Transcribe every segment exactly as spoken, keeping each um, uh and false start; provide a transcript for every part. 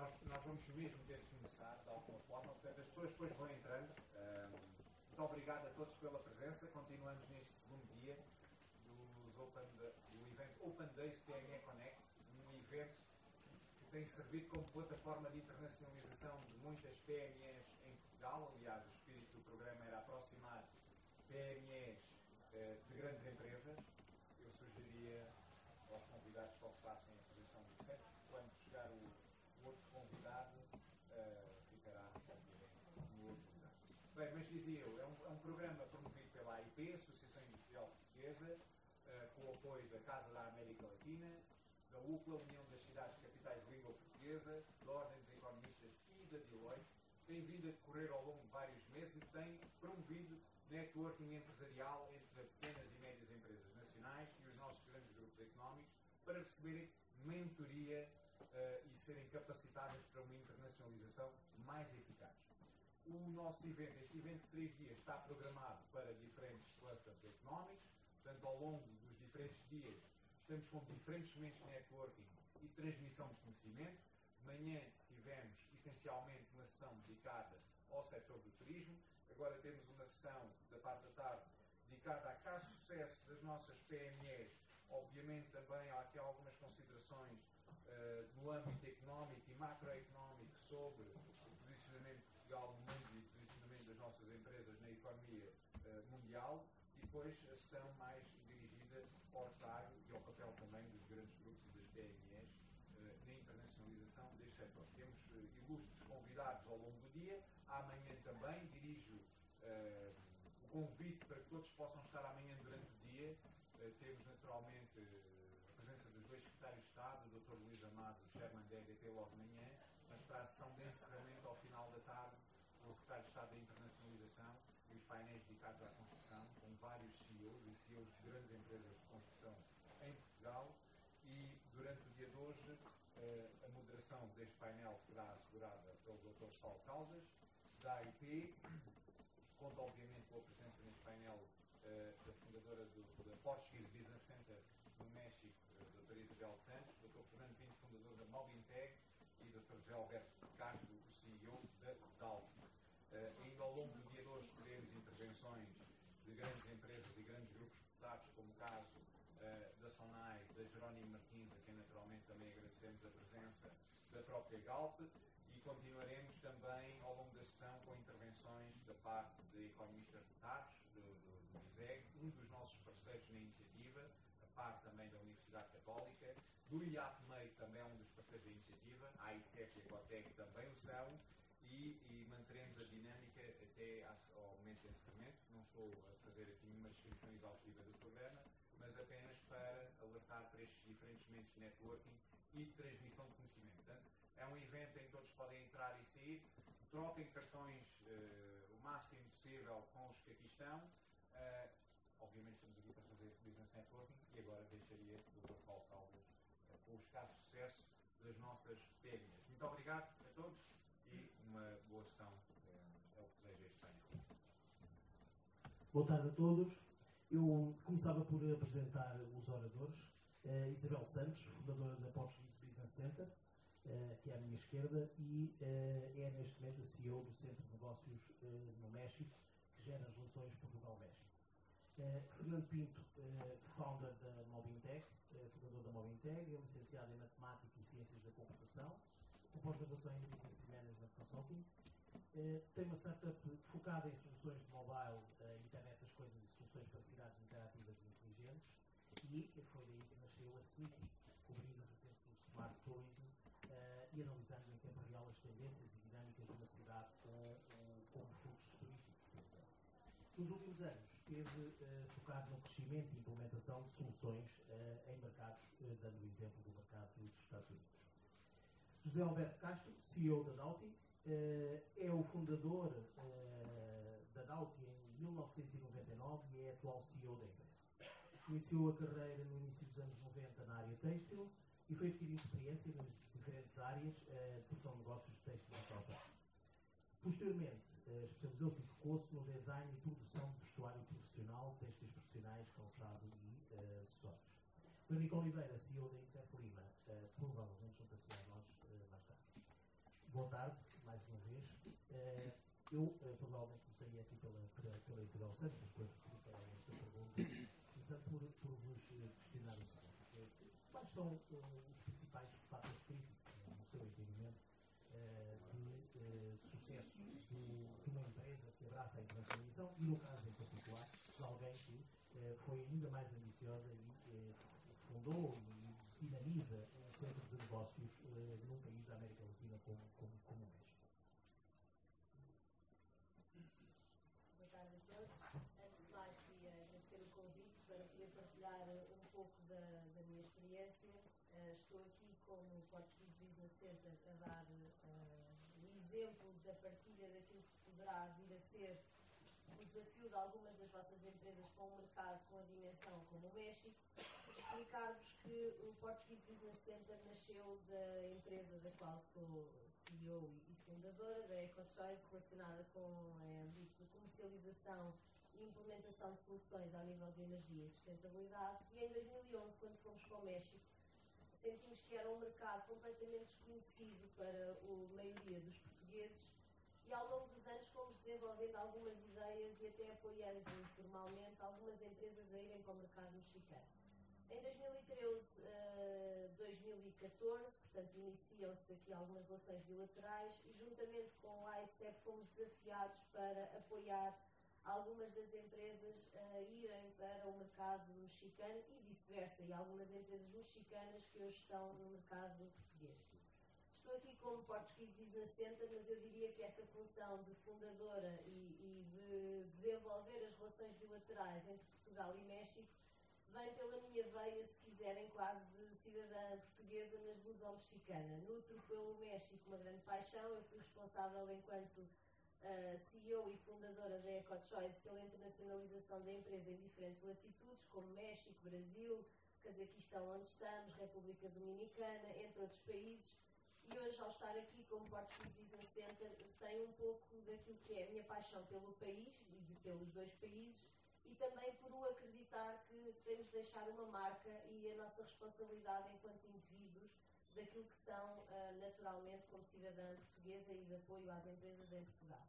nós, nós vamos mesmo ter de começar de alguma forma, portanto as pessoas depois vão entrando. Um, muito obrigado a todos pela presença. Continuamos neste segundo dia dos Open, do evento Open Days P M E Connect, um evento que tem servido como plataforma de internacionalização de muitas P M Es em Portugal. Aliás, o espírito do programa era aproximar P M Es uh, de grandes empresas. Eu sugeria aos convidados que ocupassem a posição do centro. Quando chegar o, o outro convidado, uh, ficará no outro lugar. Bem, mas dizia eu, é um, é um programa promovido pela A I P, Associação Industrial Portuguesa, uh, com o apoio da Casa da América Latina, da U C L A, União das Cidades Capitais de Língua Portuguesa, da Ordem dos Economistas e da Deloitte. Tem vindo a decorrer ao longo de vários meses e tem promovido networking empresarial entre pequenas e médias empresas nacionais e os nossos grandes grupos económicos para receberem mentoria uh, e serem capacitadas para uma internacionalização mais eficaz. O nosso evento, este evento de três dias, está programado para diferentes clusters económicos, portanto, ao longo dos diferentes dias, estamos com diferentes momentos de networking e transmissão de conhecimento. De manhã tivemos, essencialmente, uma sessão dedicada ao setor do turismo. Agora temos uma sessão, da parte da tarde, dedicada a caso de sucesso das nossas P M Es. Obviamente, também há aqui algumas considerações uh, no âmbito económico e macroeconómico sobre o posicionamento de Portugal no mundo e o posicionamento das nossas empresas na economia uh, mundial. E depois a sessão mais dirigida ao retalho e ao papel também dos grandes grupos e das P M Es uh, na internacionalização deste setor. Temos uh, ilustres convidados ao longo do dia. Amanhã também dirijo uh, o convite para que todos possam estar amanhã durante o dia. Uh, temos naturalmente uh, a presença dos dois secretários de Estado, o doutor Luís Amado e o Sherman da E D P logo de manhã, mas para a sessão de encerramento ao final da tarde, o secretário de Estado da Internacionalização e os painéis dedicados à construção, com vários C E Os e C E Os de grandes empresas de construção em Portugal. E durante o dia de hoje, a moderação deste painel será assegurada pelo doutor Paulo Caldas, da A I P. Conta, obviamente, com a presença neste painel da fundadora do, da Portuguese Business Center no México, a doutora Isabel Santos, doutor Fernando Pinto, fundador da Mobinteg, e doutor José Alberto Castro, o C E O da Dalto. Uh, ainda ao longo do dia de hoje teremos intervenções de grandes empresas e grandes grupos cotados, como o caso uh, da SONAI, da Jerónimo Martins, a quem naturalmente também agradecemos a presença da própria Galp, e continuaremos também ao longo da sessão com intervenções da parte de economistas cotados, do, do, do ISEG, um dos nossos parceiros na iniciativa, a parte também da Universidade Católica, do I A T M E I, também é um dos parceiros da iniciativa, a AICEP e a Ecotec também o são. E, e manteremos a dinâmica até ao momento de encerramento. Não estou a fazer aqui nenhuma descrição exaustiva do programa, mas apenas para alertar para estes diferentes momentos de networking e de transmissão de conhecimento. Portanto, é um evento em que todos podem entrar e sair, troquem cartões uh, o máximo possível com os que aqui estão. Uh, obviamente estamos aqui para fazer business networking e agora deixaria o doutor Paulo Caldas uh, com os casos de sucesso das nossas P M Es. Muito obrigado a todos. E uma boa sessão, é o que desejo este painel. Boa tarde a todos. Eu começava por apresentar os oradores. Uh, Isabel Santos, fundadora da Portuguese Business Center, uh, que é à minha esquerda, e uh, é neste momento a C E O do Centro de Negócios uh, no México, que gera as relações Portugal-México. Uh, Fernando Pinto, uh, founder da Mobinteg, uh, fundador da Mobinteg, é licenciado em Matemática e Ciências da Computação, com pós-graduação em Business Management Consulting. Uh, tem uma startup focada em soluções de mobile, uh, internet das coisas e soluções para cidades interativas e inteligentes, e foi daí que nasceu a Smithy, cobrindo a vertente do Smart Tourism uh, e analisando em tempo real as tendências e dinâmicas de uma cidade com, com fluxos turísticos. Nos últimos anos, esteve uh, focado no crescimento e implementação de soluções uh, em mercados, uh, dando o exemplo do mercado dos Estados Unidos. José Alberto Castro, C E O da Dalti, uh, é o fundador uh, da Dalti em mil novecentos e noventa e nove e é atual C E O da empresa. Iniciou a carreira no início dos anos noventa na área têxtil e foi adquirindo experiência nas diferentes áreas uh, de produção de negócios de têxtil e calçado. Posteriormente, uh, especializou-se e focou-se no design e produção de vestuário profissional, têxteis profissionais, calçado e uh, acessórios. O Henrique Oliveira, C E O da Interplima, uh, provavelmente junta-se a nós uh, mais tarde. boa tarde, mais uma vez. Uh, eu, uh, provavelmente, começaria aqui pela, pela, pela Isabel Santos, depois de colocar esta pergunta, começando por, por vos questionar o seguinte. Uh, quais são uh, os principais fatores críticos, uh, no seu entendimento, uh, de uh, sucesso do, de uma empresa que abraça a internacionalização e, no caso em particular, de alguém que uh, foi ainda mais ambiciosa e uh, fundou e dinamiza um centro de negócios uh, num país da América Latina como, como, como o México? Boa tarde a todos. Antes de mais, queria agradecer o convite para poder partilhar um pouco da, da minha experiência. Uh, estou aqui como Portuguese Business Center a dar uh, o exemplo da partilha daquilo que poderá vir a ser o desafio de algumas das vossas empresas para um mercado com a dimensão como o México. Explicar-vos que o Portuguese Business Center nasceu da empresa da qual sou C E O e fundadora, da EcoChoice, relacionada com a âmbito de comercialização e implementação de soluções ao nível de energia e sustentabilidade. E em dois mil e onze, quando fomos para o México, sentimos que era um mercado completamente desconhecido para a maioria dos portugueses e ao longo dos anos fomos desenvolvendo algumas ideias e até apoiando informalmente algumas empresas a irem para o mercado mexicano. Em dois mil e treze, uh, dois mil e catorze, portanto, iniciam-se aqui algumas relações bilaterais e, juntamente com o A I C E P, fomos desafiados para apoiar algumas das empresas a irem para o mercado mexicano e vice-versa, e algumas empresas mexicanas que hoje estão no mercado português. Estou aqui como Portuguese Business Center, mas eu diria que esta função de fundadora e, e de desenvolver as relações bilaterais entre Portugal e México vem pela minha veia, se quiserem, quase de cidadã portuguesa, mas luso-mexicana. Nutro pelo México uma grande paixão. Eu fui responsável, enquanto uh, C E O e fundadora da EcoChoice, pela internacionalização da empresa em diferentes latitudes, como México, Brasil, Cazaquistão, onde estamos, República Dominicana, entre outros países. E hoje, ao estar aqui como Portuguese Business Center, tenho um pouco daquilo que é a minha paixão pelo país e pelos dois países, e também por o acreditar que temos de deixar uma marca e a nossa responsabilidade enquanto indivíduos daquilo que são, uh, naturalmente, como cidadã portuguesa e de apoio às empresas em Portugal.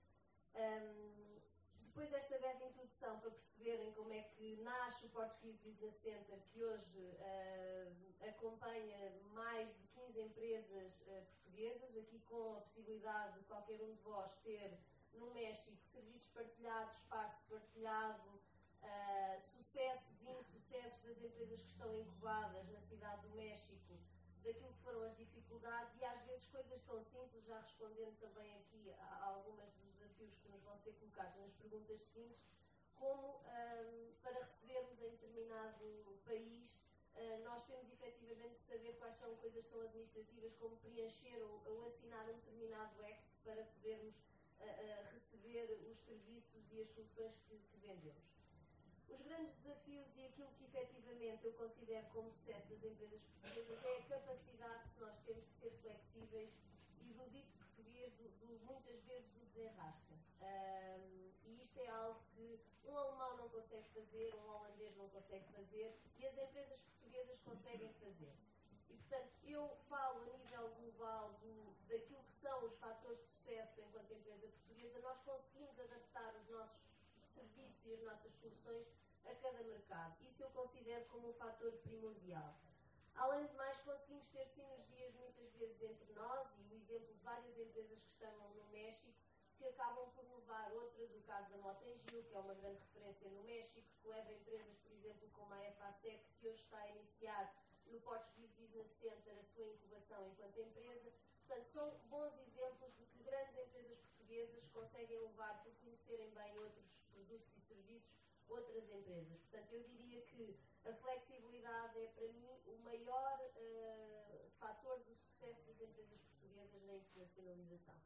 Um, depois desta breve introdução, para perceberem como é que nasce o Portuguese Business Center, que hoje uh, acompanha mais de quinze empresas uh, portuguesas, aqui com a possibilidade de qualquer um de vós ter no México serviços partilhados, espaço partilhado, uh, sucessos e insucessos das empresas que estão incubadas na cidade do México, daquilo que foram as dificuldades e às vezes coisas tão simples, já respondendo também aqui a algumas dos desafios que nos vão ser colocados nas perguntas seguintes, como um, para recebermos em determinado país, uh, nós temos efetivamente de saber quais são coisas tão administrativas como preencher ou, ou assinar um determinado act para podermos A, a receber os serviços e as soluções que, que vendemos. Os grandes desafios e aquilo que efetivamente eu considero como sucesso das empresas portuguesas é a capacidade que nós temos de ser flexíveis e do dito português, do, do, muitas vezes do desenrasca. Um, e isto é algo que um alemão não consegue fazer, um holandês não consegue fazer e as empresas portuguesas conseguem fazer. E, portanto, eu falo a nível global do, daquilo que são os fatores de sucesso enquanto empresa portuguesa. Nós conseguimos adaptar os nossos serviços e as nossas soluções a cada mercado. Isso eu considero como um fator primordial. Além de mais, conseguimos ter sinergias muitas vezes entre nós, e o exemplo de várias empresas que estão no México, que acabam por levar outras, o caso da Motengil, que é uma grande referência no México, que leva empresas, por exemplo, como a EFASEC, que hoje está a iniciar no Portuguese Business Center a sua incubação enquanto empresa. Portanto, são bons exemplos de que grandes empresas portuguesas conseguem levar, por conhecerem bem outros produtos e serviços, outras empresas. Portanto, eu diria que a flexibilidade é, para mim, o maior uh, fator de sucesso das empresas portuguesas na internacionalização.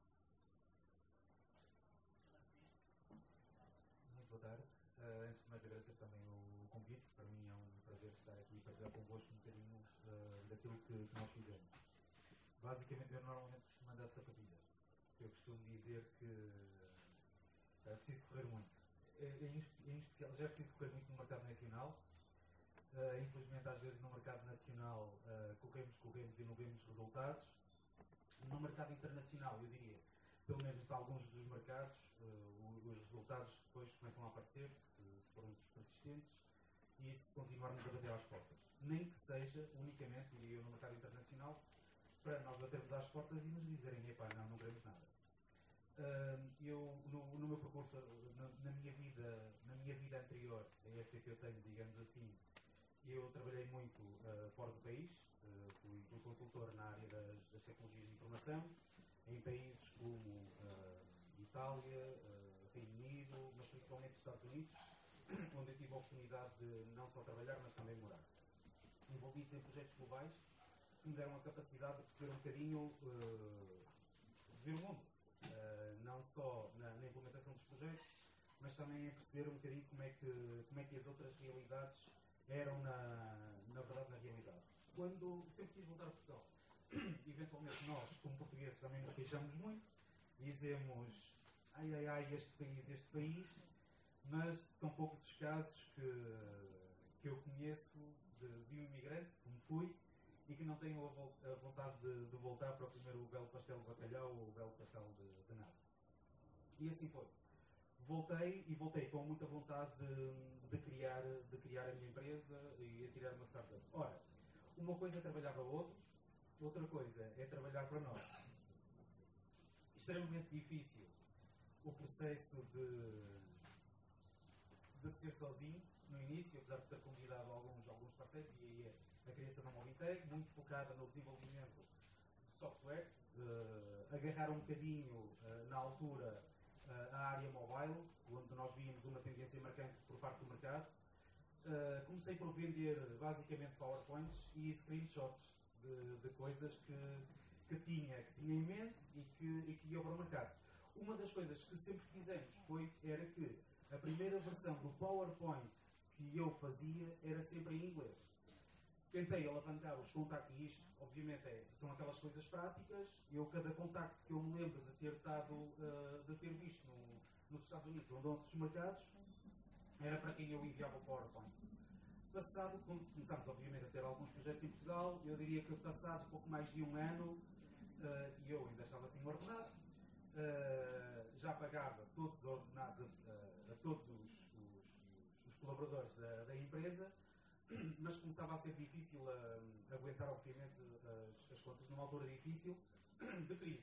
Muito boa tarde. Uh, antes de mais, agradecer também o convite. Para mim é um prazer estar aqui e partilhar convosco um bocadinho uh, daquilo que, que nós fizemos. Basicamente, eu normalmente costumo andar de sapatilhas. Eu costumo dizer que é preciso correr muito. Em, em especial, já é preciso correr muito no mercado nacional. Uh, infelizmente, às vezes no mercado nacional uh, corremos, corremos e não vemos resultados. No mercado internacional, eu diria, pelo menos de alguns dos mercados, uh, os resultados depois começam a aparecer, se, se formos persistentes e se continuarmos a bater às portas. Nem que seja unicamente, diria eu, no mercado internacional, para nós batermos às portas e nos dizerem, epá, não, não queremos nada. Uh, eu, no, no meu percurso, na, na, minha vida, na minha vida anterior, é esta que eu tenho, digamos assim, eu trabalhei muito uh, fora do país, uh, fui, fui consultor na área das, das tecnologias de informação, em países como uh, Itália, uh, Reino Unido, mas principalmente Estados Unidos, onde eu tive a oportunidade de não só trabalhar, mas também morar. Envolvidos em projetos globais que me deram a capacidade de perceber um bocadinho, uh, ver o mundo. Uh, não só na, na implementação dos projetos, mas também em perceber um bocadinho como é que, como é que as outras realidades eram na, na verdade na realidade. Quando sempre quis voltar a Portugal, eventualmente nós, como portugueses, também nos queixamos muito, dizemos ai ai ai, este país, este país, mas são poucos os casos que, que eu conheço de, de um imigrante, como fui, e que não tenho a, a vontade de, de voltar para comer o belo pastel de bacalhau ou o belo pastel de, de nada. E assim foi. Voltei e voltei com muita vontade de, de, criar, de criar a minha empresa e a tirar uma startup. Ora, uma coisa é trabalhar para outros, outra coisa é trabalhar para nós. Extremamente difícil o processo de, de ser sozinho no início, apesar de ter convidado alguns, alguns parceiros, e aí a criação da Mobitech, muito focada no desenvolvimento de software, uh, agarrar um bocadinho uh, na altura uh, a área mobile, onde nós víamos uma tendência marcante por parte do mercado. Uh, comecei por vender basicamente PowerPoints e screenshots de, de coisas que, que, tinha, que tinha em mente e que, e que ia para o mercado. Uma das coisas que sempre fizemos foi, era que a primeira versão do PowerPoint que eu fazia era sempre em inglês. Tentei alavancar os contactos, e isto, obviamente, é, são aquelas coisas práticas. Eu, cada contacto que eu me lembro de ter, estado, uh, de ter visto no, nos Estados Unidos ou noutros mercados, era para quem eu enviava o PowerPoint. Passado, começámos, obviamente, a ter alguns projetos em Portugal. Eu diria que passado pouco mais de um ano, uh, e eu ainda estava assim ordenado, uh, já pagava todos os ordenados a, a, a todos os, os, os colaboradores da, da empresa, mas começava a ser difícil a, a aguentar, obviamente, as, as contas numa altura difícil de crise.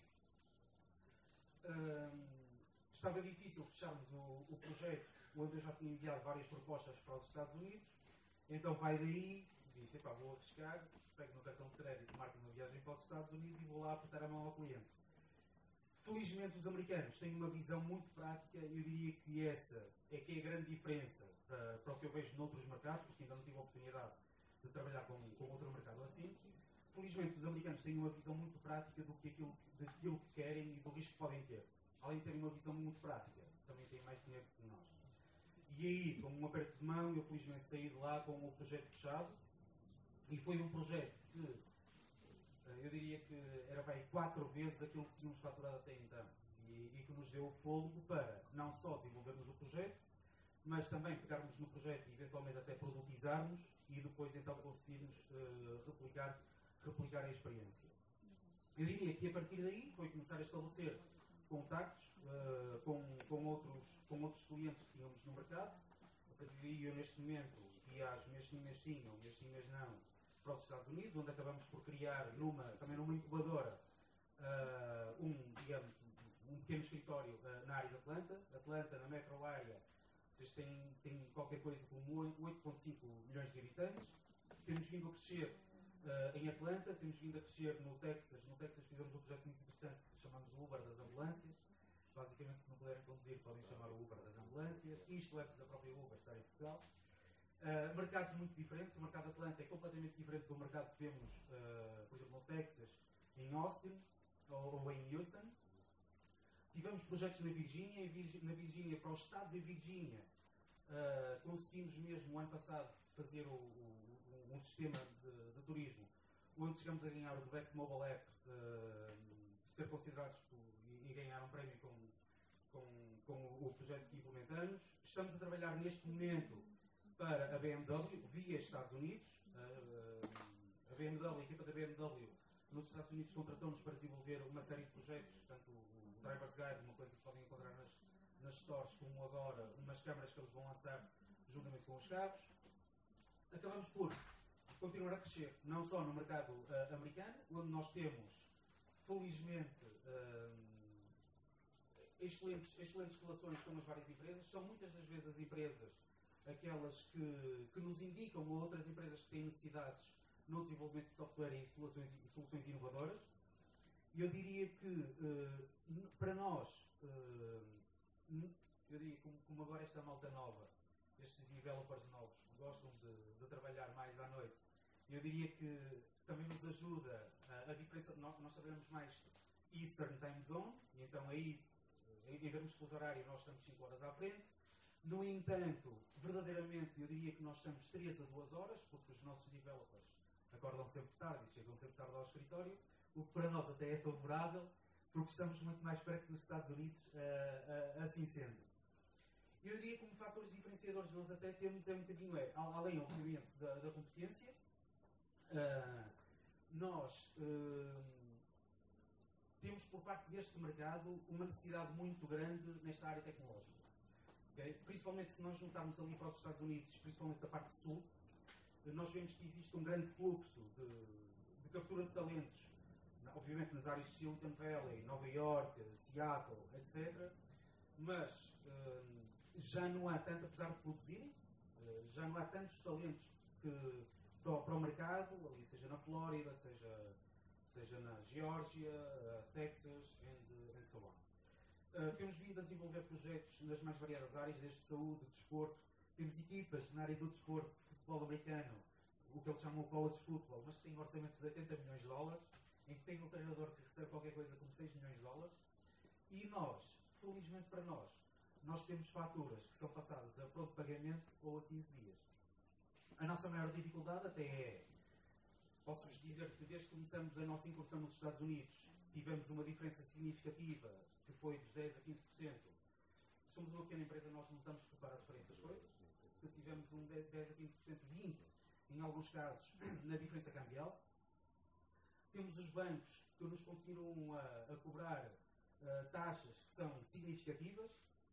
Um, estava difícil fecharmos o, o projeto, onde eu já tinha enviado várias propostas para os Estados Unidos, então vai daí, disse, epá, vou arriscar, pego no cartão de crédito, marco uma viagem para os Estados Unidos e vou lá apertar a mão ao cliente. Felizmente os americanos têm uma visão muito prática, eu diria que essa é que é a grande diferença para, para o que eu vejo noutros mercados, porque ainda não tive a oportunidade de trabalhar com, com outro mercado assim. Felizmente os americanos têm uma visão muito prática do que aquilo, daquilo que querem e do risco que podem ter. Além de terem uma visão muito prática, também têm mais dinheiro que nós. E aí, com um aperto de mão, eu felizmente saí de lá com o projeto fechado, e foi um projeto que eu diria que era bem quatro vezes aquilo que tínhamos faturado até então, e, e que nos deu o fôlego para não só desenvolvermos o projeto, mas também pegarmos no projeto e eventualmente até produtizarmos e depois então conseguirmos uh, replicar, replicar a experiência. Eu diria que a partir daí foi começar a estabelecer contactos uh, com, com, outros, com outros clientes que tínhamos no mercado. A partir daí eu neste momento viajo mês sim, mês sim, ou mês sim, mês não, para os Estados Unidos, onde acabamos por criar numa, também numa incubadora uh, um, digamos, um pequeno escritório uh, na área de Atlanta. Atlanta, na metro área, vocês têm, têm qualquer coisa como oito vírgula cinco milhões de habitantes. Temos vindo a crescer uh, em Atlanta, temos vindo a crescer no Texas. No Texas fizemos um projeto muito interessante que chamamos o Uber das ambulâncias. Basicamente, se não puderem conduzir, podem chamar o Uber das ambulâncias. Isto antes da própria Uber estar em Portugal. Uh, mercados muito diferentes. O mercado Atlanta é completamente diferente do mercado que vemos, uh, por exemplo, no Texas, em Austin ou, ou em Houston. Tivemos projetos na Virgínia, e na Virgínia, para o estado da Virgínia, uh, conseguimos mesmo, no ano passado, fazer o, o, um sistema de, de turismo, onde chegamos a ganhar o The Best Mobile App, uh, ser considerados por, e, e ganhar um prémio com, com, com o, o projeto que implementamos. Estamos a trabalhar neste momento para a B M W, via Estados Unidos. Uh, a B M W, a equipa da B M W, nos Estados Unidos contratou-nos para desenvolver uma série de projetos, tanto o Driver's Guide, uma coisa que podem encontrar nas, nas stores, como agora umas câmaras que eles vão lançar juntamente com os carros. Acabamos por continuar a crescer, não só no mercado uh, americano, onde nós temos, felizmente, uh, excelentes, excelentes relações com as várias empresas. São muitas das vezes as empresas aquelas que, que nos indicam a outras empresas que têm necessidades no desenvolvimento de software e soluções, soluções inovadoras. E eu diria que, uh, para nós, uh, eu diria como, como agora esta malta nova, estes developers novos, gostam de, de trabalhar mais à noite, eu diria que também nos ajuda a, a diferença. Nós, nós trabalhamos mais Eastern Time Zone, e então aí, em, em termos de fuso horário, nós estamos cinco horas à frente. No entanto, verdadeiramente, eu diria que nós estamos três a duas horas, porque os nossos developers acordam sempre tarde e chegam sempre tarde ao escritório, o que para nós até é favorável, porque estamos muito mais perto dos Estados Unidos, uh, uh, assim sendo. Eu diria que como fatores diferenciadores nós até temos é um bocadinho, é, além, obviamente, da, da competência, uh, nós uh, temos por parte deste mercado uma necessidade muito grande nesta área tecnológica. Okay? Principalmente se nós juntarmos ali para os Estados Unidos, principalmente da parte sul, nós vemos que existe um grande fluxo de, de captura de talentos, obviamente nas áreas de Silicon Valley, Nova York, Seattle, etcétera. Mas uh, já não há tanto, apesar de produzirem, uh, já não há tantos talentos que, para, o, para o mercado, ali, seja na Flórida, seja, seja na Geórgia, uh, Texas, and, and so on. Uh, temos vindo a desenvolver projetos nas mais variadas áreas, desde saúde, desporto. Temos equipas na área do desporto, futebol americano, o que eles chamam de college football, mas que têm orçamentos de oitenta milhões de dólares, em que tem um treinador que recebe qualquer coisa como seis milhões de dólares. E nós, felizmente para nós, nós temos faturas que são passadas a pronto pagamento ou a quinze dias. A nossa maior dificuldade até é, posso-vos dizer que desde que começamos a nossa incursão nos Estados Unidos, tivemos uma diferença significativa, que foi dos dez a quinze por cento. Somos uma pequena empresa, nós não estamos preparados para essas coisas. Tivemos um dez a quinze por cento, vinte por cento em alguns casos, na diferença cambial. Temos os bancos que nos continuam a, a cobrar uh, taxas que são significativas.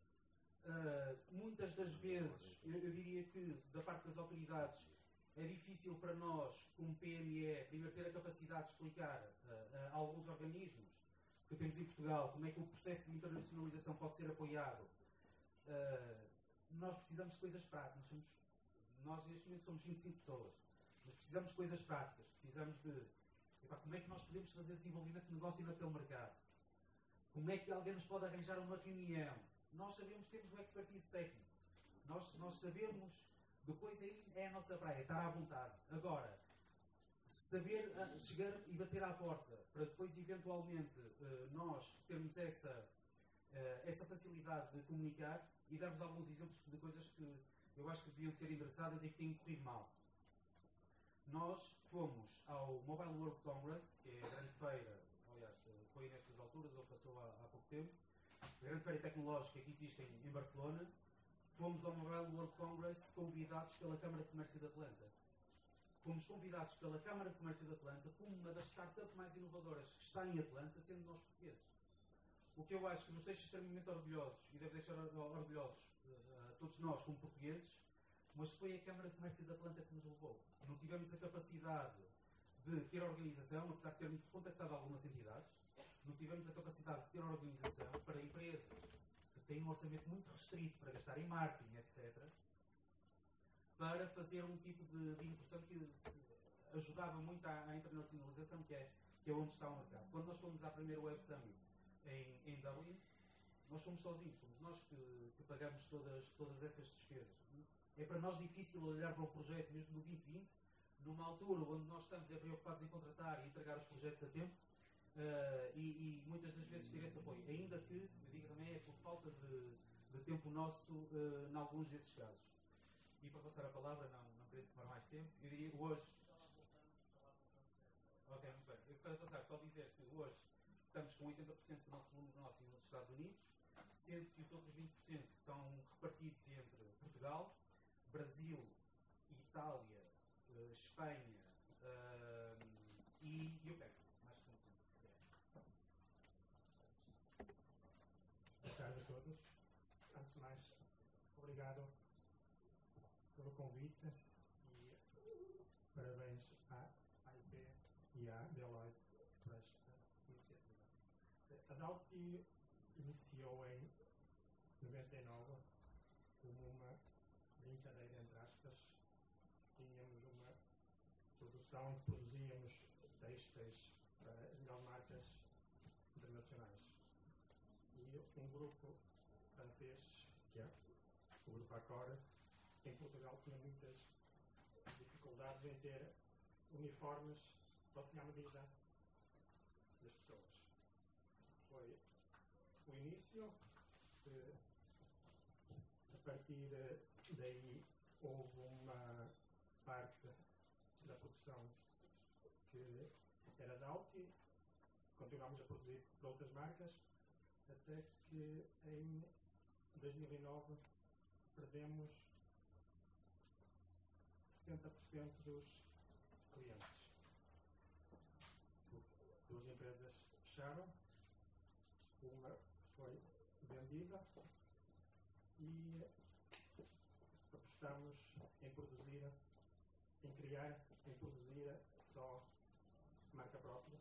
Uh, muitas das vezes, eu, eu diria que, da parte das autoridades, é difícil para nós, como P M E, primeiro ter a capacidade de explicar uh, uh, a alguns organismos que temos em Portugal como é que o processo de internacionalização pode ser apoiado. Uh, nós precisamos de coisas práticas. Nós, somos, nós, neste momento, somos vinte e cinco pessoas. Mas precisamos de coisas práticas. Precisamos de... Epá, como é que nós podemos fazer desenvolvimento de negócio naquele mercado? Como é que alguém nos pode arranjar uma reunião? Nós sabemos que temos um expertise técnico. Nós, nós sabemos... Depois aí é a nossa praia, estar à vontade. Agora, saber uh, chegar e bater à porta, para depois, eventualmente, uh, nós termos essa, uh, essa facilidade de comunicar e darmos alguns exemplos de coisas que eu acho que deviam ser engraçadas e que têm corrido mal. Nós fomos ao Mobile World Congress, que é a grande feira, aliás, foi nestas alturas, ou passou há, há pouco tempo, a grande feira tecnológica que existe em, em Barcelona. Fomos ao Mobile World Congress convidados pela Câmara de Comércio de Atlanta. Fomos convidados pela Câmara de Comércio de Atlanta como uma das startups mais inovadoras que está em Atlanta, sendo nós portugueses. O que eu acho que nos deixa extremamente orgulhosos, e deve deixar orgulhosos uh, todos nós como portugueses, mas foi a Câmara de Comércio de Atlanta que nos levou. Não tivemos a capacidade de ter organização, apesar de termos contactado algumas entidades, não tivemos a capacidade de ter organização para empresas que têm um orçamento muito restrito para gastar em marketing, etcétera, para fazer um tipo de, de incursão que ajudava muito à, à internacionalização, que é, que é onde está o mercado. Quando nós fomos à primeira Web Summit em, em Dublin, nós fomos sozinhos, fomos nós que, que pagamos todas, todas essas despesas. É para nós difícil olhar para o projeto, mesmo no vinte vinte, numa altura onde nós estamos é preocupados em contratar e entregar os projetos a tempo, uh, e, e muitas das vezes ter esse apoio. Ainda que, eu digo também, é por falta de, de tempo nosso uh, em alguns desses casos. E para passar a palavra, não, não queria tomar mais tempo, eu diria que hoje... Ok, muito bem. Eu quero passar só a dizer que hoje estamos com oitenta por cento do nosso volume nosso nos Estados Unidos, sendo que os outros vinte por cento são repartidos entre Portugal, Brasil, Itália, uh, Espanha uh, e, e o México, mais antes de mais, obrigado pelo convite e parabéns à A I P e à Deloitte por esta iniciativa. A Dalti iniciou em noventa e nove como uma brincadeira, entre aspas. Tínhamos uma produção em que produzíamos textos para as melhores marcas internacionais. E um grupo francês, que é o Grupo Accor, em Portugal tinha muitas dificuldades em ter uniformes que fossem à medida das pessoas. Foi o início, que, a partir daí houve uma parte da produção que era da Dalti, continuámos a produzir para outras marcas, até que em dois mil e nove perdemos setenta por cento dos clientes. Duas empresas fecharam, uma foi vendida e apostamos em produzir, em criar, em produzir só marca própria.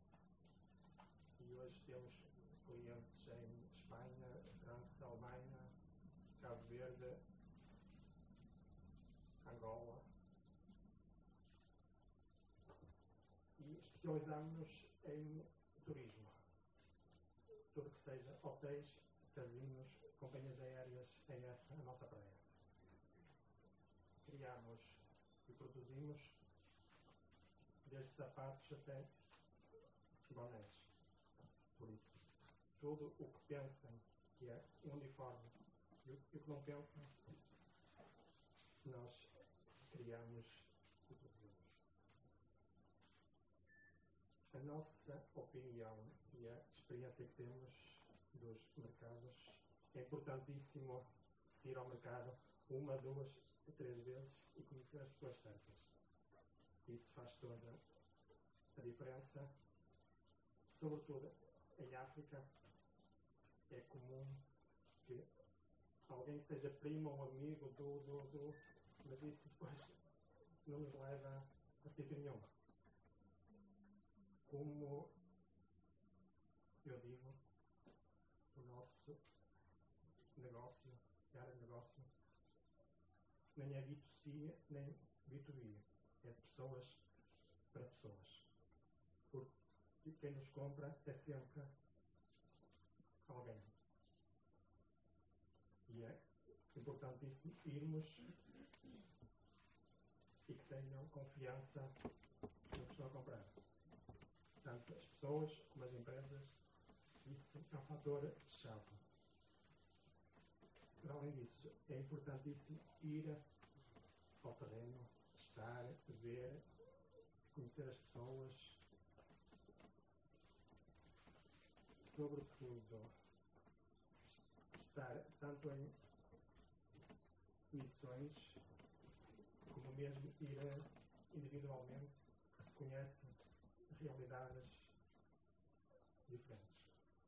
E hoje temos clientes em Espanha, França, Alemanha, Cabo Verde, Angola. E especializamos-nos em turismo. Tudo que seja hotéis, casinos, companhias aéreas, é essa a nossa praia. Criamos e produzimos desde sapatos até bonés. Por isso, tudo o que pensam que é uniforme e o que não pensam, nós criamos e produzimos. A nossa opinião e a experiência que temos dos mercados, é importantíssimo ir ao mercado uma, duas, três vezes e conhecer as pessoas certas. Isso faz toda a diferença. Sobretudo em África, é comum que alguém seja primo ou amigo do, do, do, mas isso depois não nos leva a sítio nenhum. Como eu digo, o nosso negócio, área de negócio, nem é B dois C, nem B dois B. É de pessoas para pessoas. Porque quem nos compra é sempre alguém. E é importantíssimo irmos e que tenham confiança no que estão a comprar. Tanto as pessoas como as empresas, isso é um fator chave. Para além disso, é importantíssimo ir ao terreno, estar, ver, conhecer as pessoas, sobretudo estar tanto em missões como mesmo ir individualmente, que se conhecem realidades diferentes.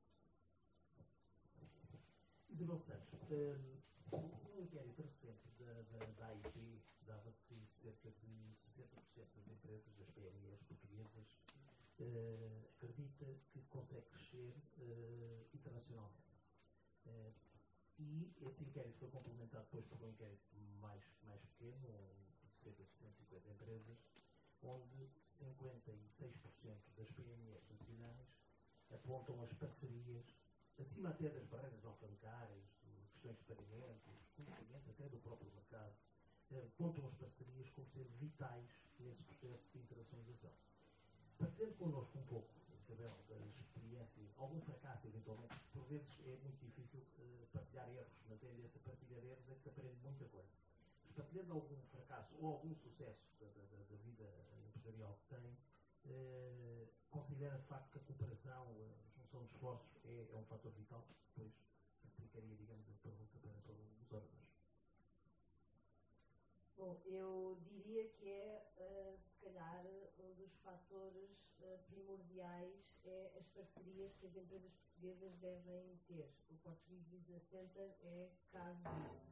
Isabel Santos, um, um inquérito recente da, da, da A I P dava que cerca de sessenta por cento das empresas, das P M Es portuguesas, uh, acredita que consegue crescer uh, internacionalmente. Uh, e esse inquérito foi complementado depois por um inquérito mais, mais pequeno, um, de cerca de cento e cinquenta empresas, onde cinquenta e seis por cento das P M Es nacionais apontam as parcerias, acima até das barreiras alfandegárias, questões de pagamentos, conhecimento até do próprio mercado, apontam as parcerias como sendo vitais nesse processo de internacionalização. Partilhando connosco um pouco, Isabel, da experiência, algum fracasso eventualmente, por vezes é muito difícil uh, partilhar erros, mas é nessa partilha de erros é que se aprende muita coisa. Mas partilhando algum fracasso ou algum sucesso da, da, da vida empresarial que tem, uh, considera de facto que a cooperação, a junção de esforços é, é um fator vital, depois aplicaria, digamos, a pergunta para, para os oradores. Bom, eu diria que é, uh, se calhar, calhar, um dos fatores uh, primordiais é as parcerias que as empresas portuguesas devem ter. O Portuguese Business Center é caso disso.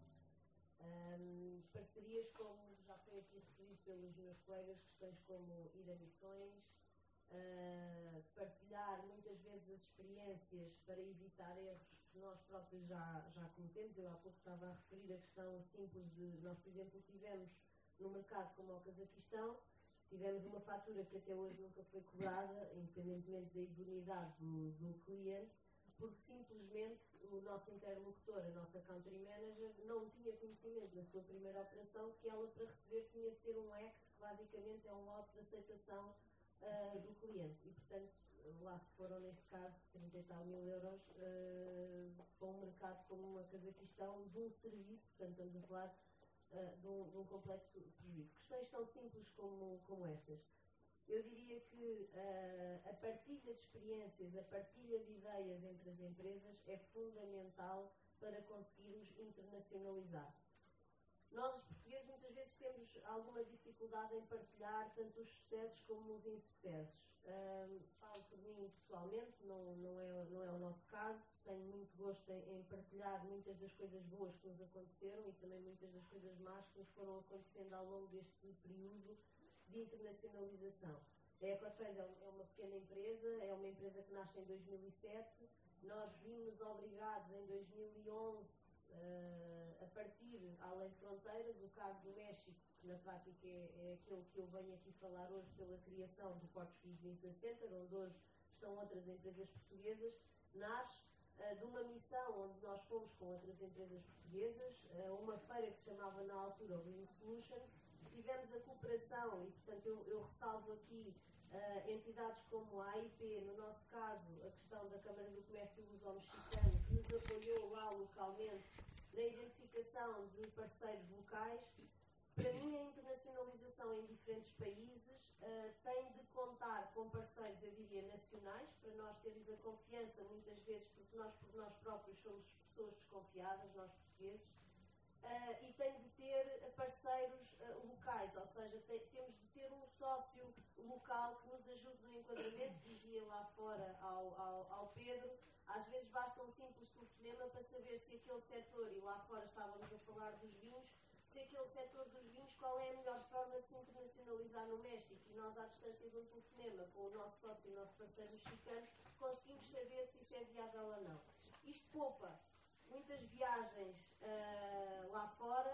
Um, parcerias como, já foi aqui referido pelos meus colegas, questões como ir a missões, uh, partilhar muitas vezes as experiências para evitar erros que nós próprios já, já cometemos. Eu há pouco estava a referir a questão simples de, nós por exemplo tivemos no mercado como o Cazaquistão, tivemos uma fatura que até hoje nunca foi cobrada, independentemente da idoneidade do, do cliente, porque simplesmente o nosso interlocutor, a nossa country manager, não tinha conhecimento na sua primeira operação que ela, para receber, tinha de ter um A C T, que basicamente é um auto de aceitação uh, do cliente. E, portanto, lá se foram, neste caso, trinta e tal mil euros uh, para um mercado como o Cazaquistão, de um serviço, portanto, estamos a falar uh, de, um, de um completo prejuízo. Questões tão simples como, como estas. Eu diria que uh, a partilha de experiências, a partilha de ideias entre as empresas é fundamental para conseguirmos internacionalizar. Nós, os portugueses, muitas vezes temos alguma dificuldade em partilhar tanto os sucessos como os insucessos. Um, falo por mim pessoalmente, não, não, é, não é o nosso caso. Tenho muito gosto em, em partilhar muitas das coisas boas que nos aconteceram e também muitas das coisas más que nos foram acontecendo ao longo deste período de internacionalização. A EcoTrace é uma pequena empresa, é uma empresa que nasce em dois mil e sete. Nós vimos obrigados em dois mil e onze uh, a partir além de fronteiras. O caso do México, que na prática é, é aquele que eu venho aqui falar hoje pela criação do Portuguese Business Center, onde hoje estão outras empresas portuguesas, nasce uh, de uma missão onde nós fomos com outras empresas portuguesas, uh, uma feira que se chamava na altura Green Solutions. Tivemos a cooperação e, portanto, eu, eu ressalvo aqui uh, entidades como a A I P, no nosso caso, a questão da Câmara do Comércio Luso-Mexicano, que nos apoiou lá localmente na identificação de parceiros locais. Para mim, a internacionalização em diferentes países uh, tem de contar com parceiros, eu diria, nacionais, para nós termos a confiança, muitas vezes, porque nós, por nós próprios, somos pessoas desconfiadas, nós portugueses. Uh, e tem de ter parceiros uh, locais, ou seja, te, temos de ter um sócio local que nos ajude no enquadramento. Dizia lá fora ao, ao, ao Pedro, às vezes basta um simples telefonema para saber se aquele setor, e lá fora estávamos a falar dos vinhos, se aquele setor dos vinhos, qual é a melhor forma de se internacionalizar no México. E nós, à distância de um telefonema, com o nosso sócio e o nosso parceiro mexicano, conseguimos saber se isso é viável ou não. Isto poupa muitas viagens uh, lá fora,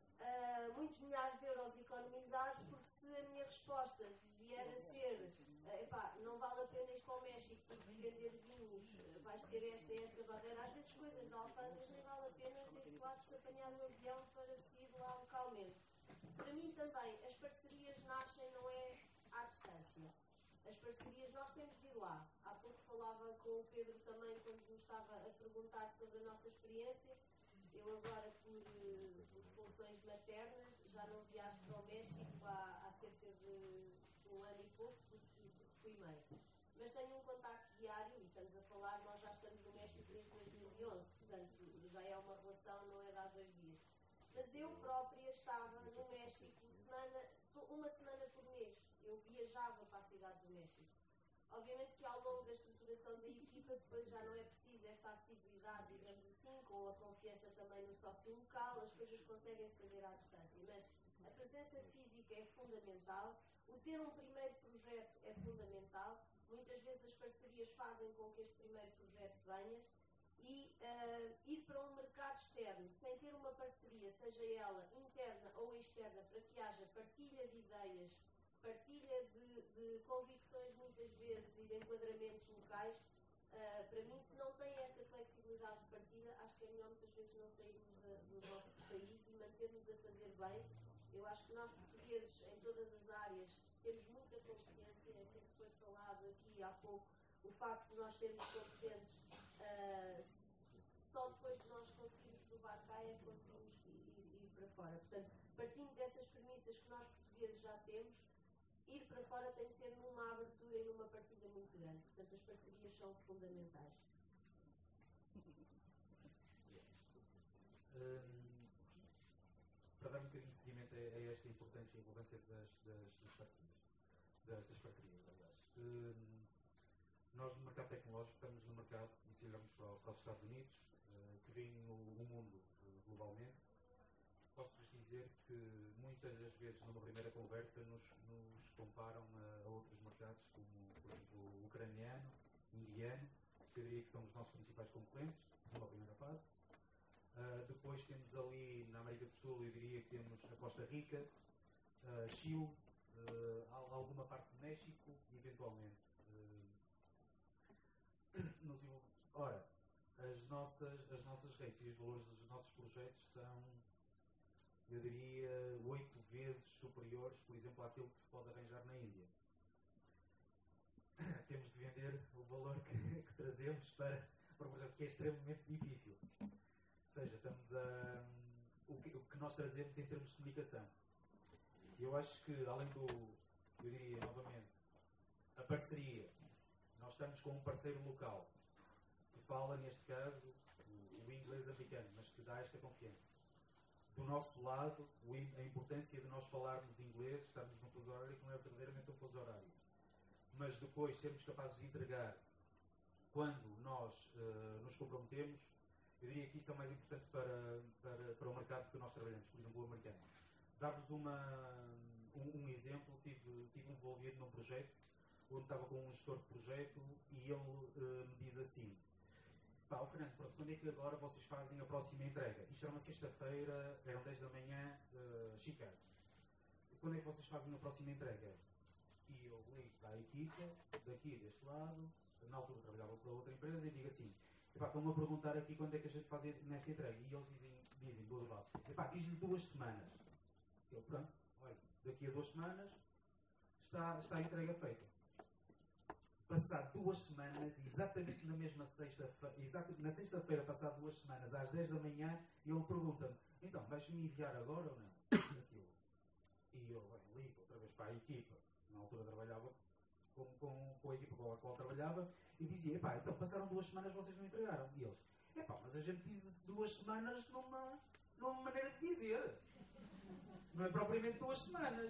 uh, muitos milhares de euros economizados, porque se a minha resposta vier a ser uh, epá, não vale a pena ir para o México porque vender vinhos, uh, vais ter esta e esta barreira, às vezes coisas de alfândegas nem vale a pena ter lá de se apanhar no avião para se ir lá localmente. Para mim também, as parcerias nascem não é à distância. As parcerias, nós temos de ir lá. Há pouco falava com o Pedro também, quando me estava a perguntar sobre a nossa experiência. Eu agora, por, por funções maternas, já não viajo para o México há, há cerca de um ano e pouco, porque, porque fui mãe. Mas tenho um contacto diário, e estamos a falar, nós já estamos no México desde dois mil e onze, portanto, já é uma relação, não é de há dois dias. Mas eu própria estava no México semana, uma semana por mês. Eu viajava para a cidade do México. Obviamente que ao longo da estruturação da equipa depois já não é preciso esta assiduidade, digamos assim, com a confiança também no sócio local, as coisas conseguem-se fazer à distância. Mas a presença física é fundamental, o ter um primeiro projeto é fundamental, muitas vezes as parcerias fazem com que este primeiro projeto venha, e uh, ir para um mercado externo sem ter uma parceria, seja ela interna ou externa, para que haja partilha de ideias, partilha de, de convicções muitas vezes e de enquadramentos locais, uh, para mim, se não tem esta flexibilidade de partilha, acho que é melhor muitas vezes não sairmos de, do nosso país e mantermos a fazer bem. Eu acho que nós portugueses, em todas as áreas, temos muita competência, aquilo que foi falado aqui há pouco, o facto de nós sermos competentes, uh, só depois de nós conseguirmos provar cá é que conseguimos ir, ir, ir para fora. Portanto, partindo dessas premissas que nós portugueses já temos, ir para fora tem de ser numa abertura e numa partilha muito grande. Portanto, as parcerias são fundamentais. Um, para dar um bocadinho de seguimento a, a esta importância e relevância das, das, das partilhas. das, das parcerias, aliás. Uh, nós no mercado tecnológico estamos no mercado, e se olharmos para, para os Estados Unidos, uh, que vem o, o mundo uh, globalmente, posso-vos dizer que muitas das vezes numa primeira conversa nos, nos comparam a, a outros mercados, como por exemplo o ucraniano, indiano, que eu diria que são os nossos principais concorrentes, numa primeira fase. Uh, depois temos ali na América do Sul, eu diria que temos a Costa Rica, uh, Chile, uh, alguma parte do México e eventualmente. Uh, no, ora, as nossas, as nossas rates e os valores dos nossos projetos são, eu diria, oito vezes superiores, por exemplo, àquilo que se pode arranjar na Índia. Temos de vender o valor que, que trazemos para, para um projeto que é extremamente difícil. Ou seja, estamos a, o, que, o que nós trazemos em termos de comunicação. Eu acho que, além do, eu diria novamente, a parceria, nós estamos com um parceiro local que fala, neste caso, o, o inglês americano, mas que dá esta confiança. Do nosso lado, a importância de nós falarmos inglês, estarmos num fuso horário que não é verdadeiramente um fuso horário. Mas depois sermos capazes de entregar quando nós uh, nos comprometemos, eu diria que isso é o mais importante para, para, para o mercado que nós trabalhamos, por exemplo, o americano. Dar-vos uma, um, um exemplo, tive, tive envolvido num projeto, onde estava com um gestor de projeto e ele uh, me diz assim: pá, oh, Fernando, pronto, quando é que agora vocês fazem a próxima entrega? Isto era uma sexta-feira, eram dez da manhã, uh, Chicago. Quando é que vocês fazem a próxima entrega? E eu ligo para a equipa, daqui deste lado, na altura trabalhava para outra empresa, e digo assim: epá, estão-me a perguntar aqui quando é que a gente faz nesta entrega. E eles dizem, dizem do outro lado: epá, diz-lhe duas semanas. Eu, pronto, olha, daqui a duas semanas está, está a entrega feita. Passar duas semanas, exatamente na mesma sexta-feira, exatamente na sexta-feira, passar duas semanas, às dez da manhã, ele pergunta-me: então, vais-me enviar agora ou não? Aquilo. E eu, bem, ligo outra vez para a equipa. Na altura trabalhava com, com, com a equipa com a qual trabalhava e dizia: epá, então passaram duas semanas, vocês não entregaram. E eles: epá, mas a gente diz duas semanas numa, numa maneira de dizer. Não é propriamente duas semanas.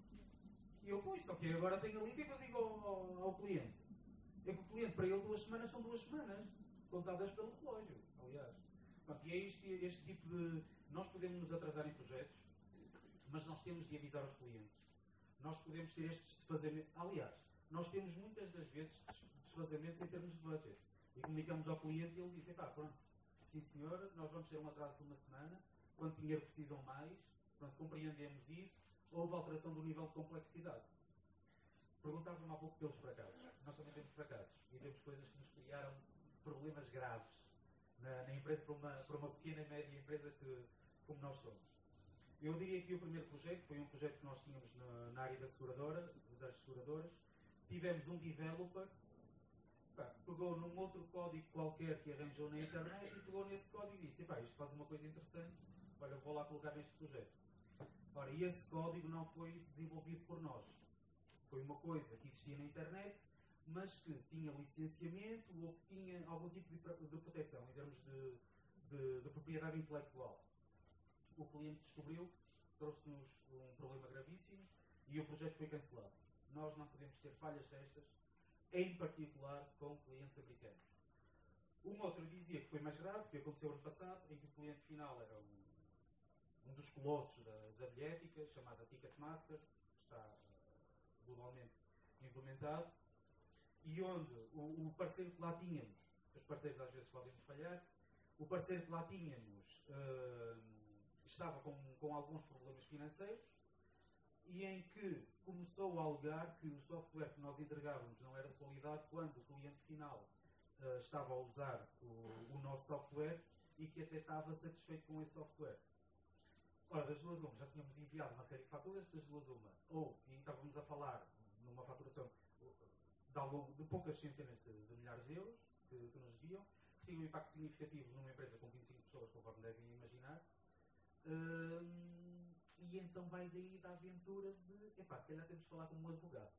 E eu, pois, só que agora tenho ali, o que é que eu digo ao, ao, ao cliente? É que o cliente, para ele, duas semanas são duas semanas, contadas pelo relógio, aliás. Pronto, e é este, este tipo de... Nós podemos nos atrasar em projetos, mas nós temos de avisar os clientes. Nós podemos ter estes desfazamentos. Aliás, nós temos muitas das vezes desfazamentos em termos de budget. E comunicamos ao cliente e ele diz: pá, pronto, sim senhor, nós vamos ter um atraso de uma semana, quanto dinheiro precisam mais, pronto, compreendemos isso, houve alteração do nível de complexidade. Perguntava-me há pouco pelos fracassos. Nós também temos fracassos e temos coisas que nos criaram problemas graves na, na empresa, para uma, para uma pequena e média empresa que, como nós somos. Eu diria que o primeiro projeto foi um projeto que nós tínhamos na, na área da seguradora, das seguradoras. Tivemos um developer, pá, pegou num outro código qualquer que arranjou na internet e pegou nesse código e disse: pá, isto faz uma coisa interessante, olha, vou lá colocar neste projeto. Ora, e esse código não foi desenvolvido por nós. Foi uma coisa que existia na internet, mas que tinha licenciamento ou que tinha algum tipo de, de proteção em termos de, de, de propriedade intelectual. O cliente descobriu, trouxe-nos um problema gravíssimo e o projeto foi cancelado. Nós não podemos ter falhas destas, em particular com clientes americanos. Um outro dizia que foi mais grave, que aconteceu ano passado, em que o cliente final era um, um dos colossos da, da bilhética, chamada Ticketmaster, que está uh, globalmente implementado, e onde o, o parceiro que lá tínhamos, os parceiros às vezes podem nos falhar, o parceiro que lá tínhamos uh, estava com, com alguns problemas financeiros e em que começou a alegar que o software que nós entregávamos não era de qualidade quando o cliente final uh, estava a usar o, o nosso software e que até estava satisfeito com esse software. Ora, das duas uma, já tínhamos enviado uma série de faturas, das duas uma, ou e estávamos a falar numa faturação de, algo, de poucas centenas de, de milhares de euros que, que nos deviam, que tinha um impacto significativo numa empresa com vinte e cinco pessoas, conforme devem imaginar. Hum, e então vai daí da aventura de, epá, se calhar temos de falar com um advogado.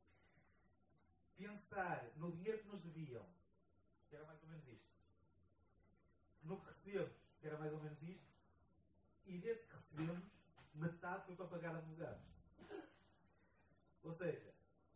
Pensar no dinheiro que nos deviam, que era mais ou menos isto, no que recebemos, que era mais ou menos isto, e desse que recebemos, metade foi para pagar advogados. Ou seja,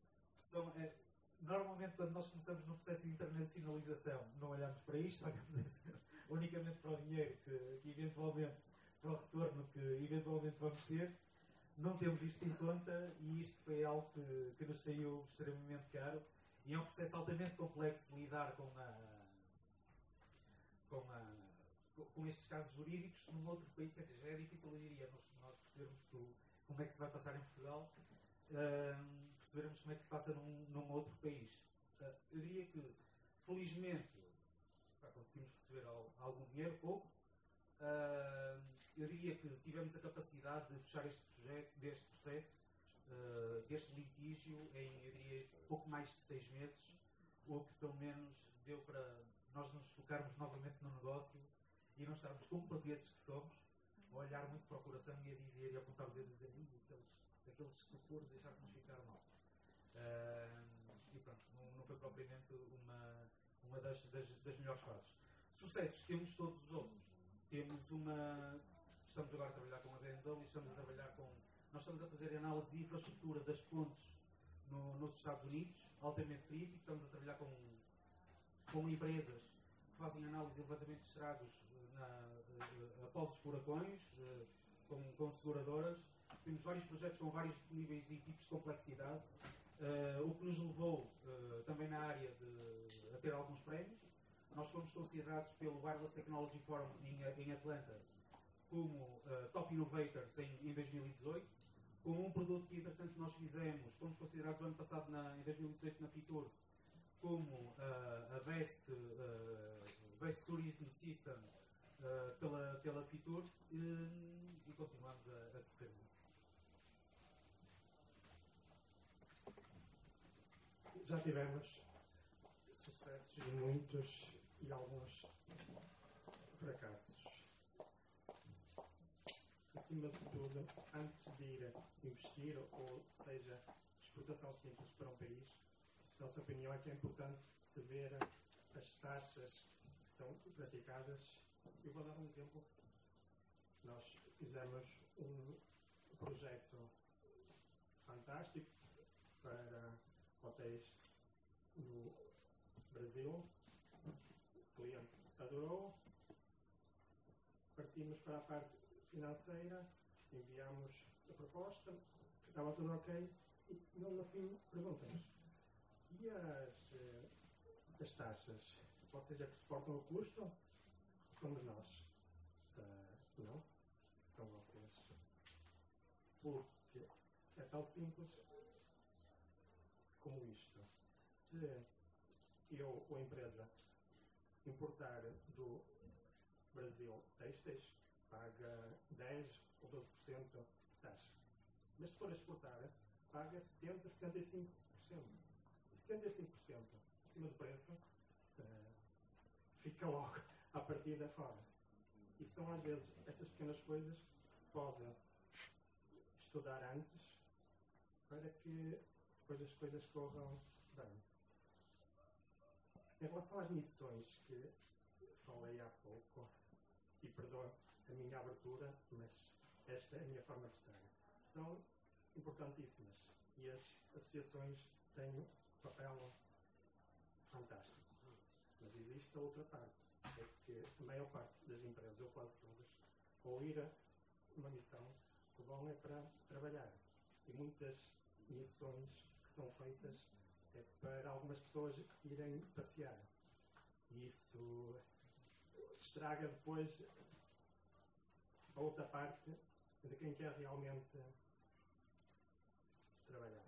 são, é, normalmente, quando nós começamos no processo de internacionalização, não olhamos para isto, olhamos unicamente para o dinheiro que, que eventualmente, para o retorno que eventualmente vamos ter. Não temos isto em conta e isto foi algo que, que nos saiu extremamente caro e é um processo altamente complexo de lidar com, a, com, a, com estes casos jurídicos num outro país. Quer dizer, já é difícil, eu diria, nós, nós percebermos que, como é que se vai passar em Portugal, uh, percebermos como é que se passa num, num outro país. Uh, eu diria que, felizmente, pá, conseguimos receber algum dinheiro, pouco. Uh, eu diria que tivemos a capacidade de fechar este projeto, deste processo, uh, deste litígio, em, eu diria, pouco mais de seis meses, o que pelo menos deu para nós nos focarmos novamente no negócio e não estarmos como portugueses que somos, a olhar muito para o coração e a dizer, e a apontar o dedo e dizer, aqueles, aqueles estupores deixaram-nos ficar mal. Uh, e pronto, não, não foi propriamente uma, uma das, das, das melhores fases. Sucessos temos todos os outros. Temos uma... Estamos agora a trabalhar com a B M W, estamos a trabalhar com... Nós estamos a fazer análise de infraestrutura das pontes no, nos Estados Unidos, altamente crítico. Estamos a trabalhar com, com empresas que fazem análise e levantamento de estragos na, uh, após os furacões, uh, com, com seguradoras. Temos vários projetos com vários níveis e tipos de complexidade, uh, o que nos levou uh, também na área de, a ter alguns prémios. Nós fomos considerados pelo Wireless Technology Forum em, em Atlanta como uh, Top Innovators em, em dois mil e dezoito. Com um produto que, entretanto, nós fizemos, fomos considerados o ano passado, na, em dois mil e dezoito, na Fitur, como uh, a Best, uh, Best Tourism System uh, pela, pela Fitur e, e continuamos a, a correr muito. Já tivemos sucessos e muitos e alguns fracassos. Acima de tudo, antes de ir investir, ou seja, exportação simples para um país, a nossa opinião é que é importante saber as taxas que são praticadas. Eu vou dar um exemplo. Nós fizemos um projeto fantástico para hotéis no Brasil. O cliente adorou. Partimos para a parte financeira, enviamos a proposta, estava tudo ok, e no fim perguntam-nos: e as, as taxas? Vocês é que suportam o custo? Somos nós. Uh, não, são vocês. Porque é tão simples como isto. Se eu ou a empresa importar do Brasil têxteis, paga dez ou doze por cento de taxa. Mas se for a exportar, paga setenta por cento, setenta e cinco por cento. setenta e cinco por cento acima do preço, uh, fica logo à partida fora. E são às vezes essas pequenas coisas que se pode estudar antes para que depois as coisas corram bem. Em relação às missões que falei há pouco, e perdoa a minha abertura, mas esta é a minha forma de estar, são importantíssimas e as associações têm um papel fantástico. Mas existe a outra parte, é que a maior parte das empresas, ou quase todas, ao ir a uma missão, o que vão é para trabalhar. E muitas missões que são feitas é para algumas pessoas irem passear. E isso estraga depois a outra parte de quem quer realmente trabalhar.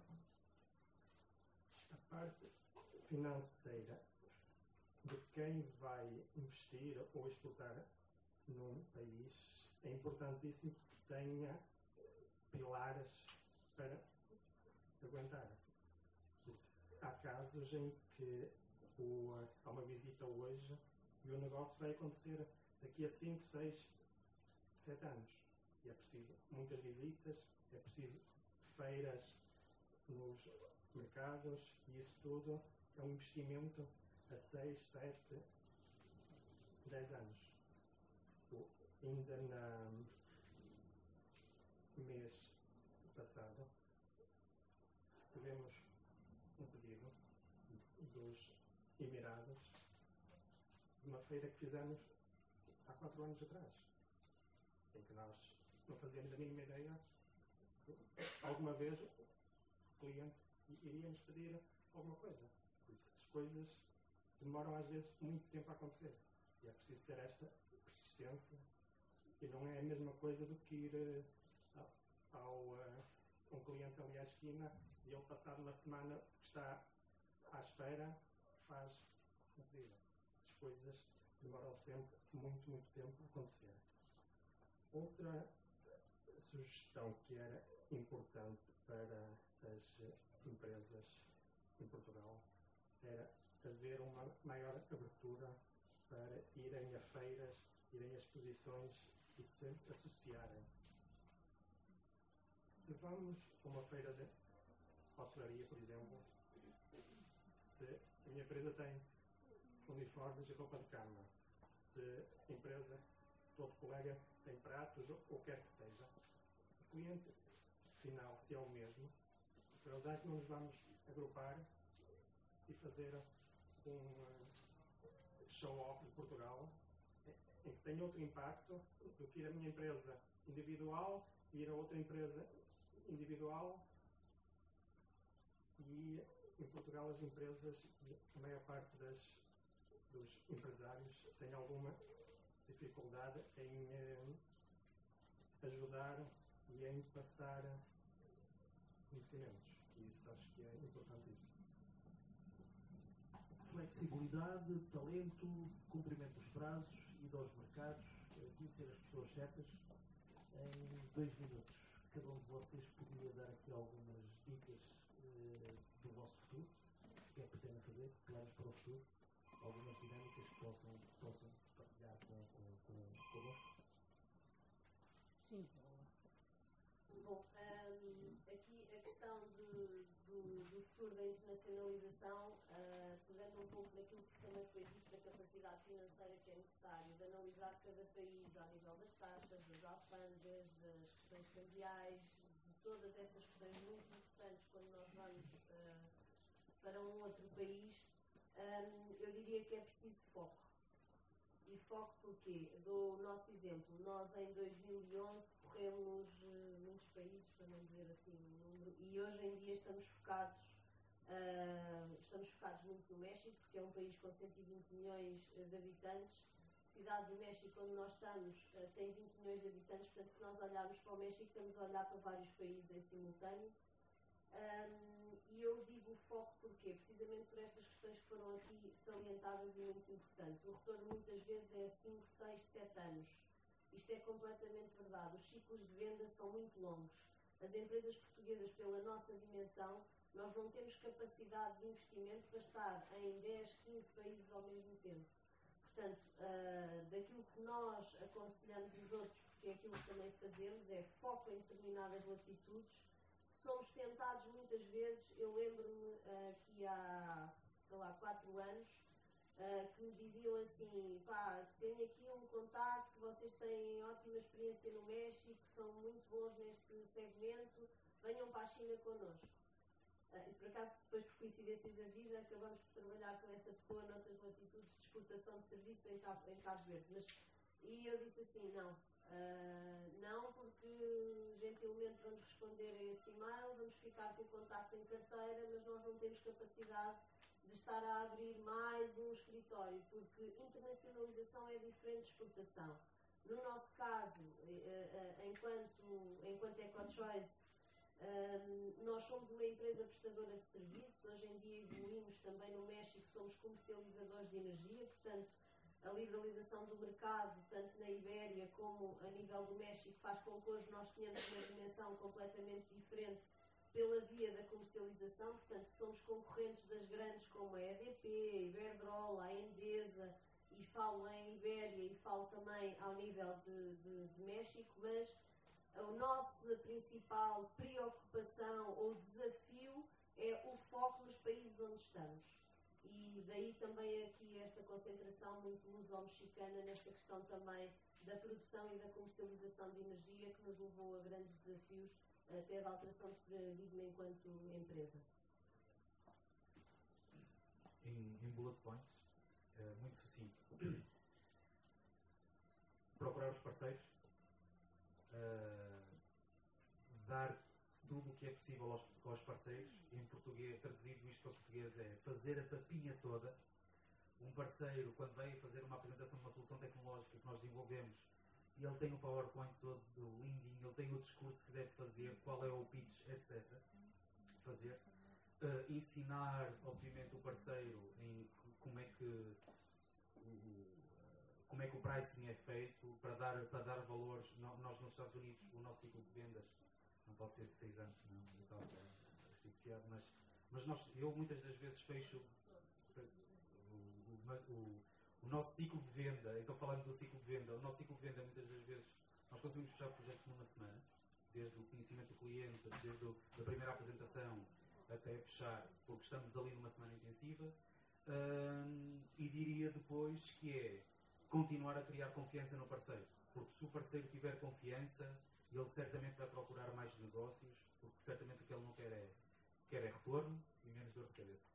A parte financeira de quem vai investir ou exportar num país é importantíssimo que tenha pilares para aguentar. Há casos em que o, há uma visita hoje e o negócio vai acontecer daqui a cinco, seis, sete anos. E é preciso muitas visitas, é preciso feiras nos mercados e isso tudo é um investimento a seis, sete, dez anos. O, ainda no mês passado recebemos um pedido dos Emirados, uma feira que fizemos há quatro anos atrás, em que nós não fazíamos a mínima ideia que alguma vez o cliente iria nos pedir alguma coisa. Por isso, as coisas demoram às vezes muito tempo a acontecer e é preciso ter esta persistência, e não é a mesma coisa do que ir uh, ao uh, um cliente ali à esquina e ele, passado uma semana que está à espera, faz um pedido. As coisas demoram sempre muito, muito tempo a acontecer. Outra sugestão que era importante para as empresas em Portugal era haver uma maior abertura para irem a feiras, irem a exposições e se associarem. Se vamos a uma feira de hotelaria, por exemplo, se a minha empresa tem uniformes e roupa de cama, se a empresa, todo colega, tem pratos ou quer que seja, o cliente final, se é o mesmo, para usar que não nos vamos agrupar e fazer um show-off de Portugal em que tem outro impacto do que ir a minha empresa individual, ir a outra empresa individual. E em Portugal as empresas, a maior parte das, dos empresários têm alguma dificuldade em eh, ajudar e em passar conhecimentos. E isso acho que é importantíssimo. Flexibilidade, talento, cumprimento dos prazos, ir aos mercados, conhecer as pessoas certas. Em dois minutos, cada um de vocês poderia dar aqui algumas dicas eh, do vosso futuro, o que é que pretendem fazer, planos para o futuro, algumas dinâmicas que possam, possam partilhar com, com, com, connosco. Sim. Bom, um, aqui a questão de, do, do futuro da internacionalização, uh, pegando um pouco naquilo que também foi dito, da capacidade financeira que é necessário, de analisar cada país ao nível das taxas, das alfândegas, das questões cambiais, de todas essas questões muito importantes quando nós vamos uh, para um outro país, um, eu diria que é preciso foco. E foco porquê? Dou o nosso exemplo. Nós, em dois mil e onze, corremos uh, muitos países, para não dizer assim o número, e hoje em dia estamos focados, uh, estamos focados muito no México, porque é um país com cento e vinte milhões de habitantes. A cidade do México, onde nós estamos, uh, tem vinte milhões de habitantes, portanto, se nós olharmos para o México, estamos a olhar para vários países em simultâneo. Um, e eu digo foco porquê? Precisamente por estas questões que foram aqui salientadas e muito importantes. O retorno muitas vezes é cinco, seis, sete anos. Isto é completamente verdade. Os ciclos de venda são muito longos. As empresas portuguesas, pela nossa dimensão, nós não temos capacidade de investimento para estar em dez, quinze países ao mesmo tempo. Portanto, uh, daquilo que nós aconselhamos os outros, porque é aquilo que também fazemos, é foco em determinadas latitudes. Somos tentados muitas vezes, eu lembro-me uh, que há, sei lá, quatro anos, uh, que me diziam assim, pá, tenho aqui um contacto, vocês têm ótima experiência no México, são muito bons neste segmento, venham para a China connosco. Uh, e por acaso, depois por coincidências da vida, acabamos por trabalhar com essa pessoa noutras latitudes de exportação de serviços em Cabo, em Cabo Verde. Mas, e eu disse assim, não. Uh, não, porque gentilmente vamos responder a esse e-mail, vamos ficar com o contacto em carteira, mas nós não temos capacidade de estar a abrir mais um escritório, porque internacionalização é diferente de exportação. No nosso caso, uh, uh, enquanto, enquanto EcoChoice, uh, nós somos uma empresa prestadora de serviços, hoje em dia evoluímos também no México, somos comercializadores de energia, portanto, a liberalização do mercado, tanto na Ibéria como a nível do México, faz com que hoje nós tenhamos uma dimensão completamente diferente pela via da comercialização. Portanto, somos concorrentes das grandes como a E D P, a Iberdrola, a Endesa, e falo em Ibéria e falo também ao nível de, de, de México, mas a nossa principal preocupação ou desafio é o foco nos países onde estamos. E daí também aqui esta concentração muito luso-mexicana nesta questão também da produção e da comercialização de energia, que nos levou a grandes desafios, até da alteração de paradigma enquanto empresa. É bullet points, uh, muito sucinto. Procurar os parceiros, uh, dar tudo o que é possível aos, aos parceiros. Em português, traduzido isto para português, é fazer a papinha toda. Um parceiro, quando vem fazer uma apresentação de uma solução tecnológica que nós desenvolvemos, ele tem o PowerPoint todo lindinho, ele tem o discurso que deve fazer, qual é o pitch, etcétera. Fazer. Uh, ensinar, obviamente, o parceiro em como é que o, como é que o pricing é feito para dar, para dar valores. Nós nos Estados Unidos, o nosso ciclo de vendas não pode ser de seis anos, não, eu estava asfixiado, mas, mas nós, eu muitas das vezes fecho o, o, o, o nosso ciclo de venda. Então, falando do ciclo de venda, o nosso ciclo de venda, muitas das vezes, nós conseguimos fechar projetos numa semana, desde o conhecimento do cliente, desde o, a primeira apresentação até fechar, porque estamos ali numa semana intensiva. Hum, e diria depois que é continuar a criar confiança no parceiro, porque se o parceiro tiver confiança, ele certamente vai procurar mais negócios, porque certamente o que ele não quer é, quer é retorno e menos dor de cabeça.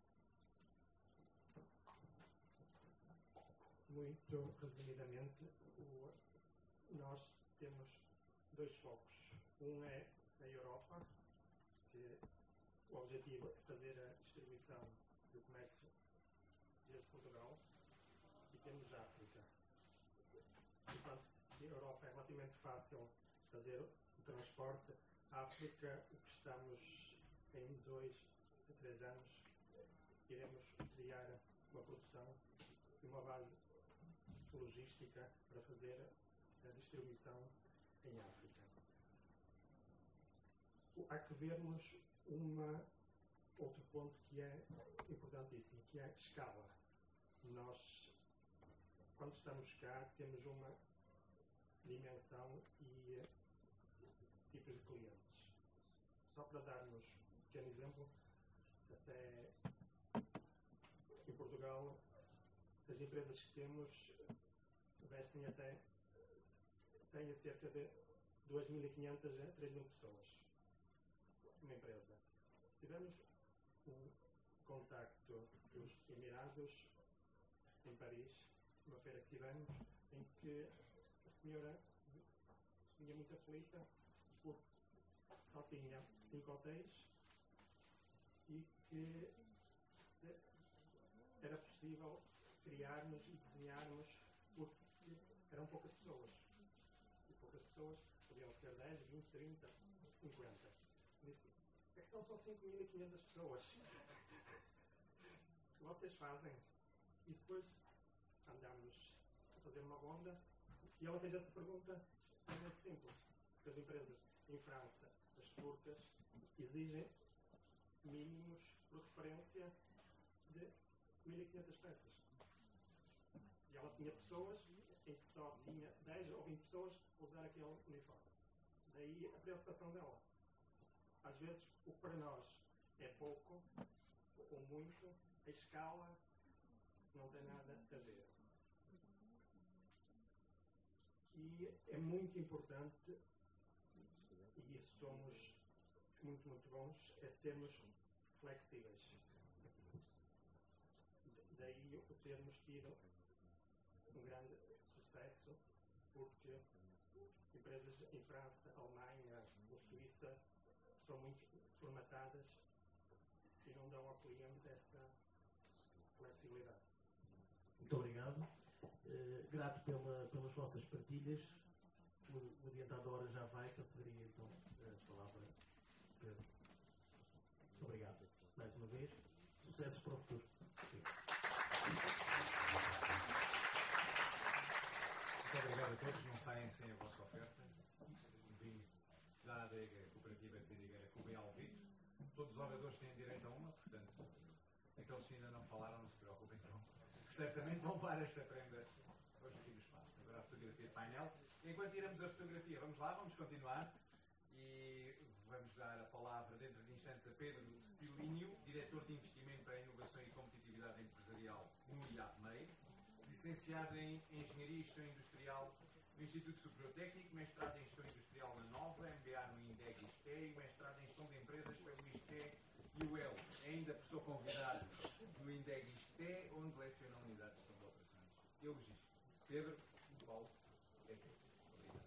Muito resumidamente, o, nós temos dois focos. Um é a Europa, que o objetivo é fazer a distribuição do comércio desde Portugal, e temos a África. Enquanto a Europa é relativamente fácil fazer o transporte, a África, o que estamos em dois a três anos, iremos criar uma produção e uma base logística para fazer a distribuição em África. Há que vermos uma, outro ponto que é importantíssimo, que é a escala. Nós, quando estamos cá, temos uma dimensão e tipos de clientes. Só para darmos um pequeno exemplo, até em Portugal, as empresas que temos vestem até têm cerca de duas mil e quinhentas a três mil pessoas. Uma empresa. Tivemos um contacto dos Emirados, em Paris, uma feira que tivemos, em que a senhora vinha muito aflita porque só tinha cinco hotéis e que se era possível criarmos e desenharmos porque eram poucas pessoas. E poucas pessoas podiam ser dez, vinte, trinta, cinquenta. Disse, é que são só cinco mil e quinhentas pessoas. O que vocês fazem? E depois andámos a fazer uma ronda e ela fez essa pergunta extremamente simples. Porque as empresas em França, as turcas, exigem mínimos por referência de mil e quinhentas peças. E ela tinha pessoas em que só tinha dez ou vinte pessoas a usar aquele uniforme. Daí a preocupação dela. Às vezes, o que para nós é pouco ou muito, a escala não tem nada a ver. E é muito importante, e isso somos muito, muito bons, é sermos flexíveis. Daí o termos tido um grande sucesso, porque empresas em França, Alemanha ou Suíça são muito formatadas e não dão ao cliente essa flexibilidade. Muito obrigado. Uh, grato pela, pelas vossas partilhas. O, o adiantado hora já vai, passaria então a palavra a Pedro. Muito obrigado. Mais uma vez, sucessos para o futuro. Muito obrigado a todos. Não saem sem a vossa oferta. Um vinho da adega cooperativa de Vidigueira com o Beal Vito. Todos os oradores têm direito a uma, portanto, aqueles que ainda não falaram, não se preocupem, então. Certamente vão levar esta prenda hoje aqui no espaço. Agora a fotografia de painel. Enquanto tiramos a fotografia, vamos lá, vamos continuar. E vamos dar a palavra dentro de instantes a Pedro Silínio, diretor de investimento para a inovação e competitividade empresarial no I A P M E I, licenciado em Engenharia e Gestão Industrial no Instituto Superior Técnico, mestrado em Gestão Industrial na Nova, M B A no INDEC e ISTE e mestrado em Gestão de Empresas pelo ISTE e o L, ainda por sou convidado do INDEG ISCTE, onde leciona unidades sobre operações e logística. Pedro, Paulo, é aqui. Obrigado.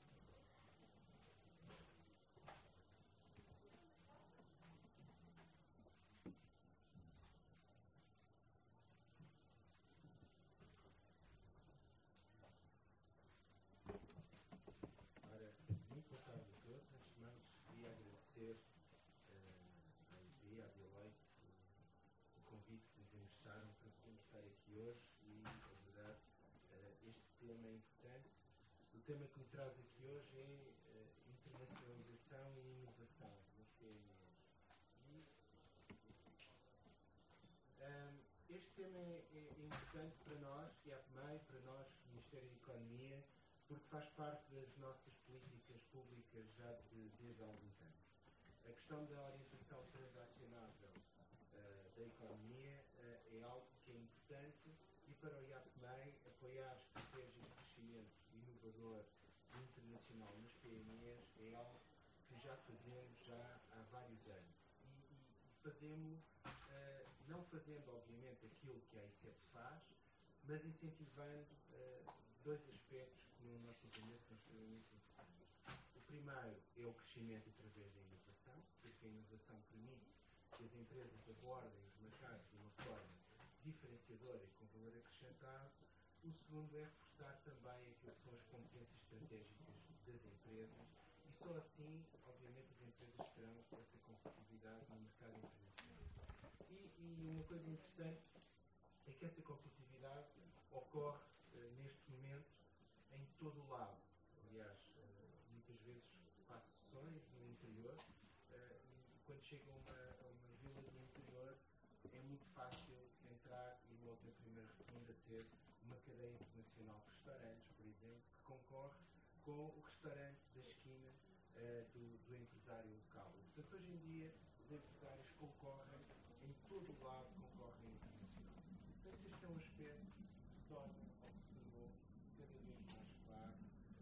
Ora, muito boa tarde a todos. Antes de mais, queria agradecer uh, à I B, à Deloitte, o convite que nos endereçaram para podermos estar aqui hoje e abordar uh, este tema importante. O tema que me traz aqui hoje é uh, internacionalização e inovação nas P M Es. E, um, este tema é, é importante para nós, que é a P M E I, para nós, Ministério da Economia, porque faz parte das nossas políticas públicas já de, desde há alguns anos. A questão da orientação transacionável uh, da economia uh, é algo que é importante e para o I A P M E I apoiar estratégias de crescimento inovador e internacional nas P M Es é algo que já fazemos já há vários anos. E, e, e fazemos, uh, não fazendo obviamente aquilo que a I C E P faz, mas incentivando uh, dois aspectos que, no nosso entender, são extremamente importantes. O primeiro é o crescimento através da inovação, porque a inovação permite que as empresas abordem os mercados de uma forma diferenciadora e com valor acrescentado. O segundo é reforçar também aquilo que são as competências estratégicas das empresas e só assim, obviamente, as empresas terão essa competitividade no mercado internacional. E, e uma coisa interessante é que essa competitividade ocorre uh, neste momento em todo o lado. Aliás, uh, muitas vezes faço sessões no interior uh, e quando chego a uma, a uma vila do interior é muito fácil entrar e logo na primeira rotunda ter uma cadeia internacional de restaurantes, por exemplo, que concorre com o restaurante da esquina uh, do, do empresário local. Portanto, hoje em dia, os empresários concorrem em todo o lado, concorrem internacional. Portanto, este é um aspecto que se torna, ou que se tornou, cada vez mais claro.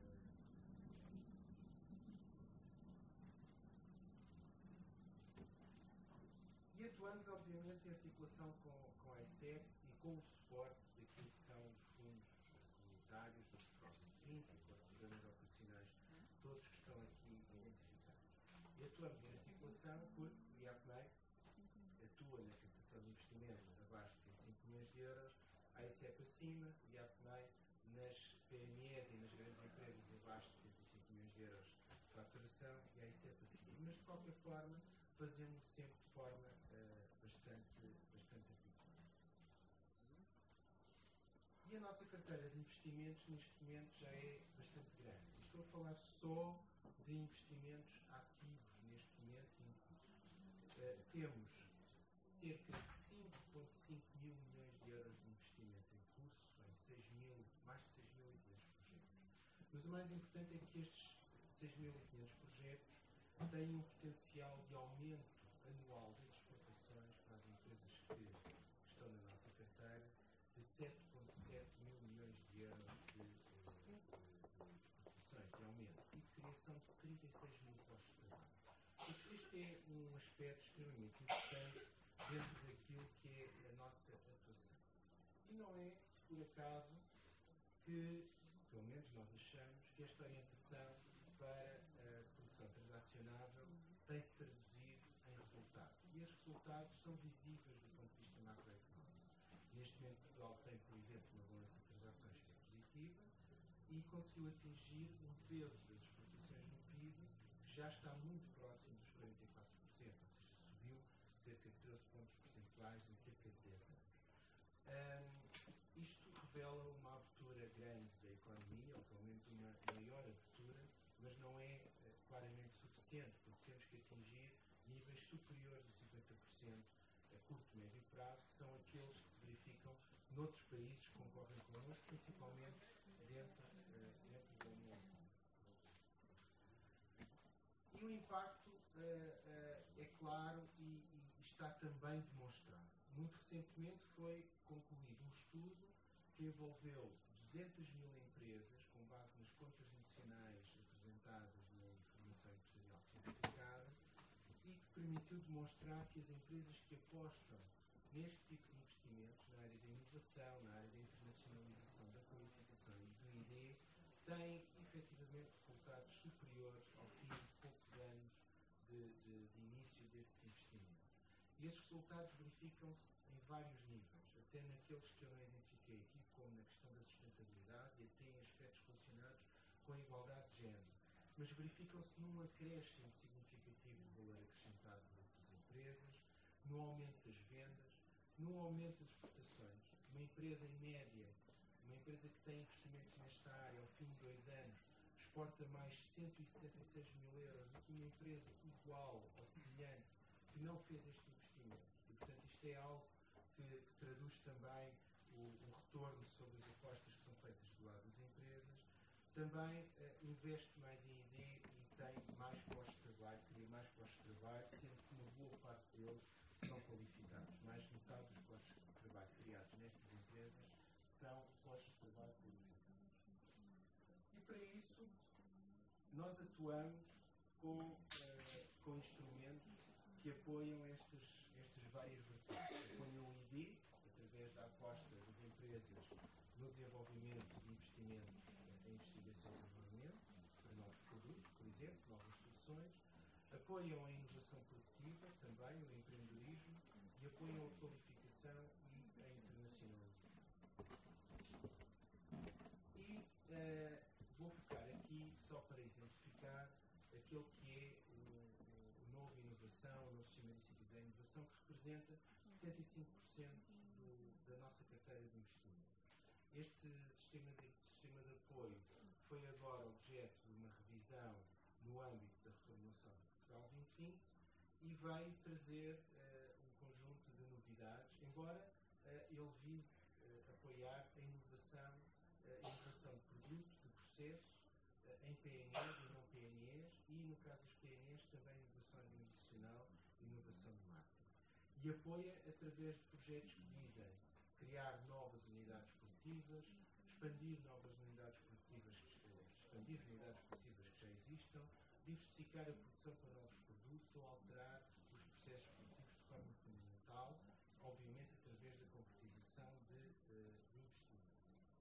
E atuamos, obviamente, em articulação com, com a I C E P e com o suporte daquilo que são os fundos comunitários, do próprio trinta e com os programas operacionais, todos que estão aqui identificados. E atuamos em articulação porque o I A P M E I atua na captação de investimento abaixo de cinco milhões de euros, a I C E P acima, o I A P M E I nas P M Es e nas grandes empresas abaixo de cento e cinco milhões de euros de faturação e a I C E P acima. Mas, de qualquer forma, fazemos sempre de forma uh, bastante, bastante articulada. E a nossa carteira de investimentos, neste momento, já é bastante grande. Estou a falar só de investimentos ativos, neste momento, em curso. Uh, temos cerca de cinco vírgula cinco mil milhões de euros de investimento em curso, em seis mil, mais de seis mil e quinhentos projetos. Mas o mais importante é que estes seis mil e quinhentos projetos têm um potencial de aumento anual das exportações para as empresas que, que estão na nossa carteira de sete vírgula sete mil milhões de euros de, de, de, de exportações, de aumento, e de criação de trinta e seis mil postos de trabalho. Este é um aspecto extremamente importante dentro daquilo que é a nossa atuação. E não é, por acaso, que, pelo menos nós achamos, que esta orientação para a produção transacionável tem-se traduzido em resultados. E estes resultados são visíveis do ponto de vista macroeconómico. Neste momento, Portugal tem, por exemplo, uma balança de transações que é positiva e conseguiu atingir um peso das exportações no P I B que já está muito próximo dos quarenta e quatro por cento, ou seja, subiu cerca de treze pontos percentuais em cerca de dez anos. Um, isto revela uma abertura grande da economia, ou pelo menos uma maior abertura, mas não é uh, claramente suficiente, porque temos que atingir níveis superiores a cinquenta por cento a curto e médio prazo, que são aqueles que se verificam noutros países que concorrem connosco, principalmente dentro, uh, dentro da União Europeia. E o impacto uh, uh, é claro e, e está também demonstrado. Muito recentemente foi concluído um estudo que envolveu duzentas mil empresas, com base nas contas nacionais apresentadas na Informação Empresarial Simplificada, SIC permitiu demonstrar que as empresas que apostam neste tipo de investimentos, na área da inovação, na área da internacionalização, da qualificação e do I D, têm efetivamente resultados superiores ao fim de poucos anos de, de, de início desses investimentos. E esses resultados verificam-se em vários níveis, até naqueles que eu não identifiquei aqui, como na questão da sustentabilidade e até em aspectos relacionados com a igualdade de género. Mas verificam-se num acréscimo significativo de valor acrescentado das empresas, no aumento das vendas, no aumento das exportações. Uma empresa em média, uma empresa que tem investimentos nesta área, ao fim de dois anos, exporta mais cento e setenta e seis mil euros do que uma empresa igual ou semelhante que não fez este investimento. E, portanto, isto é algo que, que traduz também o, o retorno sobre as apostas que são feitas do lado das empresas. Também uh, investe mais em I D e tem mais postos de trabalho, cria mais postos de trabalho, sendo que uma boa parte deles são qualificados. Mais de metade dos postos de trabalho criados nestas empresas são postos de trabalho qualificados. E para isso, nós atuamos com, uh, com instrumentos que apoiam estas, estas várias vertentes. Apoiam o I D, através da aposta das empresas no desenvolvimento de investimentos em investigação e desenvolvimento, para novos produtos, por exemplo, novas soluções. Apoiam a inovação produtiva, também o empreendedorismo, e apoiam a qualificação e a internacionalização. E uh, vou focar aqui só para exemplificar aquele que é o, o novo inovação, o novo sistema de incentivo da inovação, que representa setenta e cinco por cento do, da nossa carteira de investimento. Este sistema de, sistema de apoio foi agora objeto de uma revisão no âmbito da reformulação de Portugal vinte vinte e veio trazer uh, um conjunto de novidades, embora uh, ele vise uh, apoiar a inovação, uh, inovação de produto, de processo, uh, em P N Es e não P N Es, e no caso dos P N Es também inovação organizacional e inovação de marketing. E apoia através de projetos que visem criar novas unidades produtivas, expandir novas unidades produtivas, expandir unidades produtivas que já existam, diversificar a produção para novos produtos ou alterar os processos produtivos de forma fundamental, obviamente através da concretização de, de investimento.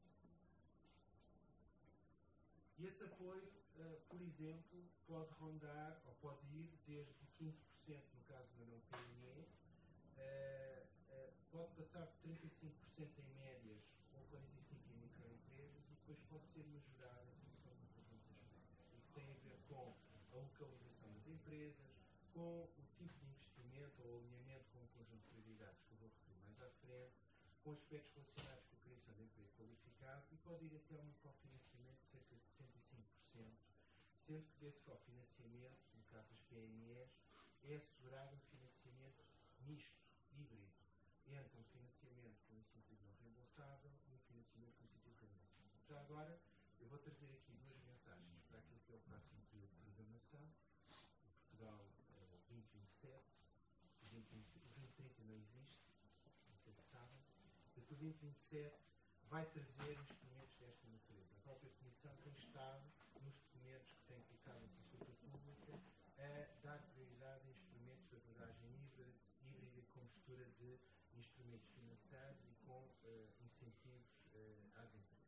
E esse apoio, uh, por exemplo, pode rondar, ou pode ir desde quinze por cento no caso da não P M E, uh, uh, pode passar de trinta e cinco por cento em médias ou quarenta e cinco por cento em microempresas e depois pode ser majorado em função do conjunto de aspectos. E que tem a ver com a localização das empresas, com o tipo de investimento ou alinhamento com o conjunto de prioridades que eu vou referir mais à frente, com aspectos relacionados com a criação de emprego qualificado e pode ir até um cofinanciamento de cerca de setenta e cinco por cento, sendo que desse cofinanciamento, no caso das P M Es, é assegurado um financiamento misto, híbrido, entre um financiamento com incentivo não reembolsável e um financiamento com incentivo reembolsável. Já agora, eu vou trazer aqui duas mensagens para aquilo que é o próximo período de programação, o Portugal uh, vinte vinte e sete, o vinte trinta não existe, não sei se sabem. O vinte vinte e sete vai trazer instrumentos desta natureza. A própria Comissão tem estado, nos documentos que tem aplicado a consulta pública, a dar prioridade a instrumentos de abordagem híbrida, híbrida com mistura de instrumentos financeiros e com uh, incentivos uh, às empresas.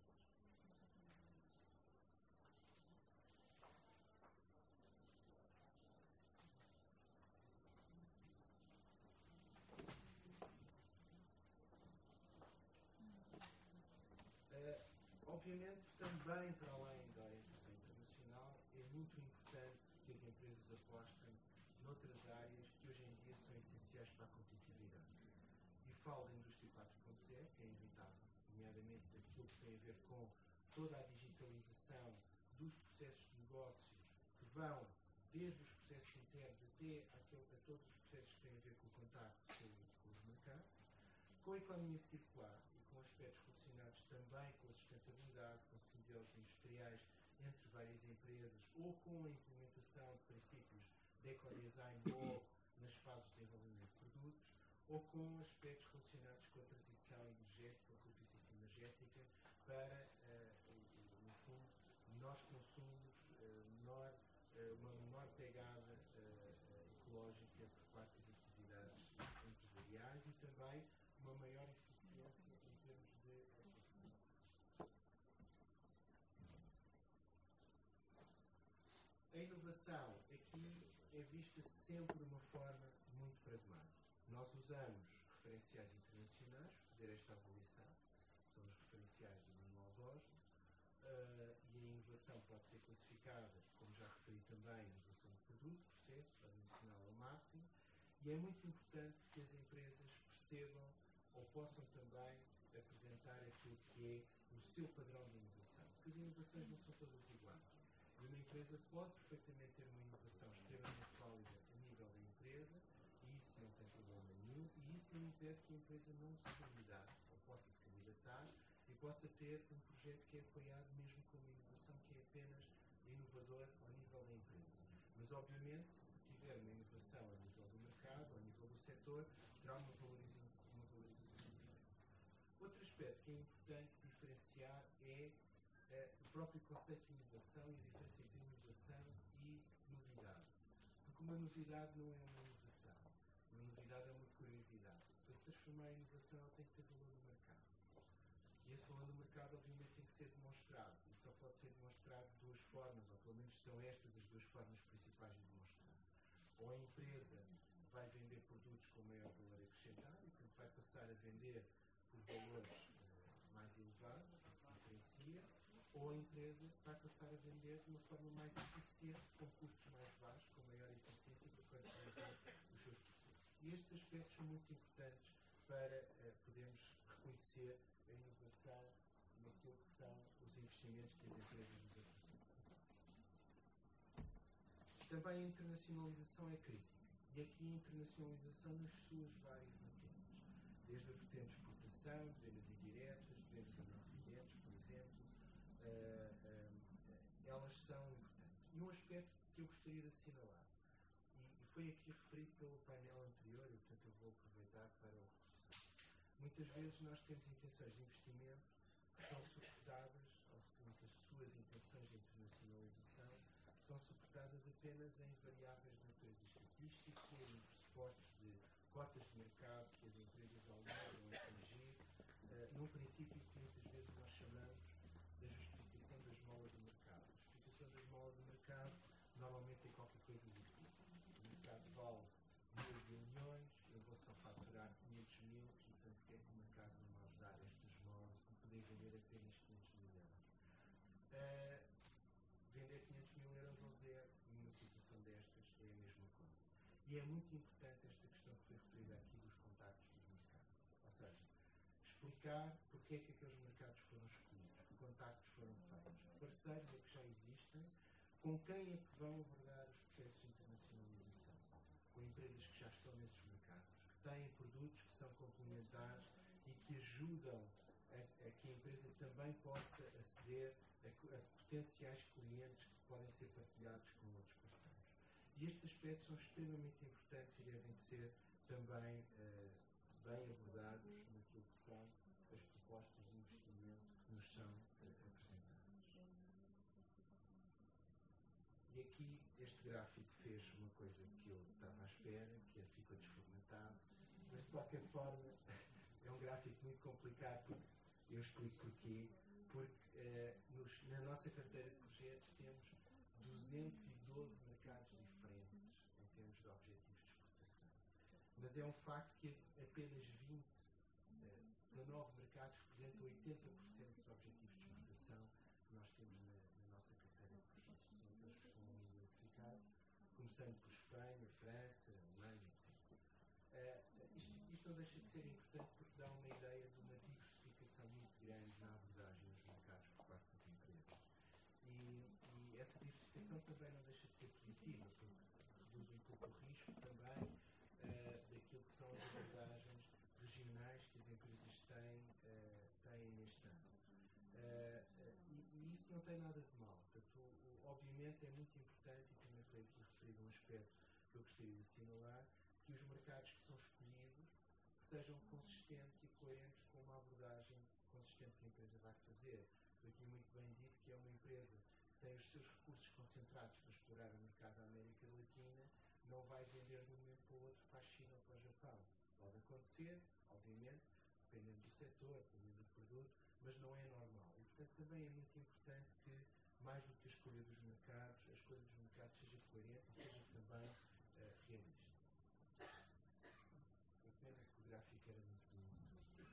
Obviamente, também para além da orientação internacional, é muito importante que as empresas apostem noutras áreas que hoje em dia são essenciais para a competitividade. E falo da indústria quatro ponto zero, que é inevitável, nomeadamente aquilo que tem a ver com toda a digitalização dos processos de negócio, que vão desde os processos internos até aquele, a todos os processos que têm a ver com o contacto com, com os mercados, com a economia circular, com aspectos relacionados também com a sustentabilidade, com simbioses industriais entre várias empresas ou com a implementação de princípios de ecodesign logo nas fases de desenvolvimento de produtos ou com aspectos relacionados com a transição energética ou com a eficiência energética para, uh, no fundo, menores consumos, uh, menor, uh, uma menor pegada uh, lógica por parte das atividades empresariais e também uma maior eficiência em termos de atuação. A inovação aqui é vista sempre de uma forma muito pragmática. Nós usamos referenciais internacionais para fazer esta avaliação, são os referenciais do Manuel Gosling, uh, e a inovação pode ser classificada, como já referi também, inovação de produto, processo, adicional ao marketing, e é muito importante que as empresas percebam ou possam também apresentar aquilo que é o seu padrão de inovação, porque as inovações não são todas iguais. E uma empresa pode perfeitamente ter uma inovação extremamente válida a nível da empresa, e isso não tem problema nenhum, e isso não impede que a empresa não se candidate, ou possa se candidatar, e possa ter um projeto que é apoiado mesmo com uma inovação que é apenas inovador ao nível da empresa. Mas, obviamente, se tiver uma inovação a nível do mercado, ao nível do setor, terá uma valorização, uma valorização diferente. Outro aspecto que é importante diferenciar é uh, o próprio conceito de inovação e a diferença entre inovação e novidade. Porque uma novidade não é uma inovação. Uma novidade é uma curiosidade. Para se transformar em inovação, ela tem que ter valor no mercado. E esse valor no mercado, obviamente, tem que ser demonstrado. E só pode ser demonstrado de duas formas, ou pelo menos são estas as duas formas principais de demonstrar. Ou a empresa vai vender produtos com maior valor acrescentado, e portanto vai passar a vender por valores uh, mais elevados, que se diferencia, ou a empresa vai passar a vender de uma forma mais eficiente, com custos mais baixos, com maior eficiência para realizar os seus processos. E estes aspectos são muito importantes para uh, podermos reconhecer a inovação naquilo que são os investimentos que as empresas nos apresentam. Também a internacionalização é crítica. E aqui a internacionalização nas suas várias vertentes. Desde a vertente de exportação, vendas indiretas, vendas a não residentes, por exemplo, uh, uh, elas são importantes. E um aspecto que eu gostaria de assinalar, e, e foi aqui referido pelo painel anterior, e portanto eu vou aproveitar para o reforçar. Muitas vezes nós temos intenções de investimento que são suportadas, ou seja, as suas intenções de internacionalização são suportadas apenas em variáveis de natureza estatística, em pressupostos de cotas de mercado que as empresas almejam atingir, uh, num princípio que muitas vezes nós chamamos da justificação da esmola do mercado. A justificação da esmola do mercado normalmente é qualquer coisa do tipo. O mercado vale mil milhões, eu vou só faturar quinhentos mil, e portanto porque é que o mercado não vai dar esta esmola e poder vender apenas quinhentos mil euros? Uh, vender quinhentos mil euros ao zero numa situação destas é a mesma coisa. E é muito importante esta questão que foi referida aqui dos contactos dos mercados. Ou seja, explicar porque é que aqueles mercados foram escolhidos, que contactos foram feitos, que parceiros é que já existem, com quem é que vão abordar os processos de internacionalização, com empresas que já estão nesses mercados, que têm produtos que são complementares e que ajudam a, a que a empresa também possa aceder a, a potenciais clientes que podem ser partilhados com outros parceiros. E estes aspectos são extremamente importantes e devem ser também uh, bem abordados naquilo que são as propostas de investimento que nos são uh, apresentadas. E aqui este gráfico fez uma coisa que eu estava à espera, que ficou desformatado, mas de qualquer forma é um gráfico muito complicado, porque eu explico porquê. Porque uh, nos, na nossa carteira de projetos temos duzentos e doze mercados diferentes em termos de objetivos de exportação. Mas é um facto que apenas vinte, uh, dezanove mercados representam oitenta por cento dos objetivos de exportação que nós temos na, na nossa carteira de projetos. São aqueles que estão ali identificados, começando por Espanha, França, Alemanha, etcétera. Uh, isto, isto não deixa de ser importante porque dá uma ideia de uma diversificação muito grande na abordagem dos mercados por parte das empresas. E, e essa diversificação também não deixa de ser positiva, porque reduz um pouco o risco também uh, daquilo que são as abordagens regionais que as empresas têm, uh, têm neste ano. Uh, uh, e, e isso não tem nada de mal. Portanto, o, o, obviamente é muito importante, e também foi aqui referido um aspecto que eu gostaria de assinalar, que os mercados que são escolhidos sejam consistentes e coerentes com uma abordagem consistente que a empresa vai fazer. Foi aqui muito bem dito que é uma empresa que tem os seus recursos concentrados para explorar o mercado da América Latina, não vai vender de um momento para o outro para a China ou para o Japão. Pode acontecer, obviamente, dependendo do setor, dependendo do produto, mas não é normal. E, portanto, também é muito importante que, mais do que a escolha dos mercados, a escolha dos mercados seja coerente e seja também uh, realista. A pena que o gráfico era muito bonito.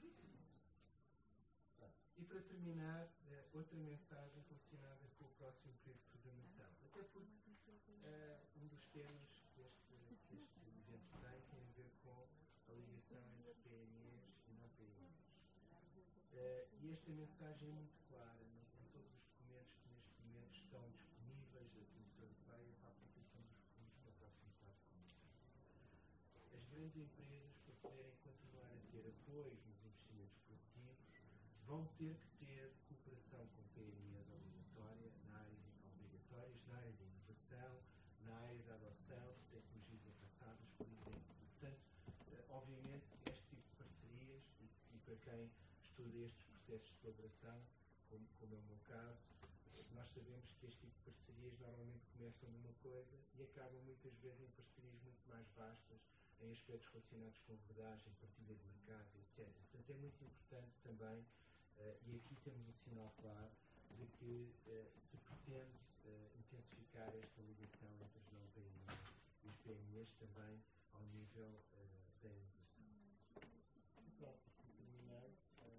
E para terminar, uh, outra mensagem relacionada com o próximo período de programação. Até porque uh, um dos temas que este, que este evento tem tem a ver com a ligação entre P M Es e não P M Es. Uh, e esta mensagem é muito clara em, em todos os documentos que neste momento estão disponíveis da Comissão Europeia para a aplicação dos fundos para o próximo quadro comunitário. As grandes empresas, para poderem continuar a ter apoios nos investimentos produtivos, vão ter que ter cooperação com P M Es obrigatória na área de, obrigatórias na área de inovação, na área da adoção de tecnologias avançadas, por exemplo. E, portanto, uh, obviamente, este tipo de parcerias, e, e para quem estuda estes processos de colaboração, como, como é o meu caso, nós sabemos que este tipo de parcerias normalmente começam numa coisa e acabam muitas vezes em parcerias muito mais vastas, em aspectos relacionados com abordagem, partilha de mercados, etcétera. Portanto, é muito importante também, uh, e aqui temos um sinal claro, de que uh, se pretende uh, intensificar esta ligação entre as não P M Es e os P M Es também ao nível uh, da inovação. E pronto, terminei.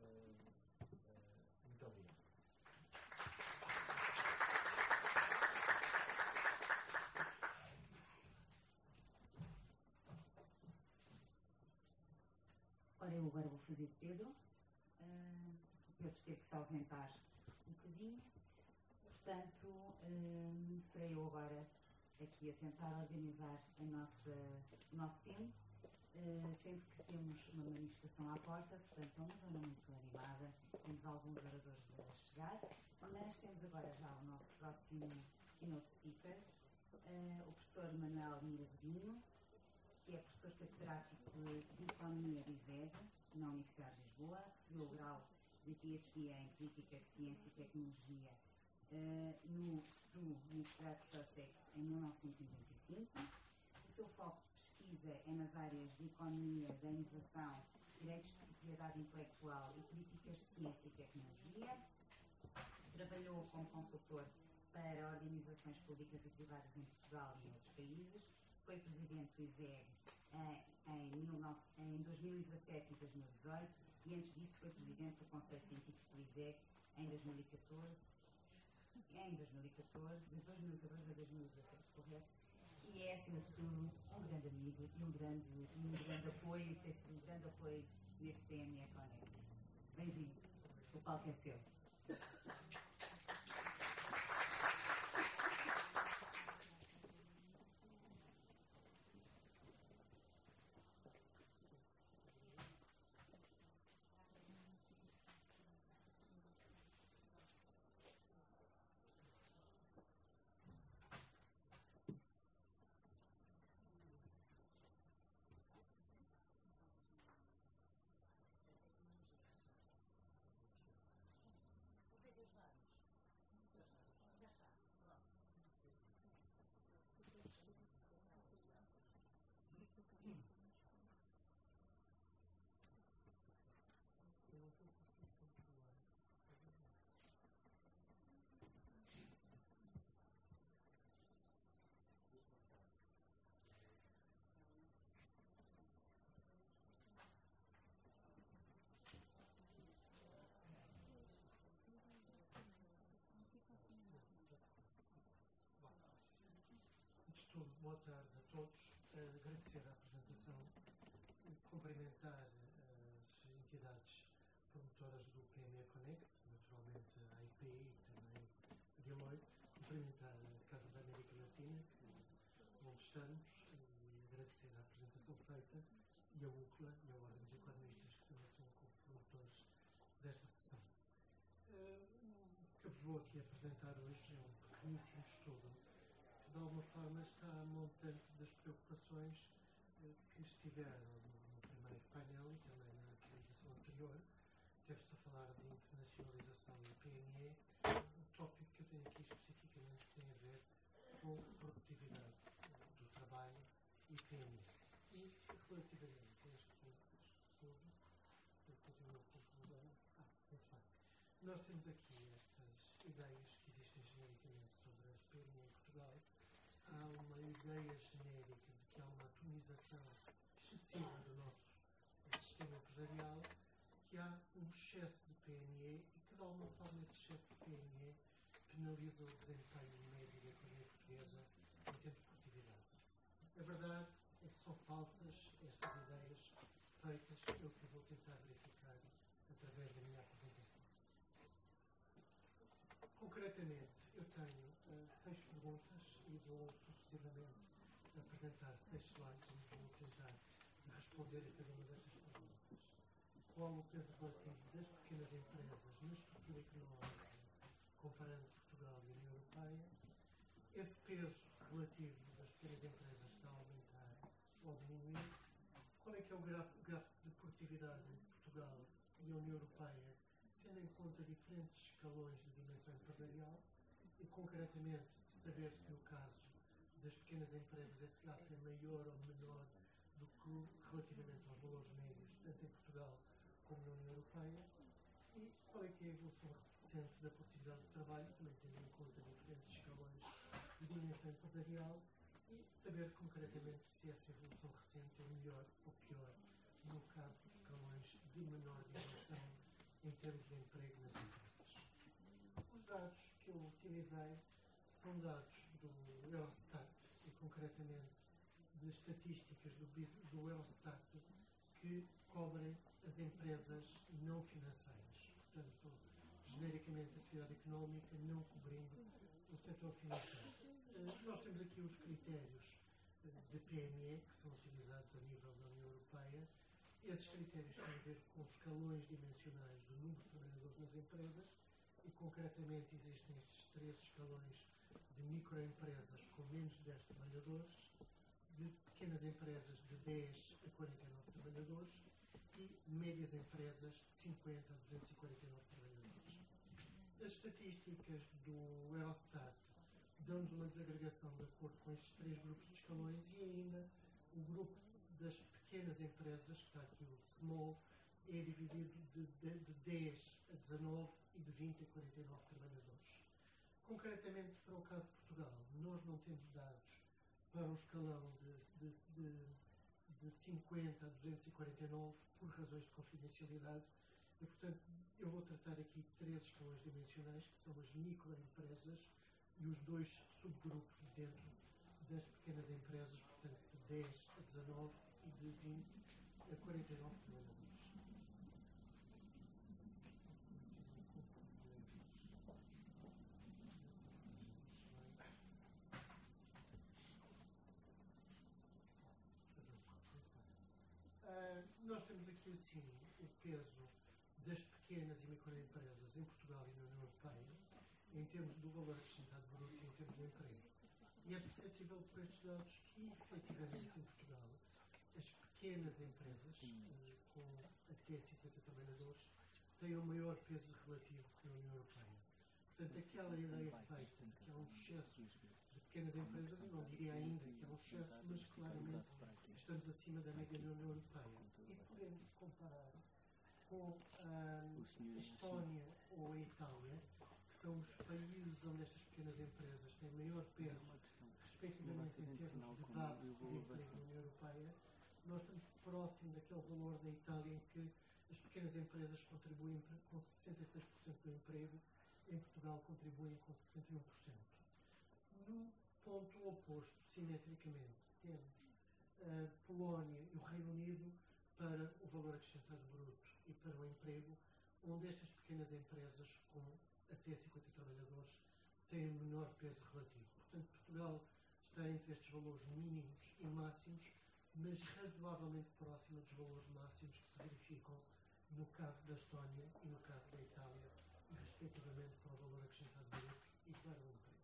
Muito obrigado. Ora, eu agora vou fazer de Pedro. Uh, o Pedro teve que se ausentar um bocadinho. Portanto, uh, serei eu agora aqui a tentar organizar a nossa, o nosso tempo. Uh, sendo que temos uma manifestação à porta, portanto é uma zona muito animada, temos alguns oradores a chegar, mas temos agora já o nosso próximo keynote speaker, uh, o professor Manuel Mira Godinho, que é professor catedrático de Economia do I S E D, na Universidade de Lisboa, recebeu o grau de P H D em Política de Ciência e Tecnologia uh, no S P R U, Universidade de Sussex, em mil novecentos e noventa e cinco. O seu foco de pesquisa é nas áreas de economia, da inovação, direitos de propriedade intelectual e políticas de ciência e tecnologia. Trabalhou como consultor para organizações públicas e privadas em Portugal e em outros países. Foi presidente do I S E D em, em dois mil e dezassete e dois mil e dezoito e antes disso foi presidente do Conselho Científico do I S E D em dois mil e catorze, em dois mil e catorze, de dois mil e catorze a dois mil e dezassete, correto? E é, acima de tudo, um grande amigo e um grande, um grande apoio, tem sido um grande apoio neste P M E Connect. Bem-vindo. O palco é seu. Boa tarde a todos. Uh, agradecer a apresentação, cumprimentar uh, as entidades promotoras do P M E Connect, naturalmente a I P I e também a Deloitte, cumprimentar a Casa da América Latina, que, onde estamos, e agradecer a apresentação feita, e a U C L A e a Ordem dos Economistas, que também são promotores desta sessão. Uh, o que eu vos vou aqui apresentar hoje é um pequeníssimo estudo de alguma forma está montante das preocupações eh, que estiveram no, no primeiro painel e também na apresentação anterior. Teve-se a falar de internacionalização do P M E. O tópico que eu tenho aqui especificamente tem a ver com produtividade eh, do trabalho nós temos aqui estas ideias que existem genericamente sobre as P M E em Portugal. Há uma ideia genérica de que há uma atomização excessiva do nosso sistema empresarial, que há um excesso de P M E e que, de alguma forma, esse excesso de P M E penaliza o desempenho médio da economia portuguesa em termos de produtividade. A verdade é que são falsas estas ideias feitas, é o que eu vou tentar verificar através da minha apresentação. Concretamente, eu tenho uh, seis perguntas e vou sucessivamente apresentar seis slides onde vou tentar responder a cada uma destas perguntas. Qual o peso relativo das pequenas empresas na estrutura económica, comparando Portugal e a União Europeia? Esse peso relativo das pequenas empresas está a aumentar ou a diminuir? Qual é que é o gap, gap de produtividade entre Portugal e a União Europeia, tendo em conta diferentes escalões de dimensão empresarial? E, concretamente, saber se no caso das pequenas empresas esse gap é maior ou menor do que relativamente aos valores médios, tanto em Portugal como na União Europeia? E qual é que é a evolução recente da produtividade do trabalho, também tendo em conta diferentes escalões de dimensão empresarial, e saber concretamente se essa evolução recente é melhor ou pior no caso dos escalões de menor dimensão em termos de emprego nas empresas. Os dados que eu utilizei são dados do Eurostat e concretamente de estatísticas do, do Eurostat que cobrem as empresas não financeiras. Portanto, genericamente a atividade económica não cobrindo o setor financeiro. Nós temos aqui os critérios de P M E que são utilizados a nível da União Europeia. Esses critérios têm a ver com escalões dimensionais do número de trabalhadores nas empresas e, concretamente, existem estes três escalões de microempresas com menos de dez trabalhadores, de pequenas empresas de dez a quarenta e nove trabalhadores e médias empresas de cinquenta a duzentos e quarenta e nove trabalhadores. As estatísticas do Eurostat dão-nos uma desagregação de acordo com estes três grupos de escalões e ainda o grupo das pequenas empresas, que está aqui o small, é dividido de, de, de dez a dezanove e de vinte a quarenta e nove trabalhadores. Concretamente, para o caso de Portugal, nós não temos dados para o escalão de, de, de, de cinquenta a duzentos e quarenta e nove por razões de confidencialidade e, portanto, eu vou tratar aqui três escalões dimensionais, que são as microempresas e os dois subgrupos dentro das pequenas empresas, portanto, de dez a dezanove e de vinte a quarenta e nove trabalhadores. Uh, nós temos aqui, assim, o peso das pequenas e microempresas em Portugal e na União Europeia, em termos do valor acrescentado bruto e em termos de emprego. E é perceptível por estes dados que, efetivamente, em Portugal, as pequenas empresas, uh, com até cinquenta trabalhadores, têm um maior peso relativo que na União Europeia. Portanto, aquela ideia feita de que há um excesso de pequenas empresas, eu não diria ainda que há um excesso, mas claramente estamos acima da média da União Europeia. E podemos comparar com a Estónia ou a Itália, que são os países onde estas pequenas empresas têm maior peso, respectivamente em termos de V A B de emprego na União Europeia. Nós estamos próximo daquele valor da Itália em que as pequenas empresas contribuem com sessenta e seis por cento do emprego, em Portugal contribuem com sessenta e um por cento. No ponto oposto, simetricamente, temos a Polónia e o Reino Unido para o valor acrescentado bruto e para o emprego, onde estas pequenas empresas com até cinquenta trabalhadores têm menor peso relativo. Portanto, Portugal está entre estes valores mínimos e máximos, mas razoavelmente próximo dos valores máximos que se verificam no caso da Estónia e no caso da Itália, respectivamente para o valor acrescentado bruto e para o emprego.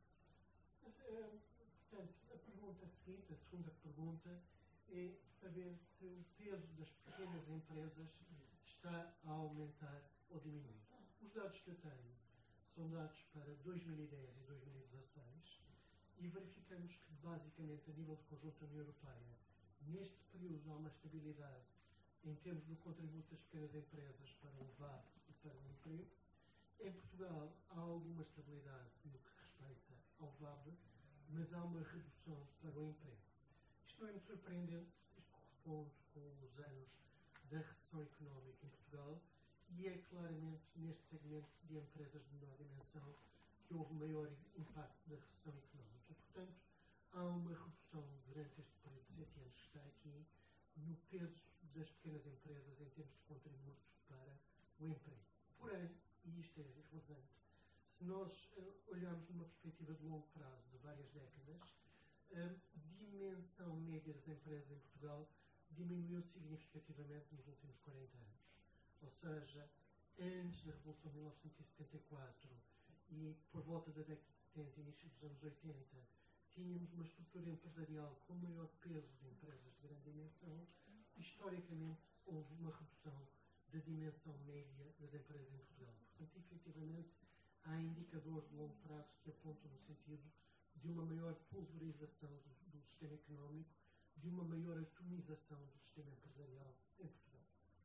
Portanto, a pergunta seguinte, a segunda pergunta, é saber se o peso das pequenas empresas está a aumentar ou diminuir. Os dados que eu tenho são dados para dois mil e dez e dois mil e dezasseis e verificamos que, basicamente, a nível do conjunto da União Europeia, neste período há uma estabilidade em termos do contributo das pequenas empresas para o V A B e para o emprego, Em Portugal há alguma estabilidade no que respeita ao V A B, mas há uma redução para o emprego. Isto não é muito surpreendente, isto corresponde com os anos da recessão económica em Portugal e é claramente neste segmento de empresas de menor dimensão que houve maior impacto da recessão económica. Portanto, há uma redução durante este período de sete anos que está aqui no peso das pequenas empresas em termos de contributo para o emprego. Porém, e isto é relevante, se nós uh, olharmos numa perspectiva de longo prazo, de várias décadas, a dimensão média das empresas em Portugal diminuiu significativamente nos últimos quarenta anos. Ou seja, antes da Revolução de mil novecentos e setenta e quatro e por volta da década de setenta, início dos anos oitenta, tínhamos uma estrutura empresarial com maior peso de empresas de grande dimensão. Historicamente, houve uma redução da dimensão média das empresas em Portugal. Portanto, efetivamente, há indicadores de longo prazo que apontam no sentido de uma maior pulverização do, do sistema económico, de uma maior atomização do sistema empresarial em Portugal.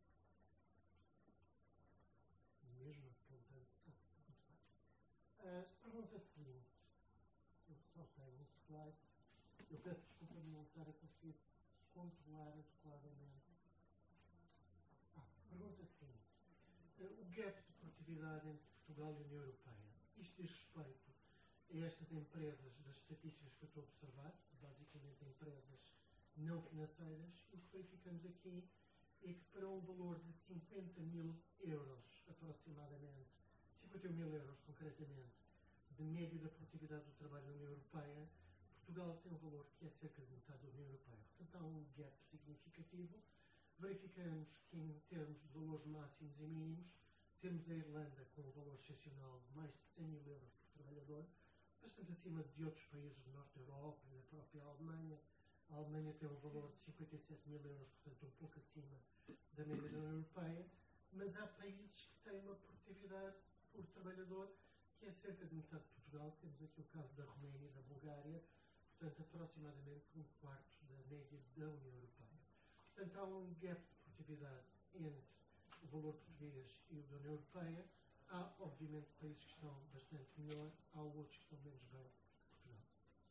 Mesmo apontando... Ah, muito bem. A pergunta seguinte. Eu só tenho um slide. Eu peço desculpa de não estar a conseguir controlar adequadamente. Ah, pergunta seguinte. O gap de produtividade entre Portugal e a União Europeia. Isto diz respeito a estas empresas das estatísticas que eu estou a observar, basicamente empresas não financeiras, e o que verificamos aqui é que para um valor de cinquenta mil euros aproximadamente, cinquenta e um mil euros concretamente, de média da produtividade do trabalho na União Europeia, Portugal tem um valor que é cerca de metade da União Europeia. Portanto, há um gap significativo. Verificamos que, em termos de valores máximos e mínimos, temos a Irlanda com um valor excepcional de mais de cem mil euros por trabalhador, bastante acima de outros países do norte da Europa e da própria Alemanha. A Alemanha tem um valor de cinquenta e sete mil euros, portanto, um pouco acima da média da União Europeia, mas há países que têm uma produtividade por trabalhador que é cerca de metade de Portugal. Temos aqui o caso da Roménia e da Bulgária, portanto, aproximadamente um quarto da média da União Europeia. Portanto, há um gap de produtividade entre o valor português e o da União Europeia. Há, obviamente, países que estão bastante melhor, há outros que estão menos bem que Portugal.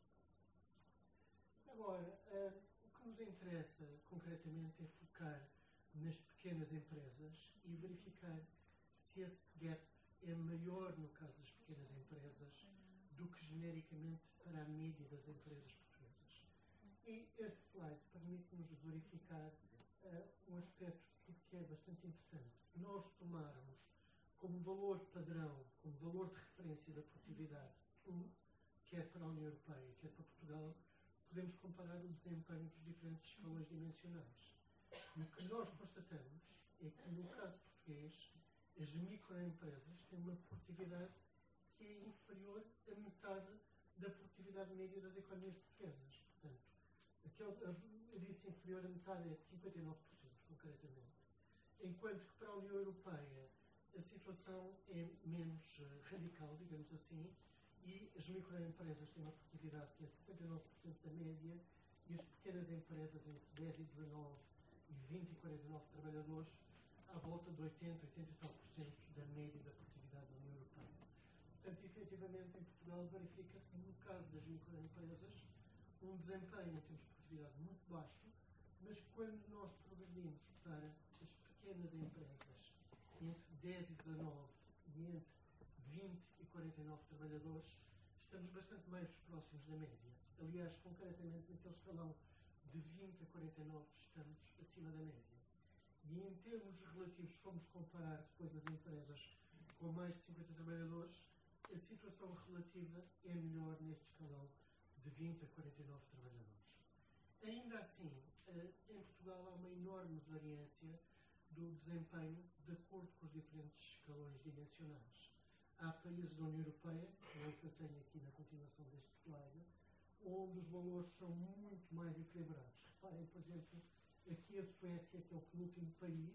Agora, uh, o que nos interessa concretamente é focar nas pequenas empresas e verificar se esse gap é maior no caso das pequenas empresas do que genericamente para a média das empresas portuguesas. E este slide permite-nos verificar uh, um aspecto que é bastante interessante. Se nós tomarmos como valor padrão, como valor de referência da produtividade, um, quer para a União Europeia, quer para Portugal, podemos comparar o desempenho dos diferentes escalões dimensionais. E o que nós constatamos é que, no caso português, as microempresas têm uma produtividade que é inferior a metade da produtividade média das economias portuguesas. Portanto, aquele, eu disse inferior a metade, é de cinquenta e nove por cento, concretamente. Enquanto que para a União Europeia a situação é menos uh, radical, digamos assim, e as microempresas têm uma produtividade que é sessenta e nove por cento da média e as pequenas empresas entre dez e dezanove e vinte e quarenta e nove trabalhadores à volta de oitenta, oitenta e tal por cento da média da produtividade da União Europeia. Portanto, efetivamente, em Portugal verifica-se, no caso das microempresas, um desempenho em termos de produtividade muito baixo, mas quando nós progredimos para as pequenas empresas entre dez e dezanove e entre vinte e quarenta e nove trabalhadores, estamos bastante mais próximos da média. Aliás, concretamente, naquele escalão de vinte a quarenta e nove, estamos acima da média. E em termos relativos, se formos comparar depois as empresas com mais de cinquenta trabalhadores, a situação relativa é melhor neste escalão de vinte a quarenta e nove trabalhadores. Ainda assim, em Portugal há uma enorme variância do desempenho de acordo com os diferentes escalões dimensionais. Há países da União Europeia, que é o que eu tenho aqui na continuação deste slide, onde os valores são muito mais equilibrados. Reparem, por exemplo, aqui a Suécia, que é o penúltimo país,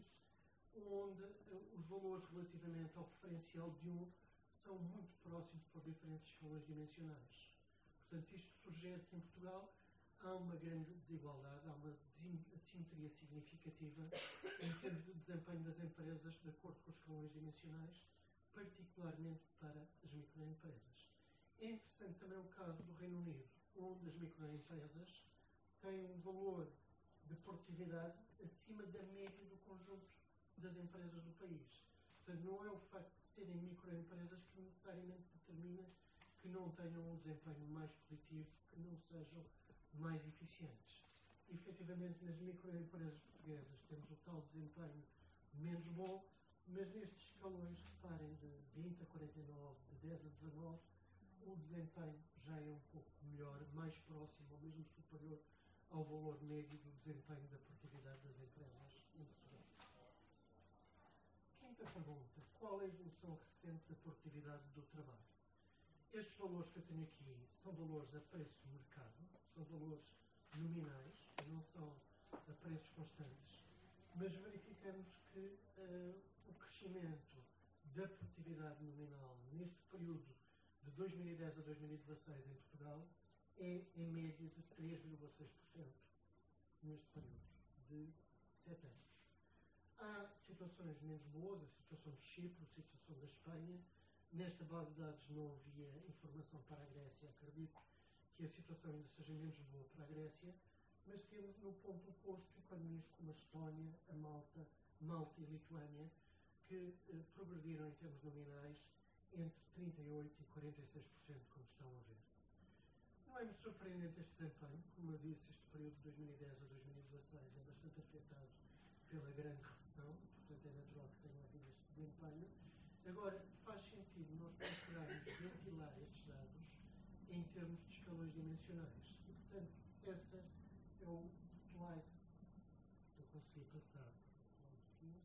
onde uh, os valores relativamente ao referencial de um são muito próximos para os diferentes escalões dimensionais. Portanto, isto sugere que em Portugal há uma grande desigualdade, há uma assimetria significativa em termos de desempenho das empresas de acordo com os escalões dimensionais, particularmente para as microempresas. É interessante também o caso do Reino Unido, onde as microempresas têm um valor de produtividade acima da média do conjunto das empresas do país. Portanto, não é o facto de serem microempresas que necessariamente determina que não tenham um desempenho mais positivo, que não sejam mais eficientes. E, efetivamente, nas microempresas portuguesas temos o tal desempenho menos bom, mas nestes escalões, reparem, de vinte a quarenta e nove, de dez a dezanove, o desempenho já é um pouco melhor, mais próximo ou mesmo superior ao valor médio do desempenho da produtividade das empresas em Portugal. Quinta pergunta: qual é a evolução recente da produtividade do trabalho? Estes valores que eu tenho aqui são valores a preços de mercado, são valores nominais, não são a preços constantes, mas verificamos que uh, o crescimento da produtividade nominal neste período de dois mil e dez a dois mil e dezasseis em Portugal é em média de três vírgula seis por cento neste período de sete anos. Há situações menos boas, a situação de Chipre, a situação da Espanha. Nesta base de dados não havia informação para a Grécia. Acredito que a situação ainda seja menos boa para a Grécia, mas temos no ponto oposto economias como a Estónia, a Malta, Malta e Lituânia, que eh, progrediram em termos nominais entre trinta e oito por cento e quarenta e seis por cento, como estão a ver. Não é muito surpreendente este desempenho. Como eu disse, este período de dois mil e dez a dois mil e dezasseis é bastante afetado pela grande recessão, portanto é natural que tenha havido este desempenho. Agora, faz sentido nós procurarmos ventilar estes dados em termos de escalões dimensionais. E, portanto, este é o slide, se eu conseguir passar, slide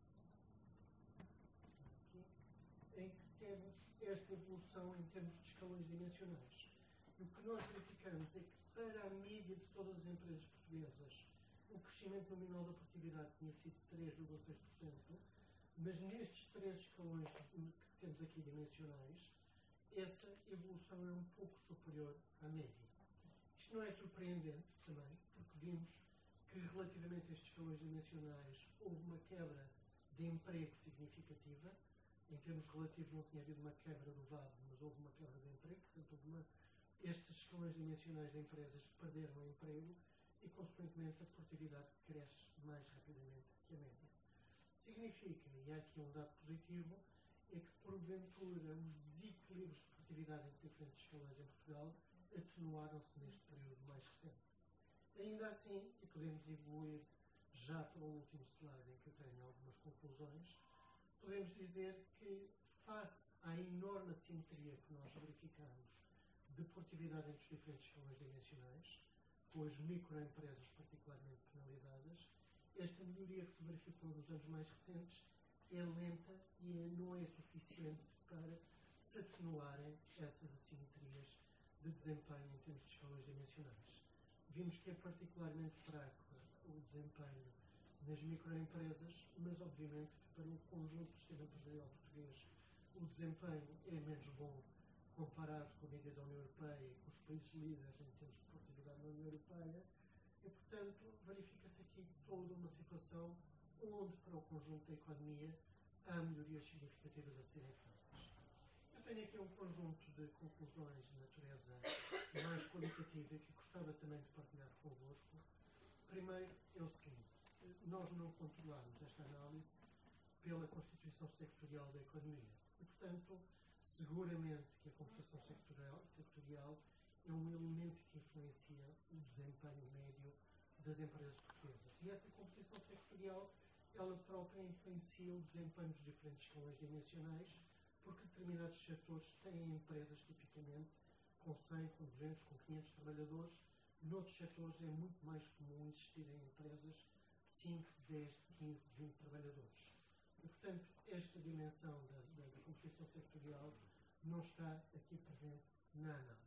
aqui, em que temos esta evolução em termos de escalões dimensionais. E o que nós verificamos é que, para a média de todas as empresas portuguesas, o crescimento nominal da produtividade tinha sido três vírgula seis por cento, mas nestes três escalões que temos aqui dimensionais, essa evolução é um pouco superior à média. Isto não é surpreendente também, porque vimos que relativamente a estes escalões dimensionais houve uma quebra de emprego significativa. Em termos relativos não tinha havido uma quebra do V A B, mas houve uma quebra de emprego, portanto houve uma... estes escalões dimensionais de empresas perderam o emprego e, consequentemente, a produtividade cresce mais rapidamente que a média. Significa, e há aqui um dado positivo, é que, porventura, os desequilíbrios de produtividade entre diferentes escalões em Portugal atenuaram-se neste período mais recente. Ainda assim, e podemos evoluir já para o último slide em que eu tenho algumas conclusões, podemos dizer que, face à enorme assimetria que nós verificamos de produtividade entre os diferentes escalões dimensionais, com as microempresas particularmente penalizadas, esta melhoria que se verificou nos anos mais recentes é lenta e não é suficiente para se atenuarem essas assimetrias de desempenho em termos de escalões dimensionais. Vimos que é particularmente fraco o desempenho nas microempresas, mas obviamente que para o conjunto do sistema empresarial português o desempenho é menos bom comparado com a média da União Europeia e com os países líderes em termos de produtividade na União Europeia. E, portanto, verifica-se aqui toda uma situação onde, para o conjunto da economia, há melhorias significativas a serem feitas. Eu tenho aqui um conjunto de conclusões de natureza mais qualitativa que gostava também de partilhar convosco. Primeiro é o seguinte: nós não controlamos esta análise pela constituição sectorial da economia. E, portanto, seguramente que a composição sectorial, sectorial é um elemento que influencia o desempenho médio das empresas portuguesas. E essa competição sectorial, ela própria influencia o desempenho dos diferentes escalões dimensionais, porque determinados setores têm empresas tipicamente com cem, com duzentos, com quinhentos trabalhadores. Noutros setores é muito mais comum existirem empresas de cinco, dez, quinze, vinte trabalhadores. E, portanto, esta dimensão da, da, da competição sectorial não está aqui presente na análise.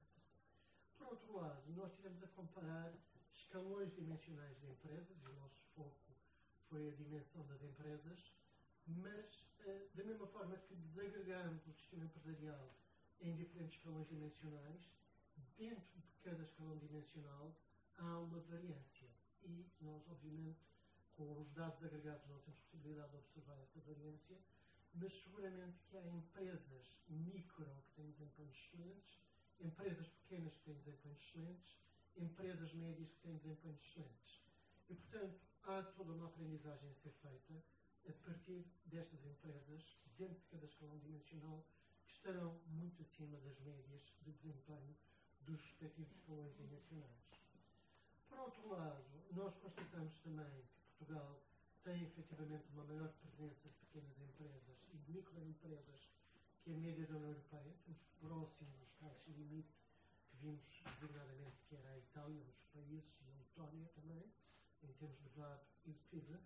Por outro lado, nós estivemos a comparar escalões dimensionais de empresas, e o nosso foco foi a dimensão das empresas, mas uh, da mesma forma que desagregamos o sistema empresarial em diferentes escalões dimensionais, dentro de cada escalão dimensional há uma variância. E nós, obviamente, com os dados agregados não temos possibilidade de observar essa variância, mas seguramente que há empresas micro que têm desempenhos excelentes, empresas pequenas que têm desempenhos excelentes, empresas médias que têm desempenhos excelentes. E, portanto, há toda uma aprendizagem a ser feita a partir destas empresas, dentro de cada escalão dimensional, que estarão muito acima das médias de desempenho dos respectivos escalões dimensionais. Por outro lado, nós constatamos também que Portugal tem efetivamente uma maior presença de pequenas empresas e de microempresas que a média da União Europeia. Estamos próximos dos casos limite que vimos designadamente que era a Itália, um dos países, e a Letónia também, em termos de V A B e de P I B.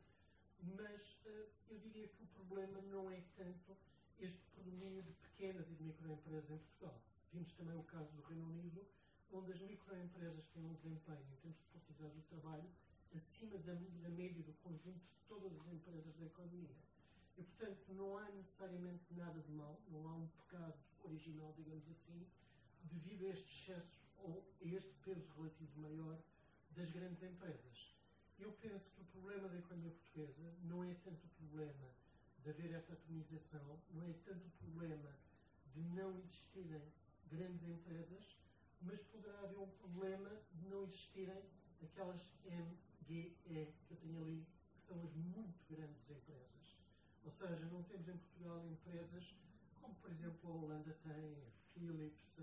Mas uh, eu diria que o problema não é tanto este predomínio de pequenas e de microempresas em Portugal. Vimos também o caso do Reino Unido, onde as microempresas têm um desempenho em termos de produtividade do trabalho acima da, da média do conjunto de todas as empresas da economia. E, portanto, não há necessariamente nada de mal, não há um pecado original, digamos assim, devido a este excesso ou a este peso relativo maior das grandes empresas. Eu penso que o problema da economia portuguesa não é tanto o problema de haver esta atomização, não é tanto o problema de não existirem grandes empresas, mas poderá haver um problema de não existirem aquelas M G E que eu tenho ali, que são as muito grandes empresas. Ou seja, não temos em Portugal empresas como, por exemplo, a Holanda tem, a Philips,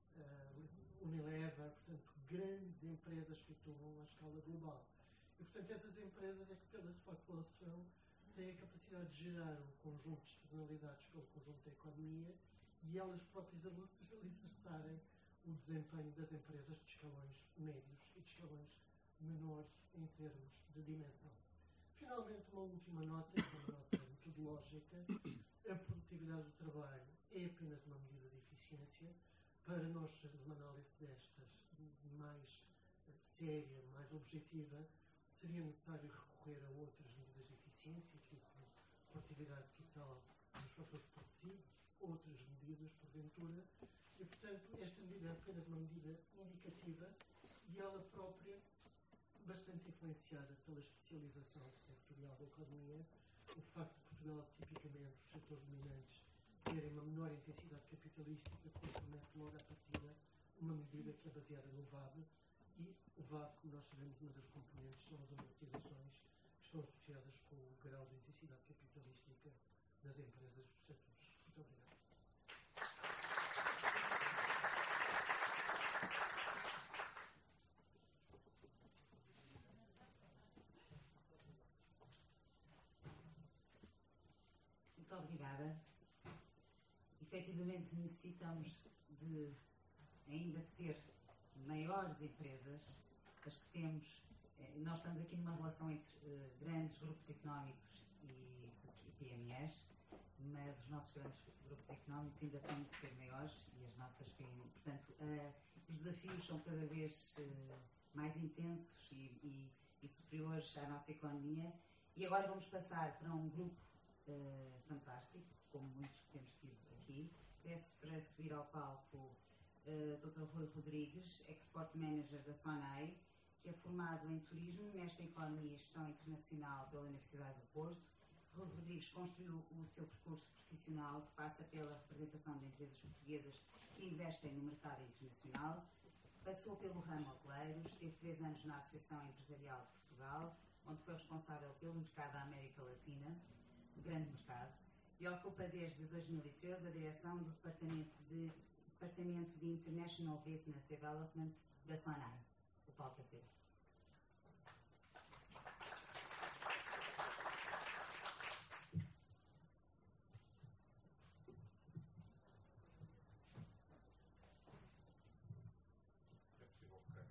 a Unilever, portanto, grandes empresas que atuam à escala global. E, portanto, essas empresas é que, pela sua atuação, têm a capacidade de gerar um conjunto de externalidades pelo conjunto da economia e elas próprias alicerçarem o desempenho das empresas de escalões médios e de escalões menores em termos de dimensão. Finalmente, uma última nota, uma nota metodológica. A produtividade do trabalho é apenas uma medida de eficiência. Para nós fazermos uma análise destas mais séria, mais objetiva, seria necessário recorrer a outras medidas de eficiência, tipo produtividade de capital dos fatores produtivos, outras medidas, porventura, e, portanto, esta medida é apenas uma medida indicativa e ela própria bastante influenciada pela especialização sectorial da economia, o facto de Portugal, tipicamente, os setores dominantes terem uma menor intensidade capitalística, compromete logo à partida uma medida que é baseada no V A B, e o V A B, como nós sabemos, uma das componentes são as amortizações que estão associadas com o grau de intensidade capitalística das empresas dos setores. Muito obrigado. Muito obrigada. Efetivamente necessitamos de ainda de ter maiores empresas, as que temos. Nós estamos aqui numa relação entre uh, grandes grupos económicos e, e P M Es, mas os nossos grandes grupos económicos ainda têm de ser maiores e as nossas P M Es. Portanto, uh, os desafios são cada vez uh, mais intensos e, e, e superiores à nossa economia. E agora vamos passar para um grupo uh, fantástico, como muitos que temos tido aqui. Peço para subir ao palco uh, doutor Rui Rodrigues, Export Manager da SONAI, que é formado em Turismo, mestre em Economia e Gestão Internacional pela Universidade do Porto. Rui Rodrigues construiu o seu percurso profissional, que passa pela representação de empresas portuguesas que investem no mercado internacional. Passou pelo ramo hoteleiro, esteve três anos na Associação Empresarial de Portugal, onde foi responsável pelo mercado da América Latina, o grande mercado, e ocupa desde dois mil e treze a direção do Departamento de, Departamento de International Business Development da SONAI. O palco é seu. É possível colocar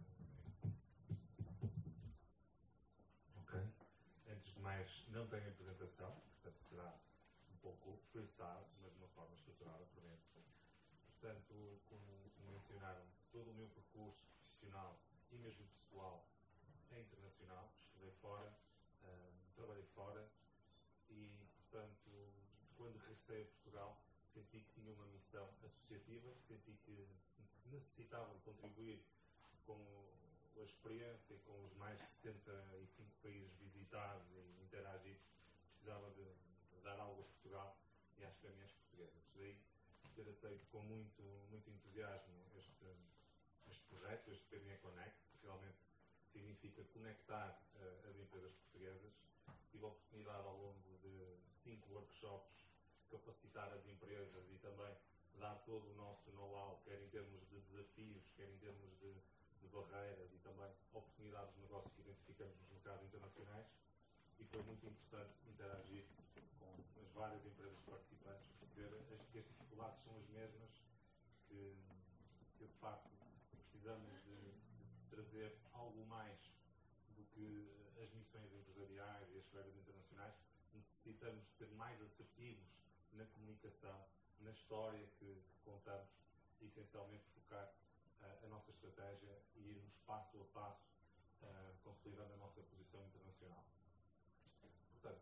um... Ok. Antes de mais, não tenho apresentação, portanto será um pouco freestyle, mas de uma forma estruturada por dentro. Portanto, como mencionaram, todo o meu percurso profissional e mesmo pessoal é internacional. Estudei fora, uh, trabalhei fora e, portanto, quando regressei a Portugal, senti que tinha uma missão associativa, senti que necessitava contribuir com a experiência, com os mais de setenta e cinco países visitados e interagidos, precisava de, de dar algo a Portugal e às caminhões portuguesas. Daí ter aceito com muito, muito entusiasmo este, este projeto, este P M E Connect, que realmente significa conectar uh, as empresas portuguesas. Tive a oportunidade ao longo de cinco workshops capacitar as empresas e também dar todo o nosso know-how, quer em termos de desafios, quer em termos de, de barreiras e também oportunidades de negócio que identificamos nos mercados internacionais. E foi muito interessante interagir com as várias empresas participantes, perceber as, que as dificuldades são as mesmas, que, que de facto precisamos de, de trazer algo mais do que as missões empresariais e as feiras internacionais. Necessitamos de ser mais assertivos na comunicação, na história que, que contamos e essencialmente focar uh, a nossa estratégia e irmos passo a passo uh, consolidando a nossa posição internacional. Portanto,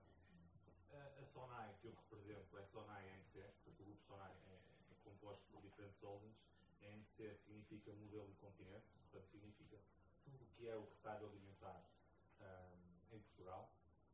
a, a SONAI que eu represento é SONAI M C, portanto o grupo SONAI é, é composto por diferentes holdings. A M C significa modelo e continente, portanto significa tudo o que é o retalho alimentar um, em Portugal.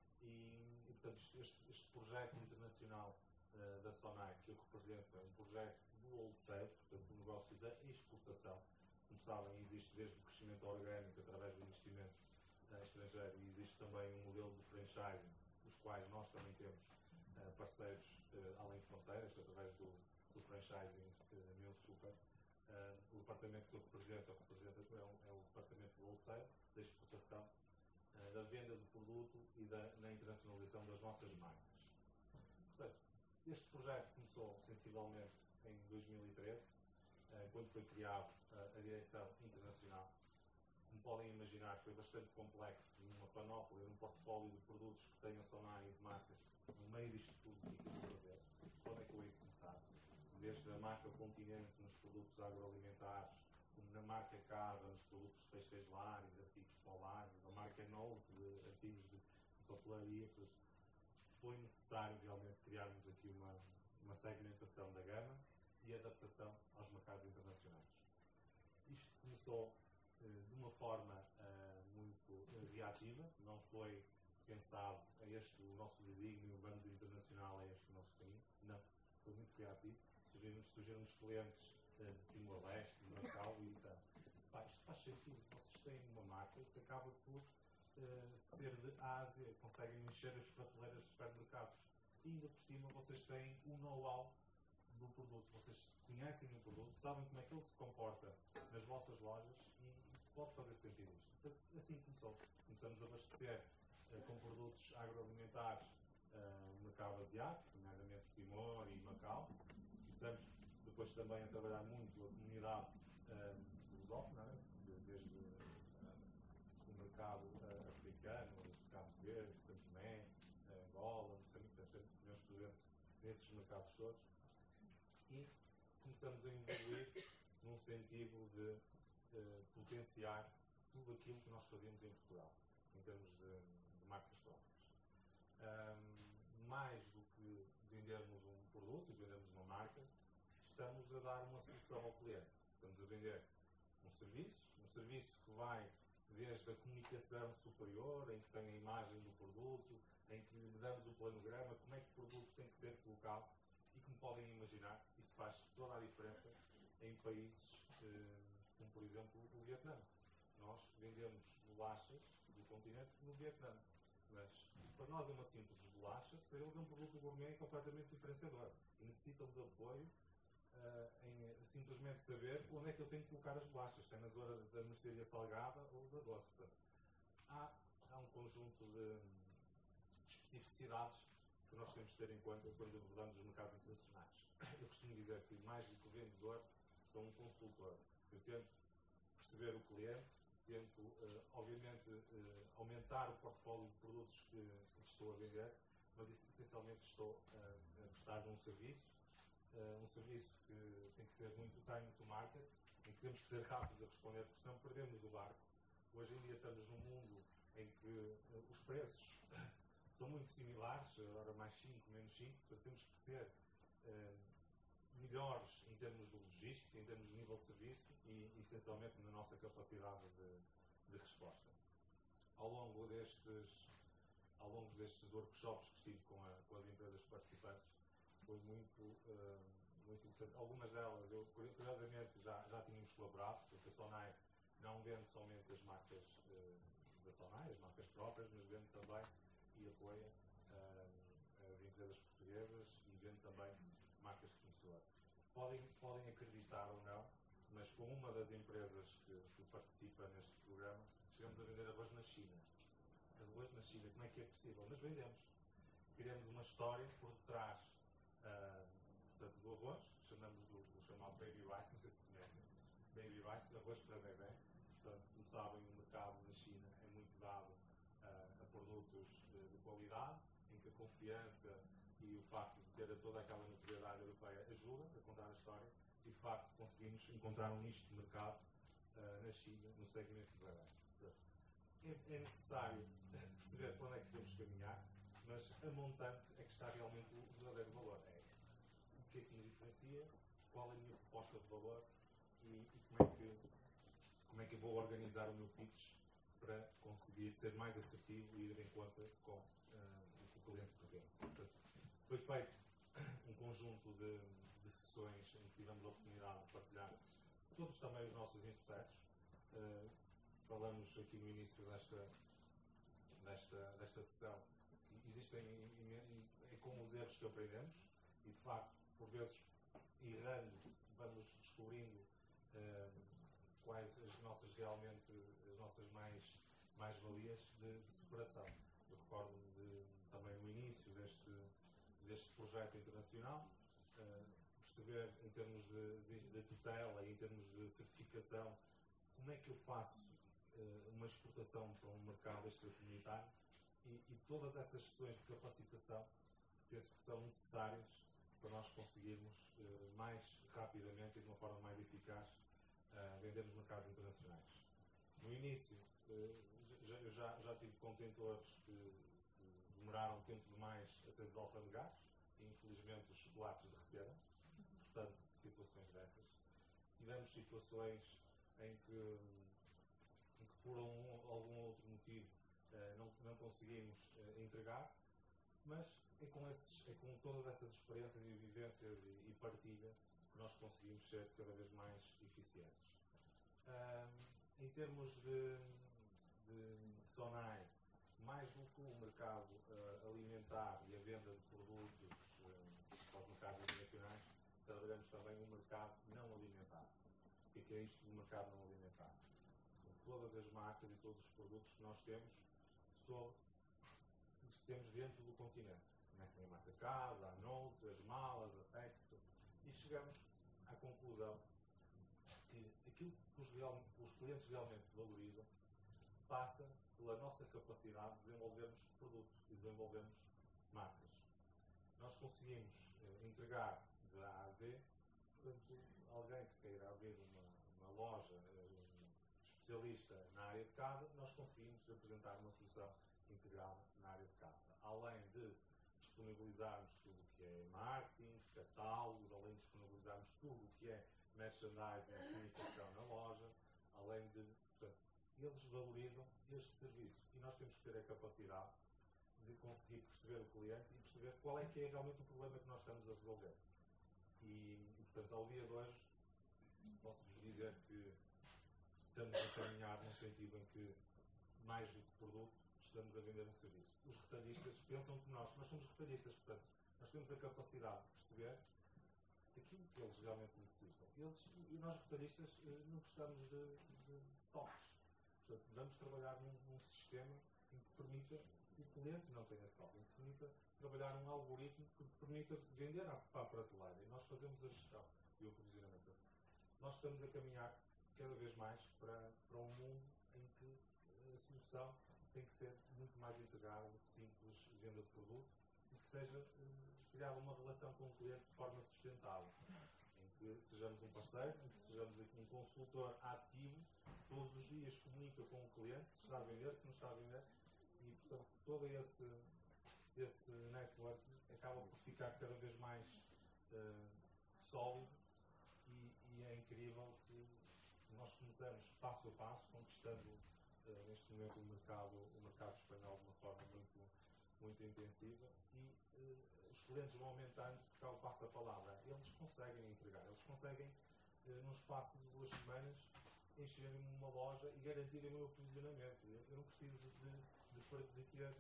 E, e portanto este, este projeto internacional uh, da SONAI que eu represento é um projeto do wholesale, portanto do negócio da exportação. Como sabem, existe desde o crescimento orgânico através do investimento uh, estrangeiro e existe também um modelo de franchising, dos quais nós também temos uh, parceiros uh, além de fronteiras, através do, do franchising uh, Meu Super. Uh, o departamento que eu represento, represento é, um, é o departamento do wholesale, da exportação, uh, da venda do produto e da na internacionalização das nossas marcas. Portanto, este projeto começou sensivelmente em dois mil e treze, uh, quando foi criado uh, a direção internacional. Como podem imaginar, foi bastante complexo, numa panóplia, num portfólio de produtos que tem a SONAI e de marcas, no meio disto tudo, o que é que eu vou fazer? Onde é que eu ia começar? Desde a marca Continente nos produtos agroalimentares, como na marca Casa nos produtos de têxteis lares, artigos polares, a marca Note de artigos de, de papelaria. Foi necessário realmente criarmos aqui uma, uma segmentação da gama e adaptação aos mercados internacionais. Isto começou de uma forma uh, muito uh, reativa, não foi pensado a este o nosso desígnio, vamos internacional, é este o nosso caminho, não, foi muito criativo. Surgiram, surgiram os clientes uh, de Timor-Leste, de Macau, e disseram, pá, isto faz sentido, vocês têm uma marca que acaba por uh, ser de A a Z, conseguem encher as prateleiras dos supermercados, e ainda por cima vocês têm o know-how do produto, vocês conhecem o produto, sabem como é que ele se comporta nas vossas lojas e pode fazer sentido isto. Portanto, assim começou. Começamos a abastecer uh, com produtos agroalimentares uh, no mercado asiático, nomeadamente Timor e Macau. Começamos depois também a trabalhar muito a comunidade uh, lusófona, né? de, desde uh, o mercado uh, africano, desde Cabo Verde, São Tomé, uh, Angola, Moçambique, portanto, estivemos presentes nesses mercados todos. E começamos a evoluir num sentido de uh, potenciar tudo aquilo que nós fazemos em Portugal, em termos de, de marcas próprias. Um, mais do que vendermos um produto e vendermos uma marca, estamos a dar uma solução ao cliente. Estamos a vender um serviço, um serviço que vai desde a comunicação superior, em que tem a imagem do produto, em que lhe damos o planograma, como é que o produto tem que ser colocado. E como podem imaginar, isso faz toda a diferença em países eh, como, por exemplo, o Vietnã. Nós vendemos bolachas do continente no Vietnã, mas para nós é uma simples bolacha, para eles é um produto gourmet completamente diferenciador e necessitam de apoio uh, em simplesmente saber onde é que eu tenho que colocar as bolachas, se é na zona da mercearia salgada ou da doce. Portanto, há, há um conjunto de, de especificidades que nós temos de ter em conta quando abordamos os mercados internacionais. Eu costumo dizer que, mais do que vendedor, sou um consultor. Eu tento perceber o cliente, tento, uh, obviamente, uh, aumentar o portfólio de produtos que, que estou a vender, mas essencialmente estou uh, a prestar um serviço, uh, um serviço que tem que ser muito time to market, em que temos que ser rápidos a responder, porque senão perdemos o barco. Hoje em dia estamos num mundo em que uh, os preços são muito similares, agora mais cinco, menos cinco, portanto temos que ser uh, melhores em termos de logística, em termos de nível de serviço e essencialmente na nossa capacidade de, de resposta. Ao longo destes, ao longo destes workshops que estive com, a, com as empresas participantes, foi muito, uh, muito importante. Algumas delas, eu curiosamente já, já tínhamos colaborado, porque a Sonai não vende somente as marcas uh, da Sonai, as marcas próprias, mas vende também e apoia uh, as empresas portuguesas e vende também marcas de fornecedor. Podem, podem acreditar ou não, mas com uma das empresas que, que participa neste programa, chegamos a vender arroz na China. Arroz na China, como é que é possível? Mas vendemos. Criamos uma história por detrás uh, portanto, do arroz, chamamos do, do chamado Baby Rice, não sei se conhecem. Baby Rice, arroz para bebê. Portanto, como sabem, o mercado na China é muito dado uh, a produtos uh, de qualidade, em que a confiança e o facto de ter toda aquela notoriedade europeia ajuda a contar a história e, de facto, conseguimos encontrar um nicho de mercado uh, na China, no segmento de bebê. É, é necessário perceber para onde é que queremos caminhar, mas a montante é que está realmente o verdadeiro valor. É o que é que me diferencia, qual é a minha proposta de valor e, e como, é que, como é que eu vou organizar o meu pitch para conseguir ser mais assertivo e ir em conta com uh, o que o cliente pretende. Portanto, foi feito um conjunto de, de sessões em que tivemos a oportunidade de partilhar todos também os nossos insucessos. Uh, falamos aqui no início desta, desta, desta sessão. Existem é com os erros que aprendemos e, de facto, por vezes, errando, vamos descobrindo uh, quais as nossas realmente, as nossas mais, mais valias de, de superação. Eu recordo-me de, também no início deste, deste projeto internacional, uh, perceber em termos de, de, de tutela e em termos de certificação, como é que eu faço uh, uma exportação para um mercado extracomunitário. E, e todas essas sessões de capacitação penso que são necessárias para nós conseguirmos uh, mais rapidamente e de uma forma mais eficaz uh, vender nos mercados internacionais. No início, uh, já, eu já, já tive contentores que, que demoraram tempo demais a ser desalfandegados e infelizmente os chocolates derreteram. Portanto, situações dessas. Tivemos situações em que, em que por um, algum outro motivo Uh, não, não conseguimos uh, entregar, mas é com, esses, é com todas essas experiências e vivências e, e partilha que nós conseguimos ser cada vez mais eficientes. Uh, em termos de, de Sonai, mais do que o mercado uh, alimentar e a venda de produtos uh, para os mercados internacionais, trabalhamos também no mercado não alimentar. O que é isto do mercado não alimentar? São todas as marcas e todos os produtos que nós temos sobre os que temos dentro do continente. Começam a marca casa, a Note, as malas, a P E C, e chegamos à conclusão que aquilo que os, real, que os clientes realmente valorizam passa pela nossa capacidade de desenvolvermos produto e desenvolvermos marcas. Nós conseguimos eh, entregar de A a Z, portanto, alguém que queira abrir uma, uma loja eh, especialista na área de casa, nós conseguimos apresentar uma solução integrada na área de casa. Além de disponibilizarmos tudo o que é marketing, catálogos, além de disponibilizarmos tudo o que é merchandising e comunicação na loja, além de, portanto, eles valorizam este serviço e nós temos que ter a capacidade de conseguir perceber o cliente e perceber qual é que é realmente o problema que nós estamos a resolver. E, e portanto, ao dia de hoje, posso-vos dizer que estamos a caminhar num sentido em que, mais do que produto, estamos a vender um serviço. Os retalhistas pensam que nós, nós somos retalhistas, portanto, nós temos a capacidade de perceber aquilo que eles realmente necessitam. Eles, e nós, retalhistas, não gostamos de, de, de stocks. Portanto, vamos trabalhar num, num sistema em que permita que o cliente não tenha stock, em que permita trabalhar num algoritmo que permita vender para a prateleira. E nós fazemos a gestão e o aprovisionamento. Nós estamos a caminhar cada vez mais para, para um mundo em que a solução tem que ser muito mais integrada do que simples venda de produto e que seja uh, criada uma relação com o cliente de forma sustentável, em que sejamos um parceiro, em que sejamos um consultor ativo, todos os dias comunica com o cliente se está a vender, se não está a vender e, portanto, todo esse, esse network acaba por ficar cada vez mais uh, sólido e, e é incrível que nós começamos passo a passo, conquistando uh, neste momento o mercado, o mercado espanhol de uma forma muito, muito intensiva e uh, os clientes vão aumentando porque ao passo a palavra. Eles conseguem entregar, eles conseguem, uh, num espaço de duas semanas, encherem uma loja e garantirem o meu aprovisionamento. Eu, eu não preciso de, de, de, de ter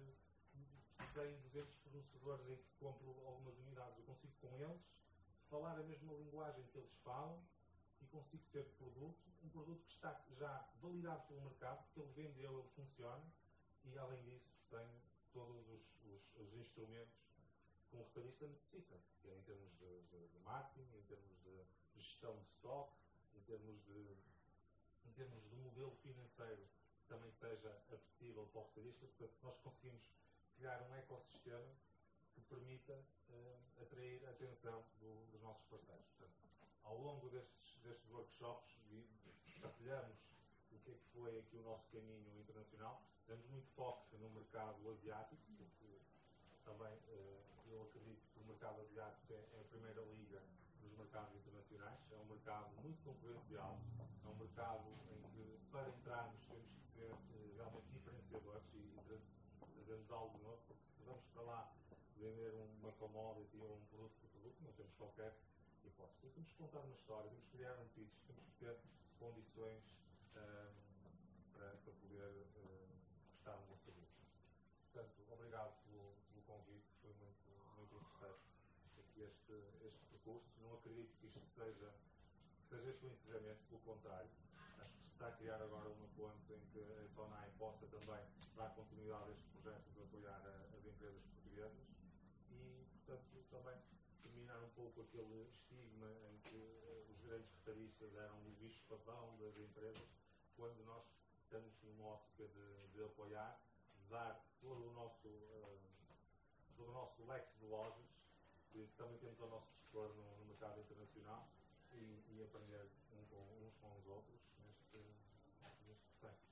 cem, duzentos fornecedores em que compro algumas unidades. Eu consigo com eles falar a mesma linguagem que eles falam e consigo ter produto, um produto que está já validado pelo mercado, porque ele vendeu, ele funciona e, além disso, tem todos os, os, os instrumentos que um retalhista necessita, que é em termos de, de, de marketing, em termos de gestão de stock, em termos de, em termos de modelo financeiro que também seja apetecível para o retalhista. Portanto, nós conseguimos criar um ecossistema que permita uh, atrair a atenção do, dos nossos parceiros. Portanto, ao longo destes, destes workshops, partilhamos o que é que foi aqui o nosso caminho internacional. Damos muito foco no mercado asiático, porque também uh, eu acredito que o mercado asiático é, é a primeira liga dos mercados internacionais. É um mercado muito concorrencial, é um mercado em que, para entrarmos, temos que ser uh, realmente diferenciadores e tra trazermos algo novo, porque se vamos para lá vender uma commodity ou um produto por produto, não temos qualquer hipótese. Temos que contar uma história, temos que criar um pitch, temos que ter condições um, para, para poder um, prestar um bom serviço. Portanto, obrigado pelo, pelo convite, foi muito, muito interessante aqui este, este percurso. Não acredito que isto seja, que seja este o encerramento, pelo contrário. Acho que se está a criar agora uma ponte em que a SONAI possa também dar continuidade a este projeto de apoiar a, as empresas portuguesas e, portanto, também terminar um pouco aquele estigma em que uh, os grandes retalhistas eram o bicho-papão das empresas, quando nós estamos numa ótica de, de apoiar, de dar todo o nosso, uh, todo o nosso leque de lojas, que também temos ao nosso dispor no, no mercado internacional, e, e aprender um com, uns com os outros neste, neste processo.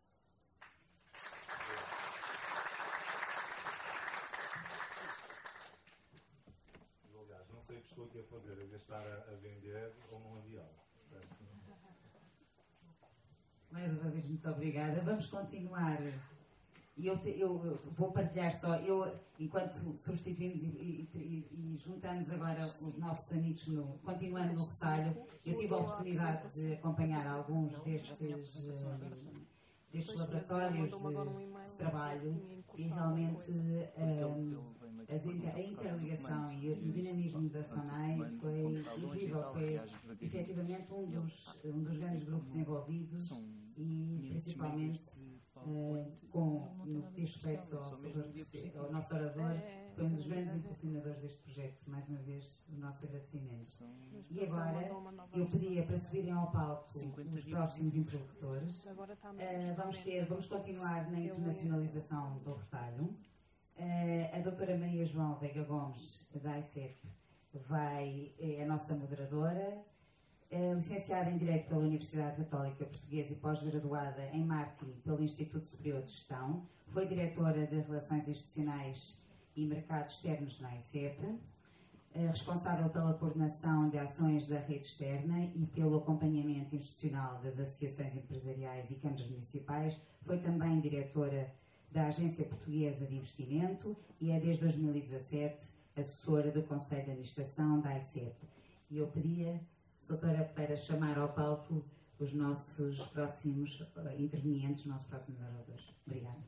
Aliás, não sei o que estou aqui a fazer, a gastar a, a vender ou não a enviar. Mais uma vez, muito obrigada. Vamos continuar. E eu, te, eu, eu vou partilhar só, eu, enquanto substituímos e, e, e, e juntamos agora os nossos amigos, no, continuando no retalho, eu tive a oportunidade de acompanhar alguns destes, destes laboratórios de, de trabalho e realmente um, as, a interligação e o dinamismo da SONAI foi incrível, foi efetivamente um dos, um dos grandes grupos envolvidos e principalmente Uh, com, no que diz respeito ao, ao nosso orador, foi um dos grandes impulsionadores deste projeto. Mais uma vez, o nosso agradecimento. E agora, eu pedia para subirem ao palco os próximos interlocutores. Uh, vamos, ter, vamos continuar na internacionalização do retalho. Uh, a doutora Maria João Veiga Gomes, da I C E P, vai, é a nossa moderadora. É licenciada em Direito pela Universidade Católica Portuguesa e pós-graduada em Marketing pelo Instituto Superior de Gestão. Foi diretora de Relações Institucionais e Mercados Externos na I C E P, responsável pela coordenação de ações da rede externa e pelo acompanhamento institucional das associações empresariais e câmaras municipais. Foi também diretora da Agência Portuguesa de Investimento e é desde dois mil e dezassete assessora do Conselho de Administração da I C E P. E eu pedia, doutora, para chamar ao palco os nossos próximos uh, intervenientes, os nossos próximos oradores. Obrigada.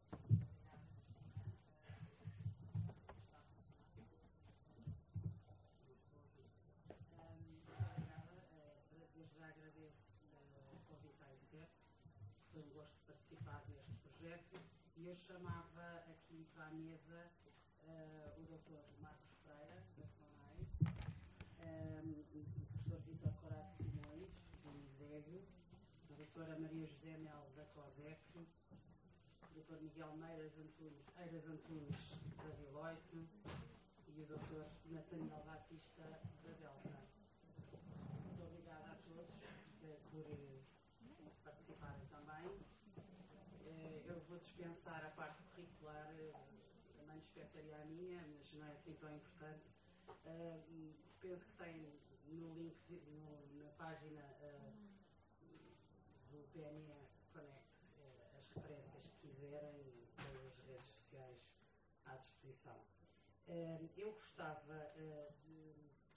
Desde já agradeço o convite à I C E P. Foi um gosto participar deste projeto e eu chamava aqui para a mesa uh, o doutor Marcos Freira, da SONAI, um, o professor Vítor Corado Simões, do ISEG, a doutora Maria José Mel, da COSEC, o doutor Miguel Meiras Antunes, Eiras Antunes, da Deloitte, e o doutor Nathaniel Batista, da Delta. Muito obrigada a todos eh, por eh, participarem também. Eh, eu vou dispensar a parte curricular, eh, também dispensaria a minha, mas não é assim tão importante. Uh, penso que tem no link, no, na página uh, do P M E Connect uh, as referências que quiserem, todas as redes sociais à disposição. Uh, eu gostava uh, de...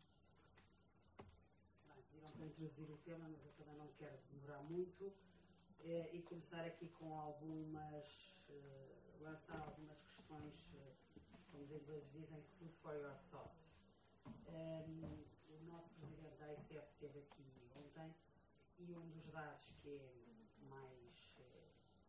Bem, pediram para introduzir o tema, mas eu também não quero demorar muito, uh, e começar aqui com algumas, uh, lançar algumas questões, uh, como os ingleses dizem, food for your thought. Um, o nosso presidente da I C E P esteve aqui ontem e um dos dados que é mais uh,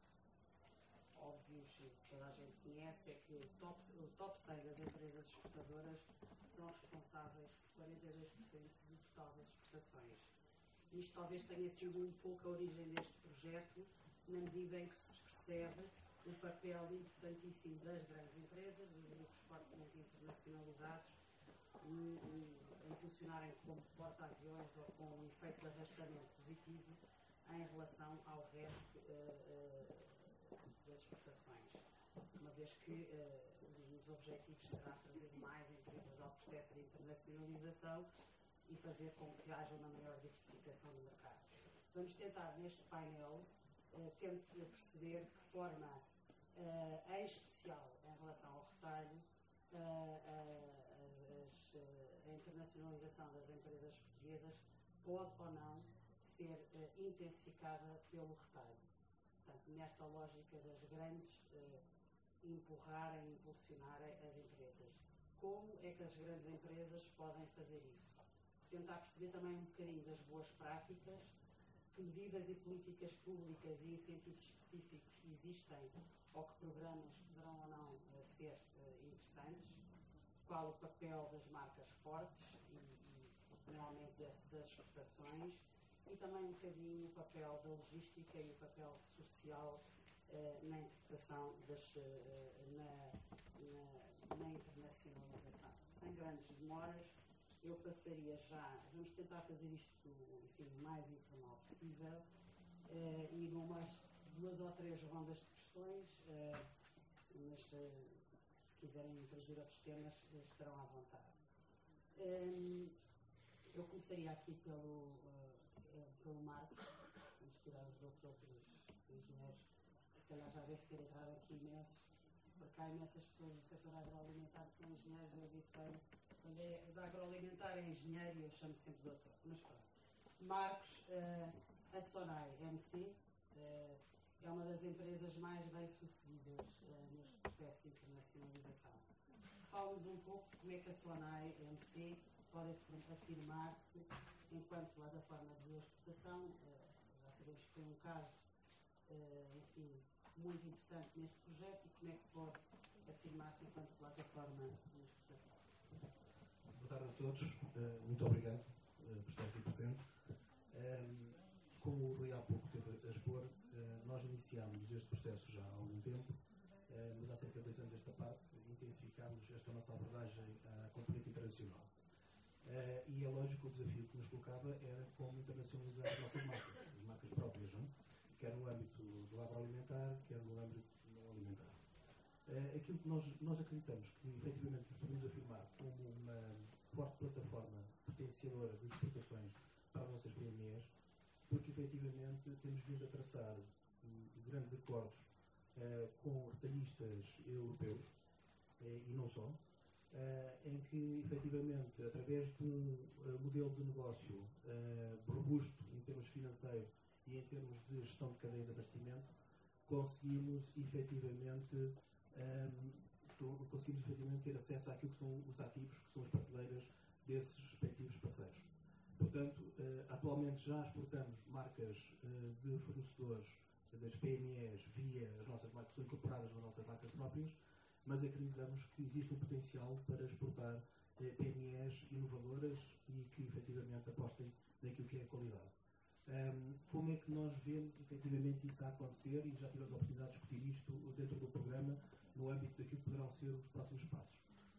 óbvios e que toda a gente conhece é que o top, o top cem das empresas exportadoras são responsáveis por quarenta e dois por cento do total das exportações. Isto talvez tenha sido um pouco a origem deste projeto, na medida em que se percebe o papel importantíssimo das grandes empresas, dos grupos fortemente internacionalizados, em, em, em funcionarem como porta-aviões ou com um efeito de arrastamento positivo em relação ao resto uh, uh, das exportações, uma vez que uh, um dos objetivos será trazer mais empresas ao processo de internacionalização e fazer com que haja uma maior diversificação de mercados. Vamos tentar, neste painel, uh, tentar perceber de que forma, uh, em especial em relação ao retalho, uh, uh, as, uh, a internacionalização das empresas portuguesas pode ou não ser uh, intensificada pelo retalho. Portanto, nesta lógica das grandes uh, empurrarem, impulsionarem as empresas. Como é que as grandes empresas podem fazer isso? Tentar perceber também um bocadinho das boas práticas, que medidas e políticas públicas e incentivos específicos existem ou que programas poderão ou não uh, ser uh, interessantes, qual o papel das marcas fortes e, e no aumento das, das exportações, e também um bocadinho o papel da logística e o papel social uh, na interpretação, das, uh, na, na, na internacionalização. Sem grandes demoras, eu passaria já, vamos tentar fazer isto, enfim, o mais informal possível, uh, e numas duas ou três rondas de questões, uh, mas uh, se quiserem introduzir outros temas, estarão à vontade. Um, eu começaria aqui pelo, uh, pelo Marcos, vamos tirar os doutores engenheiros, que se calhar já deve ter entrado aqui imensos, porque há imensas pessoas do setor agroalimentar que são engenheiros, eu habituei, quando é da agroalimentar é engenheiro e eu chamo sempre doutor, mas pronto. Marcos, uh, a Sonai M C uh, é uma das empresas mais bem-sucedidas uh, neste processo de internacionalização. Fala-nos um pouco como é que a Sonai M C pode afirmar-se enquanto plataforma de exportação. Uh, já sabemos que foi um caso, uh, enfim, muito interessante neste projeto, e como é que pode afirmar-se enquanto plataforma de exportação. Boa tarde a todos, uh, muito obrigado uh, por estar aqui presente. Um, como o Rui há pouco teve a expor, uh, nós iniciámos este processo já há algum tempo, uh, mas há cerca de dois anos esta parte, intensificámos esta nossa abordagem à componente internacional. Uh, e é lógico, o desafio que nos colocava era como internacionalizar as nossas marcas, as marcas próprias, não? Quer no âmbito do agroalimentar, quer no âmbito não alimentar. Uh, aquilo que nós, nós acreditamos que efetivamente podemos afirmar como uma forte plataforma potenciadora de exportações para as nossas P M Es, porque efetivamente temos vindo a traçar um, grandes acordos uh, com retalhistas europeus, uh, e não só, Uh, em que, efetivamente, através de um uh, modelo de negócio uh, robusto em termos financeiros e em termos de gestão de cadeia de abastecimento, conseguimos, efetivamente, um, conseguimos, efetivamente, ter acesso àquilo que são os ativos, que são as prateleiras desses respectivos parceiros. Portanto, uh, atualmente já exportamos marcas uh, de fornecedores das P M Es via as nossas marcas, que são incorporadas nas nossas marcas próprias, mas acreditamos que existe um potencial para exportar eh, P M Es inovadoras e que efetivamente apostem naquilo que é a qualidade. Um, como é que nós vemos efetivamente isso a acontecer, e já tivemos a oportunidade de discutir isto dentro do programa, no âmbito daquilo que poderão ser os próximos passos.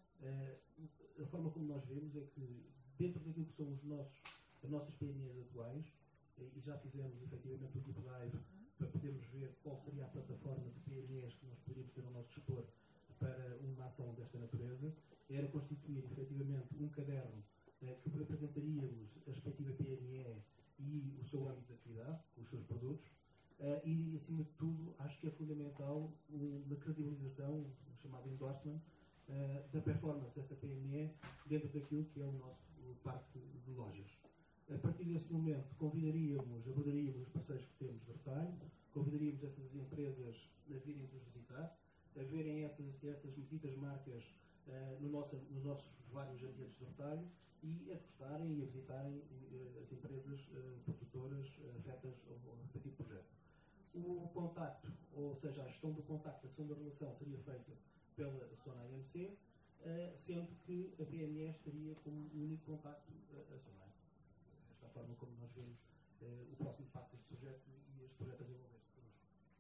Uh, a forma como nós vemos é que, dentro daquilo que são os nossos, as nossas P M Es atuais, eh, e já fizemos efetivamente o deep dive para podermos ver qual seria a plataforma de P M Es que nós poderíamos ter ao nosso dispor para uma ação desta natureza, era constituir efetivamente um caderno eh, que representaríamos a respectiva P M E e o seu âmbito de atividade, com os seus produtos, Uh, e, acima de tudo, acho que é fundamental uma credibilização, um chamado endorsement, uh, da performance dessa P M E dentro daquilo que é o nosso parque de lojas. A partir desse momento, convidaríamos, abordaríamos os parceiros que temos de retalho, convidaríamos essas empresas a virem nos visitar, a verem essas, essas ditas marcas uh, no nosso, nos nossos vários ambientes de retalho e a gostarem e a visitarem uh, as empresas uh, produtoras uh, afetas ao, ao respectivo projeto. O contacto, ou seja, a gestão do contacto, a gestão da relação seria feita pela SONAI M C, uh, sendo que a P M E estaria como único contacto uh, a SONAI. Esta é a forma como nós vemos uh, o próximo passo deste projeto e este projeto a desenvolver-se connosco.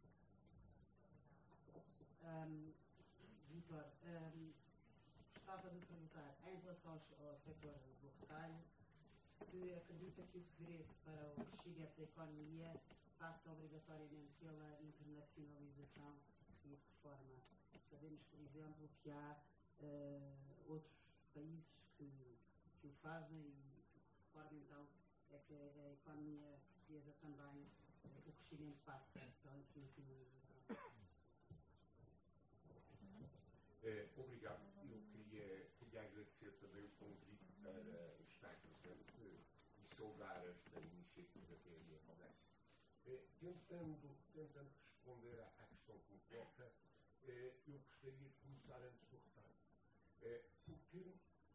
Um, Vítor, um, gostava de perguntar, em relação ao, ao setor do retalho, se acredita que o segredo para o crescimento da economia passa obrigatoriamente pela internacionalização e de que forma. Sabemos, por exemplo, que há uh, outros países que, que o fazem e de que forma então é que a economia portuguesa também, uh, o crescimento passa pela internacionalização. É, obrigado. Eu queria, queria agradecer também o convite para estar presente e saudar esta iniciativa P M E Modeste. É, tentando, tentando responder à, à questão que me coloca, é, eu gostaria de começar antes do retalho. É, porque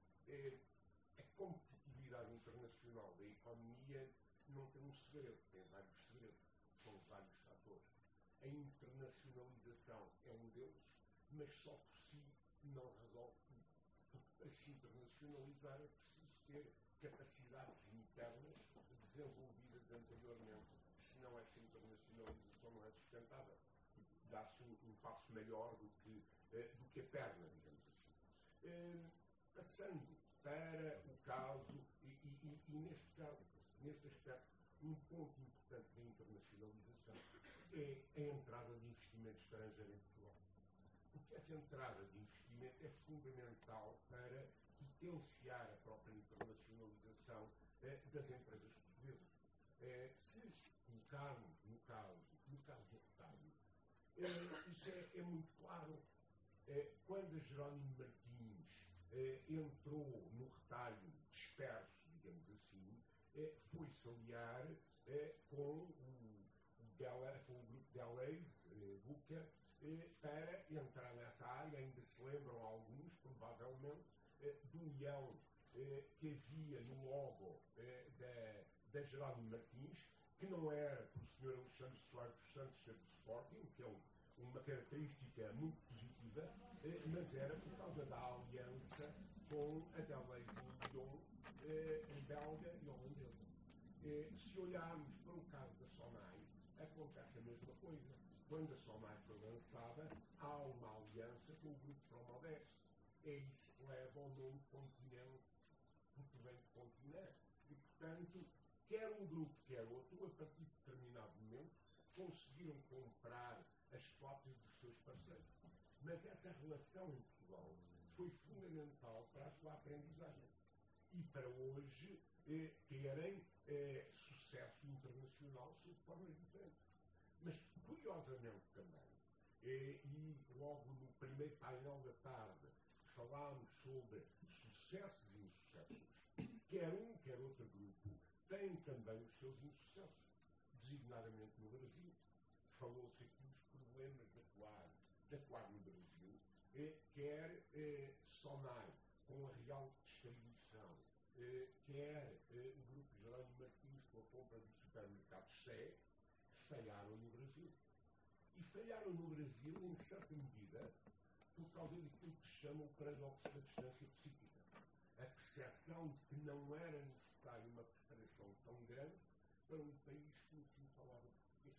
é, a competitividade internacional da economia não tem um segredo, tem vários segredos, são vários fatores. A internacionalização é um deles, mas só por si não resolve tudo. Porque para se internacionalizar é preciso ter capacidades internas desenvolvidas anteriormente. Senão essa internacionalização não é sustentável. Dá-se um, um passo maior do que, eh, do que a perna, digamos assim. Eh, passando para o caso, e, e, e neste caso, neste aspecto, um ponto importante da internacionalização é a entrada de investimento estrangeiro em Portugal. Porque essa entrada de investimento é fundamental para potenciar a própria internacionalização eh, das empresas portuguesas. Eh, se colocarmos no caso, no caso do retalho, eh, isso é, é muito claro. Eh, quando a Jerónimo Martins eh, entrou no retalho disperso, digamos assim, eh, foi-se aliar eh, com, o, o Dela, com o grupo Deleuze, eh, Buca, eh, para entrar nessa área. Ainda se lembram alguns, provavelmente, eh, do leão eh, que havia no logo eh, da, da Jerónimo Martins, que não era por o senhor Alexandre Soares dos Santos ser do Sporting, que é um, uma característica muito positiva, eh, mas era por causa da aliança com a Deleuze de Lyon, eh, belga e holandesa. Eh, se olharmos para o caso da SONAI, acontece a mesma coisa. Quando a SONAI foi lançada, há uma aliança com o grupo Promodeste. É isso que leva ao nome Continente, porque vem de continente. E, portanto, quer um grupo, quer outro, a partir de determinado momento, conseguiram comprar as flotas dos seus parceiros. Mas essa relação em Portugal foi fundamental para a sua aprendizagem. E para hoje eh, terem eh, sucesso internacional sob formas diferentes. Mas, curiosamente também, eh, e logo no primeiro painel da tarde falámos sobre sucessos e insucessos, quer um, quer outro grupo, tem também os seus insucessos, designadamente no Brasil. Falou-se aqui dos problemas de atuar, de atuar no Brasil, eh, quer eh, SONAI, com a real distribuição, eh, quer eh, o grupo Jerónimo Martins com a compra do supermercado Sé, falharam no Brasil. E falharam no Brasil, em certa medida, por causa daquilo que se chama o paradoxo da distância psíquica. A percepção de que não era necessária uma preparação tão grande para um país que no fim falava português.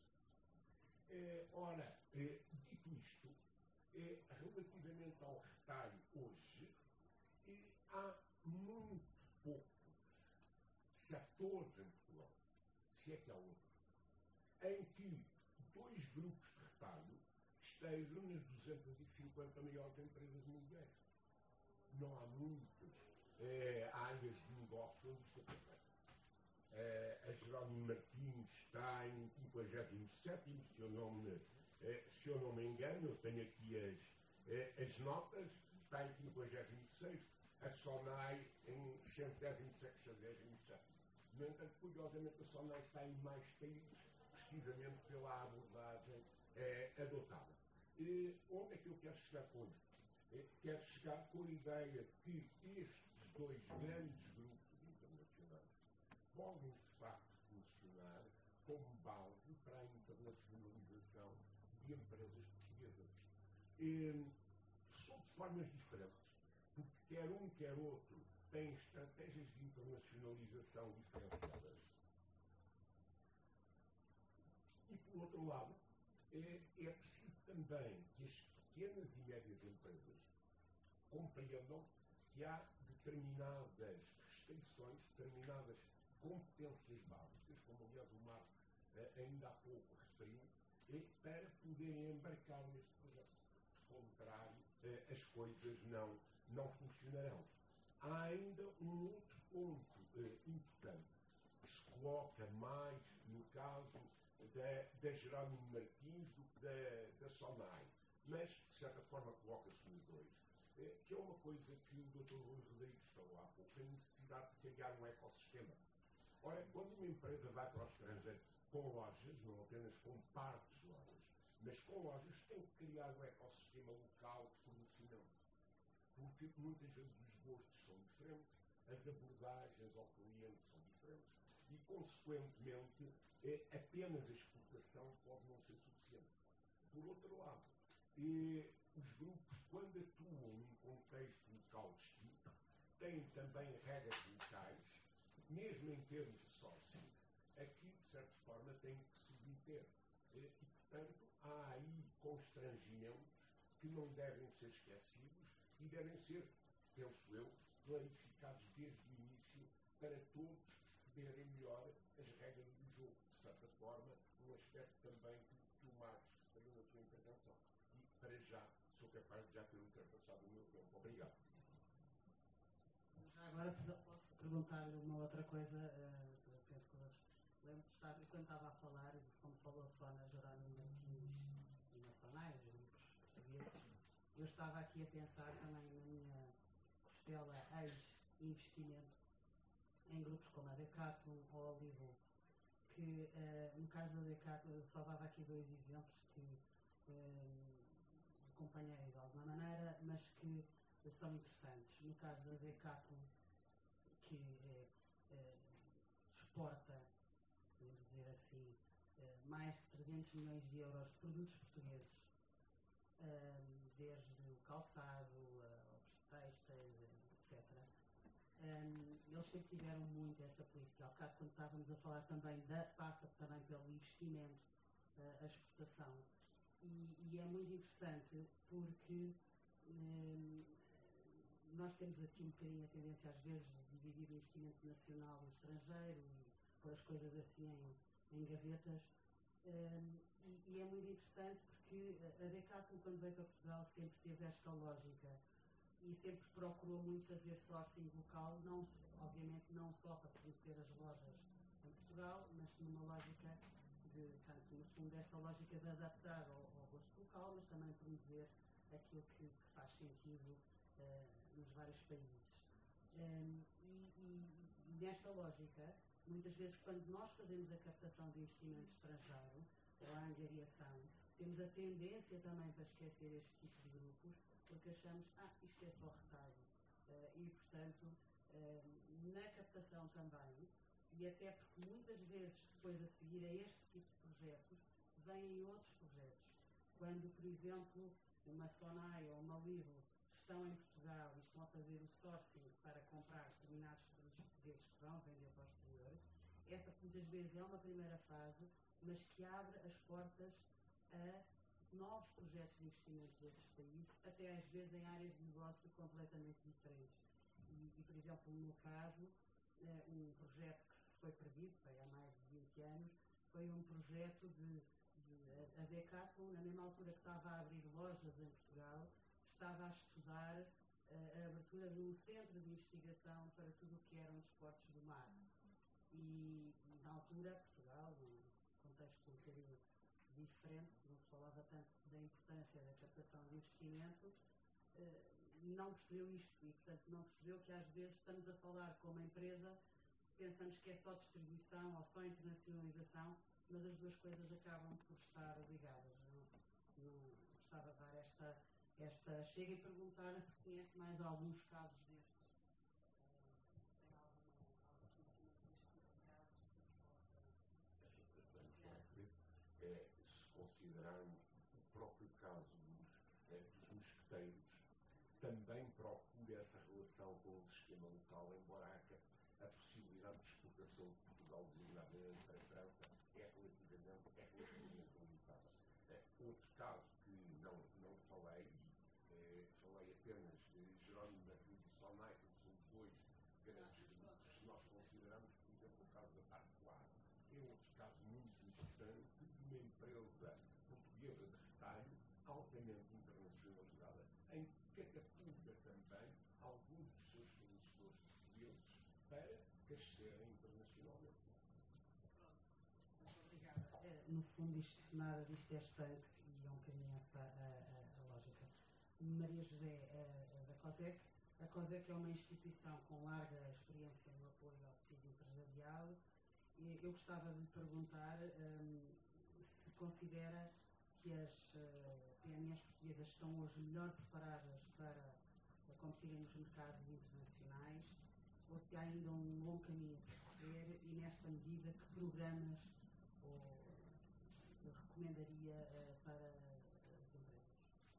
Eh, ora, eh, dito isto, eh, relativamente ao retalho hoje, eh, há muito poucos setores em Portugal, se é que há outros, em que dois grupos de retalho estejam nas duzentas e cinquenta maiores empresas mundiais. Não há muitas eh, áreas de negócio onde isto acontece. Uh, a Jerónimo Martins está em quinquagésimo sétimo, se eu não me, uh, se eu não me engano, eu tenho aqui as, uh, as notas, está em quinquagésimo sexto, a SONAI em centésimo sexagésimo sétimo. No entanto, curiosamente, a SONAI está em mais países, precisamente pela abordagem uh, adotada. Uh, onde é que eu quero chegar com isto? Uh, quero chegar com a ideia de que estes dois grandes grupos internacionais podem, de facto, funcionar como base para a internacionalização de empresas portuguesas. E, sob formas diferentes, porque quer um, quer outro, têm estratégias de internacionalização diferenciadas. E, por outro lado, é, é preciso também que as pequenas e médias empresas compreendam que há determinadas restrições, determinadas competências básicas, como aliás o Marco eh, ainda há pouco referiu, eh, para poderem embarcar neste projeto. De contrário, eh, as coisas não, não funcionarão. Há ainda um outro ponto eh, importante, que se coloca mais no caso da, da Jerónimo Martins do que da, da SONAI, mas de certa forma coloca-se nos dois, eh, que é uma coisa que o doutor Rui Rodrigues falou há pouco, a necessidade de criar um ecossistema. Ora, quando uma empresa vai para o estrangeiro com lojas, não apenas com partes de lojas, mas com lojas, tem que criar um ecossistema local de fornecimento. Porque muitas vezes os gostos são diferentes, as abordagens ao cliente são diferentes e, consequentemente, apenas a exportação pode não ser suficiente. Por outro lado, os grupos, quando atuam num contexto local distinto, têm também regras locais, mesmo em termos de sourcing, aqui, de certa forma, têm que se submeter. E, portanto, há aí constrangimentos que não devem ser esquecidos e devem ser, penso eu, clarificados desde o início para todos perceberem melhor as regras do jogo. De certa forma, um aspecto também que, que o Marcos referiu na sua intervenção. E, para já, sou capaz de já ter ultrapassado o meu tempo. Obrigado. Já agora posso perguntar-lhe uma outra coisa, uh, penso que outros lembro de estar, quando estava a falar, como falou só na Jerónimo Martins e na SONAI, os grupos portugueses, eu estava aqui a pensar também na minha costela ex-investimento em grupos como a Decathlon ou a Olivo, que uh, no caso da Decathlon, só dava aqui dois exemplos que uh, acompanhei de alguma maneira, mas que são interessantes. No caso da Decathlon, que é, é, exporta, podemos dizer assim, é, mais de trezentos milhões de euros de produtos portugueses, é, desde o calçado, aos têxteis, etcétera. É, eles sempre tiveram muito esta política. Há bocado, quando estávamos a falar também, da, passa também pelo investimento, é, a exportação. E, e é muito interessante porque é, nós temos aqui um bocadinho a tendência, às vezes, de dividir o investimento nacional no estrangeiro e pôr as coisas assim em, em gavetas. Um, e, e é muito interessante porque a Decathlon, quando veio para Portugal, sempre teve esta lógica e sempre procurou muito fazer sourcing local, não, obviamente não só para fornecer as lojas em Portugal, mas numa lógica de, tanto no fundo, esta lógica de adaptar ao, ao gosto local, mas também promover aquilo que, que faz sentido Uh, nos vários países. Um, e, e, e nesta lógica, muitas vezes, quando nós fazemos a captação de investimento estrangeiro ou a angariação, temos a tendência também para esquecer este tipo de grupos, porque achamos, ah, isto é só retalho. Uh, e, portanto, uh, na captação também, e até porque muitas vezes depois a seguir a este tipo de projetos, vêm outros projetos. Quando, por exemplo, uma SONAI ou uma Olivo estão em Portugal e estão a fazer o sourcing para comprar determinados produtos portugueses que vão vender para o exterior, essa muitas vezes é uma primeira fase, mas que abre as portas a novos projetos de investimento desses países, até às vezes em áreas de negócio completamente diferentes. E, e por exemplo, no meu caso, um projeto que se foi perdido, foi há mais de vinte anos, foi um projeto de, de a Decathlon, na mesma altura que estava a abrir lojas em Portugal, estava a estudar uh, a abertura de um centro de investigação para tudo o que eram desportos do mar. E, e na altura, Portugal, num contexto um bocadinho diferente, não se falava tanto da importância da captação de investimento, eh, não percebeu isto e, portanto, não percebeu que às vezes estamos a falar com uma empresa, pensamos que é só distribuição ou só internacionalização, mas as duas coisas acabam por estar ligadas. Não, não gostava de dar esta, esta chega e perguntar se conhece mais alguns casos destes. Se tem algum, algum conhecimento deste tipo de casos que Vamos lá ver. É, se considerarmos o próprio caso dos, é, dos mosqueteiros, também procura essa relação com o sistema local, embora a, a possibilidade de exportação de Portugal, designadamente para a França, é relativamente, é relativamente limitada. É, outro caso que não, não falei, é, falei apenas de Jerónimo Martins e Sonai, que são dois grandes grupos. Se nós considerarmos, por exemplo, o caso da Pascoal, é outro caso muito importante de uma empresa portuguesa de retalho altamente internacionalizada, em que catapulta também alguns dos seus fornecedores portugueses para crescerem internacionalmente. Muito obrigada. É, no fundo, isto, nada disto é estanque e é um bocadinho essa a, a, a lógica. Maria José a, a da COSEC. A COSEC é uma instituição com larga experiência no apoio ao tecido empresarial. E eu gostava de lhe perguntar um, se considera que as uh, P M Es portuguesas estão hoje melhor preparadas para uh, competirem nos mercados internacionais ou se há ainda um longo caminho a percorrer e, nesta medida, que programas ou, uh, recomendaria uh, para as empresas?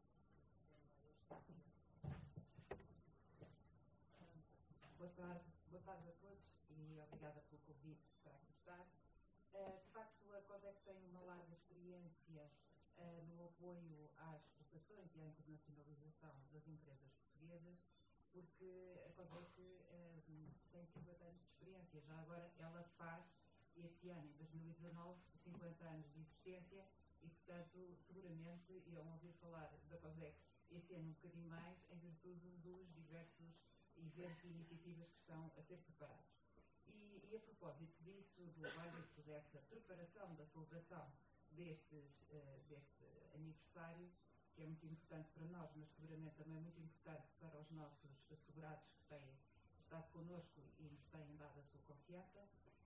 Boa tarde, boa tarde a todos e obrigada pelo convite para aqui estar. Uh, de facto, a COSEC tem uma larga experiência uh, no apoio às exportações e à internacionalização das empresas portuguesas, porque a COSEC uh, tem cinquenta anos de experiência. Já agora ela faz, este ano, em dois mil e dezanove, cinquenta anos de existência e, portanto, seguramente irão ouvir falar da COSEC este ano um bocadinho mais em virtude dos diversos eventos e iniciativas que estão a ser preparados. E, e a propósito disso, do âmbito dessa preparação da celebração destes, uh, deste aniversário, que é muito importante para nós, mas seguramente também muito importante para os nossos assegurados que têm estado connosco e nos têm dado a sua confiança,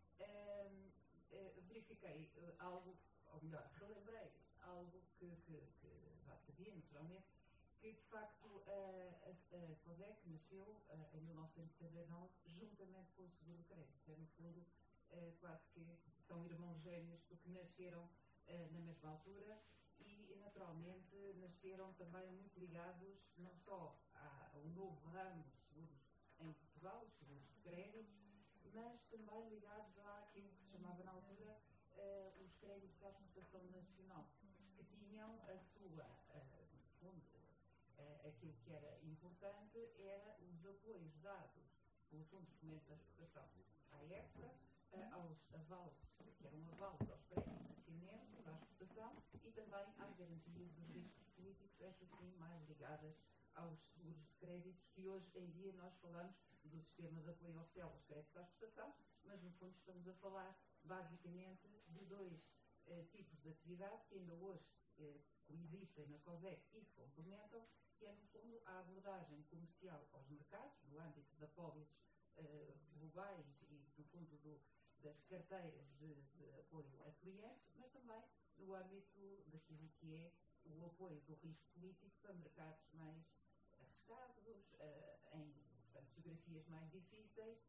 uh, uh, verifiquei uh, algo, ou melhor, relembrei algo que, que, que já sabia, naturalmente, que de facto a, a, a COSEC nasceu uh, em mil novecentos e sessenta e nove juntamente com o seguro de crédito. É, no fundo, uh, quase que são irmãos gêmeos porque nasceram uh, na mesma altura e, naturalmente, nasceram também muito ligados não só a, a um novo ramo de seguros em Portugal, os seguros de créditos, mas também ligados àquilo que se chamava na altura uh, os créditos à exportação nacional, que tinham a sua, uh, no fundo, Uh, aquilo que era importante era os apoios dados pelo Fundo de Fomento da Exportação à época, uh, aos avalos, que eram avalos aos prémios de financiamento, à exportação e também às garantias dos riscos políticos, essas sim mais ligadas aos seguros de créditos, que hoje em dia nós falamos do sistema de apoio oficial aos créditos à exportação, mas no fundo estamos a falar basicamente de dois uh, tipos de atividade que ainda hoje uh, coexistem na COSEC e se complementam, que é, no fundo, a abordagem comercial aos mercados, no âmbito de apólices uh, globais e, no fundo, do, das carteiras de, de apoio a clientes, mas também no âmbito daquilo que é o apoio do risco político para mercados mais arriscados, uh, em portanto, geografias mais difíceis,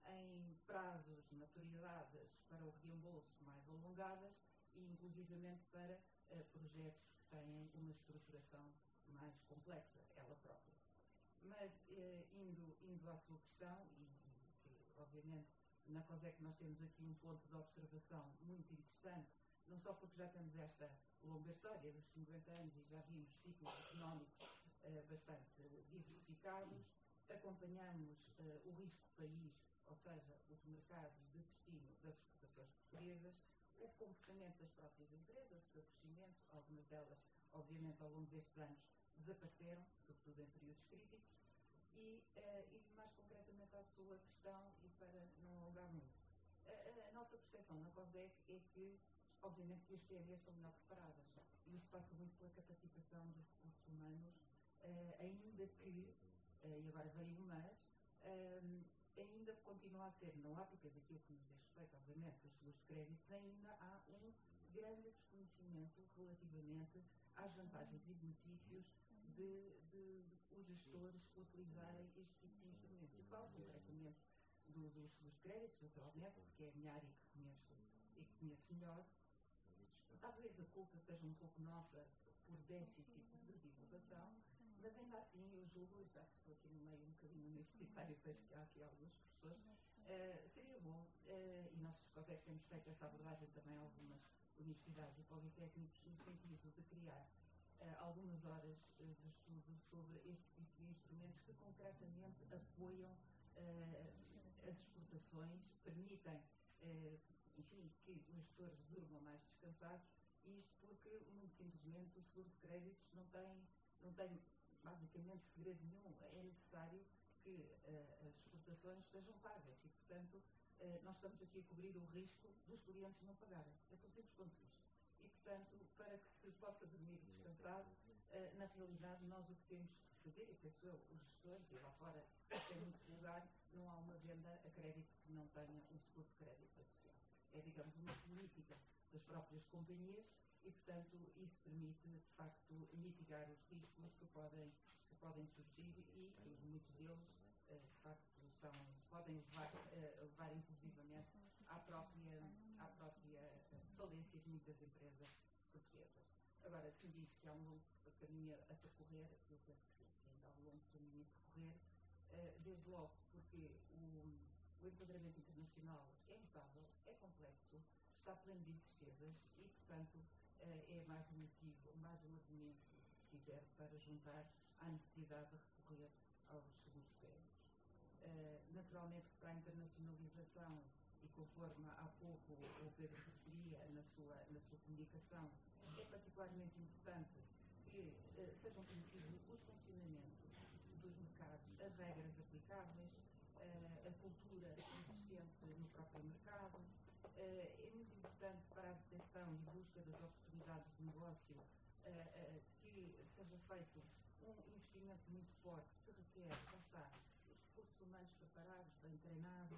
em prazos de maturidade para o reembolso mais alongadas e, inclusivamente, para uh, projetos que têm uma estruturação mais complexa, ela própria. Mas, eh, indo, indo à sua questão, e, e que, obviamente, na COSEC nós temos aqui um ponto de observação muito interessante, não só porque já temos esta longa história dos cinquenta anos e já vimos ciclos económicos eh, bastante diversificados, acompanhamos eh, o risco país, ou seja, os mercados de destino das exportações portuguesas, o comportamento das próprias empresas, o seu crescimento, algumas delas, obviamente, ao longo destes anos, desapareceram, sobretudo em períodos críticos, e, uh, e mais concretamente à sua questão, e para não alongar muito, A, a nossa percepção na COSDEC é que, obviamente, que as P M Es estão melhor preparadas. E isto passa muito pela capacitação dos recursos humanos, uh, ainda que, uh, e agora veio o mas, um, ainda continua a ser, na ótica daquilo que nos diz respeito, obviamente, dos seguros de créditos, ainda há um grande desconhecimento relativamente às vantagens e benefícios de, de, de os gestores utilizarem este tipo de instrumentos. Eu falo concretamente do, dos seguros de créditos, naturalmente, porque é a minha área que conheço e que conheço melhor. Talvez a culpa seja um pouco nossa por déficit de divulgação, mas ainda assim eu julgo, já que estou aqui no meio um bocadinho universitário, vejo que há aqui alguns professores, uh, seria bom, uh, e nós COSDEC temos feito essa abordagem também a algumas universidades e politécnicos, no sentido de criar uh, algumas horas uh, de estudo sobre este tipo de instrumentos que concretamente apoiam uh, as exportações, permitem uh, enfim, que os gestores durmam mais descansados, e isto porque, muito simplesmente, o seguro de créditos não tem, não tem basicamente segredo nenhum. É necessário que uh, as exportações sejam pagas e, portanto, uh, nós estamos aqui a cobrir o risco dos clientes não pagarem. É tão simples quanto isto. E, portanto, para que se possa dormir descansado, uh, na realidade, nós o que temos que fazer, e penso eu, os gestores, e lá fora, é muito lugar, não há uma venda a crédito que não tenha um seguro de crédito associado. É, digamos, uma política das próprias companhias e, portanto, isso permite, de facto, mitigar os riscos que podem, que podem surgir e que muitos deles, de facto, são, podem levar, levar inclusivamente à própria, à própria falência de muitas empresas portuguesas. Agora, se diz que há um longo caminho a percorrer, eu penso que sim, que ainda há um longo caminho a percorrer, desde logo porque o O enquadramento internacional é instável, é complexo, está pleno de incertezas e, portanto, é mais um motivo, mais um argumento, se quiser, para juntar à necessidade de recorrer aos seguros de créditos. Naturalmente, para a internacionalização, e conforme há pouco o Pedro referia na sua, na sua comunicação, é particularmente importante que sejam conhecidos os funcionamentos dos mercados, as regras aplicáveis, a cultura existente no próprio mercado. É muito importante para a detecção e busca das oportunidades de negócio que seja feito um investimento muito forte que requer, já está, os recursos humanos preparados, bem treinados,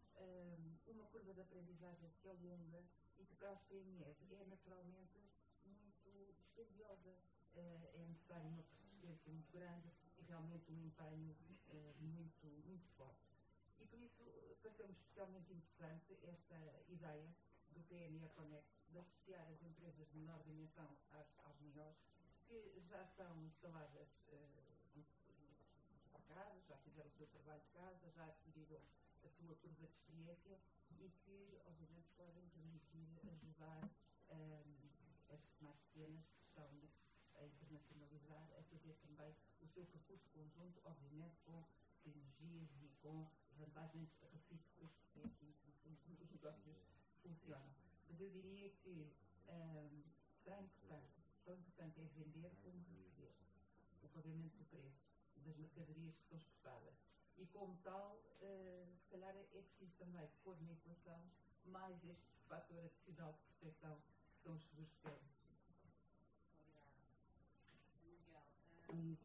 uma curva de aprendizagem que é longa e que para as P M Es é naturalmente muito dispendiosa. É necessário uma persistência muito grande e realmente um empenho muito, muito forte. E por isso pareceu-me especialmente interessante esta ideia do P M E Connect de associar as empresas de menor dimensão às, às maiores, que já estão instaladas uh, por casa, já fizeram o seu trabalho de casa, já adquiriram a sua curva de experiência e que, obviamente, podem permitir ajudar um, as mais pequenas que estão a internacionalizar, a fazer também o seu percurso conjunto, obviamente, com sinergias e com vantagens recíprocas, porque é assim que os negócios funcionam. Mas eu diria que um, será importante, tão importante é vender como receber o pagamento do preço das mercadorias que são exportadas. E como tal, uh, se calhar é preciso também pôr na equação mais este fator adicional de proteção que são os seguros de crédito. Obrigada. Miguel, um,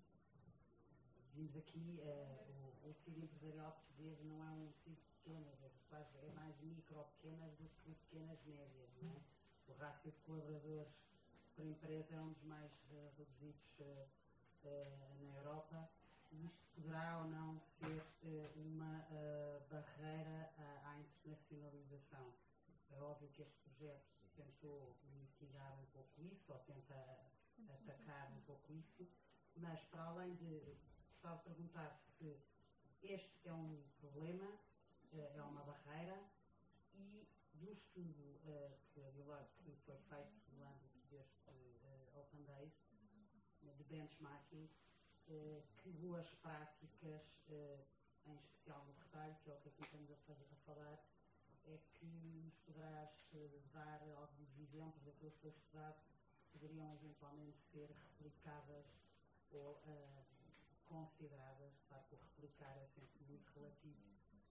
vimos aqui uh, o, o tecido empresarial português não é um tecido pequeno, é, quase, é mais micro-pequenas do que pequenas médias, não é? O rácio de colaboradores por empresa é um dos mais uh, reduzidos uh, uh, na Europa. E isto poderá ou não ser uh, uma uh, barreira à, à internacionalização. É óbvio que este projeto tentou mitigar um pouco isso, ou tenta atacar um pouco isso, mas para além de, gostava de perguntar se este é um problema, uh, é uma barreira, e do estudo uh, que, que foi feito no âmbito deste uh, Open Days, de benchmarking, Uh, que boas práticas, uh, em especial no retalho, que é o que aqui estamos a, fazer, a falar, é que nos poderás uh, dar alguns exemplos daquilo que foi estudado que poderiam eventualmente ser replicadas ou uh, consideradas, claro que o replicar é sempre muito relativo,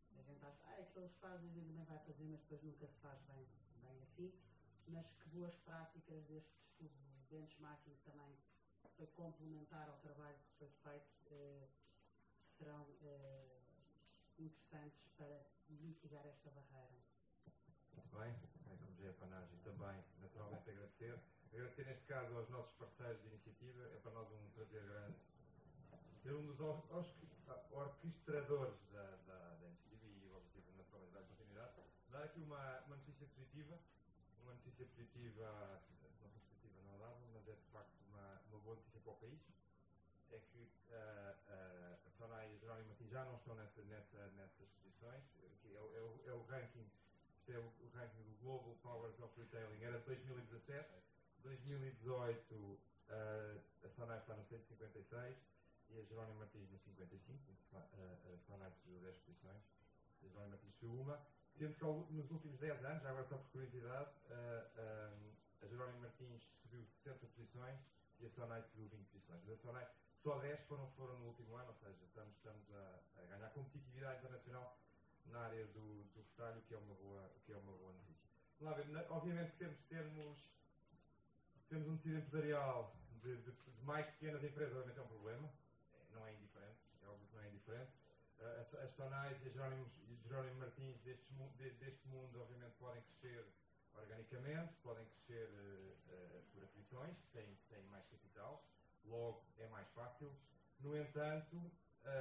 a gente acha, ah, é que eles fazem, a gente também vai fazer, mas depois nunca se faz bem, bem assim. Mas que boas práticas deste estudo de benchmarking também foi complementar ao trabalho que foi feito, eh, serão eh, interessantes para mitigar esta barreira. Muito bem, é, como já é panagem, também naturalmente agradecer. Agradecer neste caso aos nossos parceiros de iniciativa, é para nós um prazer grande ser um dos or orquestradores da, da, da iniciativa e o objetivo naturalmente dar continuidade. Dar aqui uma, uma notícia positiva, uma notícia positiva, não foi positiva, não dava, mas é de facto uma, uma boa notícia para o país. É que uh, uh, a Sonai e a Jerónimo Martins já não estão nessa, nessa, nessas posições, que é, o, é, o, é o ranking, isto é o, o ranking do Global Powers of Retailing, era de dois mil e dezassete, dois mil e dezoito uh, a Sonai está no cento e cinquenta e seis e a Jerónimo Martins no cinquenta e cinco, a, a, a Sonai subiu dez posições, a Jerónimo Martins subiu uma, sendo que ao, nos últimos dez anos, já agora só por curiosidade, uh, um, a Jerónimo Martins subiu sessenta posições e a Sonai subiu vinte posições. Mas a Sonai só dez foram, foram no último ano, ou seja, estamos, estamos a, a ganhar competitividade internacional na área do, do retalho, que é uma boa, que é uma boa notícia. Vamos lá ver, na, obviamente que sermos, sermos, temos um tecido empresarial de, de, de mais pequenas empresas, obviamente é um problema, é, não é indiferente, é óbvio que não é indiferente. Uh, as, as Sonais e a Jerónimo, Jerónimo Martins deste, de, deste mundo, obviamente, podem crescer organicamente, podem crescer uh, uh, por aquisições, têm, têm mais capital, logo é mais fácil. No entanto, uh,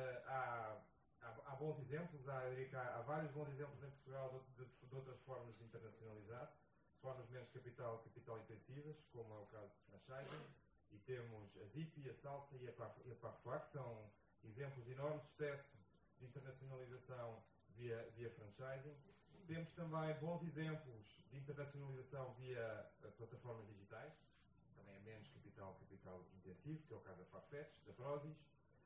há, há, há bons exemplos, há, há, há vários bons exemplos em Portugal de, de, de outras formas de internacionalizar, formas menos capital, capital intensivas, como é o caso do franchising, e temos a Zippy, a Salsa e a Parfois, que são exemplos de enorme sucesso de internacionalização via, via franchising. Temos também bons exemplos de internacionalização via plataformas digitais, também é menos capital, capital intensivo, que é o caso da Farfetch, da Prozis,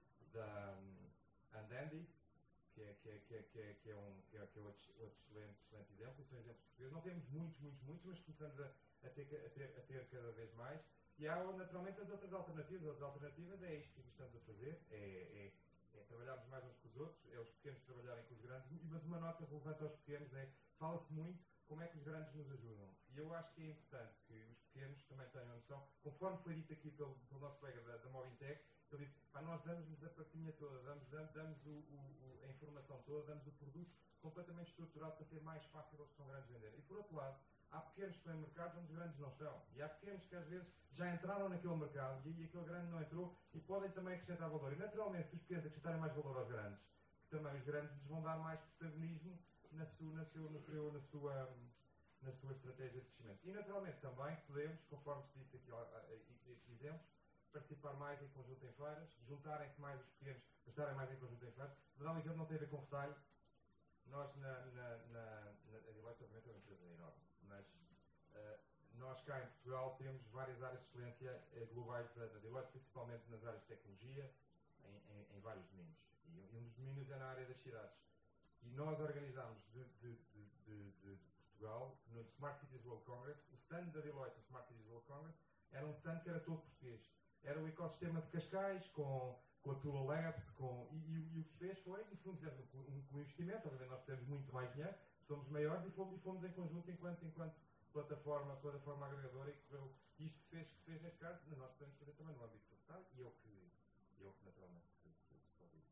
da um, Andandy, que é, que é, que é, que é, que é, um, que é, que é outro, outro excelente, excelente exemplo, são exemplos portugueses. Não temos muitos, muitos, muitos, mas começamos a, a, ter, a, ter, a ter cada vez mais. E há naturalmente as outras alternativas. As outras alternativas é isto que estamos a fazer, é, é, é trabalharmos mais uns com os outros, é os pequenos trabalharem com os grandes, mas uma nota relevante aos pequenos é, fala-se muito como é que os grandes nos ajudam. E eu acho que é importante que os pequenos também tenham noção, conforme foi dito aqui pelo, pelo nosso colega da, da Movintech, ele disse, pá, nós damos-lhes a partinha toda, damos, damos, damos o, o, a informação toda, damos o produto completamente estruturado para ser mais fácil aos que são grandes vender. E por outro lado, há pequenos que estão em mercados onde os grandes não estão. E há pequenos que às vezes já entraram naquele mercado e, e aquele grande não entrou e podem também acrescentar valor. E naturalmente, se os pequenos acrescentarem mais valor aos grandes, que também os grandes lhes vão dar mais protagonismo na sua, na sua, na sua, na sua, na sua estratégia de crescimento. E naturalmente também podemos, conforme se disse aqui estes exemplos, participar mais em conjunto em feiras, juntarem-se mais os pequenos para estarem mais em conjunto em feiras. Vou dar um exemplo, não tem a ver com retalho. Nós, na, na, na, na a Deloitte, obviamente, é uma empresa enorme, mas uh, nós cá em Portugal temos várias áreas de excelência uh, globais da, da Deloitte, principalmente nas áreas de tecnologia, em, em, em vários domínios. E, e um dos domínios é na área das cidades. E nós organizámos de, de, de, de, de Portugal, no Smart Cities World Congress, o stand da Deloitte no Smart Cities World Congress era um stand que era todo português. Era o ecossistema de Cascais, com, com a Tula Labs, com, e, e, e o que se fez foi, no fundo, fizemos um, um, um investimento, obviamente nós temos muito mais dinheiro, somos maiores e fomos, e fomos em conjunto enquanto, enquanto plataforma, plataforma agregadora e correu. E isto que se fez, que se fez neste caso, nós podemos fazer também no âmbito do Estado e é o que, é o que naturalmente se, se, se pode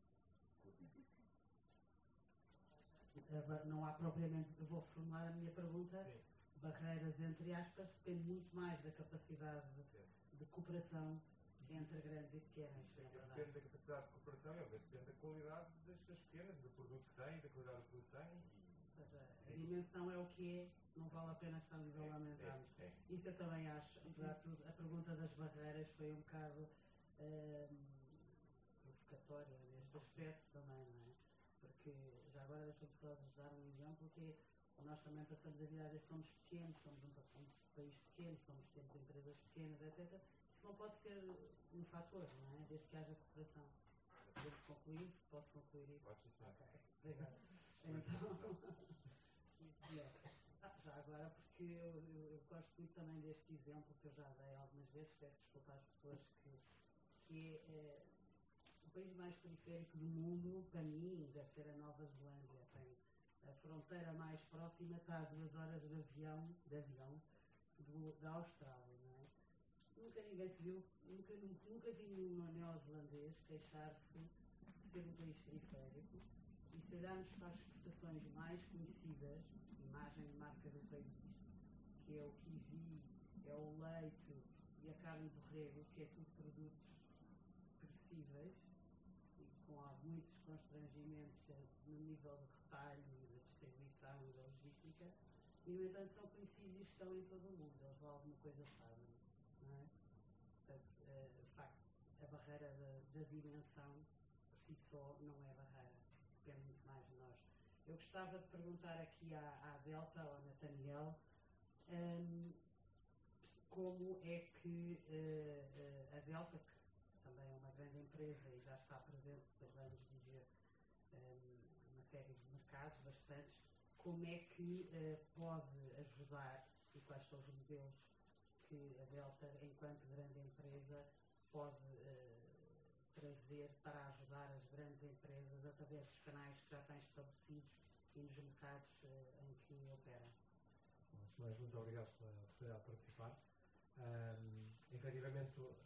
coordenar. Não há propriamente, eu vou reformular a minha pergunta, sim. Barreiras entre aspas, depende muito mais da capacidade de, de cooperação entre grandes e pequenas. Sim, é depende da capacidade de cooperação e depende da qualidade das, das pequenas, do produto que têm, da qualidade do produto que têm. E... Ou seja, a dimensão é o que é, não vale a pena estarmos a lamentarmos. É, é. Isso eu também acho. Apesar de tudo, a pergunta das barreiras foi um bocado hum, provocatória neste aspecto também, não é? Porque já agora deixa-me só dar um exemplo que é, nós também passamos a vida a dizer somos pequenos, somos um, um país pequeno, somos, temos empresas pequenas, etcétera. Isso não pode ser um fator, não é? Desde que haja cooperação. Podemos concluir? Posso concluir isso? Pode sim. Ok, obrigado. Então, ah, já agora, porque eu, eu, eu gosto muito também deste exemplo que eu já dei algumas vezes, peço desculpa às pessoas que, que é, é o país mais periférico do mundo, para mim, deve ser a Nova Zelândia. Tem A fronteira mais próxima está a duas horas de avião, de avião do, da Austrália, não é? Nunca ninguém se viu, nunca, nunca, nunca vi nenhum neozelandês queixar-se de ser um país periférico. E se olharmos para as exportações mais conhecidas, imagem de marca do país, que é o kiwi, é o leite e a carne de borrego, que é tudo produtos perecíveis e com há muitos constrangimentos no nível de retalho e da distribuição e da logística, e no entanto são conhecidos e estão em todo o mundo, eles lá alguma coisa fazem, não é? Portanto, de facto, a barreira da, da dimensão por si só não é barreira, depende muito mais de nós. Eu gostava de perguntar aqui à, à Delta, ao Nathaniel, um, como é que uh, uh, a Delta, que também é uma grande empresa e já está presente, depois vamos dizer, um, uma série de mercados, bastantes, como é que uh, pode ajudar e quais são os modelos que a Delta, enquanto grande empresa, pode uh, trazer para ajudar as grandes empresas através dos canais que já têm estabelecidos e nos mercados uh, em que operam. Antes de mais, muito obrigado pela oportunidade de participar. Um, efetivamente, uh,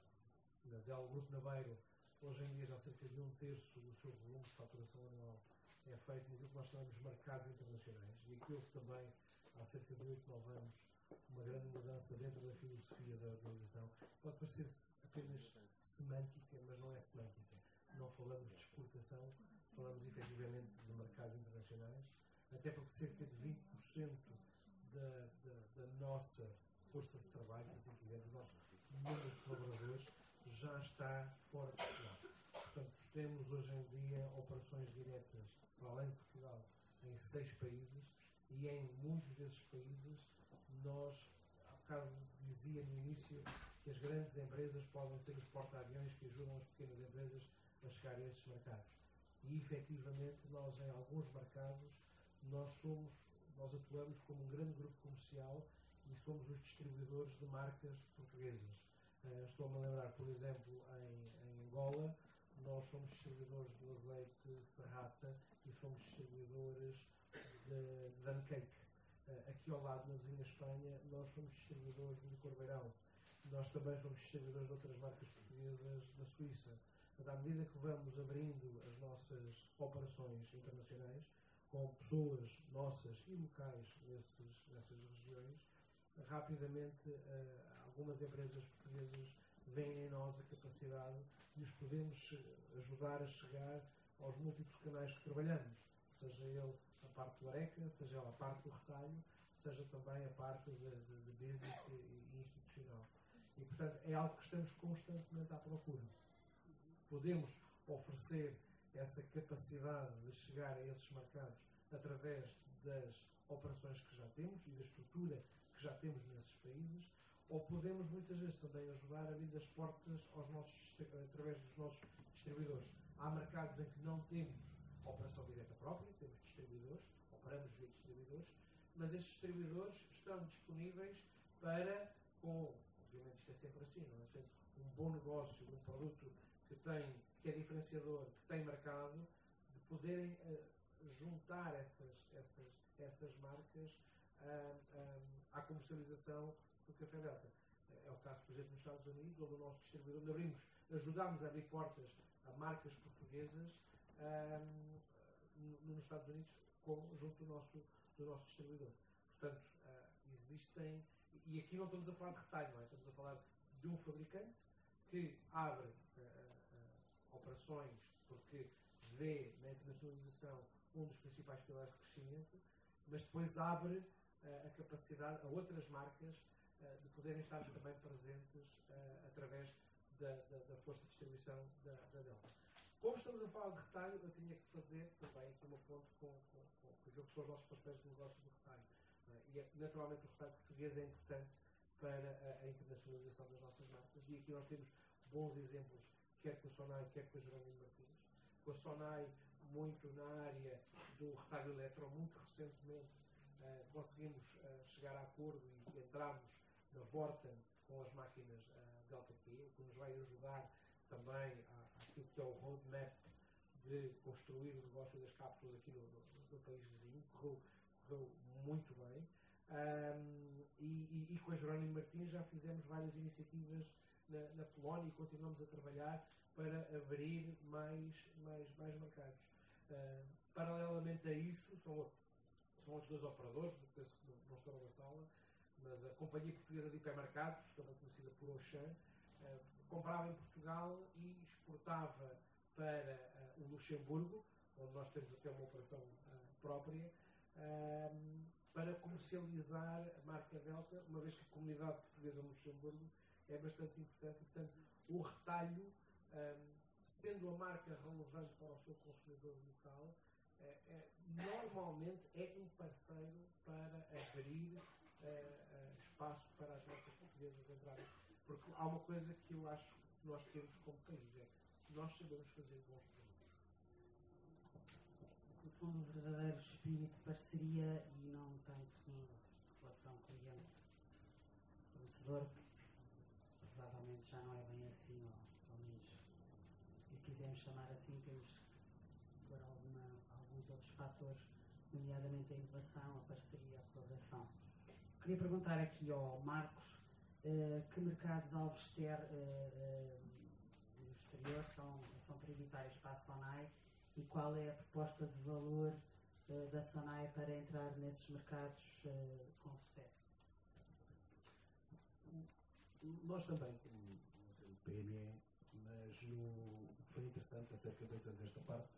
na Dell Grupo Naveiro, hoje em dia já cerca de um terço do seu volume de faturação anual é feito naquilo que nós chamamos mercados internacionais, e aquilo que também há cerca de oito, nove anos uma grande mudança dentro da filosofia da organização. Pode parecer apenas semântica, mas não é semântica. Não falamos de exportação, falamos efetivamente de mercados internacionais, até porque cerca de vinte por cento da, da, da nossa força de trabalho, se assim quiser, do nosso número de colaboradores, já está fora de Portugal. Portanto, temos hoje em dia operações diretas para além de Portugal em seis países, e em muitos desses países nós, há bocado dizia no início, que as grandes empresas podem ser os porta-aviões que ajudam as pequenas empresas a chegar a esses mercados. E efetivamente nós, em alguns mercados, nós somos, nós atuamos como um grande grupo comercial e somos os distribuidores de marcas portuguesas. Uh, Estou-me a lembrar, por exemplo, em, em Angola, nós somos distribuidores do azeite Serrata e somos distribuidores de, de Dancake. Uh, aqui ao lado, na vizinha Espanha, nós somos distribuidores do licor Beirão. Nós também somos distribuidores de outras marcas portuguesas na Suíça. Mas à medida que vamos abrindo as nossas operações internacionais, com pessoas nossas e locais nesses, nessas regiões, rapidamente uh, algumas empresas portuguesas veem em nós a capacidade de os podermos ajudar a chegar aos múltiplos canais que trabalhamos, seja ele a parte do Areca, seja ele a parte do retalho, seja também a parte de, de, de business e, e institucional. E, portanto, é algo que estamos constantemente à procura. Podemos oferecer essa capacidade de chegar a esses mercados através das operações que já temos e da estrutura que já temos nesses países, ou podemos muitas vezes também ajudar a abrir as portas aos nossos, através dos nossos distribuidores. Há mercados em que não temos operação direta própria, temos distribuidores, operamos via distribuidores, mas esses distribuidores estão disponíveis para, com, obviamente isto é sempre assim, não é? Sempre um bom negócio, um produto que, tem, que é diferenciador, que tem mercado, de poderem uh, juntar essas, essas, essas marcas uh, uh, à comercialização do Café Delta. É o caso, por exemplo, nos Estados Unidos, onde o nosso distribuidor, onde abrimos, ajudámos a abrir portas a marcas portuguesas um, nos Estados Unidos, com, junto do nosso, do nosso distribuidor. Portanto, uh, existem, e aqui não estamos a falar de retalho, não é? Estamos a falar de um fabricante que abre uh, uh, operações porque vê na internacionalização um dos principais pilares de crescimento, mas depois abre uh, a capacidade a outras marcas uh, de poderem estar também presentes uh, através da, da, da força de distribuição da, da Delta. Como estamos a falar de retalho, eu tinha que fazer também aqui uma ponte com, com, com, com aquilo que são os nossos parceiros de negócio do retalho. Uh, e é, naturalmente o retalho português é importante para a, a internacionalização das nossas marcas, e aqui nós temos bons exemplos, quer com a Sonai, quer com a Jerónimo Martins. Com a Sonai, muito na área do retalho eletro, muito recentemente uh, conseguimos uh, chegar a acordo e entramos na Vorten com as máquinas uh, Delta Q, o que nos vai ajudar também a, a aquilo que é o roadmap de construir o negócio das cápsulas aqui no, no, no país vizinho, correu, correu muito bem. Um, e, e, e com a Jerónimo Martins já fizemos várias iniciativas na, na Polónia e continuamos a trabalhar para abrir mais, mais, mais mercados. Uh, paralelamente a isso, são, são outros dois operadores, penso que não, não estão na sala, mas a Companhia Portuguesa de Hipermercados, também conhecida por Auchan, uh, comprava em Portugal e exportava para uh, o Luxemburgo, onde nós temos até uma operação uh, própria, uh, para comercializar a marca Delta, uma vez que a comunidade portuguesa no Luxemburgo é bastante importante. Portanto, o retalho, um, sendo a marca relevante para o seu consumidor local, é, é, normalmente é um parceiro para abrir é, é, espaço para as marcas portuguesas entrarem. Porque há uma coisa que eu acho que nós temos como país, é que nós sabemos fazer bons produtos. No fundo, um verdadeiro espírito de parceria e não tanto relação cliente-fornecedor, provavelmente já não é bem assim, ou pelo menos se quisermos chamar assim, temos que pôr alguma, alguns outros fatores, nomeadamente a inovação, a parceria, a colaboração. Queria perguntar aqui ao Marcos uh, que mercados-alvo exter, uh, uh, no exterior são, são prioritários para a SONAI e qual é a proposta de valor uh, da SONAI para entrar nesses mercados uh, com sucesso? Nós também, como sendo P M E, mas no, foi interessante, há cerca de dois anos esta parte,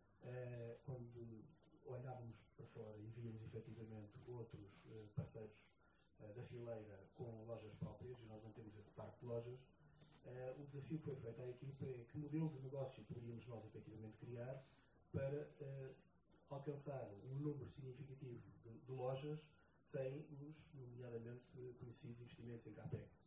uh, quando olhávamos para fora e víamos efetivamente outros uh, parceiros uh, da fileira com lojas próprias, e nós não temos esse parque de lojas, uh, o desafio que foi feito à equipa é que modelo de negócio poderíamos nós efetivamente criar para uh, alcançar um número significativo de, de lojas sem os, nomeadamente, conhecidos investimentos em CAPEX.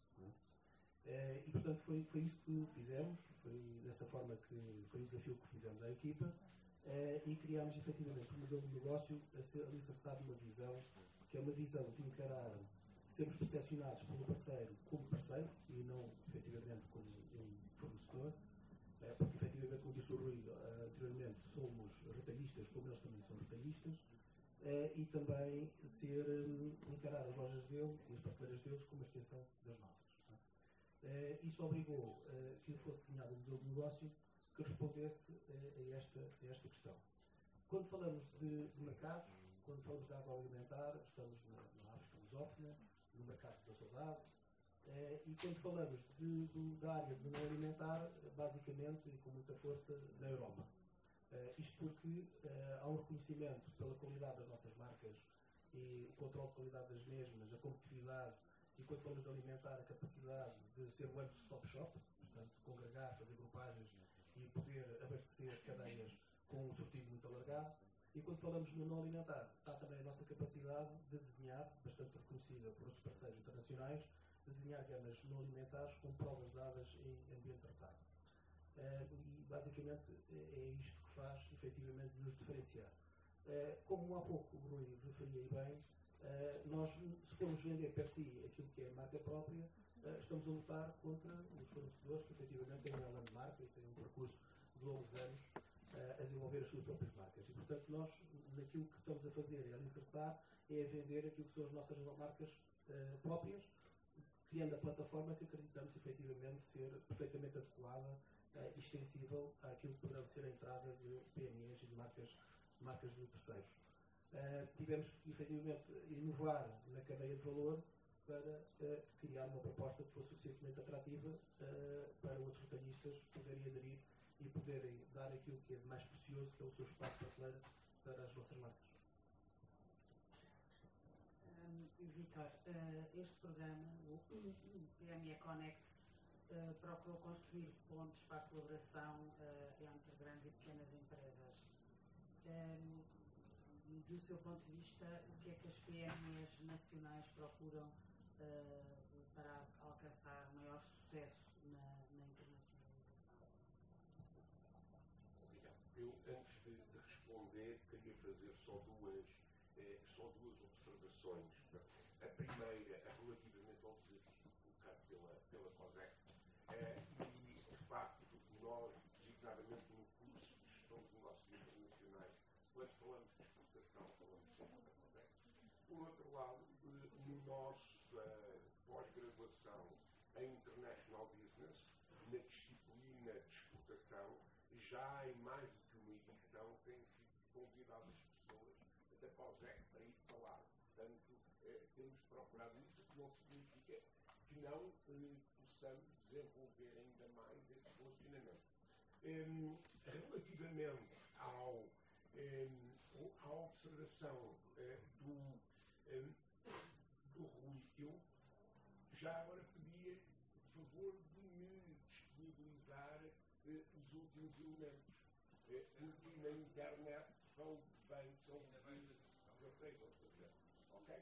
Uh, e, portanto, foi, foi isso que fizemos, foi dessa forma que foi o desafio que fizemos à equipa uh, e criámos, efetivamente, um modelo de negócio a ser alicerçado numa visão, que é uma visão de encarar, sermos percepcionados pelo parceiro como parceiro e não, efetivamente, como um fornecedor, uh, porque, efetivamente, como disse o Rui uh, anteriormente, somos retalhistas, como eles também são retalhistas, uh, e também ser, um, encarar as lojas dele e as prateleiras deles como uma extensão das nossas. Uh, isso obrigou uh, que fosse desenhado um modelo de negócio que respondesse uh, a, esta, a esta questão. Quando falamos de, de mercados, quando falamos de agroalimentar, estamos na, na África lusófona, no mercado da saudade, uh, e quando falamos de, de, da área de não alimentar, basicamente e com muita força, na Europa. Uh, isto porque uh, há um reconhecimento pela qualidade das nossas marcas e o controle de qualidade das mesmas, a competitividade. E quando falamos de alimentar, a capacidade de ser um one-stop shop, portanto, congregar, fazer grupagens e poder abastecer cadeias com um sortido muito alargado. E quando falamos no não alimentar, está também a nossa capacidade de desenhar, bastante reconhecida por outros parceiros internacionais, de desenhar gamas não alimentares com provas dadas em ambiente tratado. Uh, e, basicamente, é isto que faz, efetivamente, nos diferenciar. Uh, como há pouco o Rui referia bem, Uh, nós, se formos vender per si aquilo que é a marca própria, uh, estamos a lutar contra os fornecedores que efetivamente têm uma landmarca e têm um percurso de longos anos uh, a desenvolver as suas próprias marcas. E, portanto, nós, naquilo que estamos a fazer e a alicerçar, é a vender aquilo que são as nossas marcas uh, próprias, criando a plataforma que acreditamos efetivamente ser perfeitamente adequada uh, e extensível àquilo que poderá ser a entrada de P M Es e de marcas, marcas de terceiros. Uh, tivemos que, efetivamente, inovar na cadeia de valor para uh, criar uma proposta que fosse suficientemente atrativa uh, para outros retalhistas poderem aderir e poderem dar aquilo que é de mais precioso, que é o seu espaço de prateleira para as vossas marcas. Um, Vítor, uh, este programa, o P M E Connect, uh, procurou construir pontos para a colaboração uh, entre grandes e pequenas empresas. Um, Do seu ponto de vista, o que é que as P M Es nacionais procuram uh, para alcançar maior sucesso na, na internacionalização? Obrigado. Eu, antes de, de responder, queria fazer só duas, eh, só duas observações. A primeira é relativamente ao desafio colocado pela, pela COSEC. Eh, e, de facto, nós, designadamente no curso de Gestão de quando falamos de exportação, falamos de exportação. Por outro lado, no nosso uh, pós-graduação em International Business, na disciplina de exportação, já em mais do que uma edição têm sido convidadas pessoas até para o G E C para ir falar. Portanto, eh, temos procurado isso, que não significa que não eh, possamos desenvolver ainda mais esse relacionamento. Um, relativamente ao, um, à observação uh, do, um, do Rui, eu já agora pedia, por favor, de me disponibilizar uh, os últimos elementos. Uh, porque na internet são bem, são dezasseis ou dezassete. Ok?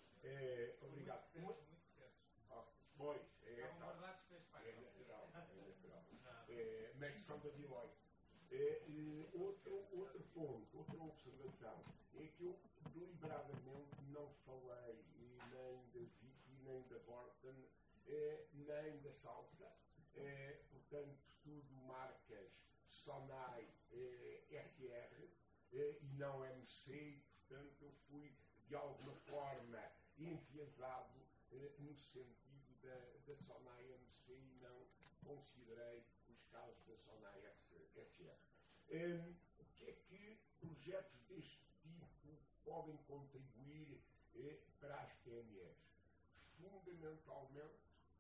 Uh, obrigado. Muito recentes, muito recentes. Oh, pois, é, estavam tá, guardados para este é natural, é natural. É, mas são da Deloitte. É, e outro, outro ponto, outra observação, é que eu deliberadamente não falei nem da Ziki, nem da Borton, é, nem da Salsa, é, portanto, tudo marcas Sonai, é, S R, é, e não M C, portanto, eu fui de alguma forma enviesado é, no sentido da, da Sonai M C e não considerei os casos da Sonai S R. Um, o que é que projetos deste tipo podem contribuir eh, para as P M Es? Fundamentalmente,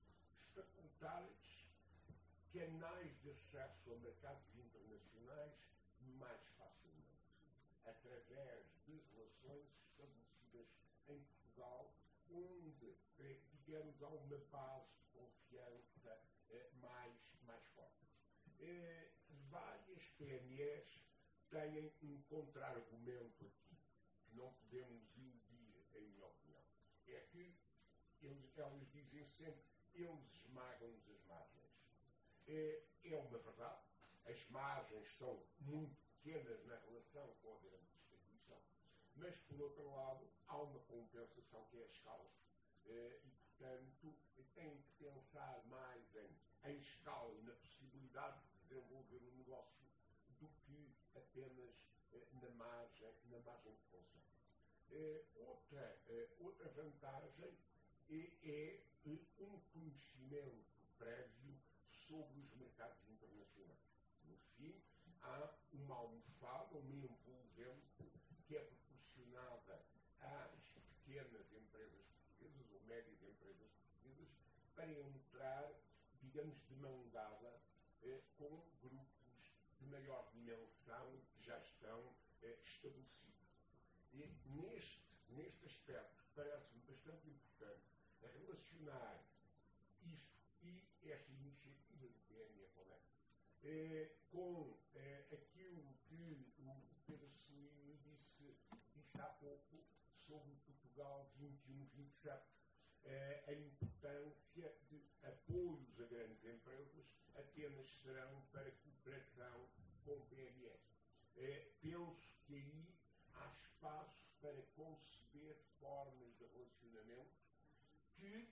facultar-lhes canais de acesso a mercados internacionais mais facilmente, através de relações estabelecidas em Portugal, onde, eh, digamos, há uma base de confiança eh, mais, mais forte. Eh, várias P M Es têm um contra-argumento aqui, que não podemos iludir, em minha opinião. É que eles, elas dizem sempre, eles esmagam-nos as margens. É, é uma verdade, as margens são muito pequenas na relação com a grande distribuição, mas, por outro lado, há uma compensação que é a escala. É, e, portanto, tem que pensar mais em, em escala e na possibilidade de desenvolver um negócio do que apenas eh, na, margem, na margem de consumo. Eh, outra, eh, outra vantagem é, é um conhecimento prévio sobre os mercados internacionais. No fim, há uma almofada, uma envolvente que é proporcionada às pequenas empresas portuguesas ou médias empresas portuguesas para entrar, digamos, de mão dada eh, com grupos de maior dimensão que já estão eh, estabelecidos. E neste, neste aspecto, parece-me bastante importante relacionar isto e esta iniciativa do P M E Connect eh, com eh, aquilo que o Pedro Celino disse, disse há pouco sobre Portugal vinte e um vinte e sete. Eh, a importância de apoios a grandes empresas apenas serão para cooperação com P M Es. Eh, penso que aí há espaço para conceber formas de relacionamento que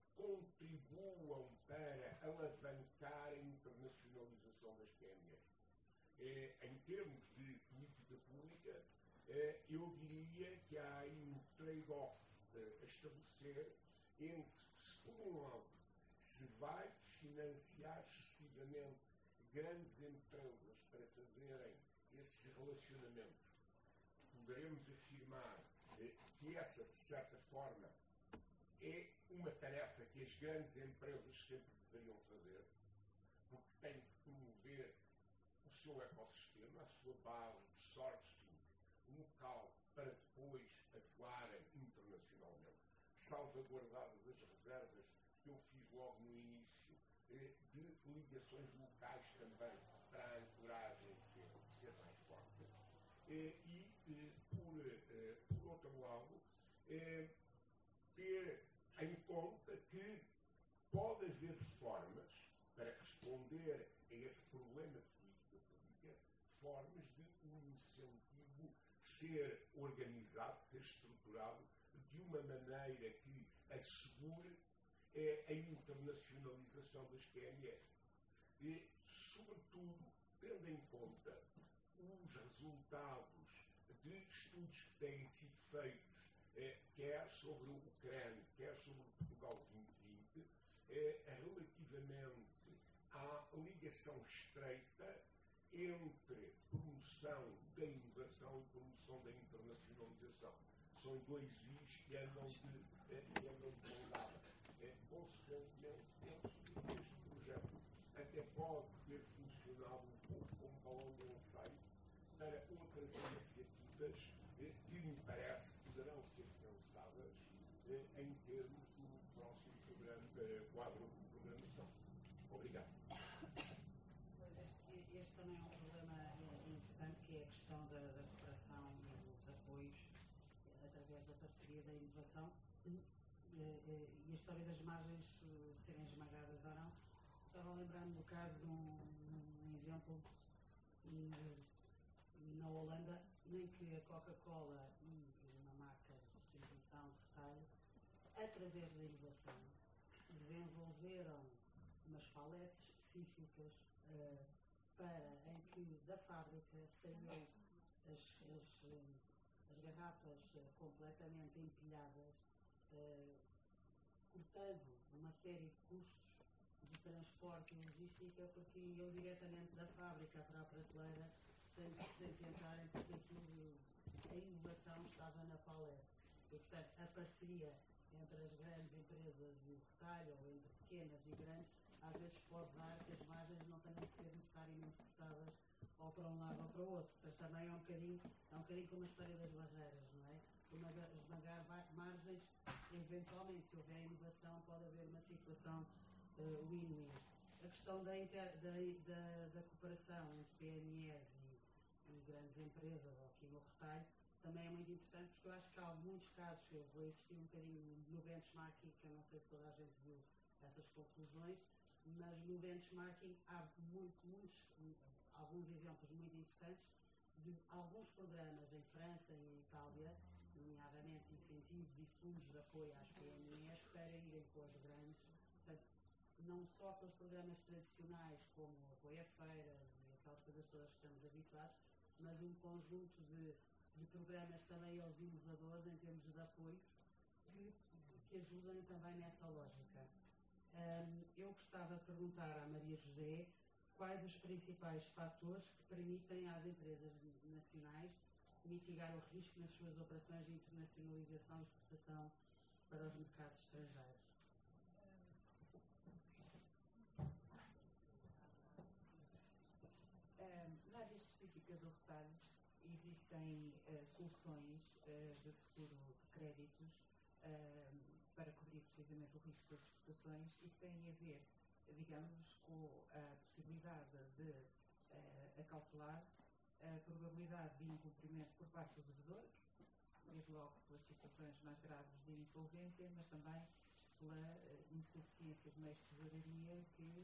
contribuam para alavancar a internacionalização das P M Es. Eh, em termos de política pública, eh, eu diria que há aí um trade-off eh, a estabelecer entre, se por um lado, se vai financiar excessivamente grandes empresas para fazerem esses relacionamentos, poderemos afirmar eh, que essa, de certa forma, é uma tarefa que as grandes empresas sempre deveriam fazer, porque têm que promover o seu ecossistema, a sua base de sourcing local, para depois atuarem internacionalmente, salvaguardadas as reservas que eu fiz logo no início, eh, de ligações locais também, para a ancoragem ser, ser mais forte. Eh, e, eh, por, eh, por outro lado, eh, ter em conta que pode haver formas para responder a esse problema de política pública, formas de um incentivo ser organizado, ser estruturado de uma maneira que assegure eh, a internacionalização das P M Es. E, sobretudo, tendo em conta os resultados de estudos que têm sido feitos, eh, quer sobre a Ucrânia, quer sobre o Portugal vinte vinte, eh, relativamente à ligação estreita entre promoção da inovação e promoção da internacionalização. São dois is que andam de, eh, que andam de mão dada. Eh, consequentemente, penso que este projeto até pode ter funcionado um pouco como balão de ensaio para outras iniciativas eh, que me parece que poderão ser pensadas eh, em termos do próximo programa, eh, quadro de programação. Obrigado. Este, este também é um problema interessante, que é a questão da, da cooperação e dos apoios através da parceria da inovação e, e, e a história das margens serem esmagadas ou não. Estava lembrando do caso de um, um exemplo na Holanda, em que a Coca-Cola e uma marca de distribuição de retalho, através da inovação, desenvolveram umas paletes específicas uh, para em que da fábrica saíam as, as, as garrafas uh, completamente empilhadas, uh, cortando uma série de custos de transporte e logística, porque iam diretamente da fábrica para a prateleira, sem, sem pensarem porque aquilo, a inovação estava na palete. E, portanto, a parceria entre as grandes empresas e o retalho, ou entre pequenas e grandes, às vezes pode dar que as margens não tenham que ser necessariamente cortadas ou para um lado ou para o outro. Portanto, também é um bocadinho, é um bocadinho como a história das barreiras, não é? Esmagar margens, eventualmente, se houver inovação, pode haver uma situação uh, win-win. A questão da, inter, da, da, da cooperação entre P M Es e, e grandes empresas, ou aqui no retalho, também é muito interessante, porque eu acho que há muitos casos, eu vou insistir um bocadinho no benchmarking, que eu não sei se toda a gente viu essas conclusões, mas no benchmarking há muito, muitos, alguns exemplos muito interessantes de alguns programas em França e em Itália, nomeadamente incentivos e fundos de apoio às P M Es para irem com as grandes, portanto, não só aqueles programas tradicionais como o apoio a feiras e aquelas coisas todas que estamos habituados, mas um conjunto de, de programas também eles inovadores em termos de apoios que, que ajudem também nessa lógica. Um, eu gostava de perguntar à Maria José quais os principais fatores que permitem às empresas nacionais mitigar o risco nas suas operações de internacionalização e exportação para os mercados estrangeiros. Na área específica do retalho existem uh, soluções uh, de seguro de créditos uh, para cobrir precisamente o risco das exportações e que têm a ver, digamos, com a possibilidade de uh, acautelar a probabilidade de incumprimento por parte do devedor, desde logo pelas situações mais graves de insolvência, mas também pela uh, insuficiência de meios de tesouraria que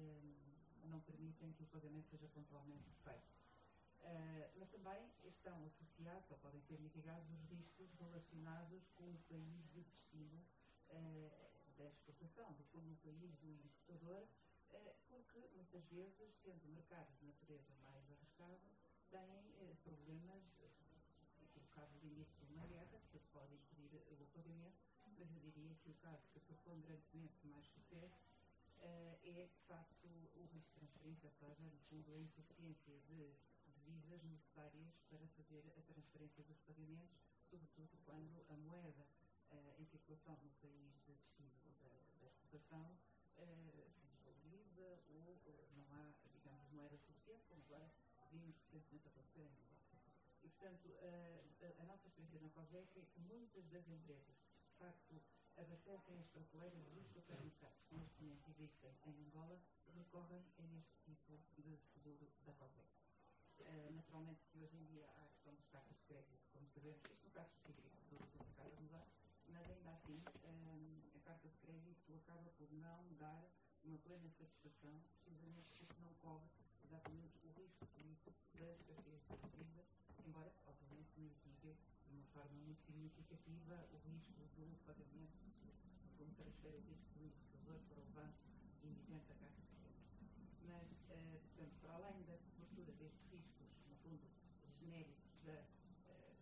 uh, não permitem que o pagamento seja pontualmente feito. Uh, mas também estão associados, ou podem ser mitigados, os riscos relacionados com o país de destino uh, da exportação, do fundo no país do importador, uh, porque muitas vezes, sendo mercados de natureza mais arriscado, têm uh, problemas, uh, o caso limite de uma guerra, que pode impedir o pagamento, mas eu diria que o caso que preponderantemente mais sucede uh, é, de facto, o risco de transferência, ou seja, no fundo, a insuficiência de divisas necessárias para fazer a transferência dos pagamentos, sobretudo quando a moeda uh, em circulação no país de destino da, da exportação uh, se desvaloriza ou uh, não há, digamos, moeda suficiente, como agora vimos recentemente acontecer em Angola. E, portanto, uh, a, a nossa experiência na COSEC é que muitas das empresas que, de facto, abastecem as prateleiras dos supermercados que neste momento existem em Angola recorrem a este tipo de seguro da COSEC. Uh, naturalmente que hoje em dia há a questão das cartas de crédito, como sabemos, isto no caso específico do, do mercado angolar, mas ainda assim um, a carta de crédito acaba por não dar uma plena satisfação, precisamente porque não cobre exatamente o risco político da escassez de dívidas, embora, obviamente, mitigue de uma forma muito significativa o risco do pagamento, como transfere o risco do importador para o banco emitente da carta de crédito. Mas, uh, portanto, para além da cobertura destes riscos, no fundo, genéricos da uh,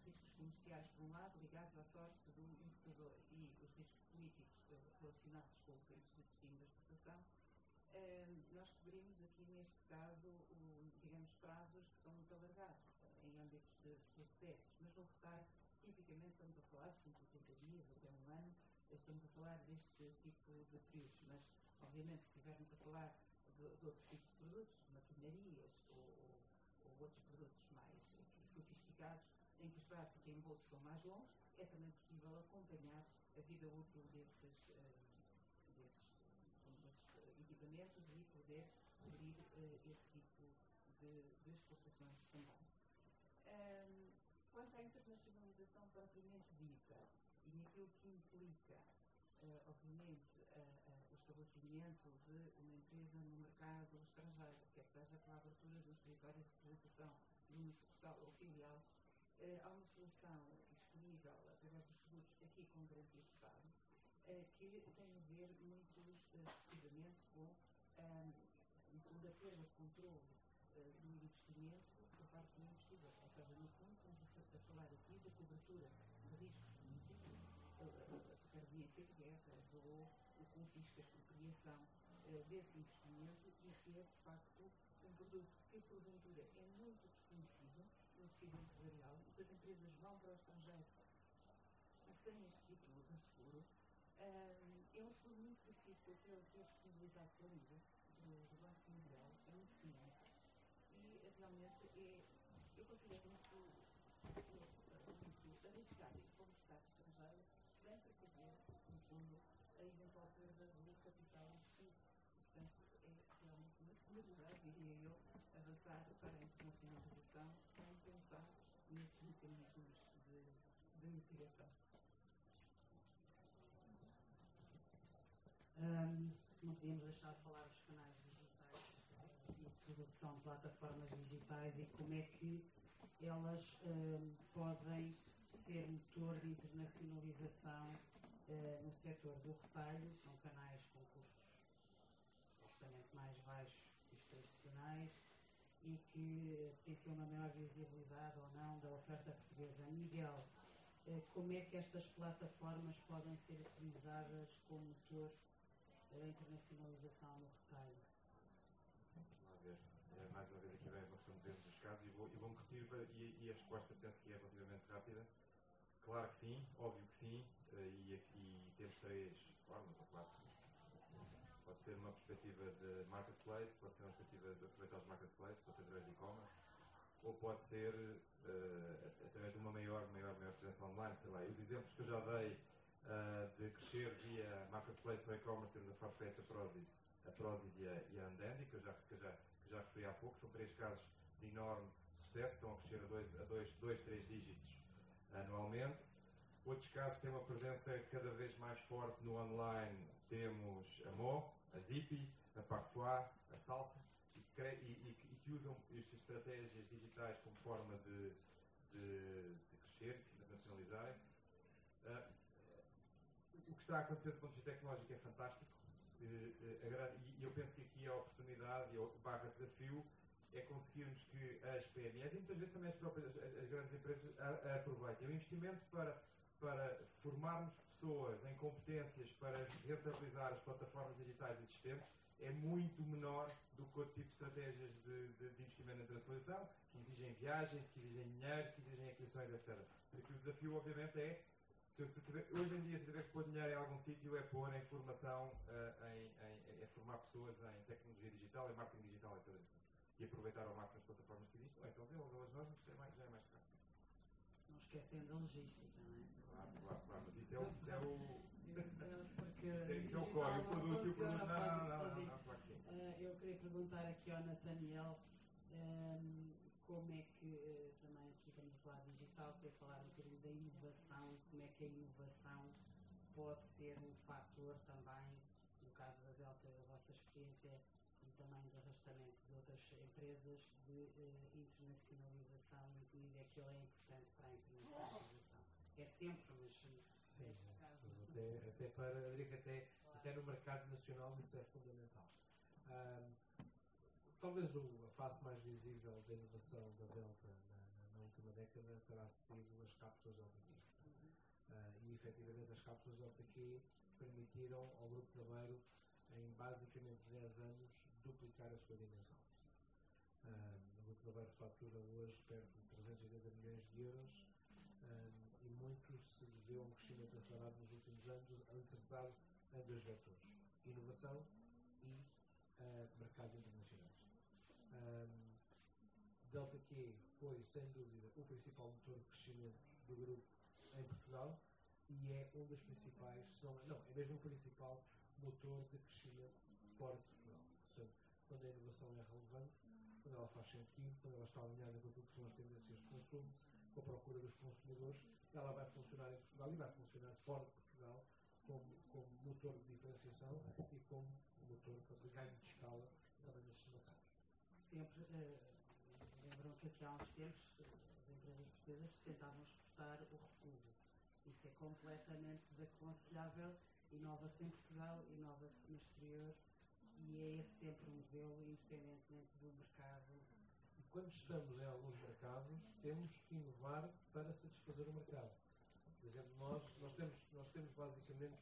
comerciais, por um lado, ligados à sorte do importador, e os riscos políticos relacionados com o país de destino da exportação, nós cobrimos aqui, neste caso, o, digamos, prazos que são muito alargados, em âmbitos de seguro de déficits, mas no retalho, tipicamente, estamos a falar de cento e oitenta dias até um ano, estamos a falar deste tipo de períodos, mas, obviamente, se estivermos a falar de, de outros tipos de produtos, maquinarias ou, ou, ou outros produtos mais sofisticados, em que os prazos de reembolso são mais longos, é também possível acompanhar a vida útil desses, uh, desses, desses equipamentos e poder cobrir uh, esse tipo de, de exportações também. Um, quanto à internacionalização propriamente dita, e naquilo que implica, uh, obviamente, uh, uh, o estabelecimento de uma empresa no mercado estrangeiro, quer seja pela abertura do escritório de representação de uma sucursal ou filial, uh, há uma solução disponível através dos seguros aqui com garantia de Estado, uh, que tem a ver muito uh, precisamente com um, a perda de controle uh, do investimento por parte do investidor. Ou seja, no fundo, estamos a, a falar aqui da cobertura de riscos políticos, a, a, a superveniência de guerras ou o confisco, a expropriação uh, desse investimento, e que é, de facto, um produto que, porventura, é muito desconhecido no tecido empresarial, e que as empresas vão para o estrangeiro sem este tipo de seguro. Um, é um seguro muito parecido com aquele que é disponibilizado pela I V A, do, do Banco Mundial, é muito semelhante, e realmente é, eu considero muito, muito arriscado ir para o mercado estrangeiro sem precaver, no fundo, a eventual perda do capital investido. Portanto, é realmente muito melhorar, diria eu, avançar para a internacionalização sem pensar nestes mecanismos de, de mitigação. Um, não podíamos deixar de falar dos canais digitais e tudo o que são plataformas digitais e como é que elas um, podem ser motor de internacionalização uh, no setor do retalho. São canais com custos supostamente mais baixos que os tradicionais e que potenciam uma maior visibilidade ou não da oferta portuguesa. Miguel, uh, como é que estas plataformas podem ser utilizadas como motor da internacionalização no retalho? Vamos ver. É, mais uma vez aqui vem uma questão de dentro dos casos e vou-me vou repetir e, e a resposta penso que é relativamente rápida. Claro que sim, óbvio que sim, e aqui temos três formas, ou quatro. Pode ser uma perspectiva de marketplace, pode ser uma perspectiva de aproveitar os marketplace, pode ser através de e-commerce, ou pode ser uh, através de uma maior, maior, maior presença online, sei lá. E os exemplos que eu já dei Uh, de crescer via marketplace ou e-commerce, temos a Farfetch, a Prozis, a Prozis e a, e a Undandy, que eu, já, que, eu já, que já referi há pouco. São três casos de enorme sucesso, estão a crescer a dois, a dois, dois três dígitos anualmente. Outros casos têm uma presença cada vez mais forte no online. Temos a Mo, a Zippy, a Parfois, a Salsa, e, e, e, e que usam estas estratégias digitais como forma de, de, de crescer, de se internacionalizarem. Uh, O que está a acontecer do ponto de vista tecnológico é fantástico e eu penso que aqui a oportunidade e o barra desafio é conseguirmos que as P M Es e muitas vezes também as próprias as grandes empresas aproveitem o investimento para, para formarmos pessoas em competências para rentabilizar as plataformas digitais existentes é muito menor do que outro tipo de estratégias de, de, de investimento na internacionalização, que exigem viagens, que exigem dinheiro, que exigem aquisições, etcétera. Porque o desafio, obviamente, é Se eu, se tiver, hoje em dia, se tiver que pôr dinheiro em algum sítio, é pôr em formação, uh, em, em, é formar pessoas em tecnologia digital, em marketing digital, etcétera. E aproveitar ao máximo as plataformas que existem, ou então desenvolvê-las nós, mas é mais, já é mais caro. Não esquecendo da logística, não é? Claro, claro, claro, mas isso é o. Isso é o, Porque isso é, isso é o core, o produto e o produto. Não, não, não, não, não, não, claro que sim. Uh, eu queria perguntar aqui ao Nathaniel um, como é que, uh, também aqui estamos a falar de digital, queria falar um bocadinho da inovação, como é que a inovação pode ser um fator também, no caso da Delta, a vossa experiência e também de arrastamento de outras empresas, de uh, internacionalização e que medida é que ele é importante para a internacionalização. É sempre, mas sim, neste caso. Até, até para, eu diria que até, até no mercado nacional isso é fundamental. Um, talvez o, a face mais visível da inovação da Delta na, na, na última década terá sido as cápsulas Delta Q. Uh, e efetivamente as cápsulas Delta Q permitiram ao Grupo Naveiro, em basicamente dez anos, duplicar a sua dimensão. Uh, o Grupo Naveiro fatura hoje perto de trezentos e oitenta milhões de euros um, e muito se deu a um crescimento acelerado nos últimos anos, alicerçado em dois vetores: inovação e uh, mercados internacionais. Um, Delta Q foi, sem dúvida, o principal motor de crescimento do grupo em Portugal e é um dos principais, se não, não, é mesmo o principal motor de crescimento fora de Portugal. Portanto, quando a inovação é relevante, quando ela faz sentido, quando ela está alinhada com aquilo que são as tendências de consumo, com a procura dos consumidores, ela vai funcionar em Portugal e vai funcionar fora de Portugal como, como motor de diferenciação e como motor de ganho de escala também nesses mercados. Sempre, uh, lembram que aqui há uns tempos as empresas portuguesas tentavam exportar o refúgio. Isso é completamente desaconselhável, inova-se em Portugal, inova-se no exterior e é esse sempre um modelo, independentemente do mercado. E quando estamos em alguns mercados, temos que inovar para satisfazer o mercado. Por exemplo, nós, nós, temos, nós temos basicamente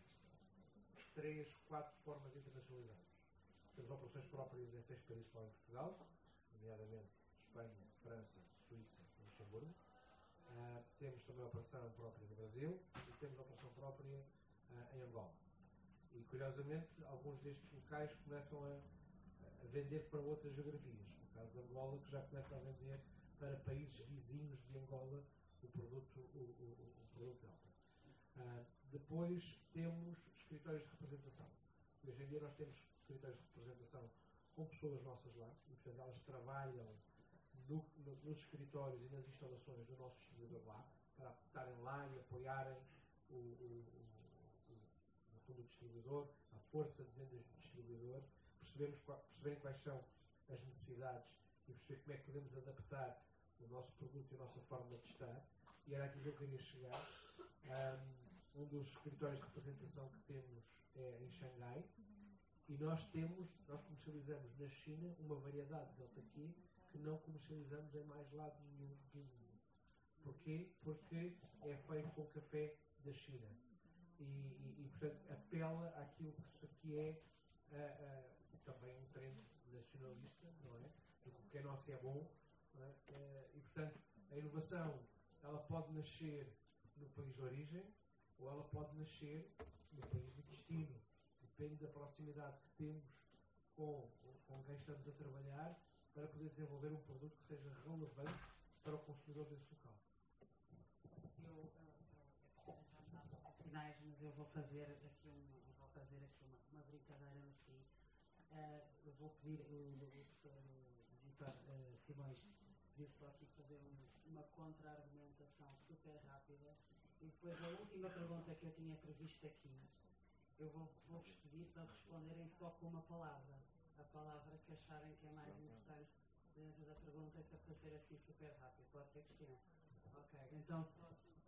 três, quatro formas de internacionalizar. Temos operações próprias em seis países fora de Portugal, nomeadamente Espanha, França, Suíça e Luxemburgo. Uh, temos também a operação própria no Brasil e temos a operação própria uh, em Angola. E, curiosamente, alguns destes locais começam a, a vender para outras geografias. No caso de Angola, que já começa a vender para países vizinhos de Angola o produto, o, o, o produto Delta. Uh, depois temos escritórios de representação. Hoje em dia nós temos escritórios de representação com pessoas nossas lá, e portanto elas trabalham no, no, nos escritórios e nas instalações do nosso distribuidor lá, para estarem lá e apoiarem o, o, o, o, no fundo, o distribuidor, a força de vendas do distribuidor, percebermos, perceberem quais são as necessidades e perceber como é que podemos adaptar o nosso produto e a nossa forma de estar. E era aqui que eu queria chegar. Um, um dos escritórios de representação que temos é em Xangai, e nós temos, nós comercializamos na China uma variedade de Delta Q que não comercializamos em mais lado nenhum do mundo. Porquê? Porque é feito com café da China. E, e, e portanto, apela àquilo que, que é uh, uh, também um trend nacionalista, não é? Do que é nosso é bom. Não é? Uh, e, portanto, a inovação, ela pode nascer no país de origem ou ela pode nascer no país de destino. Depende da proximidade que temos com, com quem estamos a trabalhar para poder desenvolver um produto que seja relevante para o consumidor desse local. Eu, eu, eu, eu já me dava sinais, mas eu vou fazer aqui uma, vou fazer aqui uma, uma brincadeira no fim. Uh, eu vou pedir o professor Vítor uh, Simões vir só aqui fazer uma, uma contra-argumentação super rápida e depois a última pergunta que eu tinha previsto aqui. Eu vou, vou-vos pedir para responderem só com uma palavra. A palavra que acharem que é mais importante dentro da pergunta, que é para ser assim super rápido. Pode ser, Cristiano? Ok, então só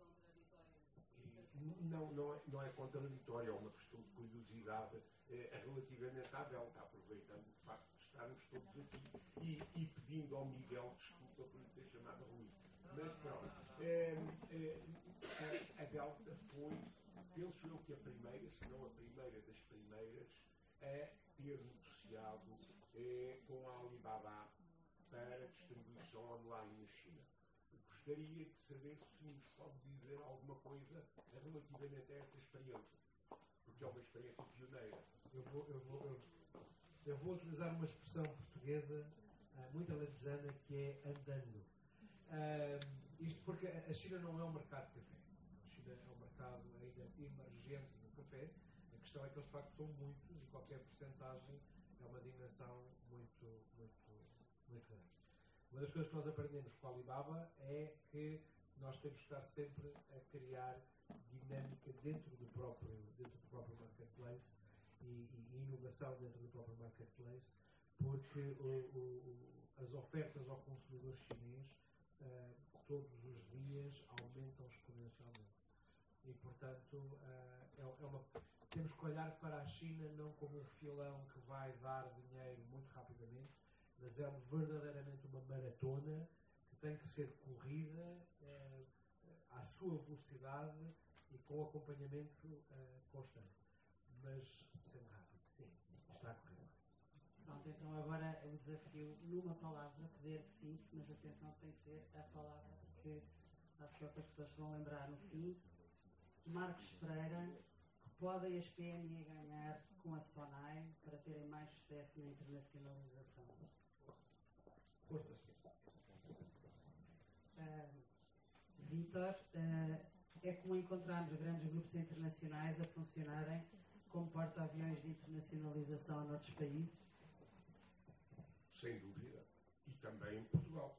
Não, não é, não é contraditório, é uma questão de curiosidade é, relativamente à Delta, aproveitando o facto de estarmos todos aqui e, e pedindo ao Miguel desculpa por lhe ter chamado Rui. Mas pronto, é, é, a, a Delta foi, penso eu que a primeira, se não a primeira das primeiras, a ter negociado é, com a Alibaba para distribuição online na China. Gostaria de saber se nos pode dizer alguma coisa relativamente a essa experiência, porque é uma experiência pioneira. Eu vou, eu vou, eu, eu vou utilizar uma expressão portuguesa uh, muito alentejana que é andando. Uh, isto porque a China não é um mercado de café. A China é um mercado ainda emergente no café. A questão é que eles de facto são muitos e qualquer porcentagem é uma dimensão muito, muito, muito grande. Uma das coisas que nós aprendemos com a Alibaba é que nós temos que estar sempre a criar dinâmica dentro do próprio, dentro do próprio marketplace e, e inovação dentro do próprio marketplace, porque o, o, as ofertas ao consumidor chinês uh, todos os dias aumentam exponencialmente. E, portanto, uh, é, é uma, temos que olhar para a China não como um filão que vai dar dinheiro muito rapidamente, mas é verdadeiramente uma maratona que tem que ser corrida eh, à sua velocidade e com acompanhamento eh, constante. Mas sendo rápido, sim, está a correr. Pronto, então agora é o desafio numa palavra, poder define-se, mas atenção, tem que ser a palavra, porque acho que é o que as pessoas vão lembrar no fim. Marcos Pereira, que podem as P M E ganhar com a SONAI para terem mais sucesso na internacionalização? Forças. Uh, Vítor, uh, é como encontrarmos grandes grupos internacionais a funcionarem como porta-aviões de internacionalização noutros países? Sem dúvida. E também em Portugal.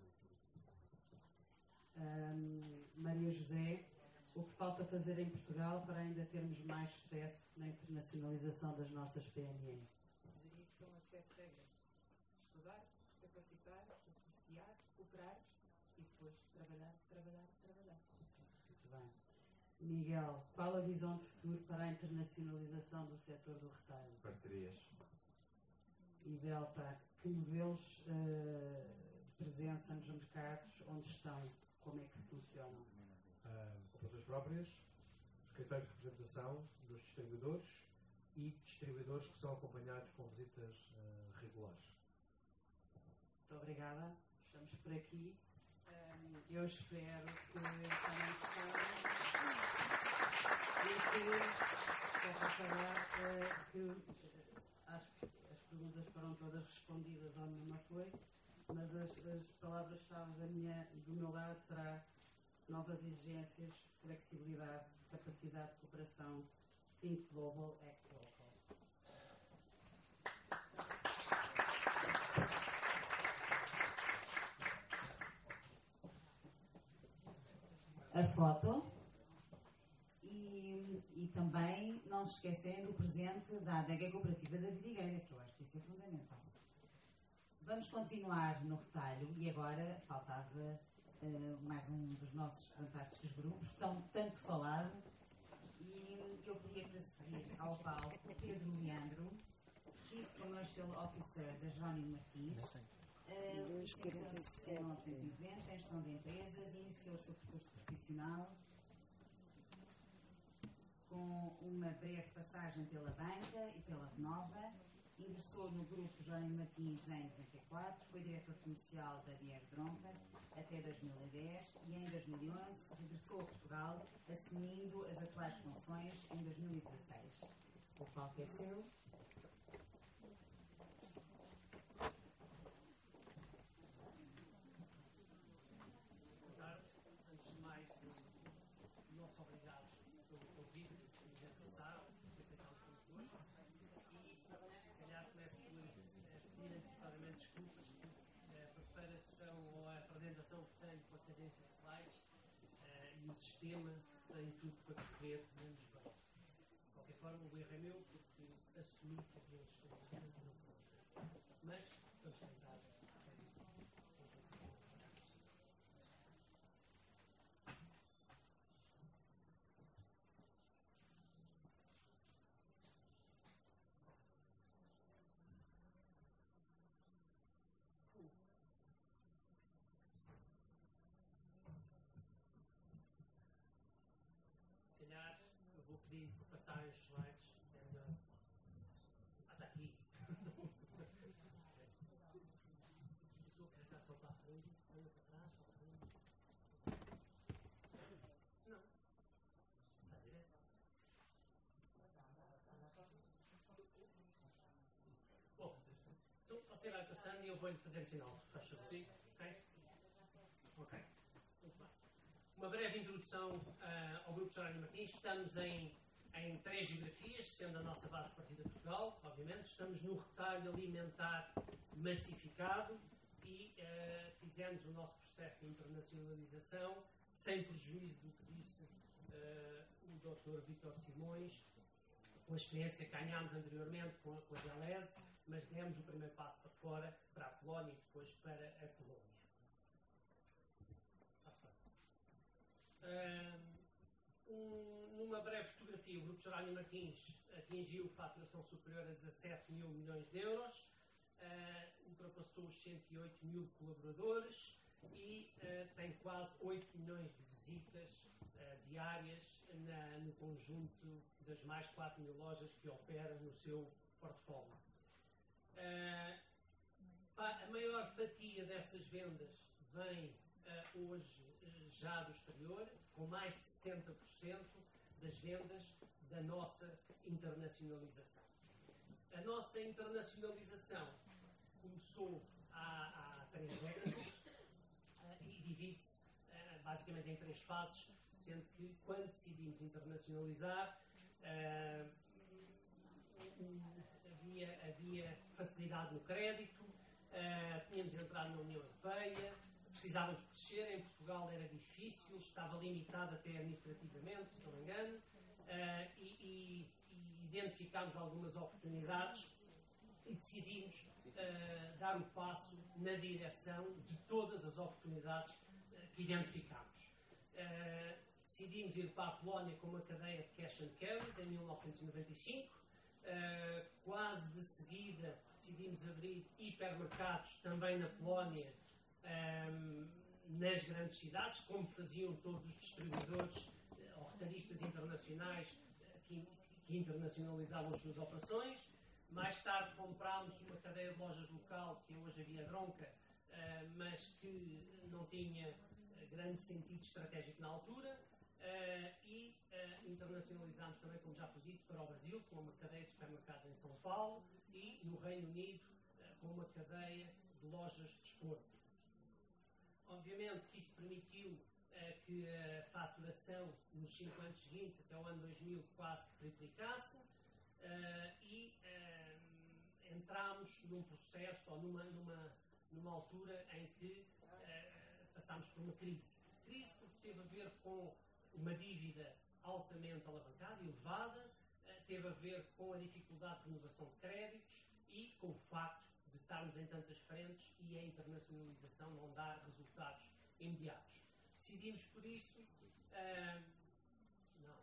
Um, Maria José, o que falta fazer em Portugal para ainda termos mais sucesso na internacionalização das nossas P M E? Eu diria que são as sete regras. Estudar, capacitar, associar, cooperar e depois trabalhar, trabalhar, trabalhar. Muito bem. Miguel, qual a visão de futuro para a internacionalização do setor do retalho? Parcerias. E Delta, que modelos uh, de presença nos mercados, onde estão, como é que funcionam? Uh, operações próprias, escritórios de representação dos distribuidores e distribuidores que são acompanhados com visitas uh, regulares. Muito obrigada. Estamos por aqui. Um, eu espero que também gostem e que, só para acabar, uh, que uh, acho que as perguntas foram todas respondidas ou nenhuma foi, mas as, as palavras-chave da minha, do meu lado será novas exigências, flexibilidade, capacidade de cooperação, think global, act local. A foto e, e também não se esquecendo o presente da Adega Cooperativa da Vidigueira, que eu acho que isso é fundamental. Vamos continuar no retalho e agora faltava uh, mais um dos nossos fantásticos grupos, tão tanto falado, e eu pedia para seguir ao palco Pedro Leandro, Chief Commercial Officer da Jerónimo Martins. Uh, Licenciou-se em mil novecentos e noventa em gestão de empresas e iniciou o seu percurso profissional com uma breve passagem pela banca e pela Renova. Ingressou no grupo Jerónimo Martins em noventa e quatro, foi diretor comercial da Diego Dronca até dois mil e dez e em dois mil e onze regressou a Portugal, assumindo as atuais funções em dois mil e dezasseis. O palco é seu. Nosso obrigado pelo convite, nos reforçar, por aceitarmos connosco e, se calhar, começo por eh, pedir antecipadamente desculpas porque a preparação ou a apresentação que tenho com a cadência de slides eh, e o sistema tem tudo para correr menos bem. De qualquer forma, o erro é meu porque assumi que aquele sistema não pode. Mas vamos tentar. Eu vou pedir para passarem os slides and, uh, até aqui. Estou a querer só para a frente, anda para trás, para a frente. Não. Está direto. Bom, então você vai passando e eu vou-lhe fazendo sinal. Faz favor. Sim. Ok? Ok. Muito bem. Uma breve introdução uh, ao Grupo Jerónimo Martins. Estamos em, em três geografias, sendo a nossa base de partida Portugal, obviamente. Estamos no retalho alimentar massificado e uh, fizemos o nosso processo de internacionalização sem prejuízo do que disse uh, o doutor Vítor Simões, com a experiência que ganhámos anteriormente com a, com a Deleuze, mas demos o primeiro passo para fora, para a Polónia e depois para a Polónia. Um, numa breve fotografia, o Grupo Jerónimo Martins atingiu faturação superior a dezassete mil milhões de euros, uh, ultrapassou os cento e oito mil colaboradores, e uh, tem quase oito milhões de visitas uh, diárias na, no conjunto das mais quatro mil lojas que opera no seu portfólio. Uh, a maior fatia dessas vendas vem uh, hoje uh, já do exterior, com mais de setenta por cento das vendas da nossa internacionalização. A nossa internacionalização começou há, há três décadas uh, e divide-se uh, basicamente em três fases, sendo que quando decidimos internacionalizar uh, havia, havia facilidade no crédito, uh, tínhamos entrado na União Europeia, precisávamos de crescer, em Portugal era difícil, estava limitado até administrativamente, se não me engano, uh, e, e, e identificámos algumas oportunidades e decidimos uh, dar o passo na direção de todas as oportunidades uh, que identificámos. Uh, decidimos ir para a Polónia com uma cadeia de cash and carries em mil novecentos e noventa e cinco. Uh, quase de seguida decidimos abrir hipermercados também na Polónia, um, nas grandes cidades, como faziam todos os distribuidores uh, ou retalhistas internacionais uh, que, que internacionalizavam as suas operações. Mais tarde comprámos uma cadeia de lojas local, que é hoje a Via Bronca, uh, mas que não tinha uh, grande sentido estratégico na altura. Uh, e uh, internacionalizámos também, como já foi dito, para o Brasil, com uma cadeia de supermercados em São Paulo, e no Reino Unido, uh, com uma cadeia de lojas de desporto. Obviamente que isso permitiu uh, que a faturação nos cinco anos seguintes, até o ano dois mil, quase que triplicasse, uh, e uh, entramos num processo, ou numa, numa, numa altura em que uh, passámos por uma crise. Crise porque teve a ver com uma dívida altamente alavancada, elevada, teve a ver com a dificuldade de renovação de créditos e com o facto de estarmos em tantas frentes e a internacionalização não dar resultados imediatos. Decidimos por isso... Uh, não.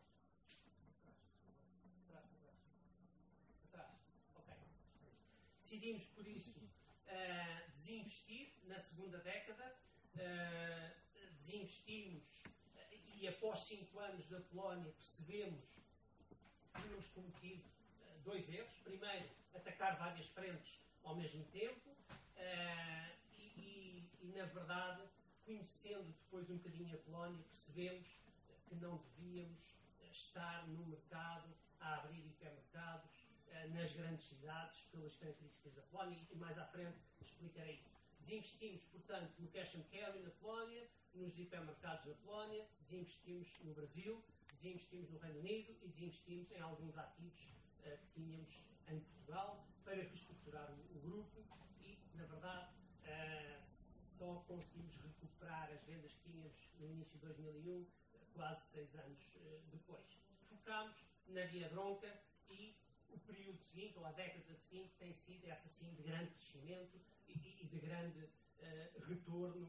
Atrás, atrás. Atrás. Ok. Decidimos por isso uh, desinvestir na segunda década. Uh, desinvestimos e após cinco anos da Polónia percebemos que tínhamos cometido uh, dois erros. Primeiro, atacar várias frentes ao mesmo tempo uh, e, e, e, na verdade, conhecendo depois um bocadinho a Polónia, percebemos que não devíamos estar no mercado a abrir hipermercados uh, nas grandes cidades pelas características da Polónia e mais à frente explicarei isso. Desinvestimos, portanto, no cash and carry na Polónia, nos hipermercados da Polónia, desinvestimos no Brasil, desinvestimos no Reino Unido e desinvestimos em alguns ativos uh, que tínhamos em Portugal para reestruturar o, o grupo e, na verdade, uh, só conseguimos recuperar as vendas que tínhamos no início de dois mil e um, uh, quase seis anos uh, depois. Focámos na Via Bronca e o período seguinte, ou a década seguinte, tem sido essa sim de grande crescimento e, e de grande uh, retorno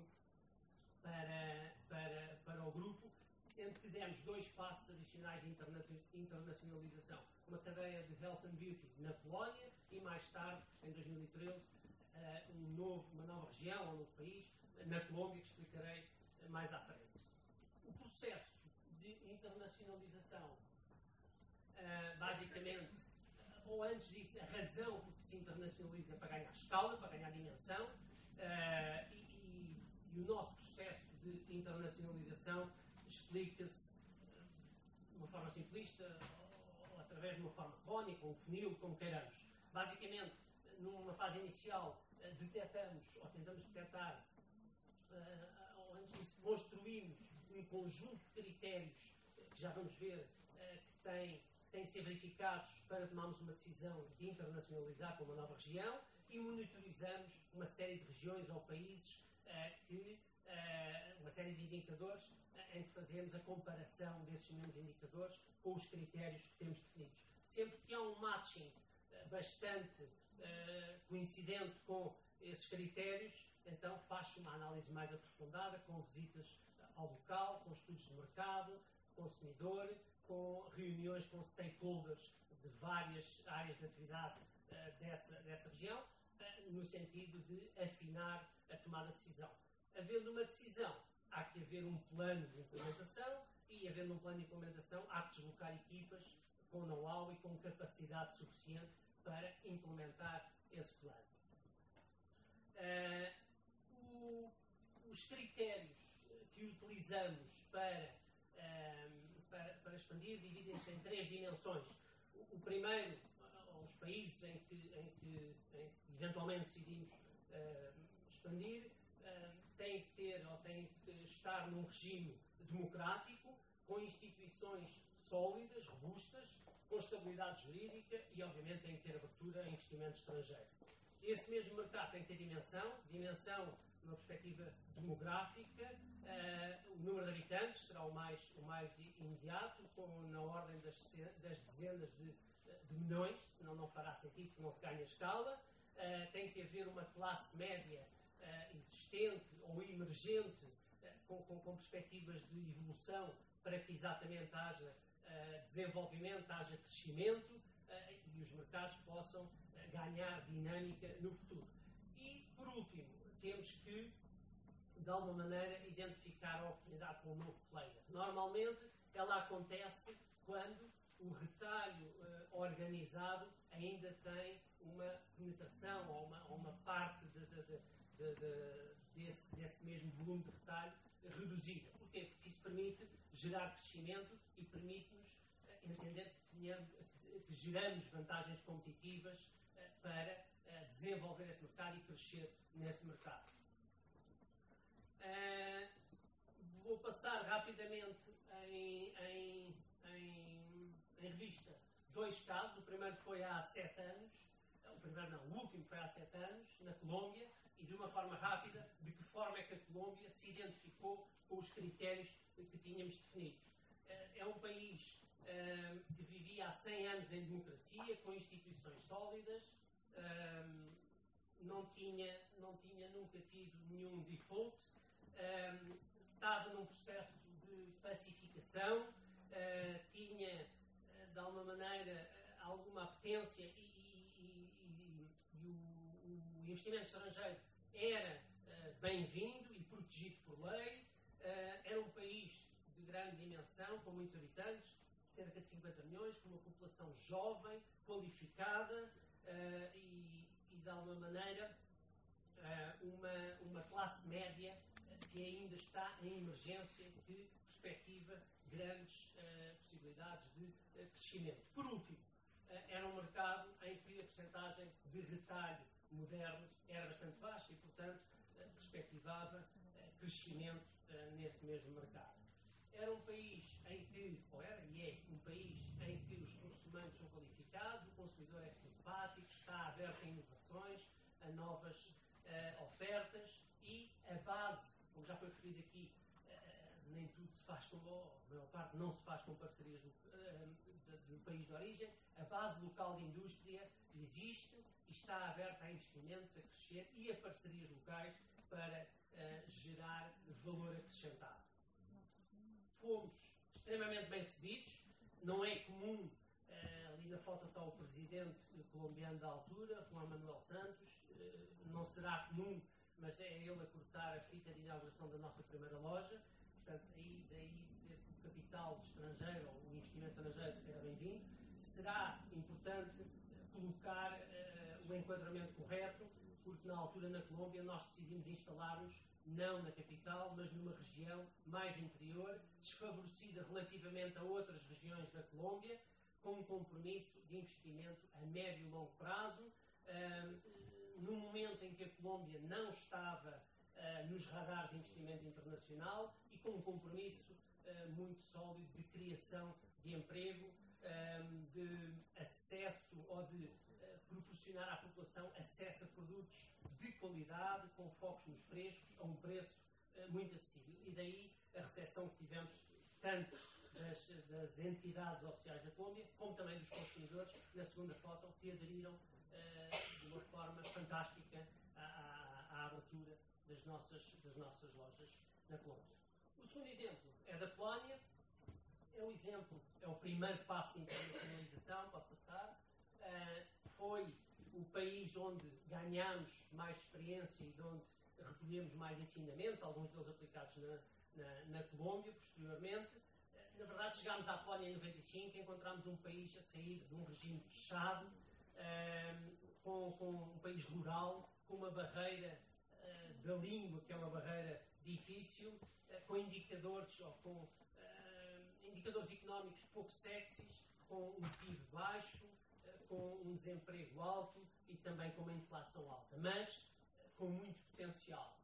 Para, para, para o grupo, sendo que demos dois passos adicionais de interna internacionalização. Uma cadeia de Health and Beauty na Polónia e, mais tarde, em dois mil e treze, uh, um novo, uma nova região, um novo país, na Colômbia, que explicarei mais à frente. O processo de internacionalização, uh, basicamente, uh, ou antes disso, a razão por que se internacionaliza é para ganhar escala, para ganhar dimensão, uh, e, e, e o nosso processo de internacionalização explica-se de uma forma simplista ou, ou através de uma forma cónica, um funil, como queiramos. Basicamente, numa fase inicial, detectamos, ou tentamos detectar, ou antes disso, construímos um conjunto de critérios que já vamos ver que têm, que têm que ser verificados para tomarmos uma decisão de internacionalizar para uma nova região e monitorizamos uma série de regiões ou países que Uh, uma série de indicadores uh, em que fazemos a comparação desses mesmos indicadores com os critérios que temos definidos. Sempre que há um matching uh, bastante uh, coincidente com esses critérios, então faz-se uma análise mais aprofundada, com visitas uh, ao local, com estudos de mercado, consumidor, com reuniões com stakeholders de várias áreas de atividade uh, dessa, dessa região, uh, no sentido de afinar a tomada de decisão. Havendo uma decisão, há que haver um plano de implementação e, havendo um plano de implementação, há que deslocar equipas com know-how e com capacidade suficiente para implementar esse plano. Uh, o, os critérios que utilizamos para, um, para, para expandir dividem-se em três dimensões. O, o primeiro, os países em que, em que, em que eventualmente decidimos uh, expandir, uh, têm que ter ou têm que estar num regime democrático, com instituições sólidas, robustas, com estabilidade jurídica e, obviamente, têm que ter abertura a investimento estrangeiro. Esse mesmo mercado tem que ter dimensão, dimensão numa perspectiva demográfica, uh, o número de habitantes será o mais, o mais imediato, com, na ordem das, das dezenas de, de milhões, senão não fará sentido, porque não se ganha escala. Uh, tem que haver uma classe média uh, existente ou emergente, uh, com, com, com perspectivas de evolução, para que exatamente haja uh, desenvolvimento, haja crescimento uh, e os mercados possam uh, ganhar dinâmica no futuro. E, por último, temos que, de alguma maneira, identificar a oportunidade com um novo player. Normalmente, ela acontece quando o retalho uh, organizado ainda tem uma penetração ou uma, ou uma parte de, de, de, de, de, desse, desse mesmo volume de retalho reduzida. Porquê? Porque isso permite gerar crescimento e permite-nos uh, entender que, tenhamos, que, que geramos vantagens competitivas uh, para uh, desenvolver esse mercado e crescer nesse mercado. Uh, vou passar rapidamente em, em, em, em revista dois casos. O primeiro foi há sete anos, o primeiro não, o último foi há sete anos, na Colômbia, e de uma forma rápida, de que forma é que a Colômbia se identificou com os critérios que tínhamos definidos. É um país que vivia há cem anos em democracia, com instituições sólidas, não tinha, não tinha nunca tido nenhum default, estava num processo de pacificação, tinha, de alguma maneira, alguma apetência e, e, e, e o, o investimento estrangeiro era uh, bem-vindo e protegido por lei. Uh, era um país de grande dimensão, com muitos habitantes, cerca de cinquenta milhões, com uma população jovem, qualificada uh, e, e, de alguma maneira, uh, uma, uma classe média que ainda está em emergência, que perspectiva grandes uh, possibilidades de uh, crescimento. Por último, uh, era um mercado em que a percentagem de retalho moderno era bastante baixa e, portanto, uh, perspectivava uh, crescimento uh, nesse mesmo mercado. Era um país em que, ou era e é, um país em que os recursos humanos são qualificados, o consumidor é simpático, está aberto a inovações, a novas uh, ofertas e a base, como já foi referido aqui, nem tudo se faz com, ou a maior parte não se faz com parcerias do, uh, do país de origem. A base local de indústria existe e está aberta a investimentos, a crescer e a parcerias locais para uh, gerar valor acrescentado. Fomos extremamente bem recebidos. Não é comum, uh, ali na foto está o presidente colombiano da altura, Juan Manuel Santos, uh, não será comum, mas é ele a cortar a fita de inauguração da nossa primeira loja. Portanto, aí, daí dizer que o capital estrangeiro ou o investimento estrangeiro era bem-vindo. Será importante colocar uh, o enquadramento correto, porque na altura na Colômbia nós decidimos instalar-nos não na capital, mas numa região mais interior, desfavorecida relativamente a outras regiões da Colômbia, com um compromisso de investimento a médio e longo prazo, uh, no momento em que a Colômbia não estava Uh, nos radares de investimento internacional e com um compromisso uh, muito sólido de criação de emprego, um, de acesso ou de uh, proporcionar à população acesso a produtos de qualidade, com focos nos frescos, a um preço uh, muito acessível. E daí a recepção que tivemos tanto das, das entidades oficiais da Colômbia, como também dos consumidores, na segunda foto, que aderiram uh, de uma forma fantástica à, à, à abertura Das nossas, das nossas lojas na Colômbia. O segundo exemplo é da Polónia. É o exemplo, é o primeiro passo de internacionalização, pode passar. Uh, foi o país onde ganhamos mais experiência e de onde recolhemos mais ensinamentos, alguns deles aplicados na, na, na Colômbia, posteriormente. Na verdade, chegámos à Polónia em noventa e cinco, encontramos um país a sair de um regime fechado, uh, com, com um país rural, com uma barreira uh, da língua, que é uma barreira difícil, uh, com indicadores, ou com uh, indicadores económicos pouco sexys, com um P I B baixo, uh, com um desemprego alto e também com uma inflação alta, mas uh, com muito potencial.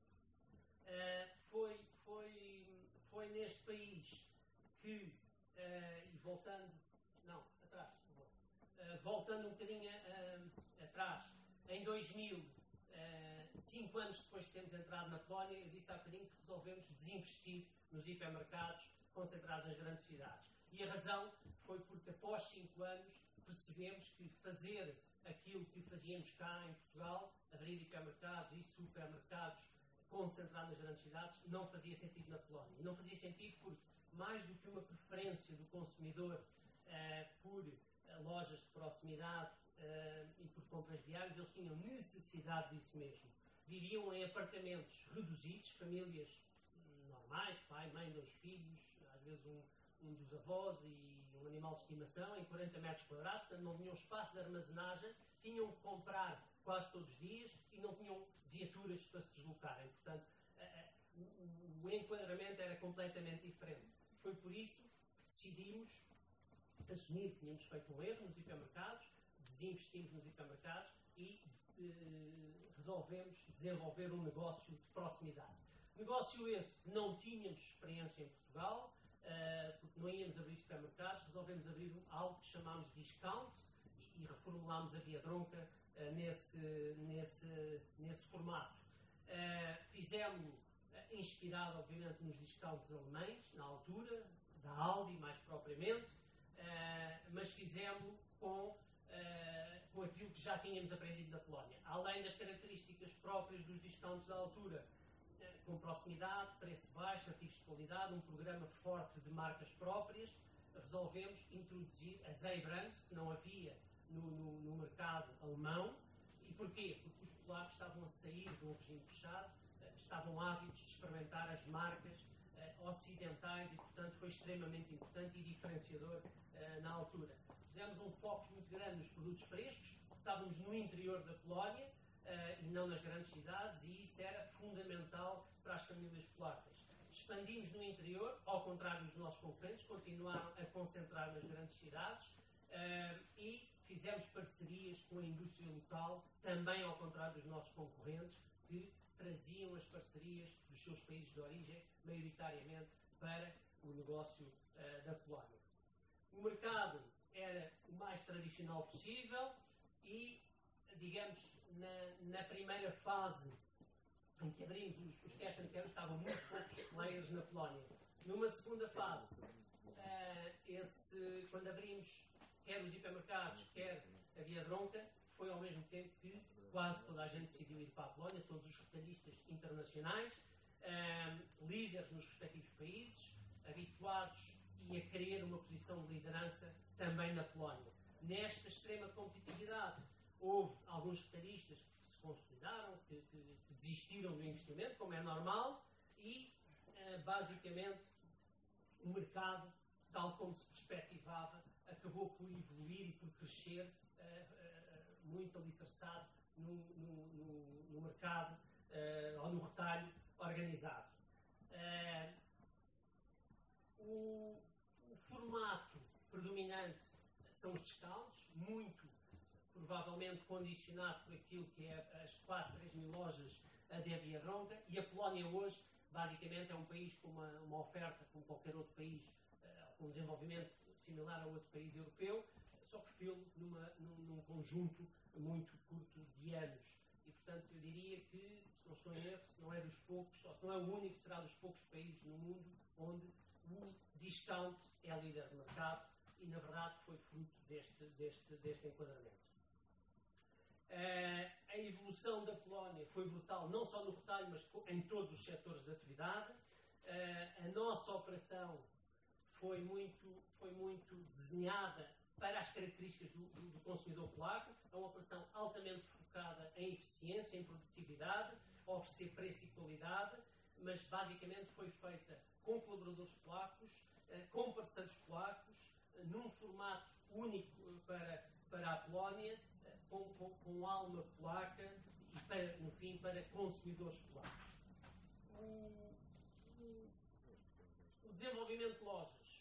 Uh, foi, foi, foi neste país que, uh, e voltando, não, atrás, uh, voltando um bocadinho uh, atrás, em dois mil, uh, cinco anos depois de termos entrado na Polónia, eu disse há bocadinho que resolvemos desinvestir nos hipermercados concentrados nas grandes cidades. E a razão foi porque após cinco anos percebemos que fazer aquilo que fazíamos cá em Portugal, abrir hipermercados e supermercados concentrados nas grandes cidades, não fazia sentido na Polónia. E não fazia sentido porque, mais do que uma preferência do consumidor uh, por uh, lojas de proximidade uh, e por compras diárias, eles tinham necessidade disso mesmo. Viviam em apartamentos reduzidos, famílias normais, pai, mãe, dois filhos, às vezes um, um dos avós e um animal de estimação, em quarenta metros quadrados, portanto não tinham espaço de armazenagem, tinham que comprar quase todos os dias e não tinham viaturas para se deslocarem. Portanto, uh, uh, o, o enquadramento era completamente diferente. Foi por isso que decidimos assumir que tínhamos feito um erro nos hipermercados, desinvestimos nos hipermercados e eh, resolvemos desenvolver um negócio de proximidade. Negócio esse que não tínhamos experiência em Portugal, eh, porque não íamos abrir supermercados, resolvemos abrir algo que chamámos de discount e, e reformulámos a Viadronca eh, nesse, nesse, nesse formato. Eh, fizemos inspirado, obviamente, nos discounts alemães, na altura, da Aldi, mais propriamente, uh, mas fizemos com, uh, com aquilo que já tínhamos aprendido na Polónia. Além das características próprias dos discounts da altura, uh, com proximidade, preço baixo, artigos de qualidade, um programa forte de marcas próprias, resolvemos introduzir a Zeebrand, que não havia no, no, no mercado alemão. E porquê? Porque os polacos estavam a sair de um regime fechado, estavam ávidos de experimentar as marcas uh, ocidentais e, portanto, foi extremamente importante e diferenciador uh, na altura. Fizemos um foco muito grande nos produtos frescos, estávamos no interior da Polónia uh, e não nas grandes cidades, e isso era fundamental para as famílias polacas. Expandimos no interior, ao contrário dos nossos concorrentes, continuaram a concentrar nas grandes cidades uh, e fizemos parcerias com a indústria local, também ao contrário dos nossos concorrentes, que traziam as parcerias dos seus países de origem, maioritariamente, para o negócio uh, da Polónia. O mercado era o mais tradicional possível e, digamos, na, na primeira fase em que abrimos os, os cash and carry, estavam muito poucos players na Polónia. Numa segunda fase, uh, esse, quando abrimos quer os hipermercados, quer a Viadronca, foi ao mesmo tempo que quase toda a gente decidiu ir para a Polónia, todos os retalhistas internacionais, um, líderes nos respectivos países, habituados e a querer uma posição de liderança também na Polónia. Nesta extrema competitividade, houve alguns retalhistas que se consolidaram, que, que, que desistiram do investimento, como é normal, e uh, basicamente o mercado, tal como se perspectivava, acabou por evoluir e por crescer uh, uh, muito alicerçado no, no, no, no mercado uh, ou no retalho organizado. Uh, o, o formato predominante são os discounts, muito provavelmente condicionado por aquilo que é as quase três mil lojas da Viadronca, e a Polónia hoje basicamente é um país com uma, uma oferta como qualquer outro país, uh, com desenvolvimento similar a outro país europeu, só que fê-lo numa, num, num conjunto muito curto de anos. E, portanto, eu diria que, se não estou em erro, se não é dos poucos, ou se não é o único, será dos poucos países no mundo onde o discount é líder de mercado, e, na verdade, foi fruto deste, deste, deste enquadramento. Uh, a evolução da Polónia foi brutal, não só no retalho, mas em todos os setores de atividade. Uh, a nossa operação foi muito, foi muito desenhada para as características do, do, do consumidor polaco. É uma operação altamente focada em eficiência, em produtividade, a oferecer preço e qualidade, mas basicamente foi feita com colaboradores polacos, com parceiros polacos, num formato único para, para a Polónia, com, com, com alma polaca e, para, no fim, para consumidores polacos. O, o, o desenvolvimento de lojas,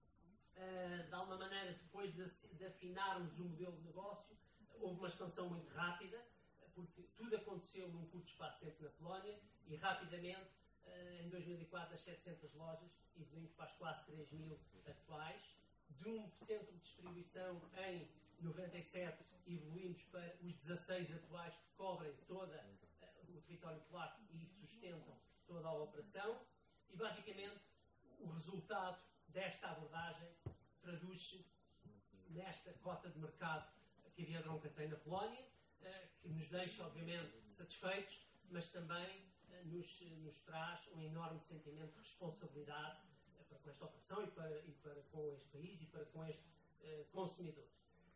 uh, de alguma maneira, depois de, de afinarmos o modelo de negócio, houve uma expansão muito rápida, porque tudo aconteceu num curto espaço de tempo na Polónia e rapidamente, uh, em dois mil e quatro, as setecentas lojas e evoluímos para as quase três mil atuais. De um centro de distribuição em noventa e sete evoluímos para os dezasseis atuais que cobrem todo uh, o território polaco e sustentam toda a operação. E basicamente o resultado desta abordagem traduz-se nesta cota de mercado que a Biedronka tem na Polónia, uh, que nos deixa obviamente satisfeitos, mas também uh, nos, nos traz um enorme sentimento de responsabilidade para com esta operação e para, e para com este país e para com este uh, consumidor.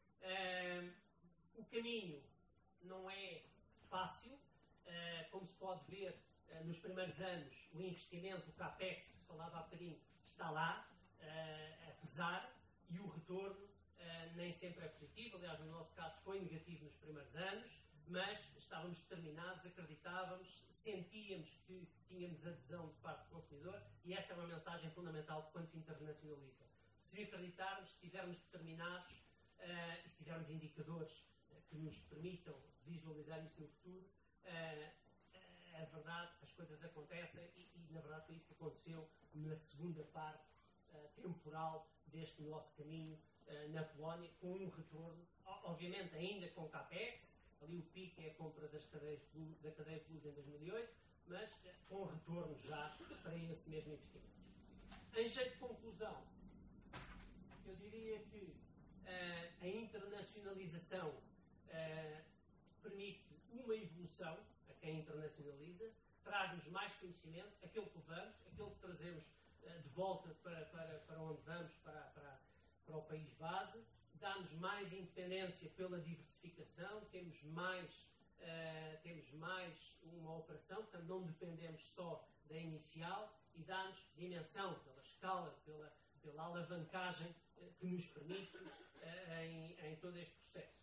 Uh, o caminho não é fácil, uh, como se pode ver uh, nos primeiros anos, o investimento, o CAPEX, que se falava há bocadinho, está lá, uh, a pesar, e o retorno uh, nem sempre é positivo. Aliás, no nosso caso foi negativo nos primeiros anos, mas estávamos determinados, acreditávamos, sentíamos que tínhamos adesão de parte do consumidor, e essa é uma mensagem fundamental quando se internacionaliza. Se acreditarmos, se estivermos determinados uh, e se tivermos indicadores uh, que nos permitam visualizar isso no futuro, uh, uh, a verdade, as coisas acontecem e, e na verdade foi isso que aconteceu na segunda parte uh, temporal deste nosso caminho uh, na Polónia, com um retorno, obviamente ainda com CAPEX. Ali o pico é a compra das cadeias Plus, da cadeia Plus em dois mil e oito, mas com retorno já para esse mesmo investimento. Em jeito de conclusão, eu diria que uh, a internacionalização uh, permite uma evolução a quem internacionaliza, traz-nos mais conhecimento, aquele que levamos, aquele que trazemos uh, de volta para, para, para onde vamos, para, para, para o país base, dá-nos mais independência pela diversificação, temos mais, uh, temos mais uma operação, portanto não dependemos só da inicial, e dá-nos dimensão pela escala, pela, pela alavancagem uh, que nos permite uh, em, em todo este processo.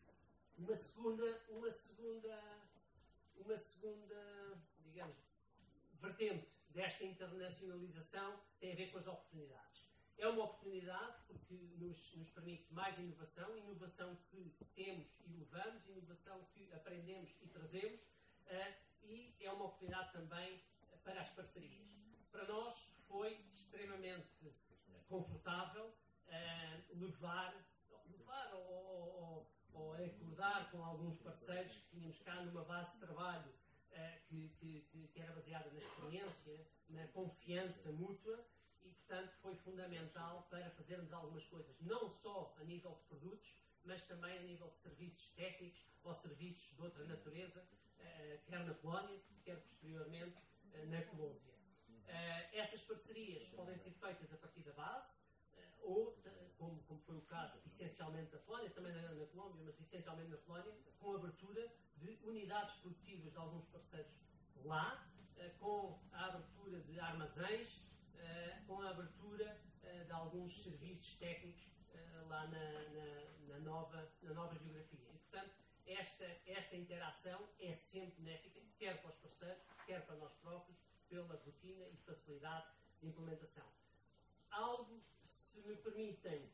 Uma segunda, uma segunda, uma segunda, digamos, vertente desta internacionalização tem a ver com as oportunidades. É uma oportunidade porque nos, nos permite mais inovação, inovação que temos e levamos, inovação que aprendemos e trazemos, uh, e é uma oportunidade também para as parcerias. Para nós foi extremamente confortável uh, levar, levar ou, ou, ou acordar com alguns parceiros que tínhamos cá numa base de trabalho uh, que, que, que era baseada na experiência, na confiança mútua. E, portanto, foi fundamental para fazermos algumas coisas, não só a nível de produtos, mas também a nível de serviços técnicos ou serviços de outra natureza, uh, quer na Polónia, quer posteriormente uh, na Colômbia. Uh, essas parcerias podem ser feitas a partir da base, uh, ou, como, como foi o caso, essencialmente na Polónia, também na, na Colômbia, mas essencialmente na Polónia, com a abertura de unidades produtivas de alguns parceiros lá, uh, com a abertura de armazéns, Uh, com a abertura uh, de alguns serviços técnicos uh, lá na, na, na, nova, na nova geografia. E, portanto, esta, esta interação é sempre benéfica, quer para os parceiros, quer para nós próprios, pela rotina e facilidade de implementação. Algo, se me permitem,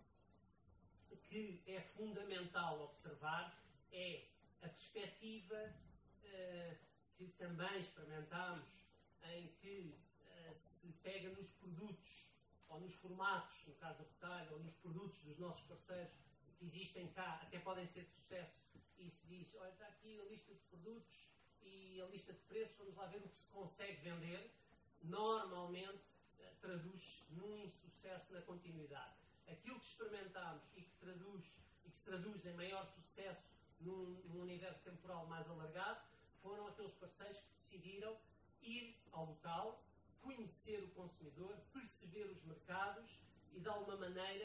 que é fundamental observar é a perspectiva uh, que também experimentámos, em que se pega nos produtos ou nos formatos, no caso da retalho, ou nos produtos dos nossos parceiros que existem cá, até podem ser de sucesso, e se diz, olha, está aqui a lista de produtos e a lista de preços, vamos lá ver o que se consegue vender, normalmente uh, traduz num insucesso na continuidade. Aquilo que experimentámos e que, traduz, e que se traduz em maior sucesso num, num universo temporal mais alargado, foram aqueles parceiros que decidiram ir ao local, conhecer o consumidor, perceber os mercados e, de alguma maneira,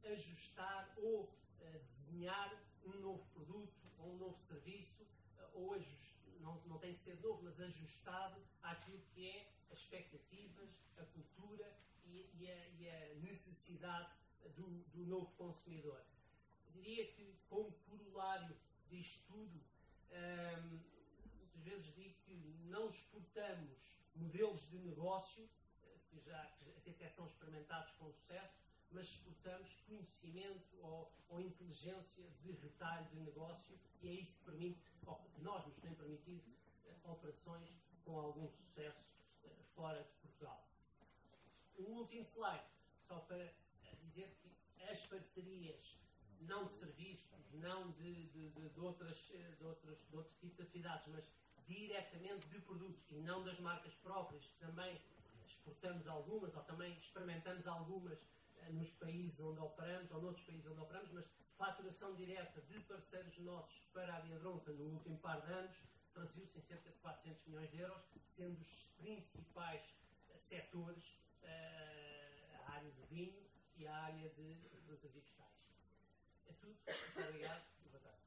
ajustar ou uh, desenhar um novo produto ou um novo serviço, uh, ou ajust... não, não tem que ser novo, mas ajustado àquilo que é as expectativas, a cultura e, e, a, e a necessidade do, do novo consumidor. Eu diria que, como corolário disto tudo, um, muitas vezes digo que não exportamos modelos de negócio, que já, que até são experimentados com sucesso, mas exportamos conhecimento ou, ou inteligência de retalho de negócio, e é isso que permite, ou que nós nos tem permitido, uh, operações com algum sucesso uh, fora de Portugal. Um último slide, só para uh, dizer que as parcerias, não de serviços, não de, de, de, de, outras, de, outras, de outro tipo de atividades, mas diretamente de produtos e não das marcas próprias, que também exportamos algumas ou também experimentamos algumas uh, nos países onde operamos ou noutros países onde operamos, mas faturação direta de parceiros nossos para a Biodronta no último par de anos traduziu-se em cerca de quatrocentos milhões de euros, sendo os principais uh, setores uh, a área do vinho e a área de frutas e vegetais. É tudo. Muito obrigado e boa tarde.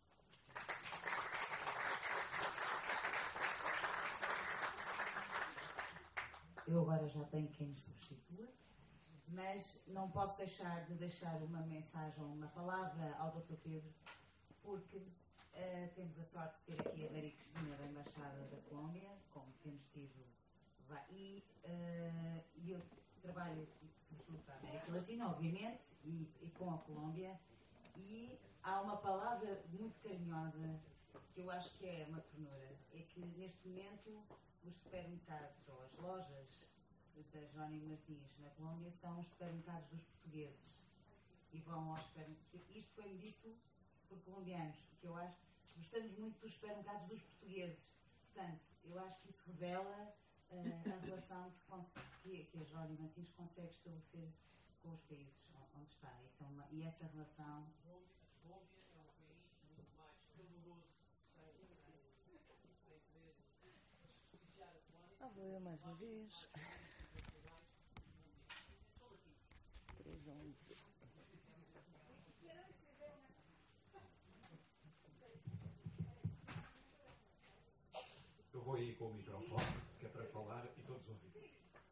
Eu agora já tenho quem me substitua, mas não posso deixar de deixar uma mensagem ou uma palavra ao doutor Pedro, porque uh, temos a sorte de ter aqui a Maria Cristina da Embaixada da Colômbia, como temos tido, e uh, eu trabalho sobretudo para a América Latina, obviamente, e, e com a Colômbia, e há uma palavra muito carinhosa que eu acho que é uma ternura, é que neste momento os supermercados ou as lojas da Jerónimo Martins na Colômbia são os supermercados dos portugueses e vão aos supermercados. Isto foi-me dito por colombianos, porque eu acho que gostamos muito dos supermercados dos portugueses. Portanto, eu acho que isso revela uh, a relação que, se consegue, que, que a Jerónimo Martins consegue estabelecer com os países onde está. Isso é uma, e essa relação... A Colômbia é um país muito mais caloroso, sem, sem, sem querer desprestigiar a Colômbia. Ah, vou eu mais uma vez. três a onze. Eu vou aí com o microfone, que é para falar e todos ouvir.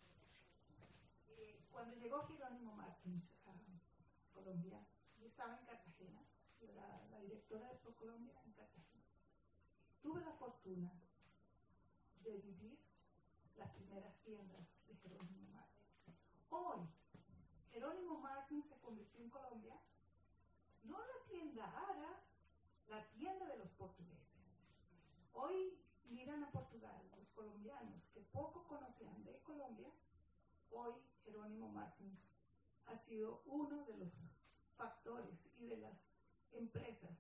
Cuando llegó Jerónimo Martins a Colombia, yo estaba en Cartagena, yo era la directora de ProColombia en Cartagena. Tuve la fortuna de vivir las primeras tiendas de Jerónimo Martins. Hoy, Jerónimo Martins se convirtió en Colombia, no la tienda Ara, la tienda de los portugueses. Hoy miran a Portugal, los colombianos que poco conocían de Colombia, hoy Jerónimo Martins ha sido uno de los factores y de las empresas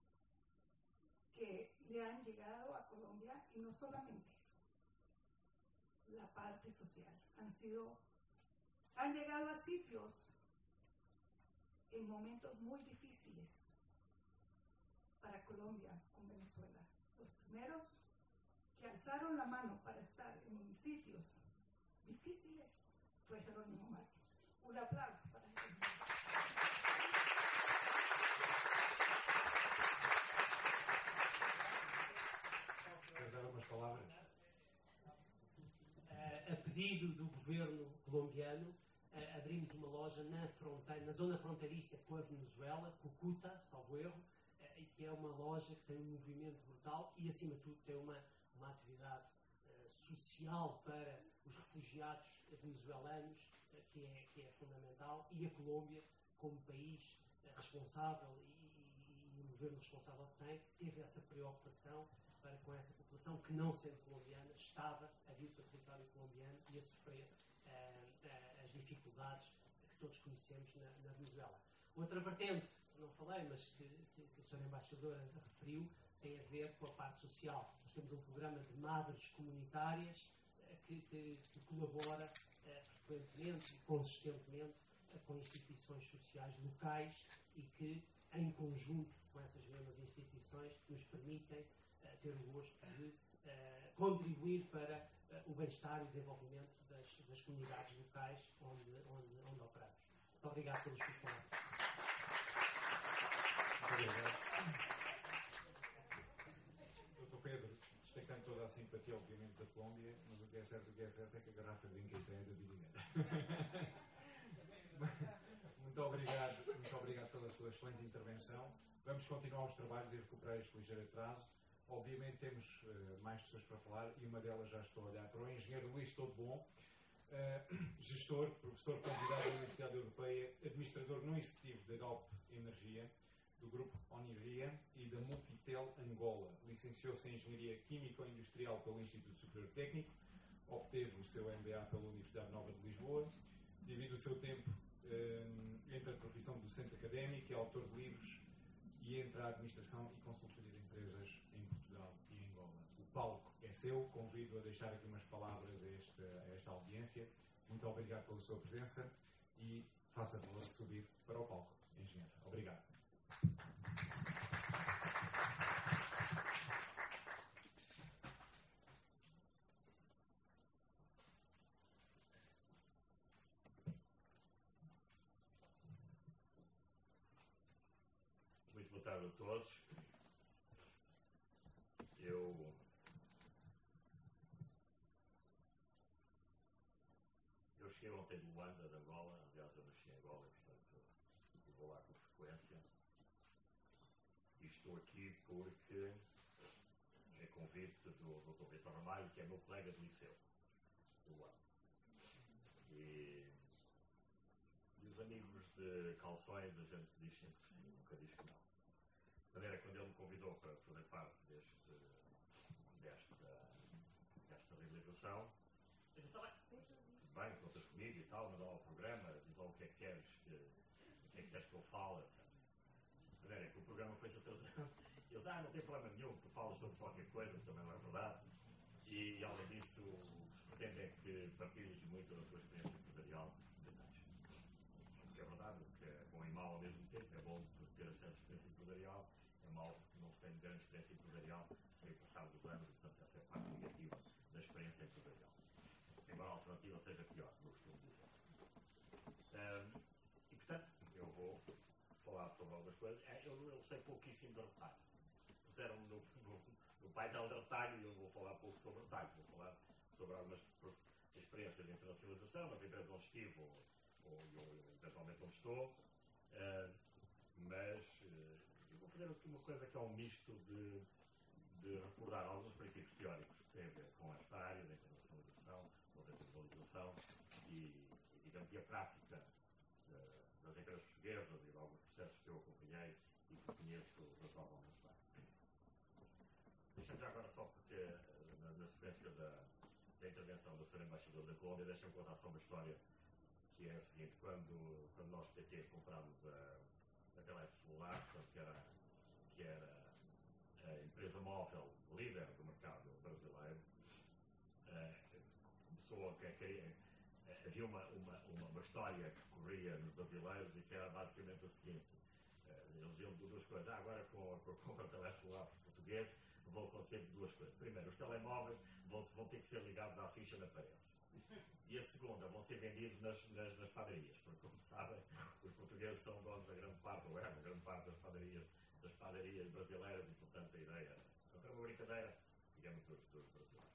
que le han llegado a Colombia, y no solamente eso, la parte social. Han sido, han llegado a sitios en momentos muy difíciles para Colombia con Venezuela. Los primeros que alzaron la mano para estar en sitios difíciles fue Jerónimo Martins. Un aplauso para Jerónimo. Quero dar umas palavras. Uh, a pedido do governo colombiano, uh, abrimos uma loja na, fronteira, na zona fronteiriça com a Venezuela, Cúcuta, salvo erro, uh, e que é uma loja que tem um movimento brutal e, acima de tudo, tem uma, uma atividade uh, social para os refugiados venezuelanos, uh, que, é, que é fundamental, e a Colômbia, como país uh, responsável e, e, e o governo responsável que tem, teve essa preocupação para com essa população que, não sendo colombiana, estava a vir para o território colombiano e a sofrer uh, uh, as dificuldades que todos conhecemos na, na Venezuela. Outra vertente, que não falei, mas que, que, que a senhora Embaixadora referiu, tem a ver com a parte social. Nós temos um programa de madres comunitárias uh, que, que, que colabora uh, frequentemente e consistentemente uh, com instituições sociais locais e que, em conjunto com essas mesmas instituições, nos permitem ter o gosto de uh, contribuir para uh, o bem-estar e desenvolvimento das, das comunidades locais onde, onde, onde operamos. Muito obrigado pelas suas palavras. doutor Pedro, destacando toda a simpatia, obviamente, da Colômbia, mas o que é certo, o que é certo é que a garrafa de vinho que é da Vidinha. Muito obrigado, muito obrigado pela sua excelente intervenção. Vamos continuar os trabalhos e recuperar este ligeiro atraso. Obviamente temos uh, mais pessoas para falar e uma delas já estou a olhar para o engenheiro Luís Todo Bom, uh, gestor, professor convidado da Universidade Europeia, administrador não executivo da Galp Energia, do grupo Oniria e da Multitel Angola. Licenciou-se em Engenharia Químico-Industrial pelo Instituto Superior Técnico, obteve o seu M B A pela Universidade Nova de Lisboa, divide o seu tempo um, entre a profissão de docente académico e autor de livros e entre a administração e consultoria de empresas em Portugal e em Angola. O palco é seu, convido a deixar aqui umas palavras a esta, a esta audiência. Muito obrigado pela sua presença e faça favor de subir para o palco, engenheiro. Obrigado. Muito boa tarde a todos. Eu eu cheguei ontem de Luanda, de Angola. Aliás, eu nasci em Angola, portanto eu vou lá com frequência. E estou aqui porque é convite do doutor Vitor Ramalho, que é meu colega de liceu, de Luanda. E, e os amigos de Calções, a gente diz sempre que sim, nunca diz que não. De maneira, quando ele me convidou para fazer parte deste, desta, desta realização, eu disse, está bem, tudo bem, contas comigo e tal, mandar ao programa, diz lá o que é que queres que, o que é que queres que eu fale, etcétera. De maneira que o programa foi-se atrasando. Eles, ah, não tem problema nenhum, tu falas sobre qualquer coisa, que também não é verdade. E, além disso, o que se pretende é que partilhes muito da tua experiência empresarial de detalhes. Porque é verdade, o que é bom e mau ao mesmo tempo, é bom ter acesso à experiência empresarial, é mau porque não se tem grande experiência empresarial sem passar dos anos, e portanto essa é a parte negativa da experiência empresarial. Embora a alternativa seja pior, não costumo dizer. Um, e portanto, eu vou falar sobre algumas coisas. Eu, eu sei pouquíssimo de retalho. Puseram-me no, no, no painel de retalho e eu vou falar pouco sobre retalho. Vou falar sobre algumas experiências de internacionalização, nas empresas onde estive ou, ou, ou eventualmente onde estou. Uh, mas uh, eu vou fazer aqui uma coisa que é um misto de, de recordar alguns princípios teóricos que têm a ver com esta área da internacionalização ou da globalização e, e digamos, e a prática uh, das empresas portuguesas e de alguns processos que eu acompanhei e que conheço razoavelmente bem. Deixa-me já agora só porque, na, na sequência da, da intervenção do senhor Embaixador da Colômbia, deixa-me contar só uma história que é a seguinte. Quando, quando nós, P T, comprámos a, a Telesp Celular, portanto, que era, que era a empresa móvel líder do mercado brasileiro, uh, começou a... Que, que, havia uma, uma, uma, uma história que corria nos brasileiros e que era basicamente a seguinte. Uh, eles iam de duas coisas. Ah, agora com a, com a compra de Telesp Celular para os portugueses, vão acontecer duas coisas. Primeiro, os telemóveis vão, vão ter que ser ligados à ficha na parede. E a segunda, vão ser vendidos nas, nas, nas padarias, porque, como sabem, os portugueses são donos da grande parte, ou eram a grande parte das padarias, das padarias brasileiras, e, portanto, a ideia era uma brincadeira, digamos, dos, dos brasileiros.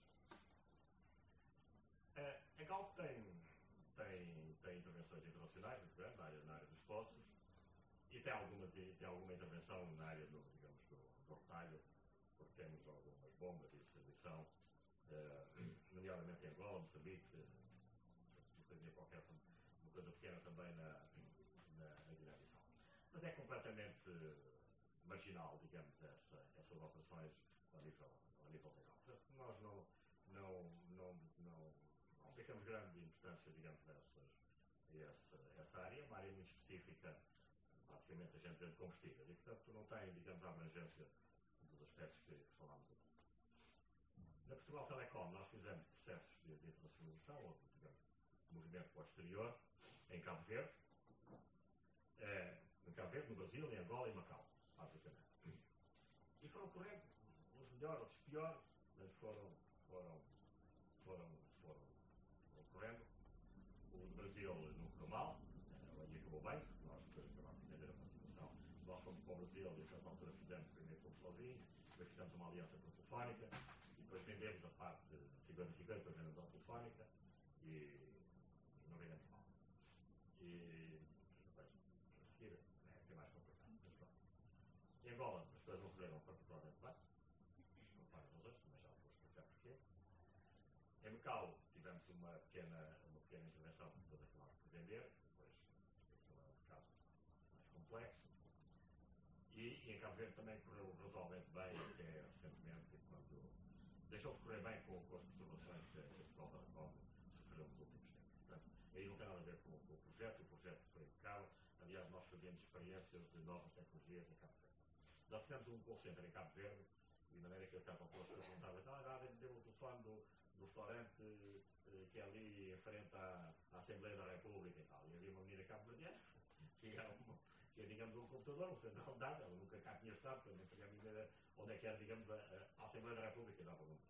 Uh, a Galp tem, tem, tem intervenções internacionais muito grandes na área, na área dos poços, e tem, algumas, tem alguma intervenção na área do, digamos, do, do retalho, porque temos algumas bombas de distribuição, uh, nomeadamente em Angola, Moçambique, uma coisa qualquer, uma coisa pequena também na, na, na Guiné-Bissau. Mas é completamente marginal, digamos, essa, essas operações ao nível, ao nível legal. Portanto, nós não, não, não, não, não temos grande importância, digamos, nessas, essa, essa área, uma área muito específica, basicamente a gente vende combustíveis, e portanto não tem, digamos, a abrangência dos aspectos que, que falámos aqui. Na Portugal Telecom nós fizemos processos de, de internacionalização, ou digamos, movimento para o exterior, em Cabo Verde, é, em Cabo Verde, no Brasil, em Angola e Macau, basicamente. E foram correndo, uns melhores, outros piores, mas foram, foram, foram, foram, foram correndo. O do Brasil não correu mal, aí acabou bem, porque nós depois acabámos de entender a participação do nosso fomos para o Brasil e a certa altura fizemos, primeiro fomos sozinhos, depois fizemos uma aliança com a Telefónica, e depois vendemos a parte de cinquenta cinquenta, depois vendemos a Telefónica e, e não vendemos mal. E depois, a seguir, é, é mais complicado. Mas pronto. Em Angola, as coisas não correram particularmente bem, por várias razões, também já vou explicar porquê. Em Macau, tivemos uma pequena, uma pequena intervenção que depois acabámos por vender, depois aquilo é um mercado mais complexo. E, e em Cabo Verde também correu razoavelmente bem, até recentemente, quando deixou de correr bem com, com as perturbações que, que a Portugal da Record sofreu nos últimos tempos. Portanto, aí não tem nada a ver com, com o projeto, o projeto foi impecável. Aliás, nós fazíamos experiências de novas tecnologias em Cabo Verde. Nós fizemos um call center em Cabo Verde, de maneira que a certa altura se perguntava, ah, deu o telefone do, do restaurante eh, que é ali em frente à, à Assembleia da República e tal. E havia uma menina cabo-verdiana que era uma, que é, digamos, um computador, um central de dados, ela nunca cá tinha estado, nem fazia a mínima ideia onde é que era, digamos, a, a Assembleia da República e dava o número.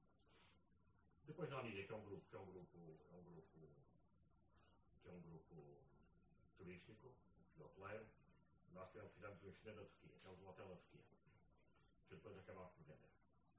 Depois na Oníria, que é um grupo, que é um grupo, é um grupo, que é um grupo turístico, de hoteleiro, nós fizemos, fizemos um investimento na Turquia, temos um hotel na Turquia, que depois acabámos por vender.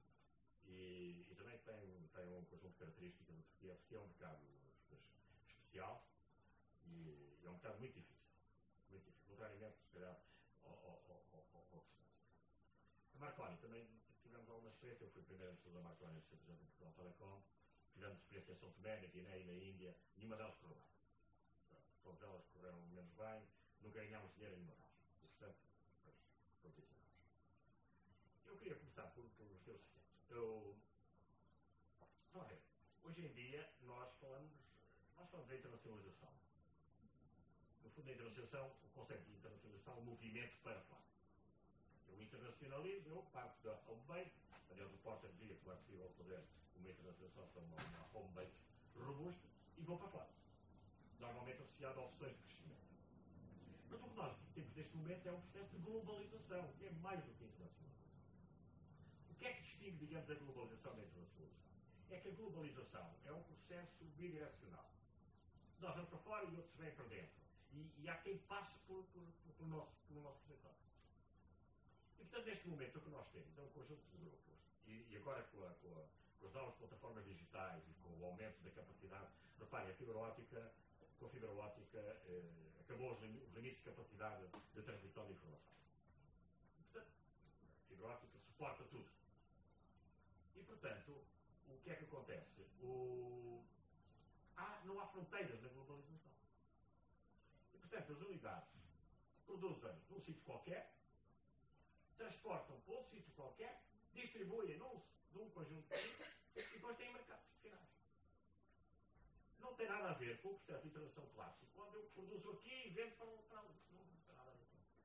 E, e também tem, tem um conjunto de características da Turquia. A Turquia é um mercado especial e, e é um mercado muito difícil. Muito difícil, contrariamente, se calhar, ao, ao, ao, ao, ao que se pensa. A Marconi também tivemos alguma experiência. Eu fui primeiro antes da Marconi, em Portugal Telecom. Fizemos experiência em São Tomé, na Guiné e na Índia. Nenhuma delas correu bem. Todas elas correram menos bem. Nunca ganhámos dinheiro em nenhuma delas. E, portanto, depois, continuamos. Eu queria começar por, por dizer o seguinte. Eu, não é, hoje em dia nós falamos, nós falamos da internacionalização. No fundo, da internacionalização, o conceito de internacionalização é um movimento para fora. Eu internacionalizo, eu parto da home base, aliás o Porta dizia que não é possível fazer uma internacionalização, uma, uma home base robusta, e vou para fora. Normalmente associado a opções de crescimento. Mas o que nós temos neste momento é um processo de globalização, que é mais do que internacionalização. O que é que distingue, digamos, a globalização da internacionalização? É que a globalização é um processo bidirecional. Nós vamos para fora e outros vêm para dentro. E, e há quem passe por, por, por, por nosso, pelo nosso território. E, portanto, neste momento, o que nós temos é um conjunto de grupos. E, e agora, com, a, com, a, com as novas plataformas digitais e com o aumento da capacidade, reparem, a fibra óptica, com a fibra óptica, eh, acabou os, lim, os limites de capacidade de transmissão de informação. E, portanto, a fibra óptica suporta tudo. E, portanto, o que é que acontece? O... Há, não há fronteiras na globalização. E, portanto, as unidades produzem num sítio qualquer, transportam para outro sítio qualquer, distribuem num, num conjunto de sítios e depois têm mercados finais. Não tem nada a ver com o processo de interação clássico, quando eu produzo aqui e vendo para um para ali. Não, não tem nada a ver com isso.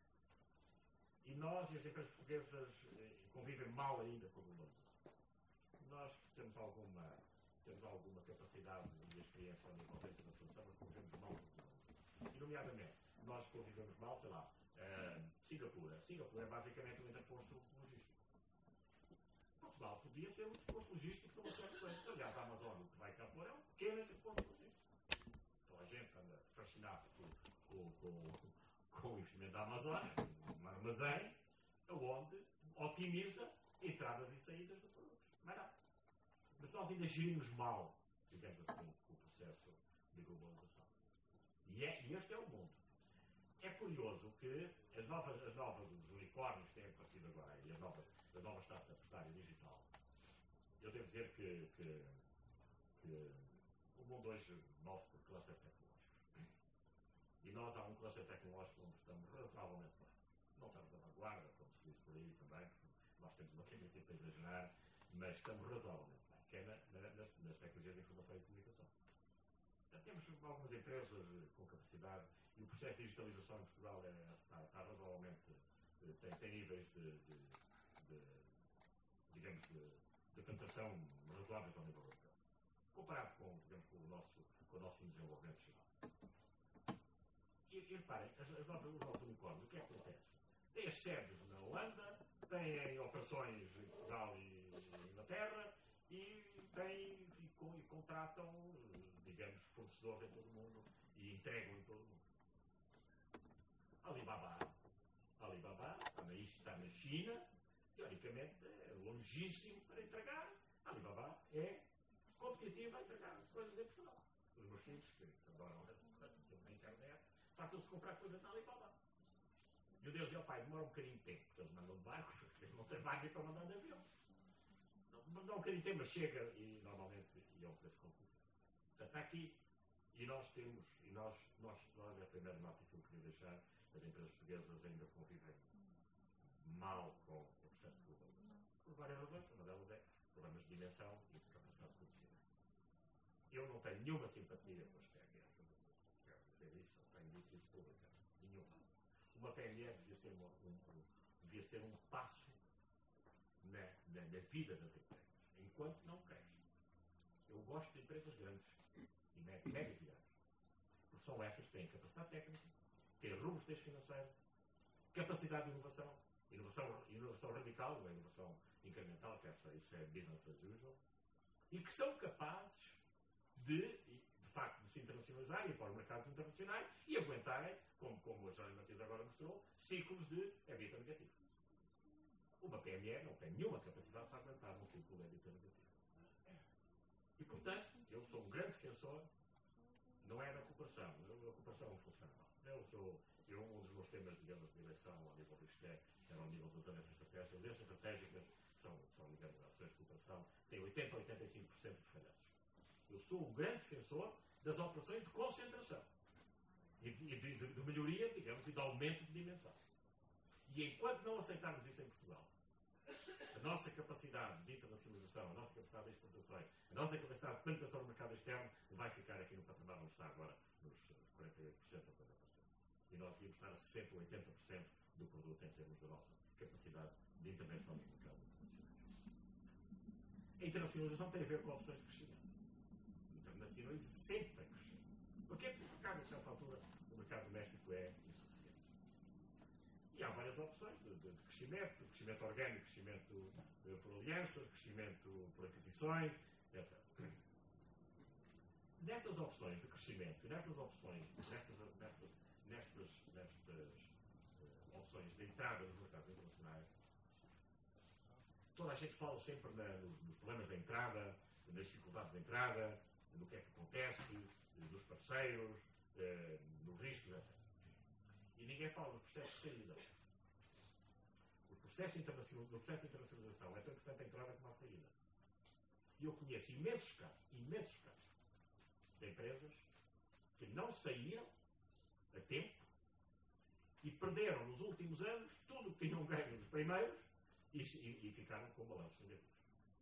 E nós e as empresas portuguesas eh, convivem mal ainda com a globalização. Nós temos alguma, temos alguma capacidade e experiência ao nível da internacionalização, mas convivemos mal com a globalização. E, nomeadamente, nós convivemos mal, sei lá, uh, Singapura. Singapura é basicamente um interposto logístico. Portugal podia ser um interposto logístico numa certa coisa. Aliás, a Amazon, o que vai cá pôr, é um pequeno interposto logístico. Então a gente anda fascinado com, com, com, com o investimento da Amazônia, um armazém, onde otimiza entradas e saídas de produtos. Mais nada. Mas nós ainda gerimos mal, digamos assim, o processo de globalização. E, é, e este é o mundo. É curioso que as novas, as novas os unicórnios que têm aparecido agora, e as novas, as novas startups da área digital, eu devo dizer que, que, que o mundo hoje move por cluster tecnológicos. E nós há um cluster tecnológico onde estamos razoavelmente bem. Não estamos na vanguarda, como se diz por aí também, porque nós temos uma tendência para exagerar, mas estamos razoavelmente bem, que é na, na, nas, nas tecnologias de informação e comunicação. Já temos algumas empresas com capacidade e o processo de digitalização em Portugal é, está, está razoavelmente, tem, tem níveis de, de, de digamos, de, de penetração razoáveis ao nível europeu, comparado com, digamos, com o nosso, com o nosso desenvolvimento geral. E, e reparem, as, as novas, os novos unicórnios, o que é que acontece? Têm as sedes na Holanda, têm operações em Portugal e Inglaterra e, têm, e, e contratam, digamos, fornecedores em todo o mundo e entregam em todo o mundo. Alibaba, Alibaba Alibaba, isto está na China, teoricamente é longíssimo para entregar. A Alibaba é competitiva a entregar coisas em Portugal. Os meus filhos, que adoram na internet, fartam-se comprar coisas na Alibaba. E o Deus e o pai demora um bocadinho de tempo, porque eles mandam de barcos, porque não tem barco para mandar de avião. Não dá um bocadinho de tempo, mas chega e normalmente e é um preço competitivo. Portanto, está aqui, e nós temos, e nós, nós, nós é a primeira nota que eu queria deixar, as empresas portuguesas ainda convivem mal com o processo de globalização. Por várias razões, uma delas é problemas de dimensão e de capacidade de produção. Eu não tenho nenhuma simpatia com as P M Es. Quero dizer isso, não tenho dito isso publicamente. Nenhuma. Uma P M E devia ser, uma, um, um, devia ser um passo na, na, na vida das empresas, enquanto não cresce. Eu gosto de empresas grandes e médias e grandes, porque são essas que têm capacidade técnica, têm robustez financeira, capacidade de inovação, inovação, inovação radical, não é inovação incremental, que essa, isso é business as usual, e que são capazes de, de facto, de se internacionalizar e ir para os mercados internacionais e aguentarem, como, como a Joana Martins agora mostrou, ciclos de EBITDA negativo. Uma P M E não tem nenhuma capacidade para aguentar um ciclo de EBITDA negativo. E, portanto, eu sou um grande defensor, não é na cooperação, a cooperação não funciona mal. Eu sou, eu, um dos meus temas, digamos, de eleição ao nível do ISTE, era ao nível das alianças estratégicas. As alianças estratégicas são, são, digamos, ações de cooperação, têm oitenta a oitenta e cinco por cento de falhanças. Eu sou um grande defensor das operações de concentração e de, de, de, de melhoria, digamos, e de aumento de dimensão. E enquanto não aceitarmos isso em Portugal, a nossa capacidade de internacionalização, a nossa capacidade de exportações, a nossa capacidade de penetração no mercado externo vai ficar aqui no patamar onde está agora, nos quarenta e oito por cento ou cinquenta por cento. E nós devíamos estar a sessenta por cento ou oitenta por cento do produto em termos da nossa capacidade de intervenção nos mercados internacionais. A internacionalização tem a ver com opções de crescimento. Internacionaliza sempre a crescer. Porque o mercado, a certa altura, o mercado doméstico é insuficiente. E há várias opções de, de, de crescimento, crescimento orgânico, crescimento uh, por alianças, crescimento por aquisições, etcétera. Nestas opções de crescimento, nestas opções, nestas, nestas, nestas, nestas uh, opções de entrada nos mercados internacionais, toda a gente fala sempre na, nos, nos problemas da entrada, nas dificuldades da entrada, no que é que acontece, dos parceiros, uh, nos riscos, etcétera. E ninguém fala dos processos de saída. O processo, internacional, o processo de internacionalização é tão importante a entrada como a saída. E eu conheço imensos casos, imensos casos, de empresas que não saíram a tempo e perderam nos últimos anos tudo o que tinham ganho nos primeiros e, e, e ficaram com balanços negativos.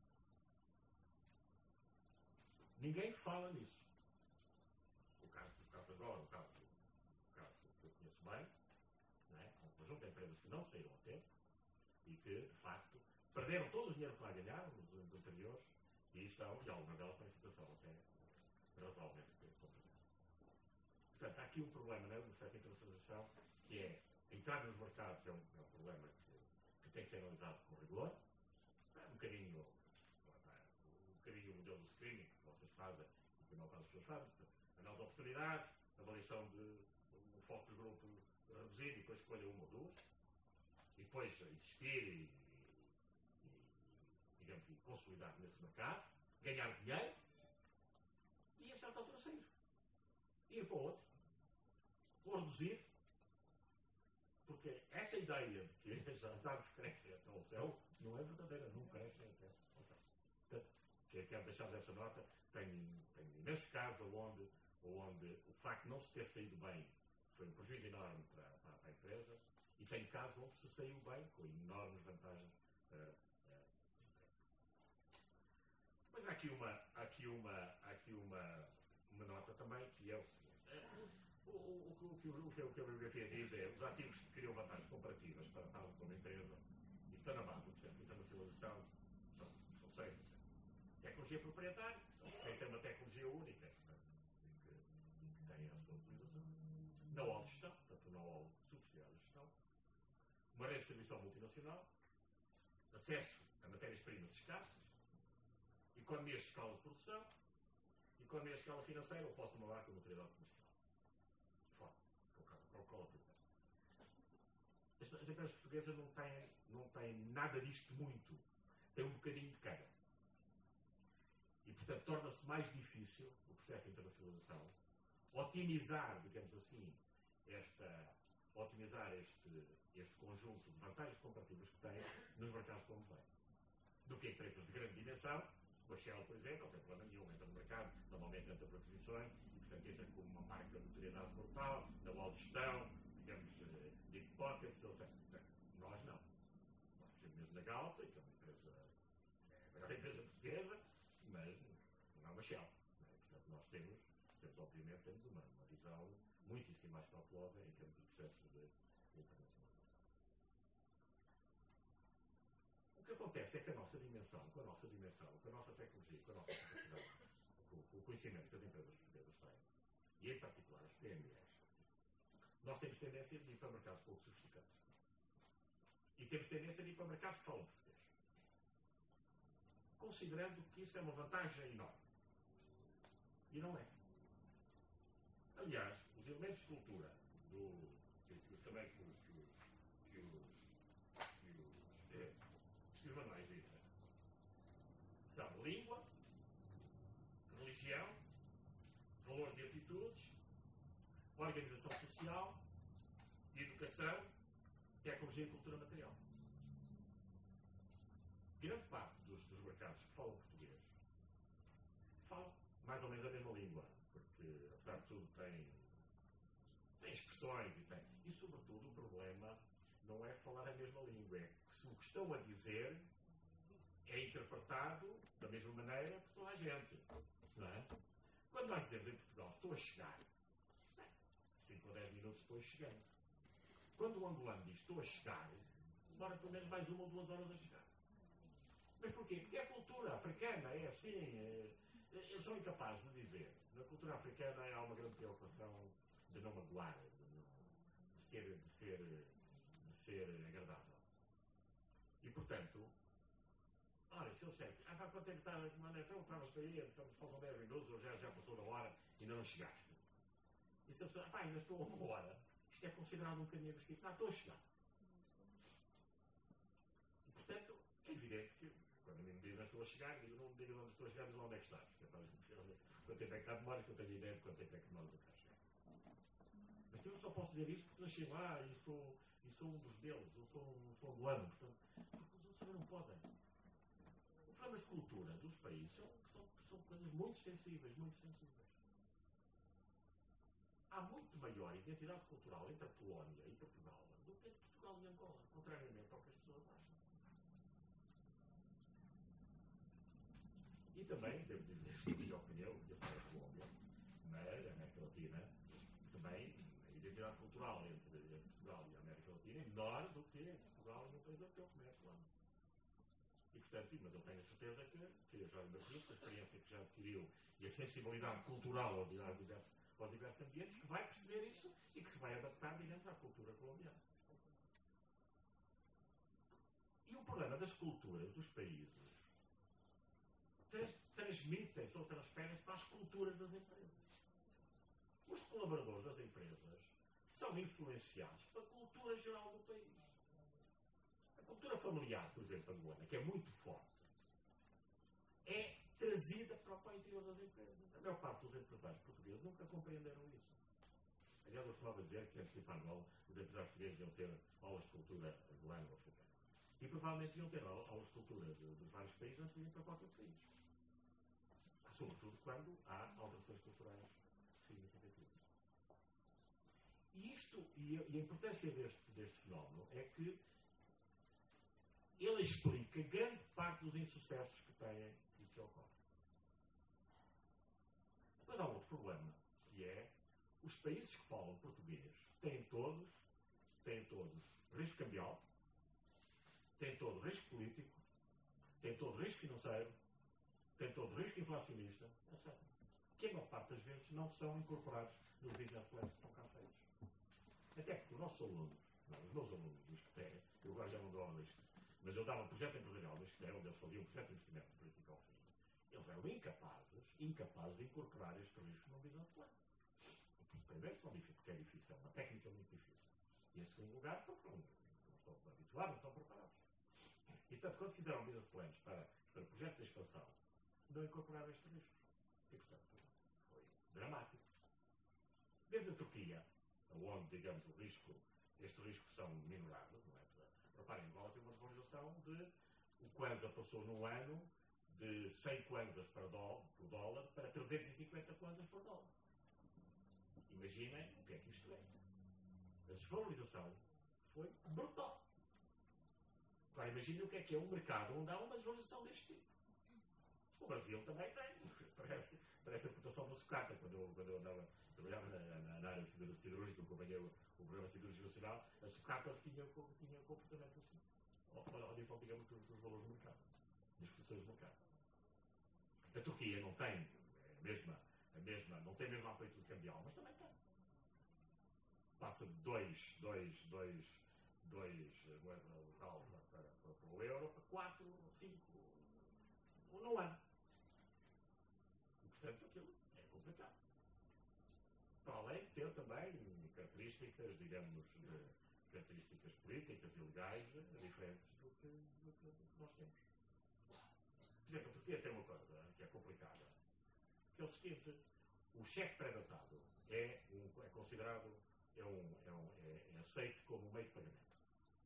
Ninguém fala nisso. O caso do caso agora, o caso, o caso que eu conheço bem, não é? Um conjunto de empresas que não saíram a tempo e que, de facto, perderam todo o dinheiro que lá ganharam nos anos anteriores e estão, e algumas delas estão em situação até razoavelmente complicada. Portanto, há aqui um problema, não é? No processo de internacionalização, que é entrar nos mercados é um, é um problema que, que tem que ser analisado com rigor. É um bocadinho, um bocadinho o modelo do screening que vocês fazem e que a maior parte das pessoas fazem. Análise de oportunidades, avaliação de um foco de grupo reduzido e depois escolha uma ou duas. E depois existir e, e, e digamos, e consolidar nesse mercado, ganhar dinheiro e a certa altura sair. Ir para o outro. Ou reduzir. Porque essa ideia de que as árvores crescem até ao céu não é verdadeira, não crescem até ao céu. Portanto, quero deixar dessa nota, tenho, tenho imensos casos onde, onde o facto de não se ter saído bem foi um prejuízo enorme para, para, para a empresa, e tenho casos onde se saiu bem, com enormes vantagens para a empresa. Mas há aqui uma, há aqui uma, há aqui uma, uma nota também, que é o seguinte. O, o, o, o, que, o, que, o que a bibliografia diz é os ativos que criam vantagens comparativas para tal como empresa e que estão na base do processo de internacionalização são, são seis. Tecnologia proprietária, quem tem uma tecnologia única e que, e que tem a sua utilização. Know-how de gestão, portanto, know-how subsidiário de gestão. Uma rede de distribuição multinacional. Acesso a matérias-primas escassas. Economias de escala de produção. Economias de escala financeira, ou posso uma marca de utilidade comercial. Fora. Coca-Cola, por exemplo. As, as empresas portuguesas não têm, não têm nada disto muito. Têm um bocadinho de cada. E, portanto, torna-se mais difícil o processo de internacionalização, otimizar, digamos assim, esta, otimizar este, este conjunto de vantagens comparativas que tem nos mercados como vem. Do que empresas de grande dimensão, o Shell, por exemplo, não tem problema nenhum, entra no mercado, normalmente entra por aquisições, e, portanto, entra com uma marca de notoriedade brutal, da boa gestão, digamos, deep pockets, etcétera. Nós não. Nós, por exemplo, mesmo na Galp, que é uma empresa, é a maior empresa portuguesa, mas não é uma Shell. Não é? Portanto, nós temos, temos, obviamente, temos uma, uma visão muitíssimo mais cautelosa em termos de processos de, de internacionalização. O que acontece é que a nossa dimensão, com a nossa dimensão, com a nossa tecnologia, com a nossa capacidade, com, com o conhecimento que as empresas portuguesas têm, e em particular as P M Es, nós temos tendência de ir para mercados pouco sofisticados. E temos tendência de ir para mercados que falam português. Considerando que isso é uma vantagem enorme. E não é. Aliás, os elementos de cultura do, que, que, também que, que, que, os, que, os, é, que os manuais dizem são língua, religião, valores e atitudes, organização social, educação, tecnologia e cultura material. Grande parte dos, dos mercados que falam português falam mais ou menos a mesma língua, porque, apesar de tudo, tem, tem expressões e tem. E, sobretudo, o problema não é falar a mesma língua, é que se o que estão a dizer é interpretado da mesma maneira por toda a gente. Não é? Quando nós dizemos em Portugal, estou a chegar, cinco ou dez minutos depois chegamos. Quando o angolano diz estou a chegar, demora pelo menos mais uma ou duas horas a chegar. Mas porquê? Porque a cultura africana é assim. É, eles são incapazes de dizer. Na cultura africana há uma grande preocupação de não magoar, de, não, de, ser, de, ser, de ser agradável. E, portanto, ora, se eles disserem, ah, pá, quanto é que está, mano, então estavas para aí, estamos falando dez minutos, ou já, já passou da hora e ainda não chegaste. E se a pessoa, pá, ainda estou a uma hora, isto é considerado um bocadinho agressivo. Não, estou a chegar. E, portanto, é evidente que, quando a mim me dizem estou a chegar, digo, não me digo onde estou a chegar, digo onde é que estás. Que é para quanto tempo é que está de demora, que eu tenho ideia de quanto tempo é que demoras a cá chegar. Mas eu só posso dizer isso porque nasci lá e sou, e sou um dos deles, eu sou um, sou angolano, portanto, porque os outros também não podem. Os problemas de cultura dos países são, são, são coisas muito sensíveis, muito sensíveis. Há muito maior identidade cultural entre a Polónia e Portugal do que entre Portugal e Angola, contrariamente ao que as pessoas acham. E também, devo dizer, na minha opinião, que a Colômbia, na América Latina, também a identidade cultural entre, entre Portugal e a América Latina é menor do que entre Portugal e um país europeu como é a Colômbia. E, portanto, mas eu tenho a certeza que, que a Jorge Martins, a experiência que já adquiriu e a sensibilidade cultural aos diversos, aos diversos ambientes, que vai perceber isso e que se vai adaptar, digamos, à cultura colombiana. E o problema das culturas dos países transmitem-se ou transferem-se para as culturas das empresas. Os colaboradores das empresas são influenciados pela cultura geral do país. A cultura familiar, por exemplo, angolana, que é muito forte, é trazida para o interior das empresas. A maior parte dos empresários portugueses nunca compreenderam isso. Aliás, eu costumava dizer que antes de ir para Angola, os empresários portugueses iam ter aulas de cultura angolana ou africana. E provavelmente iam ter aulas de cultura de, de vários países antes de ir para qualquer país. Sobretudo quando há alterações culturais significativas. E isto, e a, e a importância deste, deste fenómeno é que ele explica grande parte dos insucessos que têm e que ocorrem. Mas há um outro problema, que é os países que falam português têm todos, têm todos risco cambial, têm todo risco político, têm todo risco financeiro, têm todo risco inflacionista, etcétera. Que a maior parte das vezes não são incorporados nos business plans que são cá feitos. Até porque os nossos alunos, não, os meus alunos dos que têm, eu agora já não dou aula disto, mas eu dava um projeto empresarial dos que têm, onde eles faziam um projeto de investimento de política ao fim. Eles eram incapazes, incapazes de incorporar este risco no business plan. Porque, primeiro, são difíceis, porque é difícil, é uma técnica muito difícil. E, em segundo lugar, porque não, estão habituados, não estão preparados. E, portanto, quando fizeram business plans para, para projetos de expansão, não incorporaram estes riscos. E, portanto, foi dramático. Desde a Turquia, onde, digamos, o risco, estes riscos são minorados, não é? Reparem, Angola tem uma desvalorização de... O Kwanza passou num ano de cem kwanzas para dó, por dólar para trezentos e cinquenta kwanzas por dólar. Imaginem o que é que isto é. A desvalorização foi brutal. Agora imaginem o que é que é um mercado onde há uma desvalorização deste tipo. O Brasil também tem. Parece, parece a reputação da sucata. Quando eu, quando eu andava, trabalhava na, na, na área siderúrgica, eu acompanhei o, o programa siderúrgico nacional, a sucata tinha, tinha comportamento assim. Ao nível, digamos, dos, dos valores do mercado, das posições do mercado. A Turquia não tem a mesma, a mesma, não tem a mesma amplitude cambial, mas também tem. Passa de dois, dois, dois, dois moeda local para, para, para o euro, para quatro, cinco, no ano. E, portanto, aquilo é complicado. Para além de ter também características, digamos, de características políticas e legais diferentes do que, do que, do que nós temos. Por exemplo, a Turquia tem uma coisa que é complicada, que é o seguinte: o cheque pré-datado é, um, é considerado, é, um, é, um, é, é aceito como um meio de pagamento.